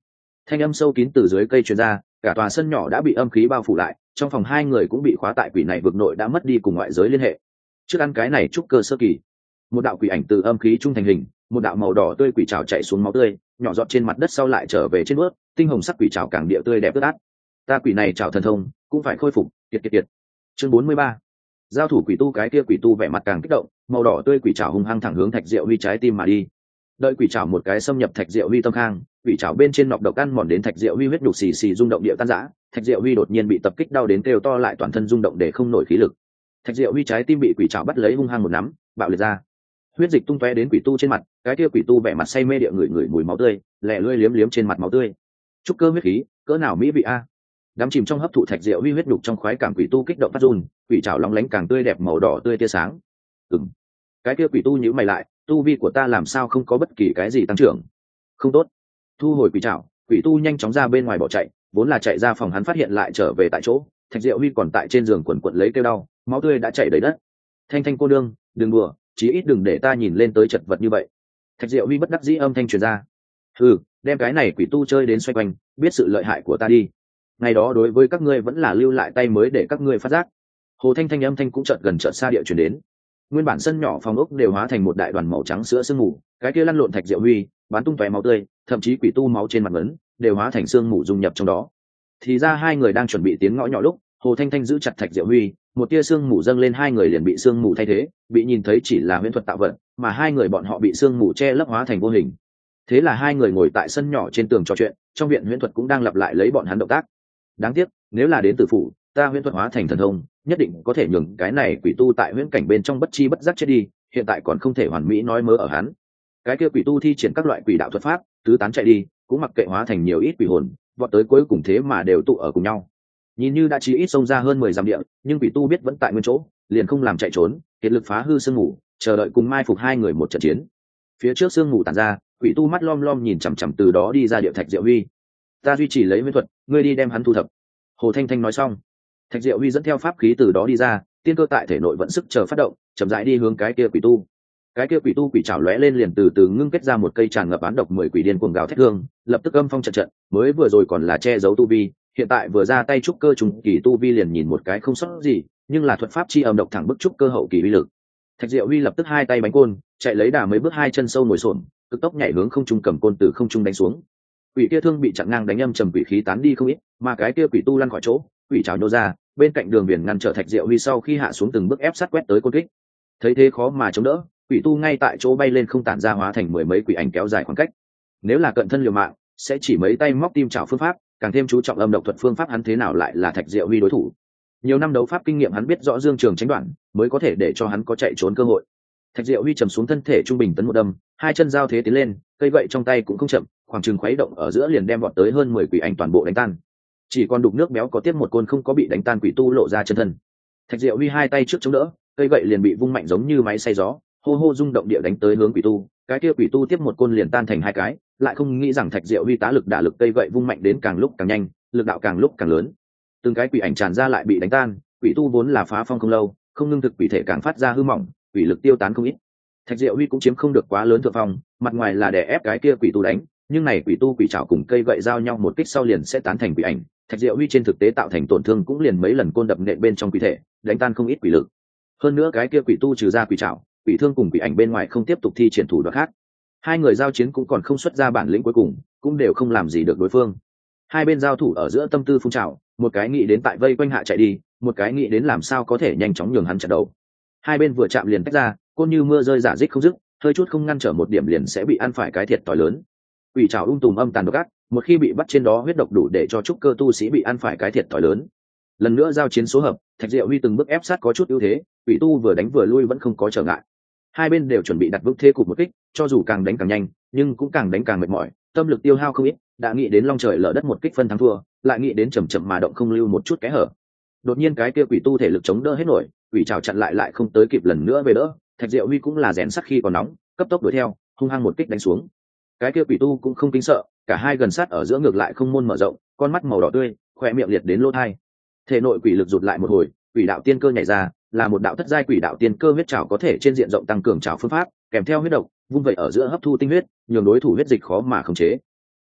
Thanh âm sâu kín từ dưới cây truyền ra, cả tòa sân nhỏ đã bị âm khí bao phủ lại, trong phòng hai người cũng bị khóa tại quỷ này vực nội, đã mất đi cùng ngoại giới liên hệ. Trước ăn cái này trúc cơ sơ kỳ, một đạo quỷ ảnh từ âm khí trung thành hình, một đạo màu đỏ tươi quỷ trảo chạy xuống máu tươi, nhỏ giọt trên mặt đất sau lại trở về trên bước, tinh hồng sắc quỷ trảo càng địa tươi đẹp ướt át. Ta quỷ này trảo thần thông, cũng phải khôi phục, kiệt. Chương 43. Giao thủ quỷ tu, cái kia quỷ tu vẻ mặt càng kích động, màu đỏ tươi quỷ trảo hung hăng thẳng hướng Thạch Diệu Huy trái tim mà đi. Đợi quỷ trảo một cái xâm nhập Thạch Diệu Huy tâm khang, quỷ trảo bên trên nọc độc ăn mòn đến Thạch Diệu Huy huyết nhục xì xì rung động địa tan rã, Thạch Diệu Huy đột nhiên bị tập kích đau đến kêu to, lại toàn thân rung động để không nổi khí lực. Thạch Diệu Huy trái tim bị quỷ trảo bắt lấy hung hăng một nắm, bạo liệt ra. Huyết dịch tung tóe đến quỷ tu trên mặt, cái kia quỷ tu vẻ mặt say mê địa ngửi mùi máu tươi, lẹ lưỡi liếm liếm trên mặt máu tươi. Trúc cơ huyết khí, cỡ nào mỹ vị a. Đắm chìm trong hấp thụ Thạch Diệu Huy huyết nhục trong khoái cảm, quỷ tu kích động phát run, quỷ trảo lóng lánh càng tươi đẹp màu đỏ tươi tia sáng. Cái kia quỷ tu nhíu mày lại, tu vi của ta làm sao không có bất kỳ cái gì tăng trưởng? Không tốt. Thu hồi quỷ trảo, quỷ tu nhanh chóng ra bên ngoài bỏ chạy, vốn là chạy ra phòng, hắn phát hiện lại trở về tại chỗ, Thạch Diệu Huy còn tại trên giường quần quật lấy kêu đau, máu tươi đã chảy đầy đất. Thanh cô nương, đừng đùa, chí ít đừng để ta nhìn lên tới chật vật như vậy. Thạch Diệu Huy bất đắc dĩ âm thanh truyền ra. Đem cái này quỷ tu chơi đến xoay quanh, biết sự lợi hại của ta đi. Ngày đó đối với các ngươi vẫn là lưu lại tay mới để các ngươi phát giác. Hồ Thanh âm thanh cũng chợt gần chợt xa địa truyền đến. Nguyên bản sân nhỏ phòng ốc đều hóa thành một đại đoàn màu trắng sữa sương mù, cái kia lăn lộn Thạch Diệu Huy, bắn tung tóe máu tươi, thậm chí quỷ tu máu trên mặt vấn đều hóa thành sương mù dung nhập trong đó. Thì ra hai người đang chuẩn bị tiến ngõ nhỏ lúc, Hồ Thanh giữ chặt Thạch Diệu Huy, một tia sương mù dâng lên, hai người liền bị sương mù thay thế, bị nhìn thấy chỉ là huyễn thuật tạo vật, mà hai người bọn họ bị sương mù che lấp hóa thành vô hình. Thế là hai người ngồi tại sân nhỏ trên tường trò chuyện, trong viện huyễn thuật cũng đang lặp lại lấy bọn hắn động tác. Đáng tiếc, nếu là đến từ phủ, ta huyễn thuật hóa thành thần thông, nhất định có thể nhường cái này quỷ tu tại huyễn cảnh bên trong bất chi bất giác chết đi, hiện tại còn không thể hoàn mỹ nói mớ ở hắn. Cái kia quỷ tu thi triển các loại quỷ đạo thuật pháp, tứ tán chạy đi, cũng mặc kệ hóa thành nhiều ít quỷ hồn, vọt tới cuối cùng thế mà đều tụ ở cùng nhau. Nhìn như đã chí ít xông ra hơn 10 dặm địa, nhưng quỷ tu biết vẫn tại nguyên chỗ, liền không làm chạy trốn, kiệt lực phá hư sương mù, chờ đợi cùng mai phục hai người một trận chiến. Phía trước sương mù tản ra, quỷ tu mắt lom lom nhìn chằm chằm từ đó đi ra địa Thạch Diệu Huy. Ta duy trì lấy huyễn thuật, ngươi đi đem hắn thu thập. Hồ Thanh nói xong, Thạch Diệu Huy dẫn theo pháp khí từ đó đi ra, tiên cơ tại thể nội vận sức chờ phát động, chậm rãi đi hướng cái kia quỷ tu. Cái kia quỷ tu quỷ trảo lóe lên liền từ từ ngưng kết ra một cây tràn ngập án độc 10 quỷ điên cuồng gào thét hương, lập tức âm phong trận, mới vừa rồi còn là che giấu tu vi, hiện tại vừa ra tay trúc cơ trùng kỳ tu vi liền nhìn một cái không sót gì, nhưng là thuật pháp chi âm độc thẳng bức trúc cơ hậu kỳ uy lực. Thạch Diệu Huy lập tức hai tay bánh côn, chạy lấy đà mấy bước, hai chân sâu ngồi xổm, cực tốc nhảy hướng không trung, cầm côn từ không trung đánh xuống. Quỷ kia thương bị chặn ngang đánh âm trầm, quỷ khí tán đi không ít, mà cái kia quỷ tu lăn khỏi chỗ, quỷ trảo nhô ra, bên cạnh đường biển ngăn trở Thạch Diệu Huy sau khi hạ xuống từng bước ép sát quét tới côn kích. Thấy thế khó mà chống đỡ, quỷ tu ngay tại chỗ bay lên không tản ra, hóa thành 10 mấy quỷ ảnh kéo dài khoảng cách. Nếu là cận thân liều mạng, sẽ chỉ mấy tay móc tim chảo phương pháp, càng thêm chú trọng âm độc thuật phương pháp, hắn thế nào lại là Thạch Diệu Huy đối thủ. Nhiều năm đấu pháp kinh nghiệm, hắn biết rõ dương trường tránh đoạn mới có thể để cho hắn có chạy trốn cơ hội. Thạch Diệu Huy trầm xuống thân thể trung bình tấn một đâm, hai chân giao thế tiến lên, cây gậy trong tay cũng không chậm, khoảng chừng khuấy động ở giữa liền đem vọt tới hơn 10 quỷ ảnh toàn bộ đánh tan. Chỉ còn đục nước béo có tiếp một côn không có bị đánh tan, quỷ tu lộ ra chân thân. Thạch Diệu Huy hai tay trước chống đỡ, cây gậy liền bị vung mạnh giống như máy xay gió, hô hô rung động địa đánh tới hướng quỷ tu. Cái kia quỷ tu tiếp một côn liền tan thành hai cái, lại không nghĩ rằng Thạch Diệu Huy tá lực đả lực, cây gậy vung mạnh đến càng lúc càng nhanh, lực đạo càng lúc càng lớn. Từng cái quỷ ảnh tràn ra lại bị đánh tan, quỷ tu vốn là phá phong không lâu, không ngưng thực quỷ thể càng phát ra hư mỏng, quỷ lực tiêu tán không ít. Thạch Diệu Huy cũng chiếm không được quá lớn thượng phong, mặt ngoài là đè ép cái kia quỷ tu đánh, nhưng này quỷ tu quỷ trảo cùng cây gậy giao nhau một kích sau liền sẽ tán thành quỷ ảnh. Thạch Diệu Huy trên thực tế tạo thành tổn thương cũng liền mấy lần côn đập nện bên trong quỷ thể, đánh tan không ít quỷ lực. Hơn nữa cái kia quỷ tu trừ ra quỷ trảo, quỷ thương cùng quỷ ảnh bên ngoài không tiếp tục thi triển thủ đoạn khác. Hai người giao chiến cũng còn không xuất ra bản lĩnh cuối cùng, cũng đều không làm gì được đối phương. Hai bên giao thủ ở giữa tâm tư phun trào, một cái nghĩ đến tại vây quanh hạ chạy đi, một cái nghĩ đến làm sao có thể nhanh chóng nhường hắn chặt đầu. Hai bên vừa chạm liền tách ra, côn như mưa rơi giả dích không dứt, hơi chút không ngăn trở một điểm liền sẽ bị ăn phải cái thiệt thòi lớn. Quỷ trảo tùm âm tàn độc ác, một khi bị bắt trên đó huyết độc đủ để cho trúc cơ tu sĩ bị ăn phải cái thiệt thòi lớn. Lần nữa giao chiến số hợp, Thạch Diệu Huy từng bước ép sát có chút ưu thế, quỷ tu vừa đánh vừa lui vẫn không có trở ngại. Hai bên đều chuẩn bị đặt vững thế cục một kích, cho dù càng đánh càng nhanh, nhưng cũng càng đánh càng mệt mỏi, tâm lực tiêu hao không ít, đã nghĩ đến long trời lở đất một kích phân thắng thua, lại nghĩ đến chậm chậm mà động không lưu một chút kẽ hở. Đột nhiên cái kia quỷ tu thể lực chống đỡ hết nổi, quỷ trảo chặn lại không tới kịp lần nữa về đỡ, Thạch Diệu Huy cũng là rèn sắt khi còn nóng, cấp tốc đuổi theo, hung hăng một kích đánh xuống. Cái kia quỷ tu cũng không kính sợ, cả hai gần sát ở giữa ngược lại không môn mở rộng, con mắt màu đỏ tươi, khóe miệng liệt đến lỗ tai. Thể nội quỷ lực rụt lại một hồi, quỷ đạo tiên cơ nhảy ra, là một đạo thất giai quỷ đạo tiên cơ huyết trảo, có thể trên diện rộng tăng cường trảo phương pháp, kèm theo huyết độc, vung vậy ở giữa hấp thu tinh huyết, nhường đối thủ huyết dịch khó mà khống chế.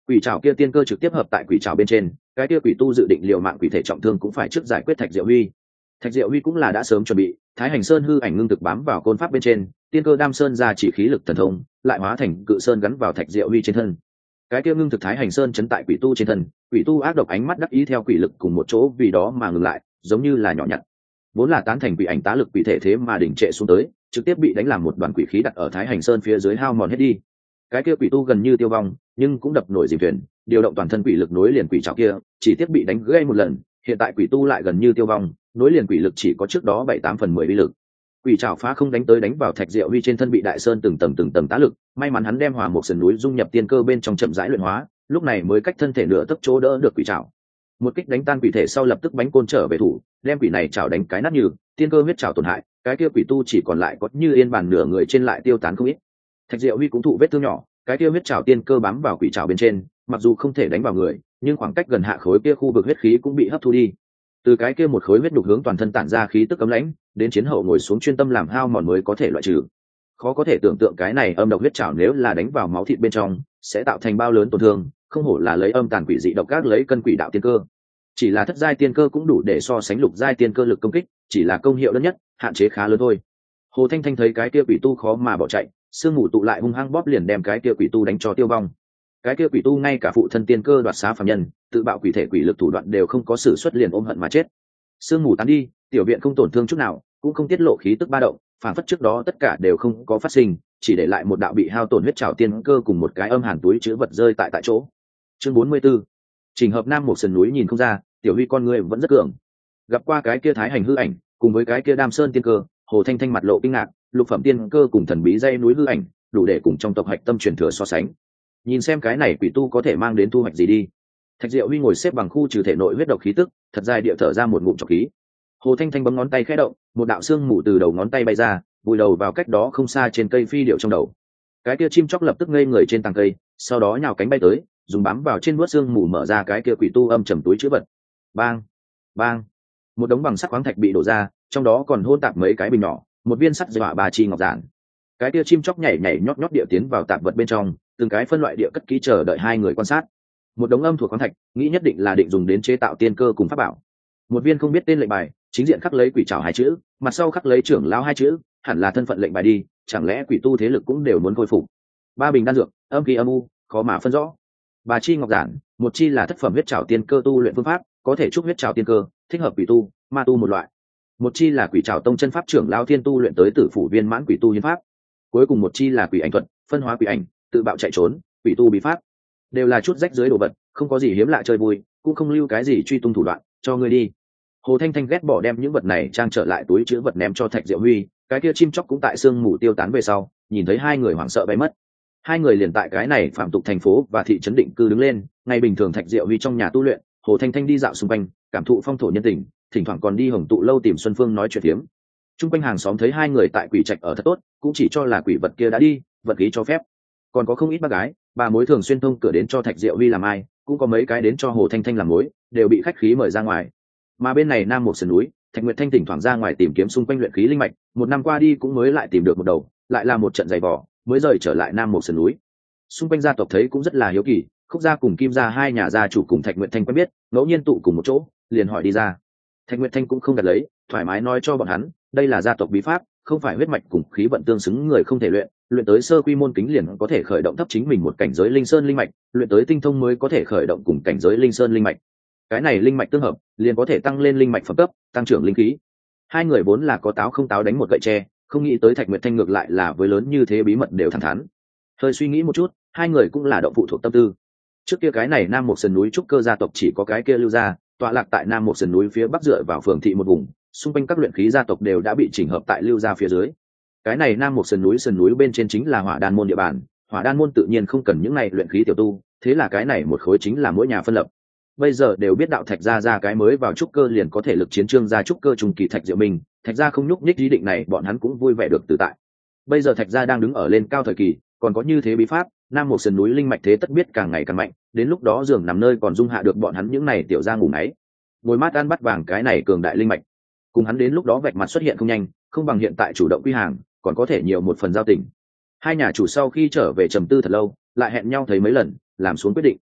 Quỷ trảo kia tiên cơ trực tiếp hợp tại quỷ trảo bên trên, cái kia quỷ tu dự định liều mạng quỷ thể trọng thương cũng phải trước giải quyết Thạch Diệu Huy. Thạch Diệu Huy cũng là đã sớm chuẩn bị, Thái Hành Sơn hư ảnh ngưng thực bám vào côn pháp bên trên, tiên cơ đam sơn ra chỉ khí lực thần thông, lại hóa thành cự sơn gắn vào Thạch Diệu Huy trên thân. Cái kia ngưng thực Thái Hành Sơn chấn tại quỷ tu trên thân, quỷ tu ác độc ánh mắt đắc ý theo quỷ lực cùng một chỗ vì đó mà ngừng lại, giống như là nhỏ nhặt. Vốn là tán thành quỷ ảnh tá lực quỷ thể thế mà đỉnh trệ xuống tới, trực tiếp bị đánh làm một đoàn quỷ khí đặt ở Thái Hành Sơn phía dưới hao mòn hết đi. Cái kia quỷ tu gần như tiêu vong, nhưng cũng đập nổi dìm thuyền, điều động toàn thân quỷ lực nối liền quỷ trảo kia, chỉ tiếp bị đánh gãy một lần, hiện tại quỷ tu lại gần như tiêu vong, nối liền quỷ lực chỉ có trước đó 7/8/10 uy lực. Quỷ trảo phá không đánh tới đánh vào Thạch Diệu Huy trên thân bị Đại Sơn từng tầng tá lực, may mắn hắn đem Hỏa Mộc Sườn núi dung nhập tiên cơ bên trong chậm rãi luyện hóa, lúc này mới cách thân thể nửa tấc chỗ đỡ được quỷ trảo. Một kích đánh tan quỷ thể sau lập tức bánh côn trở về thủ, đem quỷ này trảo đánh cái nát như, tiên cơ huyết trảo tổn hại, cái kia quỷ tu chỉ còn lại có như yên bàn nửa người trên lại tiêu tán không ít. Thạch Diệu Huy cũng thụ vết thương nhỏ, cái kia huyết trảo tiên cơ bám vào quỷ trảo bên trên, mặc dù không thể đánh vào người, nhưng khoảng cách gần hạ khối kia khu vực huyết khí cũng bị hấp thu đi. Từ cái kia một khối huyết đục hướng toàn thân tản ra khí tức cấm lãnh, đến chiến hậu ngồi xuống chuyên tâm làm hao mòn mới có thể loại trừ. Khó có thể tưởng tượng cái này âm độc huyết trảo nếu là đánh vào máu thịt bên trong, sẽ tạo thành bao lớn tổn thương, không hổ là lấy âm tàn quỷ dị độc ác lấy cân quỷ đạo tiên cơ. Chỉ là thất giai tiên cơ cũng đủ để so sánh lục giai tiên cơ lực công kích, chỉ là công hiệu đơn nhất, hạn chế khá lớn thôi. Hồ Thanh Thanh thấy cái kia quỷ tu khó mà bỏ chạy, sương mù tụ lại hung hăng bóp liền đem cái kia quỷ tu đánh cho tiêu vong. Cái kia quỷ tu ngay cả phụ thân tiên cơ đoạt xá phàm nhân, tự bạo quỷ thể quỷ lực thủ đoạn đều không có sử xuất liền ôm hận mà chết. Sương mù tán đi, tiểu viện không tổn thương chút nào, cũng không tiết lộ khí tức ba động, phản phất trước đó tất cả đều không có phát sinh, chỉ để lại một đạo bị hao tổn huyết trảo tiên cơ cùng một cái âm hàn túi chứa vật rơi tại chỗ. Chương 44. Trình hợp Nam một sườn núi nhìn không ra, tiểu Huy con người vẫn rất cường. Gặp qua cái kia Thái Hành hư ảnh, cùng với cái kia Đam Sơn tiên cơ, Hồ Thanh Thanh mặt lộ kinh ngạc, lục phẩm tiên cơ cùng thần bí dây núi hư ảnh, đủ để cùng trong tộc hạch tâm truyền thừa so sánh. Nhìn xem cái này quỷ tu có thể mang đến thu hoạch gì đi. Thạch Diệu Huy ngồi xếp bằng khu trừ thể nội huyết độc khí tức, thật dài địa thở ra một ngụm trọc khí. Hồ Thanh Thanh bấm ngón tay khẽ động, một đạo xương mù từ đầu ngón tay bay ra, vùi đầu vào cách đó không xa trên cây phi điệu trong đầu. Cái kia chim chóc lập tức ngây người trên tàng cây, sau đó nhào cánh bay tới, dùng bám vào trên vuốt xương mù mở ra cái kia quỷ tu âm trầm túi chứa vật. Bang, bang, một đống bằng sắt khoáng thạch bị đổ ra, trong đó còn hôn tạp mấy cái bình nhỏ, một viên sắt dọa bà chi ngọc giản. Cái kia chim chóc nhảy nhảy nhót nhót địa tiến vào tạp vật bên trong, từng cái phân loại địa cất kỹ chờ đợi hai người quan sát. Một đống âm thuộc khoáng thạch, nghĩ nhất định là định dùng đến chế tạo tiên cơ cùng pháp bảo. Một viên không biết tên lệnh bài, chính diện khắc lấy quỷ trảo hai chữ, mặt sau khắc lấy trưởng lão hai chữ, hẳn là thân phận lệnh bài đi, chẳng lẽ quỷ tu thế lực cũng đều muốn khôi phục. Ba bình đan dược, âm khí âm u, khó mà phân rõ. Bà chi ngọc giản, một chi là thất phẩm huyết trảo tiên cơ tu luyện phương pháp, có thể chúc huyết trảo tiên cơ, thích hợp quỷ tu, ma tu một loại. Một chi là quỷ trảo tông chân pháp trưởng lão thiên tu luyện tới tử phủ viên mãn quỷ tu hiến pháp. Cuối cùng một chi là quỷ ảnh thuật, phân hóa quỷ ảnh, tự bạo chạy trốn, quỷ tu bí pháp. Đều là chút rách dưới đồ vật, không có gì hiếm lạ chơi vui, cũng không lưu cái gì truy tung thủ đoạn, cho ngươi đi. Hồ Thanh Thanh ghét bỏ đem những vật này trang trở lại túi chứa vật ném cho Thạch Diệu Huy, cái kia chim chóc cũng tại sương mù tiêu tán về sau, nhìn thấy hai người hoảng sợ bay mất. Hai người liền tại cái này phạm tục thành phố và thị trấn định cư đứng lên, ngày bình thường Thạch Diệu Huy trong nhà tu luyện, Hồ Thanh Thanh đi dạo xung quanh, cảm thụ phong thổ nhân tình, thỉnh thoảng còn đi hồng tụ lâu tìm Xuân Phương nói chuyện phiếm. Trung quanh hàng xóm thấy hai người tại quỷ trạch ở thật tốt, cũng chỉ cho là quỷ vật kia đã đi, vật khí cho phép. Còn có không ít bác gái, bà mối thường xuyên thông cửa đến cho Thạch Diệu Huy làm ai, cũng có mấy cái đến cho Hồ Thanh Thanh làm mối, đều bị khách khí mời ra ngoài. Mà bên này Nam một sườn núi, Thạch Nguyệt Thanh thỉnh thoảng ra ngoài tìm kiếm xung quanh luyện khí linh mạch, một năm qua đi cũng mới lại tìm được một đầu, lại là một trận dày vò, mới rời trở lại Nam một sườn núi. Xung quanh gia tộc thấy cũng rất là hiếu kỳ, Khúc gia cùng Kim gia hai nhà gia chủ cùng Thạch Nguyệt Thanh quen biết, ngẫu nhiên tụ cùng một chỗ, liền hỏi đi ra. Thạch Nguyệt Thanh cũng không đặt lấy, thoải mái nói cho bọn hắn, đây là gia tộc bí pháp, không phải huyết mạch cùng khí vận tương xứng người không thể luyện, luyện tới sơ quy môn kính liền có thể khởi động thấp chính mình một cảnh giới linh sơn linh mạch, luyện tới tinh thông mới có thể khởi động cùng cảnh giới linh sơn linh mạch. Cái này linh mạch tương hợp, liền có thể tăng lên linh mạch phẩm cấp, tăng trưởng linh khí. Hai người vốn là có táo không táo đánh một gậy tre, không nghĩ tới Thạch Nguyệt Thanh ngược lại là với lớn như thế bí mật đều thẳng thắn. Hơi suy nghĩ một chút, hai người cũng là động phụ thuộc tâm tư. Trước kia cái này Nam một sườn núi trúc cơ gia tộc chỉ có cái kia Lưu gia, tọa lạc tại Nam một sườn núi phía bắc dựa vào phường thị một vùng, xung quanh các luyện khí gia tộc đều đã bị chỉnh hợp tại Lưu gia phía dưới. Cái này Nam một sườn núi bên trên chính là Hỏa Đan môn địa bàn, Hỏa Đan môn tự nhiên không cần những này luyện khí tiểu tu, thế là cái này một khối chính là mỗi nhà phân lập. Bây giờ đều biết đạo Thạch gia ra cái mới vào trúc cơ liền có thể lực chiến Trương gia trúc cơ trùng kỳ Thạch Diệu Minh, Thạch gia không nhúc nhích ý định này, bọn hắn cũng vui vẻ được tự tại. Bây giờ Thạch gia đang đứng ở lên cao thời kỳ, còn có như thế bí pháp, Nam một sườn núi linh mạch thế tất biết càng ngày càng mạnh, đến lúc đó giường nằm nơi còn dung hạ được bọn hắn những này tiểu gia ngủ ngáy. Ngồi mát ăn bắt vàng cái này cường đại linh mạch, cùng hắn đến lúc đó vạch mặt xuất hiện không nhanh, không bằng hiện tại chủ động quy hàng, còn có thể nhiều một phần giao tình. Hai nhà chủ sau khi trở về trầm tư thật lâu, lại hẹn nhau thấy mấy lần, làm xuống quyết định.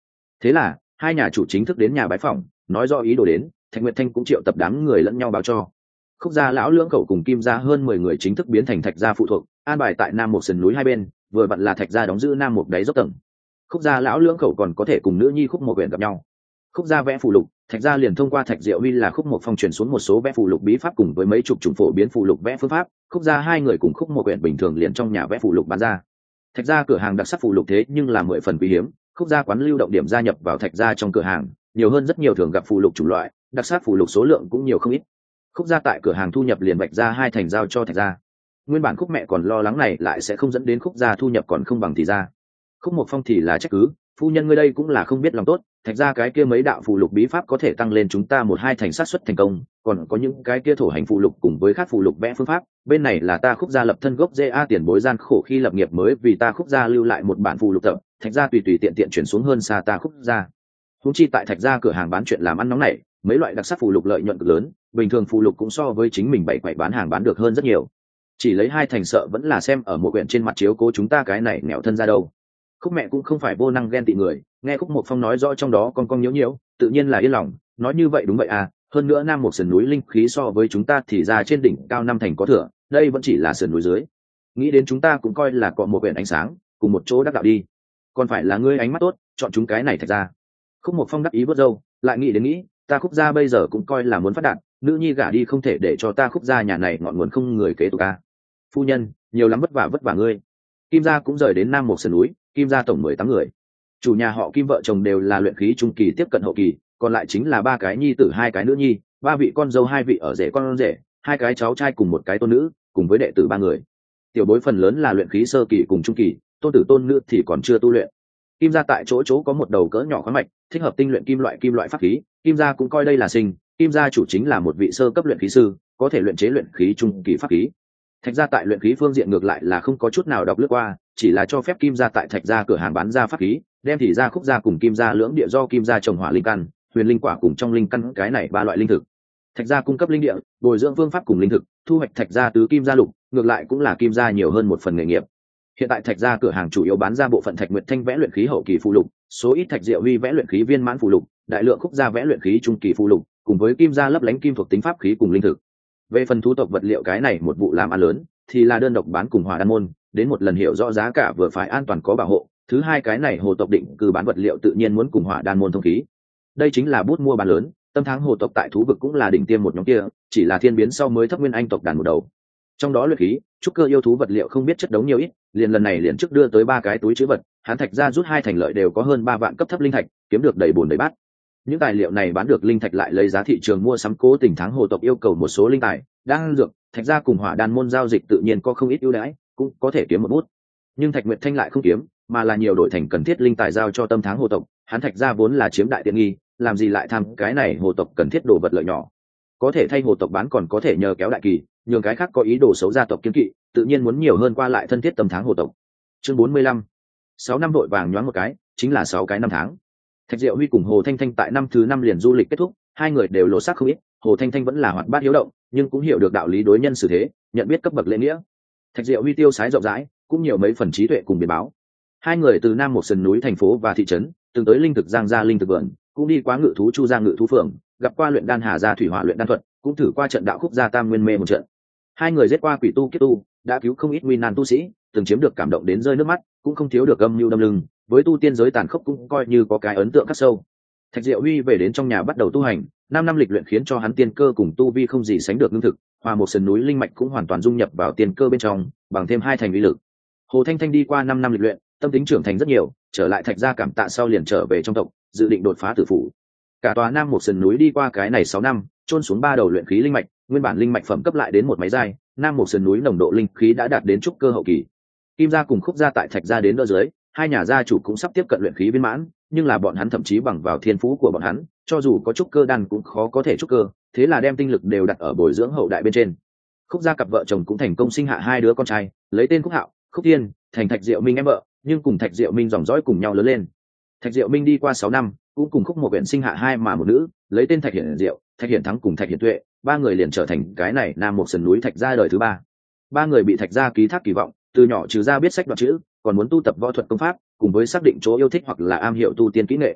Thế là hai nhà chủ chính thức đến nhà bái phỏng, nói rõ ý đồ đến. Thạch Nguyệt Thanh cũng triệu tập đám người lẫn nhau báo cho. Khúc gia lão lưỡng khẩu cùng Kim gia hơn 10 người chính thức biến thành Thạch gia phụ thuộc, an bài tại Nam Mộc sườn núi hai bên, vừa vặn là Thạch gia đóng giữ Nam Mộc đáy dốc tầng. Khúc gia lão lưỡng khẩu còn có thể cùng nữ nhi Khúc Mộc Uyển gặp nhau. Khúc gia vẽ phù lục, Thạch gia liền thông qua Thạch Diệu Huy là Khúc Mộc Phong truyền xuống một số vẽ phù lục bí pháp cùng với mấy chục chủng phổ biến phù lục vẽ phương pháp. Khúc gia hai người cùng Khúc Mộc Uyển bình thường liền trong nhà vẽ phù lục bán ra. Thạch gia cửa hàng đặc sắc phù lục thế nhưng là 10 phần quý hiếm, Khúc gia quán lưu động điểm gia nhập vào Thạch gia trong cửa hàng, nhiều hơn rất nhiều thường gặp phù lục chủng loại, đặc sắc phù lục số lượng cũng nhiều không ít. Khúc gia tại cửa hàng thu nhập liền vạch ra hai thành giao cho Thạch gia. Nguyên bản Khúc mẹ còn lo lắng này lại sẽ không dẫn đến Khúc gia thu nhập còn không bằng thì ra. Khúc Mộc Phong thì là trách cứ, phu nhân ngươi đây cũng là không biết lòng tốt, Thạch gia cái kia mấy đạo phù lục bí pháp có thể tăng lên chúng ta 1-2 thành xác suất thành công, còn có những cái kia thổ hành phù lục cùng với các phù lục vẽ phương pháp, bên này là ta Khúc gia lập thân gốc GA tiền bối gian khổ khi lập nghiệp mới vì ta Khúc gia lưu lại một bản phù lục tập, Thạch gia tùy tùy tiện tiện chuyển xuống hơn xa ta Khúc gia. Huống chi tại Thạch gia cửa hàng bán chuyện làm ăn nóng này, mấy loại đặc sắc phù lục lợi nhuận cực lớn, bình thường phù lục cũng so với chính mình bảy quậy bán hàng bán được hơn rất nhiều. Chỉ lấy 2 thành sợ vẫn là xem ở một quyển trên mặt chiếu cố chúng ta cái này nghèo thân ra đâu. Khúc mẹ cũng không phải vô năng ghen tị người, nghe Khúc Mộc Phong nói rõ trong đó con nhiễu nhiễu, tự nhiên là yên lòng, nói như vậy đúng vậy à, hơn nữa Nam Mộc sườn núi linh khí so với chúng ta thì ra trên đỉnh cao 5 thành có thừa, đây vẫn chỉ là sườn núi dưới. Nghĩ đến chúng ta cũng coi là cọ một quyển ánh sáng, cùng một chỗ đắc đạo đi. Còn phải là ngươi ánh mắt tốt, chọn chúng cái này Thạch gia. Khúc Mộc Phong đắc ý vớt râu, lại nghĩ đến nghĩ, ta Khúc gia bây giờ cũng coi là muốn phát đạt, nữ nhi gả đi không thể để cho ta Khúc gia nhà này ngọn nguồn không người kế tục a. Phu nhân, nhiều lắm vất vả ngươi. Kim gia cũng rời đến Nam Mộc sườn núi, Kim gia tổng 18 người. Chủ nhà họ Kim vợ chồng đều là luyện khí trung kỳ tiếp cận hậu kỳ, còn lại chính là 3 cái nhi tử 2 cái nữ nhi, 3 vị con dâu 2 vị ở rể con rể, 2 cái cháu trai cùng 1 cái tôn nữ, cùng với đệ tử 3 người. Tiểu bối phần lớn là luyện khí sơ kỳ cùng trung kỳ, tôn tử tôn nữ thì còn chưa tu luyện. Kim gia tại chỗ có một đầu cỡ nhỏ khoáng mạch, thích hợp tinh luyện kim loại pháp khí, Kim gia cũng coi đây là sinh, Kim gia chủ chính là một vị sơ cấp luyện khí sư, có thể luyện chế luyện khí trung kỳ pháp khí. Thạch gia tại luyện khí phương diện ngược lại là không có chút nào đọc lướt qua, chỉ là cho phép Kim gia tại Thạch gia cửa hàng bán ra pháp khí, đem thì ra Khúc gia cùng Kim gia lưỡng địa do Kim gia trồng hỏa linh căn, huyền linh quả cùng trong linh căn cái này 3 loại linh thực. Thạch gia cung cấp linh địa, bồi dưỡng phương pháp cùng linh thực, thu hoạch Thạch gia tứ kim gia lục, ngược lại cũng là Kim gia nhiều hơn một phần nghề nghiệp. Hiện tại Thạch gia cửa hàng chủ yếu bán ra bộ phận Thạch Nguyệt Thanh vẽ luyện khí hậu kỳ phù lục, số ít Thạch Diệu Huy vẽ luyện khí viên mãn phù lục, đại lượng Khúc gia vẽ luyện khí trung kỳ phù lục, cùng với Kim gia lấp lánh kim thuộc tính pháp khí cùng linh thực. Về phần thú tộc vật liệu cái này một vụ làm ăn lớn, thì là đơn độc bán cùng Hỏa Đan môn, đến một lần hiểu rõ giá cả vừa phải an toàn có bảo hộ. Thứ hai cái này hồ tộc định cư bán vật liệu tự nhiên muốn cùng Hỏa Đan môn thông khí. Đây chính là bút mua bán lớn, tâm tháng hồ tộc tại thú vực cũng là đỉnh tiêm một nhóm kia, chỉ là thiên biến sau mới thấp nguyên anh tộc đàn một đầu. Trong đó luyện khí, trúc cơ yêu thú vật liệu không biết chất đống nhiều ít, liền lần này liền trước đưa tới 3 cái túi trữ vật, hắn Thạch gia rút 2 thành lợi đều có hơn 3 vạn cấp thấp linh thạch, kiếm được đầy bồn đầy bát. Những tài liệu này bán được linh thạch lại lấy giá thị trường mua sắm cố tình tháng hồ tộc yêu cầu một số linh tài, đang dược, Thạch gia cùng Hỏa Đan môn giao dịch tự nhiên có không ít ưu đãi, cũng có thể kiếm một bút. Nhưng Thạch Nguyệt Thanh lại không kiếm, mà là nhiều đổi thành cần thiết linh tài giao cho tâm tháng hồ tộc, hắn Thạch gia vốn là chiếm đại tiện nghi, làm gì lại tham cái này hồ tộc cần thiết đồ vật lợi nhỏ. Có thể thay hồ tộc bán còn có thể nhờ kéo đại kỳ, nhường cái khác có ý đồ xấu gia tộc kiên kỵ, tự nhiên muốn nhiều hơn qua lại thân thiết tâm tháng hồ tộc. Chương 45. 6 năm vội vàng nhoáng một cái, chính là 6 cái năm tháng. Thạch Diệu Huy cùng Hồ Thanh Thanh tại năm thứ 5 liền du lịch kết thúc, hai người đều lộ sắc không ít, Hồ Thanh Thanh vẫn là hoạt bát hiếu động, nhưng cũng hiểu được đạo lý đối nhân xử thế, nhận biết cấp bậc lễ nghĩa. Thạch Diệu Huy tiêu sái rộng rãi, cũng nhiều mấy phần trí tuệ cùng biến báo. Hai người từ Nam Mộc sườn núi thành phố và thị trấn, từng tới linh thực Giang gia linh thực vườn, cũng đi qua Ngự thú Chu gia Ngự thú phường, gặp qua luyện đan Hà gia thủy hỏa luyện đan thuật, cũng thử qua trận đạo Khúc gia Tam Nguyên mê một trận. Hai người giết qua quỷ tu kiếp tu, đã cứu không ít nguy nan tu sĩ, từng chiếm được cảm động đến rơi nước mắt, cũng không thiếu được âm mưu đâm lưng, với tu tiên giới tàn khốc cũng coi như có cái ấn tượng khắc sâu. Thạch Diệu Huy về đến trong nhà bắt đầu tu hành, 5 năm lịch luyện khiến cho hắn tiên cơ cùng tu vi không gì sánh được ngưng thực, Hòa Một sườn núi linh mạch cũng hoàn toàn dung nhập vào tiên cơ bên trong, bằng thêm 2 thành uy lực. Hồ Thanh Thanh đi qua 5 năm lịch luyện, tâm tính trưởng thành rất nhiều, trở lại Thạch gia cảm tạ sau liền trở về trong tộc, dự định đột phá tử phủ. Cả tòa Nam Một sườn núi đi qua cái này 6 năm, chôn xuống 3 đầu luyện khí linh mạch, nguyên bản linh mạch phẩm cấp lại đến một máy giai, Nam Một sườn núi nồng độ linh khí đã đạt đến trúc cơ hậu kỳ. Kim gia cùng Khúc gia tại Thạch gia đến đỡ dưới, hai nhà gia chủ cũng sắp tiếp cận luyện khí viên mãn, nhưng là bọn hắn thậm chí bằng vào thiên phú của bọn hắn, cho dù có trúc cơ đan cũng khó có thể trúc cơ, thế là đem tinh lực đều đặt ở bồi dưỡng hậu đại bên trên. Khúc gia cặp vợ chồng cũng thành công sinh hạ 2 đứa con trai, lấy tên Khúc Hạo, Khúc Tiên, thành Thạch Diệu Minh em vợ, nhưng cùng Thạch Diệu Minh dòng dõi cùng nhau lớn lên. Thạch Diệu Minh đi qua 6 năm, cũng cùng Khúc Mộc Uyển sinh hạ 2 mà một nữ, lấy tên Thạch Hiển Diệu, Thạch Hiển Thắng cùng Thạch Hiển Tuệ, 3 người liền trở thành cái này Nam Một sườn núi Thạch gia đời thứ 3. 3 người bị Thạch gia ký thác kỳ vọng, từ nhỏ trừ ra biết sách đoạt chữ, còn muốn tu tập võ thuật công pháp, cùng với xác định chỗ yêu thích hoặc là am hiểu tu tiên kỹ nghệ.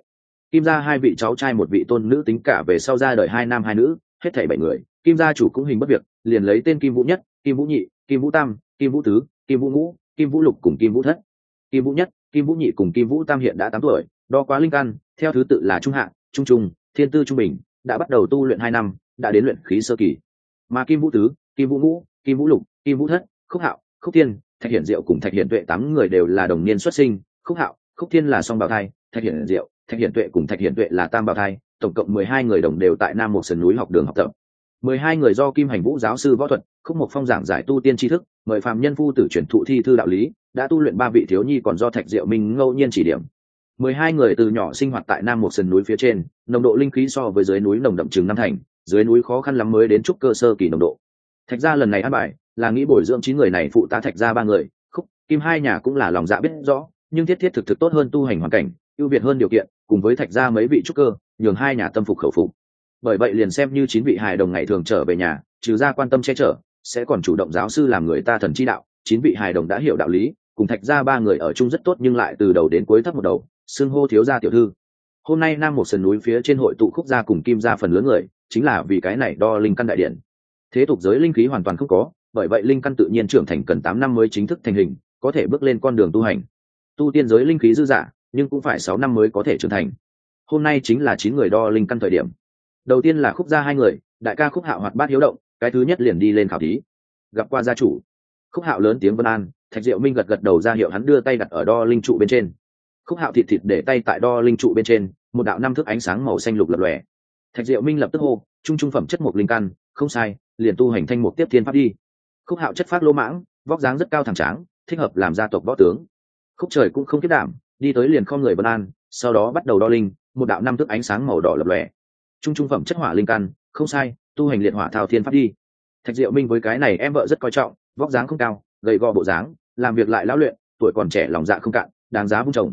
Kim gia hai vị cháu trai một vị tôn nữ tính cả về sau ra đời hai nam hai nữ, hết thảy 7 người. Kim gia chủ cũng hình bất việc, liền lấy tên Kim Vũ Nhất, Kim Vũ Nhị, Kim Vũ Tam, Kim Vũ Tứ, Kim Vũ Ngũ, Kim Vũ Lục cùng Kim Vũ Thất. Kim Vũ Nhất, Kim Vũ Nhị cùng Kim Vũ Tam hiện đã 8 tuổi, đo quá linh căn, theo thứ tự là trung hạ, trung trung, thiên tư trung bình, đã bắt đầu tu luyện 2 năm, đã đến luyện khí sơ kỳ. Mà Kim Vũ Tứ, Kim Vũ Ngũ, Kim Vũ Lục, Kim Vũ Thất, Khúc Hạo, Khúc Thiên, Thạch Hiển Diệu cùng Thạch Hiển Tuệ 8 người đều là đồng niên xuất sinh. Khúc Hạo, Khúc Thiên là song bào thai, Thạch Hiển Diệu, Thạch Hiển Tuệ cùng Thạch Hiển Tuệ là tam bào thai, tổng cộng 12 người đồng đều tại Nam Mộc Sườn núi học đường học tập. 12 người do Kim Hành Vũ giáo sư võ thuật, Khúc Mộc Phong giảng giải tu tiên tri thức, mời phàm nhân phu tử truyền thụ thi thư đạo lý, đã tu luyện 3 vị thiếu nhi còn do Thạch Diệu Minh ngẫu nhiên chỉ điểm. 12 người từ nhỏ sinh hoạt tại Nam Mộc Sườn núi phía trên, nồng độ linh khí so với dưới núi nồng đậm chừng 5 thành, dưới núi khó khăn lắm mới đến trúc cơ sơ kỳ nồng độ. Thạch gia lần này an bài là nghĩ bồi dưỡng 9 người này phụ tá Thạch gia 3 người, Khúc, Kim hai nhà cũng là lòng dạ biết rõ, nhưng thiết thiết thực thực tốt hơn tu hành hoàn cảnh, ưu việt hơn điều kiện, cùng với Thạch gia mấy vị trúc cơ, nhường hai nhà tâm phục khẩu phục. Bởi vậy liền xem như 9 vị hài đồng ngày thường trở về nhà, trừ ra quan tâm che chở, sẽ còn chủ động giáo sư làm người ta thần chi đạo. 9 vị hài đồng đã hiểu đạo lý, cùng Thạch gia 3 người ở chung rất tốt nhưng lại từ đầu đến cuối thấp một đầu, xưng hô thiếu gia tiểu thư. Hôm nay Nam Mộc Sườn núi phía trên hội tụ Khúc gia cùng Kim gia phần lớn người, chính là vì cái này đo linh căn đại điện. Thế tục giới linh khí hoàn toàn không có, bởi vậy linh căn tự nhiên trưởng thành cần 8 năm mới chính thức thành hình, có thể bước lên con đường tu hành. Tu tiên giới linh khí dư dả, nhưng cũng phải 6 năm mới có thể trưởng thành. Hôm nay chính là 9 người đo linh căn thời điểm. Đầu tiên là Khúc gia 2 người, đại ca Khúc Hạo hoạt bát hiếu động, cái thứ nhất liền đi lên khảo thí. Gặp qua gia chủ, Khúc Hạo lớn tiếng vân an, Thạch Diệu Minh gật gật đầu ra hiệu hắn đưa tay đặt ở đo linh trụ bên trên. Khúc Hạo thịt thịt để tay tại đo linh trụ bên trên, một đạo 5 thước ánh sáng màu xanh lục lập lòe. Thạch Diệu Minh lập tức hô, trung phẩm chất mục linh căn, không sai, liền tu hành thanh mục tiếp thiên pháp đi. Khúc Hạo chất phác lỗ mãng, vóc dáng rất cao thẳng tráng, thích hợp làm gia tộc võ tướng. Khúc Trời cũng không kiết đảm, đi tới liền khom người vân an, sau đó bắt đầu đo linh, một đạo 5 thước ánh sáng màu đỏ lập lòe. Trung phẩm chất hỏa linh căn, không sai, tu hành liệt hỏa thao thiên pháp đi. Thạch Diệu Minh với cái này em vợ rất coi trọng, vóc dáng không cao, gầy gò bộ dáng, làm việc lại lão luyện, tuổi còn trẻ lòng dạ không cạn, đáng giá vun trồng.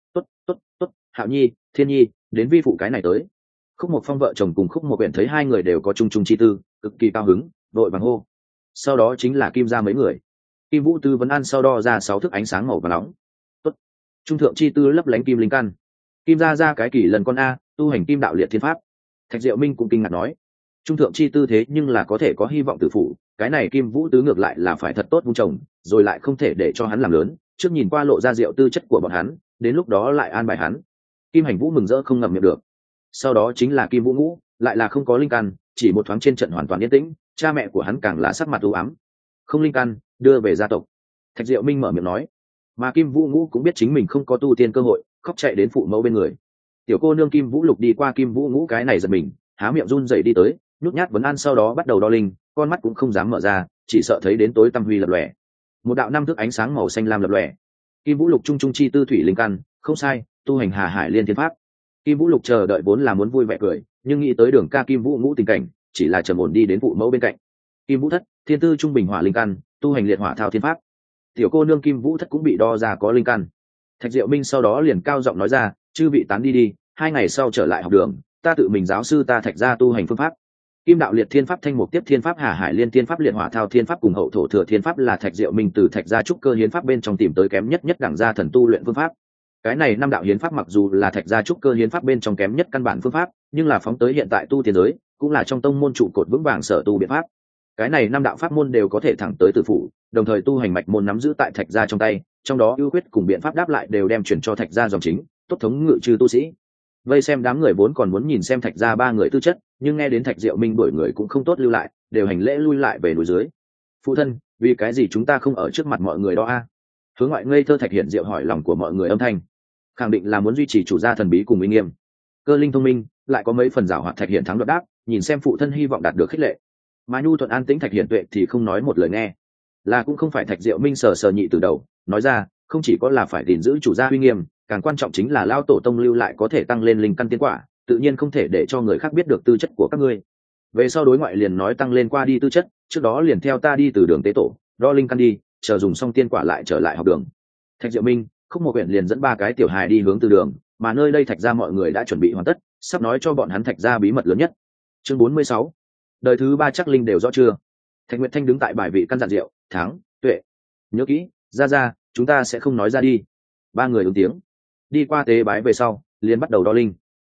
Tốt, Hạo Nhi, Thiên Nhi, đến vi phụ cái này tới. Khúc Mộc Phong vợ chồng cùng Khúc Mộc Uyển thấy hai người đều có chung chi tư, cực kỳ cao hứng, đội vàng hô. Sau đó chính là Kim gia mấy người. Kim Vũ Tư vấn ăn sau đo ra 6 thước ánh sáng màu vàng nóng. Tốt. Trung thượng chi tư lấp lánh kim linh căn. Kim gia ra cái kỳ lần con a, tu hành kim đạo liệt thiên pháp. Thạch Diệu Minh cũng kinh ngạc nói, trung thượng chi tư thế nhưng là có thể có hy vọng tử phụ, cái này Kim Vũ Tứ ngược lại là phải thật tốt vun trồng, rồi lại không thể để cho hắn làm lớn, trước nhìn qua lộ ra diệu tư chất của bọn hắn, đến lúc đó lại an bài hắn. Kim Hành Vũ mừng rỡ không ngậm miệng được. Sau đó chính là Kim Vũ Ngũ, lại là không có linh căn, chỉ một thoáng trên trận hoàn toàn yên tĩnh, cha mẹ của hắn càng là sắc mặt u ám. Không linh căn, đưa về gia tộc. Thạch Diệu Minh mở miệng nói, mà Kim Vũ Ngũ cũng biết chính mình không có tu tiên cơ hội, khóc chạy đến phụ mẫu bên người. Tiểu cô nương Kim Vũ Lục đi qua Kim Vũ Ngũ cái này giật mình, há miệng run rẩy đi tới, nhút nhát vấn an sau đó bắt đầu đo linh, con mắt cũng không dám mở ra, chỉ sợ thấy đến tối tăm huy lập lòe. Một đạo 5 thước ánh sáng màu xanh lam lập lòe. Kim Vũ Lục trung chi tư thủy linh căn, không sai, tu hành Hà Hải Liên Thiên Pháp. Kim Vũ Lục chờ đợi vốn là muốn vui vẻ cười, nhưng nghĩ tới Đường ca Kim Vũ Ngũ tình cảnh, chỉ là trầm ổn đi đến phụ mẫu bên cạnh. Kim Vũ Thất, thiên tư trung bình hỏa linh căn, tu hành liệt hỏa thao thiên pháp. Tiểu cô nương Kim Vũ Thất cũng bị đo ra có linh căn. Thạch Diệu Minh sau đó liền cao giọng nói ra, chư vị tán đi, 2 ngày sau trở lại học đường, ta tự mình giáo sư ta Thạch gia tu hành phương pháp. Kim đạo liệt thiên pháp, thanh mục tiếp thiên pháp, Hà Hải Liên Thiên Pháp, liệt hỏa thao thiên pháp cùng hậu thổ thừa thiên pháp là Thạch Diệu Minh từ Thạch gia trúc cơ hiến pháp bên trong tìm tới kém nhất đẳng gia thần tu luyện phương pháp. Cái này 5 đạo hiến pháp mặc dù là Thạch gia trúc cơ hiến pháp bên trong kém nhất căn bản phương pháp, nhưng là phóng tới hiện tại tu tiên giới, cũng là trong tông môn trụ cột vững vàng sở tu biện pháp. Cái này 5 đạo pháp môn đều có thể thẳng tới tử phủ, đồng thời tu hành mạch môn nắm giữ tại Thạch gia trong tay, trong đó ưu quyết cùng biện pháp đáp lại đều đem chuyển cho Thạch gia dòng chính, tốt thống ngự trừ tu sĩ. Vây xem đám người vốn còn muốn nhìn xem Thạch gia 3 người tư chất, nhưng nghe đến Thạch Diệu Minh đuổi người cũng không tốt lưu lại, đều hành lễ lui lại về núi dưới. Phụ thân, vì cái gì chúng ta không ở trước mặt mọi người đó a? Hướng ngoại ngây thơ Thạch Hiển Diệu hỏi lòng của mọi người âm thanh, khẳng định là muốn duy trì chủ gia thần bí cùng uy nghiêm. Cơ linh thông minh, lại có mấy phần giảo hoạt Thạch Hiển thắng đoạt đáp, nhìn xem phụ thân hy vọng đạt được khích lệ. Mà nhu thuận an tĩnh Thạch Hiển Tuệ thì không nói một lời nghe. Là cũng không phải Thạch Diệu Minh sờ nhị từ đầu, nói ra, không chỉ có là phải gìn giữ chủ gia uy nghiêm, càng quan trọng chính là lao tổ tông lưu lại có thể tăng lên linh căn tiên quả, tự nhiên không thể để cho người khác biết được tư chất của các ngươi. Về sau đối ngoại liền nói tăng lên qua đi tư chất, trước đó liền theo ta đi từ đường tế tổ, đo linh căn đi, chờ dùng xong tiên quả lại trở lại học đường. Thạch Diệu Minh, Khúc Mộc Uyển liền dẫn 3 cái tiểu hài đi hướng từ đường, mà nơi đây Thạch gia mọi người đã chuẩn bị hoàn tất, sắp nói cho bọn hắn Thạch gia bí mật lớn nhất. Chương 46. Đời thứ 3 chắc linh đều rõ chưa? Thạch Nguyệt Thanh đứng tại bài vị căn dặn Diệu, Thắng, Tuệ, nhớ kỹ, ra, chúng ta sẽ không nói ra đi. 3 người ứng tiếng. Đi qua tế bái về sau, liền bắt đầu đo linh.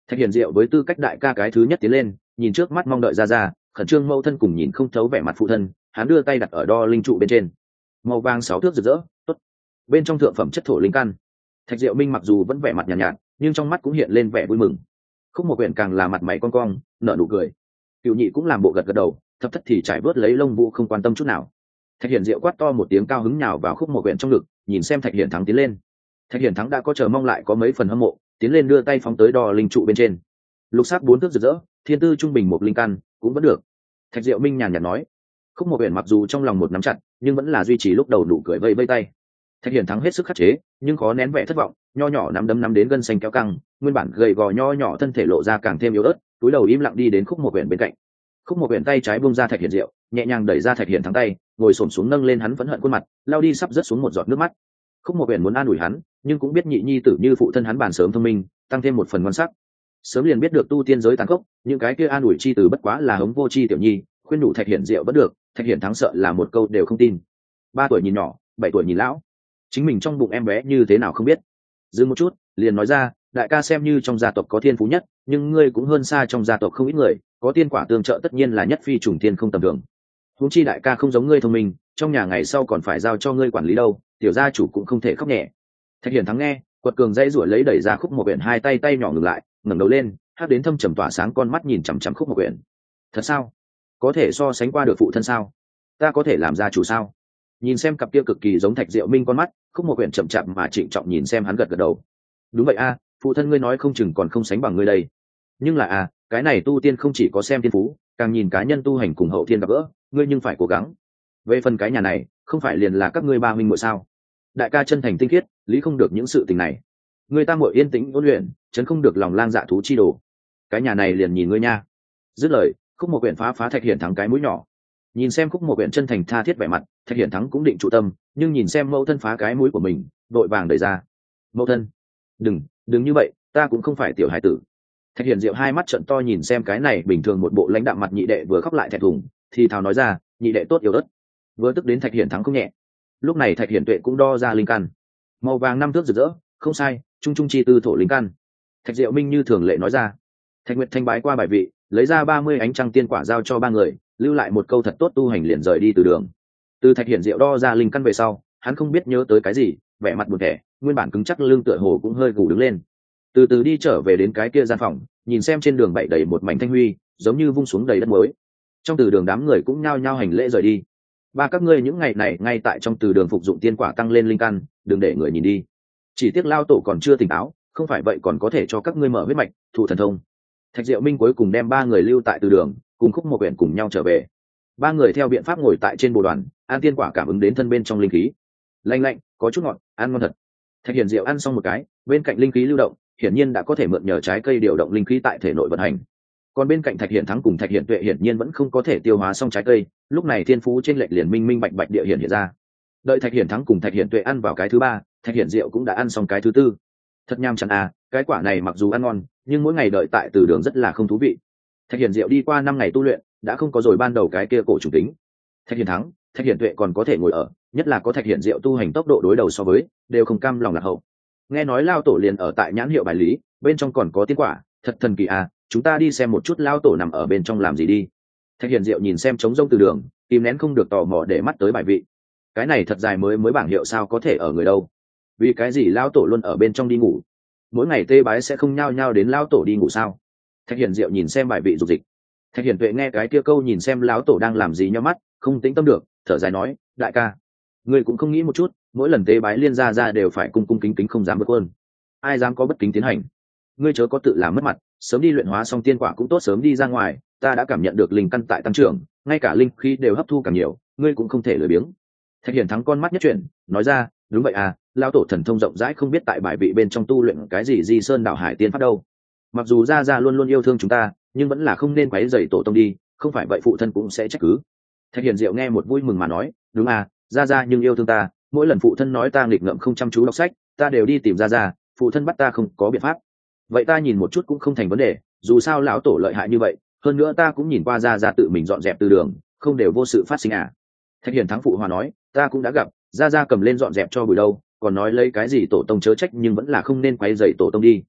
Thạch Hiền Diệu với tư cách đại ca cái thứ nhất tiến lên, nhìn trước mắt mong đợi ra khẩn trương mâu thân cùng nhìn không thấu vẻ mặt phụ thân, hắn đưa tay đặt ở đo linh trụ bên trên. Màu vàng 6 thước rực rỡ, tốt. Bên trong thượng phẩm chất thổ linh căn. Thạch Diệu Minh mặc dù vẫn vẻ mặt nhàn nhạt, nhưng trong mắt cũng hiện lên vẻ vui mừng. Khúc Một Quyển càng là mặt mày cong cong, nở nụ cười. Cửu Nhị cũng làm bộ gật gật đầu, thập thất thì trải vớt lấy lông vũ không quan tâm chút nào. Thạch Hiền Diệu quát to một tiếng cao hứng nhào vào Khúc Một Quyển trong ngực, nhìn xem Thạch Hiển Thắng tiến lên. Thạch Hiển Thắng đã có chờ mong lại có mấy phần hâm mộ, tiến lên đưa tay phóng tới đo linh trụ bên trên. Lục sắc 4 thước rực rỡ, thiên tư trung bình một linh căn, cũng vẫn được. Thạch Diệu Minh nhàn nhạt nói. Khúc Một Quyển mặc dù trong lòng một nắm chặt, nhưng vẫn là duy trì lúc đầu nụ cười vây vây tay. Thạch Hiển Thắng hết sức khắc chế, nhưng khó nén vẻ thất vọng, nho nhỏ nắm đấm nắm đến gân xanh kéo căng, nguyên bản gầy gò nho nhỏ thân thể lộ ra càng thêm yếu ớt, túi đầu im lặng đi đến Khúc Một Quyển bên cạnh. Khúc Một Quyển tay trái buông ra Thạch Hiển Diệu, nhẹ nhàng đẩy ra Thạch Hiển Thắng tay, ngồi xổm xuống nâng lên hắn phẫn hận khuôn mặt, lau đi sắp rớt xuống một giọt nước mắt. Khúc Một Quyển muốn an ủi hắn, nhưng cũng biết nhị nhi tử như phụ thân hắn bản sớm thông minh, tăng thêm một phần ngon sắc. Sớm liền biết được tu tiên giới tàn khốc, những cái kia an ủi chi từ bất quá là hống vô chi tiểu nhi, khuyên nhủ Thạch Hiển Diệu vẫn được, Thạch Hiển Thắng sợ là một câu đều không tin. 3 tuổi nhìn nhỏ, 7 tuổi nhìn lão, chính mình trong bụng em bé như thế nào không biết. Dừng một chút, liền nói ra, đại ca xem như trong gia tộc có thiên phú nhất, nhưng ngươi cũng hơn xa trong gia tộc không ít người, có tiên quả tương trợ tất nhiên là nhất phi trùng thiên không tầm thường. Huống chi đại ca không giống ngươi thông minh, trong nhà ngày sau còn phải giao cho ngươi quản lý đâu, tiểu gia chủ cũng không thể khóc nhẹ. Thạch Hiển Thắng nghe, quật cường dãy rủa lấy đẩy ra Khúc Một Quyển hai tay nhỏ ngừng lại, ngẩng đầu lên, hắc đến thâm trầm tỏa sáng con mắt nhìn chằm chằm Khúc Một Quyển. Thật sao? Có thể so sánh qua được phụ thân sao? Ta có thể làm gia chủ sao? Nhìn xem cặp kia cực kỳ giống Thạch Diệu Minh con mắt, Khúc Một Quyển chậm chạp mà trịnh trọng nhìn xem hắn gật gật đầu. Đúng vậy a, phụ thân ngươi nói không chừng còn không sánh bằng ngươi đây. Nhưng là cái này tu tiên không chỉ có xem thiên phú, càng nhìn cá nhân tu hành cùng hậu thiên gặp gỡ, ngươi nhưng phải cố gắng. Về phần cái nhà này, không phải liền là các ngươi ba huynh muội sao? Đại ca chân thành tinh khiết, lý không được những sự tình này. Ngươi ta muội yên tĩnh ôn luyện, chấn không được lòng lang dạ thú chi đồ. Cái nhà này liền nhìn ngươi nha. Dứt lời, Khúc Một Quyển phá Thạch Hiển Thắng cái mũi nhỏ. Nhìn xem Khúc Một Quyển chân thành tha thiết vẻ mặt, Thạch Hiển Thắng cũng định trụ tâm, nhưng nhìn xem mẫu thân phá cái mũi của mình, đội vàng đẩy ra. Mẫu thân, đừng như vậy, ta cũng không phải tiểu hải tử. Thạch Hiển Diệu hai mắt trợn to nhìn xem cái này bình thường một bộ lãnh đạm mặt nhị đệ vừa khóc lại thẹn thùng, thì thào nói ra, nhị đệ tốt yếu ớt. Vừa tức đến Thạch Hiển Thắng không nhẹ. Lúc này Thạch Hiển Tuệ cũng đo ra linh căn, màu vàng 5 thước rực rỡ, không sai, trung trung chi tư thổ linh căn. Thạch Diệu Minh như thường lệ nói ra. Thạch Nguyệt Thanh bái qua bài vị, lấy ra 30 ánh trăng tiên quả giao cho ba người, lưu lại một câu thật tốt tu hành liền rời đi từ đường. Từ Thạch Hiển Diệu đo ra linh căn về sau, hắn không biết nhớ tới cái gì, vẻ mặt buồn tẻ, nguyên bản cứng chắc lưng tựa hồ cũng hơi gù đứng lên. Từ từ đi trở về đến cái kia gian phòng, nhìn xem trên đường bậy đầy một mảnh thanh huy, giống như vung xuống đầy đất muối. Trong từ đường đám người cũng nhao nhao hành lễ rời đi. Ba các ngươi những ngày này ngay tại trong từ đường phục dụng tiên quả tăng lên linh căn, đừng để người nhìn đi. Chỉ tiếc lao tổ còn chưa tỉnh táo, không phải vậy còn có thể cho các ngươi mở huyết mạch, thủ thần thông. Thạch Diệu Minh cuối cùng đem ba người lưu tại từ đường, cùng Khúc Một Quyển cùng nhau trở về. Ba người theo biện pháp ngồi tại trên bồ đoàn, ăn tiên quả cảm ứng đến thân bên trong linh khí. Lạnh lạnh, có chút ngọt, ăn ngon thật. Thạch Hiển Diệu ăn xong một cái, bên cạnh linh khí lưu động, hiển nhiên đã có thể mượn nhờ trái cây điều động linh khí tại thể nội vận hành. Còn bên cạnh Thạch Hiển Thắng cùng Thạch Hiển Tuệ hiển nhiên vẫn không có thể tiêu hóa xong trái cây, lúc này thiên phú trên lệch liền minh bạch bạch địa hiện ra. Đợi Thạch Hiển Thắng cùng Thạch Hiển Tuệ ăn vào cái thứ ba, Thạch Hiển Diệu cũng đã ăn xong cái thứ tư. Thật nham chán cái quả này mặc dù ăn ngon, nhưng mỗi ngày đợi tại từ đường rất là không thú vị. Thạch Hiển Diệu đi qua 5 ngày tu luyện, đã không có rồi ban đầu cái kia cổ chủ tính. Thạch Hiển Thắng, Thạch Hiển Tuệ còn có thể ngồi ở, nhất là có Thạch Hiển Diệu tu hành tốc độ đối đầu so với, đều không cam lòng lạc hậu. Nghe nói lao tổ liền ở tại nhãn hiệu bài lý, bên trong còn có tiên quả, thật thần kỳ chúng ta đi xem một chút lao tổ nằm ở bên trong làm gì đi. Thạch Hiển Diệu nhìn xem trống rông từ đường, kìm nén không được tò mò để mắt tới bài vị. Cái này thật dài mới bảng hiệu sao có thể ở người đâu? Vì cái gì lao tổ luôn ở bên trong đi ngủ? Mỗi ngày tê bái sẽ không nhao nhao đến lao tổ đi ngủ sao? Thạch Hiển Diệu nhìn xem bài vị dục dịch. Thạch Hiển Tuệ nghe cái kia câu nhìn xem lão tổ đang làm gì nhó mắt, không tĩnh tâm được, thở dài nói, đại ca, ngươi cũng không nghĩ một chút, mỗi lần tế bái liên ra đều phải cung cung kính kính không dám bất ơn. Ai dám có bất kính tiến hành? Ngươi chớ có tự làm mất mặt, sớm đi luyện hóa xong tiên quả cũng tốt sớm đi ra ngoài, ta đã cảm nhận được linh căn tại tăng trưởng, ngay cả linh khí đều hấp thu càng nhiều, ngươi cũng không thể lười biếng. Thạch Hiển Thắng con mắt nhất chuyển, nói ra, đúng vậy lão tổ thần thông rộng rãi không biết tại bài vị bên trong tu luyện cái gì di sơn đảo hải tiên pháp đâu. Mặc dù gia luôn luôn yêu thương chúng ta, nhưng vẫn là không nên quấy rầy tổ tông đi, không phải vậy phụ thân cũng sẽ trách cứ. Thạch Hiển Diệu nghe một vui mừng mà nói, đúng gia nhưng yêu thương ta, mỗi lần phụ thân nói ta nghịch ngợm không chăm chú đọc sách, ta đều đi tìm gia, phụ thân bắt ta không có biện pháp. Vậy ta nhìn một chút cũng không thành vấn đề, dù sao lão tổ lợi hại như vậy, hơn nữa ta cũng nhìn qua gia tự mình dọn dẹp từ đường, không đều vô sự phát sinh Thạch Hiển Thắng phụ hòa nói, ta cũng đã gặp, gia cầm lên dọn dẹp cho buổi đâu, còn nói lấy cái gì tổ tông chớ trách nhưng vẫn là không nên quấy rầy tổ tông đi.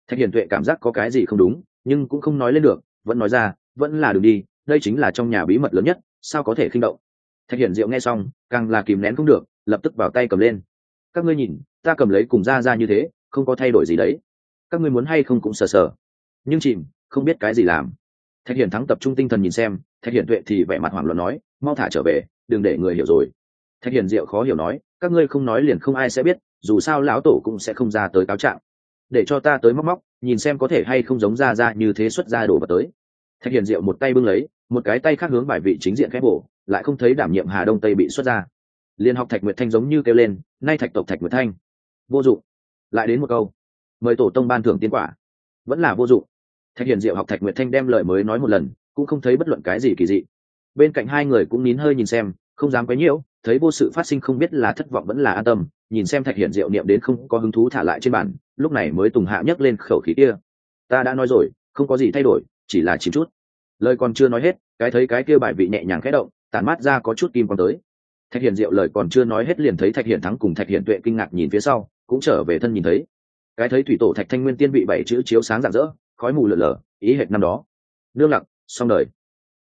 Thạch Hiển Tuệ cảm giác có cái gì không đúng, nhưng cũng không nói lên được, vẫn nói ra, vẫn là đừng đi, đây chính là trong nhà bí mật lớn nhất, sao có thể khinh động. Thạch Hiển Diệu nghe xong, càng là kìm nén không được, lập tức vào tay cầm lên. Các ngươi nhìn, ta cầm lấy cùng ra như thế, không có thay đổi gì đấy. Các ngươi muốn hay không cũng sờ sờ. Nhưng chìm, không biết cái gì làm. Thạch Hiển Thắng tập trung tinh thần nhìn xem, Thạch Hiển Tuệ thì vẻ mặt hoảng loạn nói, mau thả trở về, đừng để người hiểu rồi. Thạch Hiển Diệu khó hiểu nói, các ngươi không nói liền không ai sẽ biết, dù sao lão tổ cũng sẽ không ra tới cáo trạng. Để cho ta tới móc móc, nhìn xem có thể hay không giống ra như thế xuất ra đồ vật tới. Thạch Hiển Diệu một tay bưng lấy, một cái tay khác hướng bài vị chính diện khép bổ, lại không thấy đảm nhiệm Hà Đông Tây bị xuất ra. Liên học Thạch Nguyệt Thanh giống như kêu lên, nay Thạch tộc Thạch Nguyệt Thanh, vô dụng. Lại đến một câu, mời tổ tông ban thưởng tiên quả, vẫn là vô dụng. Thạch Hiển Diệu học Thạch Nguyệt Thanh đem lời mới nói một lần, cũng không thấy bất luận cái gì kỳ dị. Bên cạnh hai người cũng nín hơi nhìn xem, không dám quấy nhiễu, thấy vô sự phát sinh không biết là thất vọng vẫn là an tâm, nhìn xem Thạch Hiển Diệu niệm đến không có hứng thú thả lại trên bàn, lúc này mới tùng hạ nhấc lên khẩu khí kia. Ta đã nói rồi, không có gì thay đổi, chỉ là chìm chút. Lời còn chưa nói hết, cái thấy cái kia bài vị nhẹ nhàng khẽ động, tản mát ra có chút kim quang tới. Thạch Hiển Diệu lời còn chưa nói hết liền thấy Thạch Hiển Thắng cùng Thạch Hiển Tuệ kinh ngạc nhìn phía sau, cũng trở về thân nhìn thấy. Cái thấy thủy tổ Thạch Thanh Nguyên tiên bị bảy chữ chiếu sáng rạng rỡ, khói mù lờ lờ, ý hệt năm đó. Nương lặng, xong đời.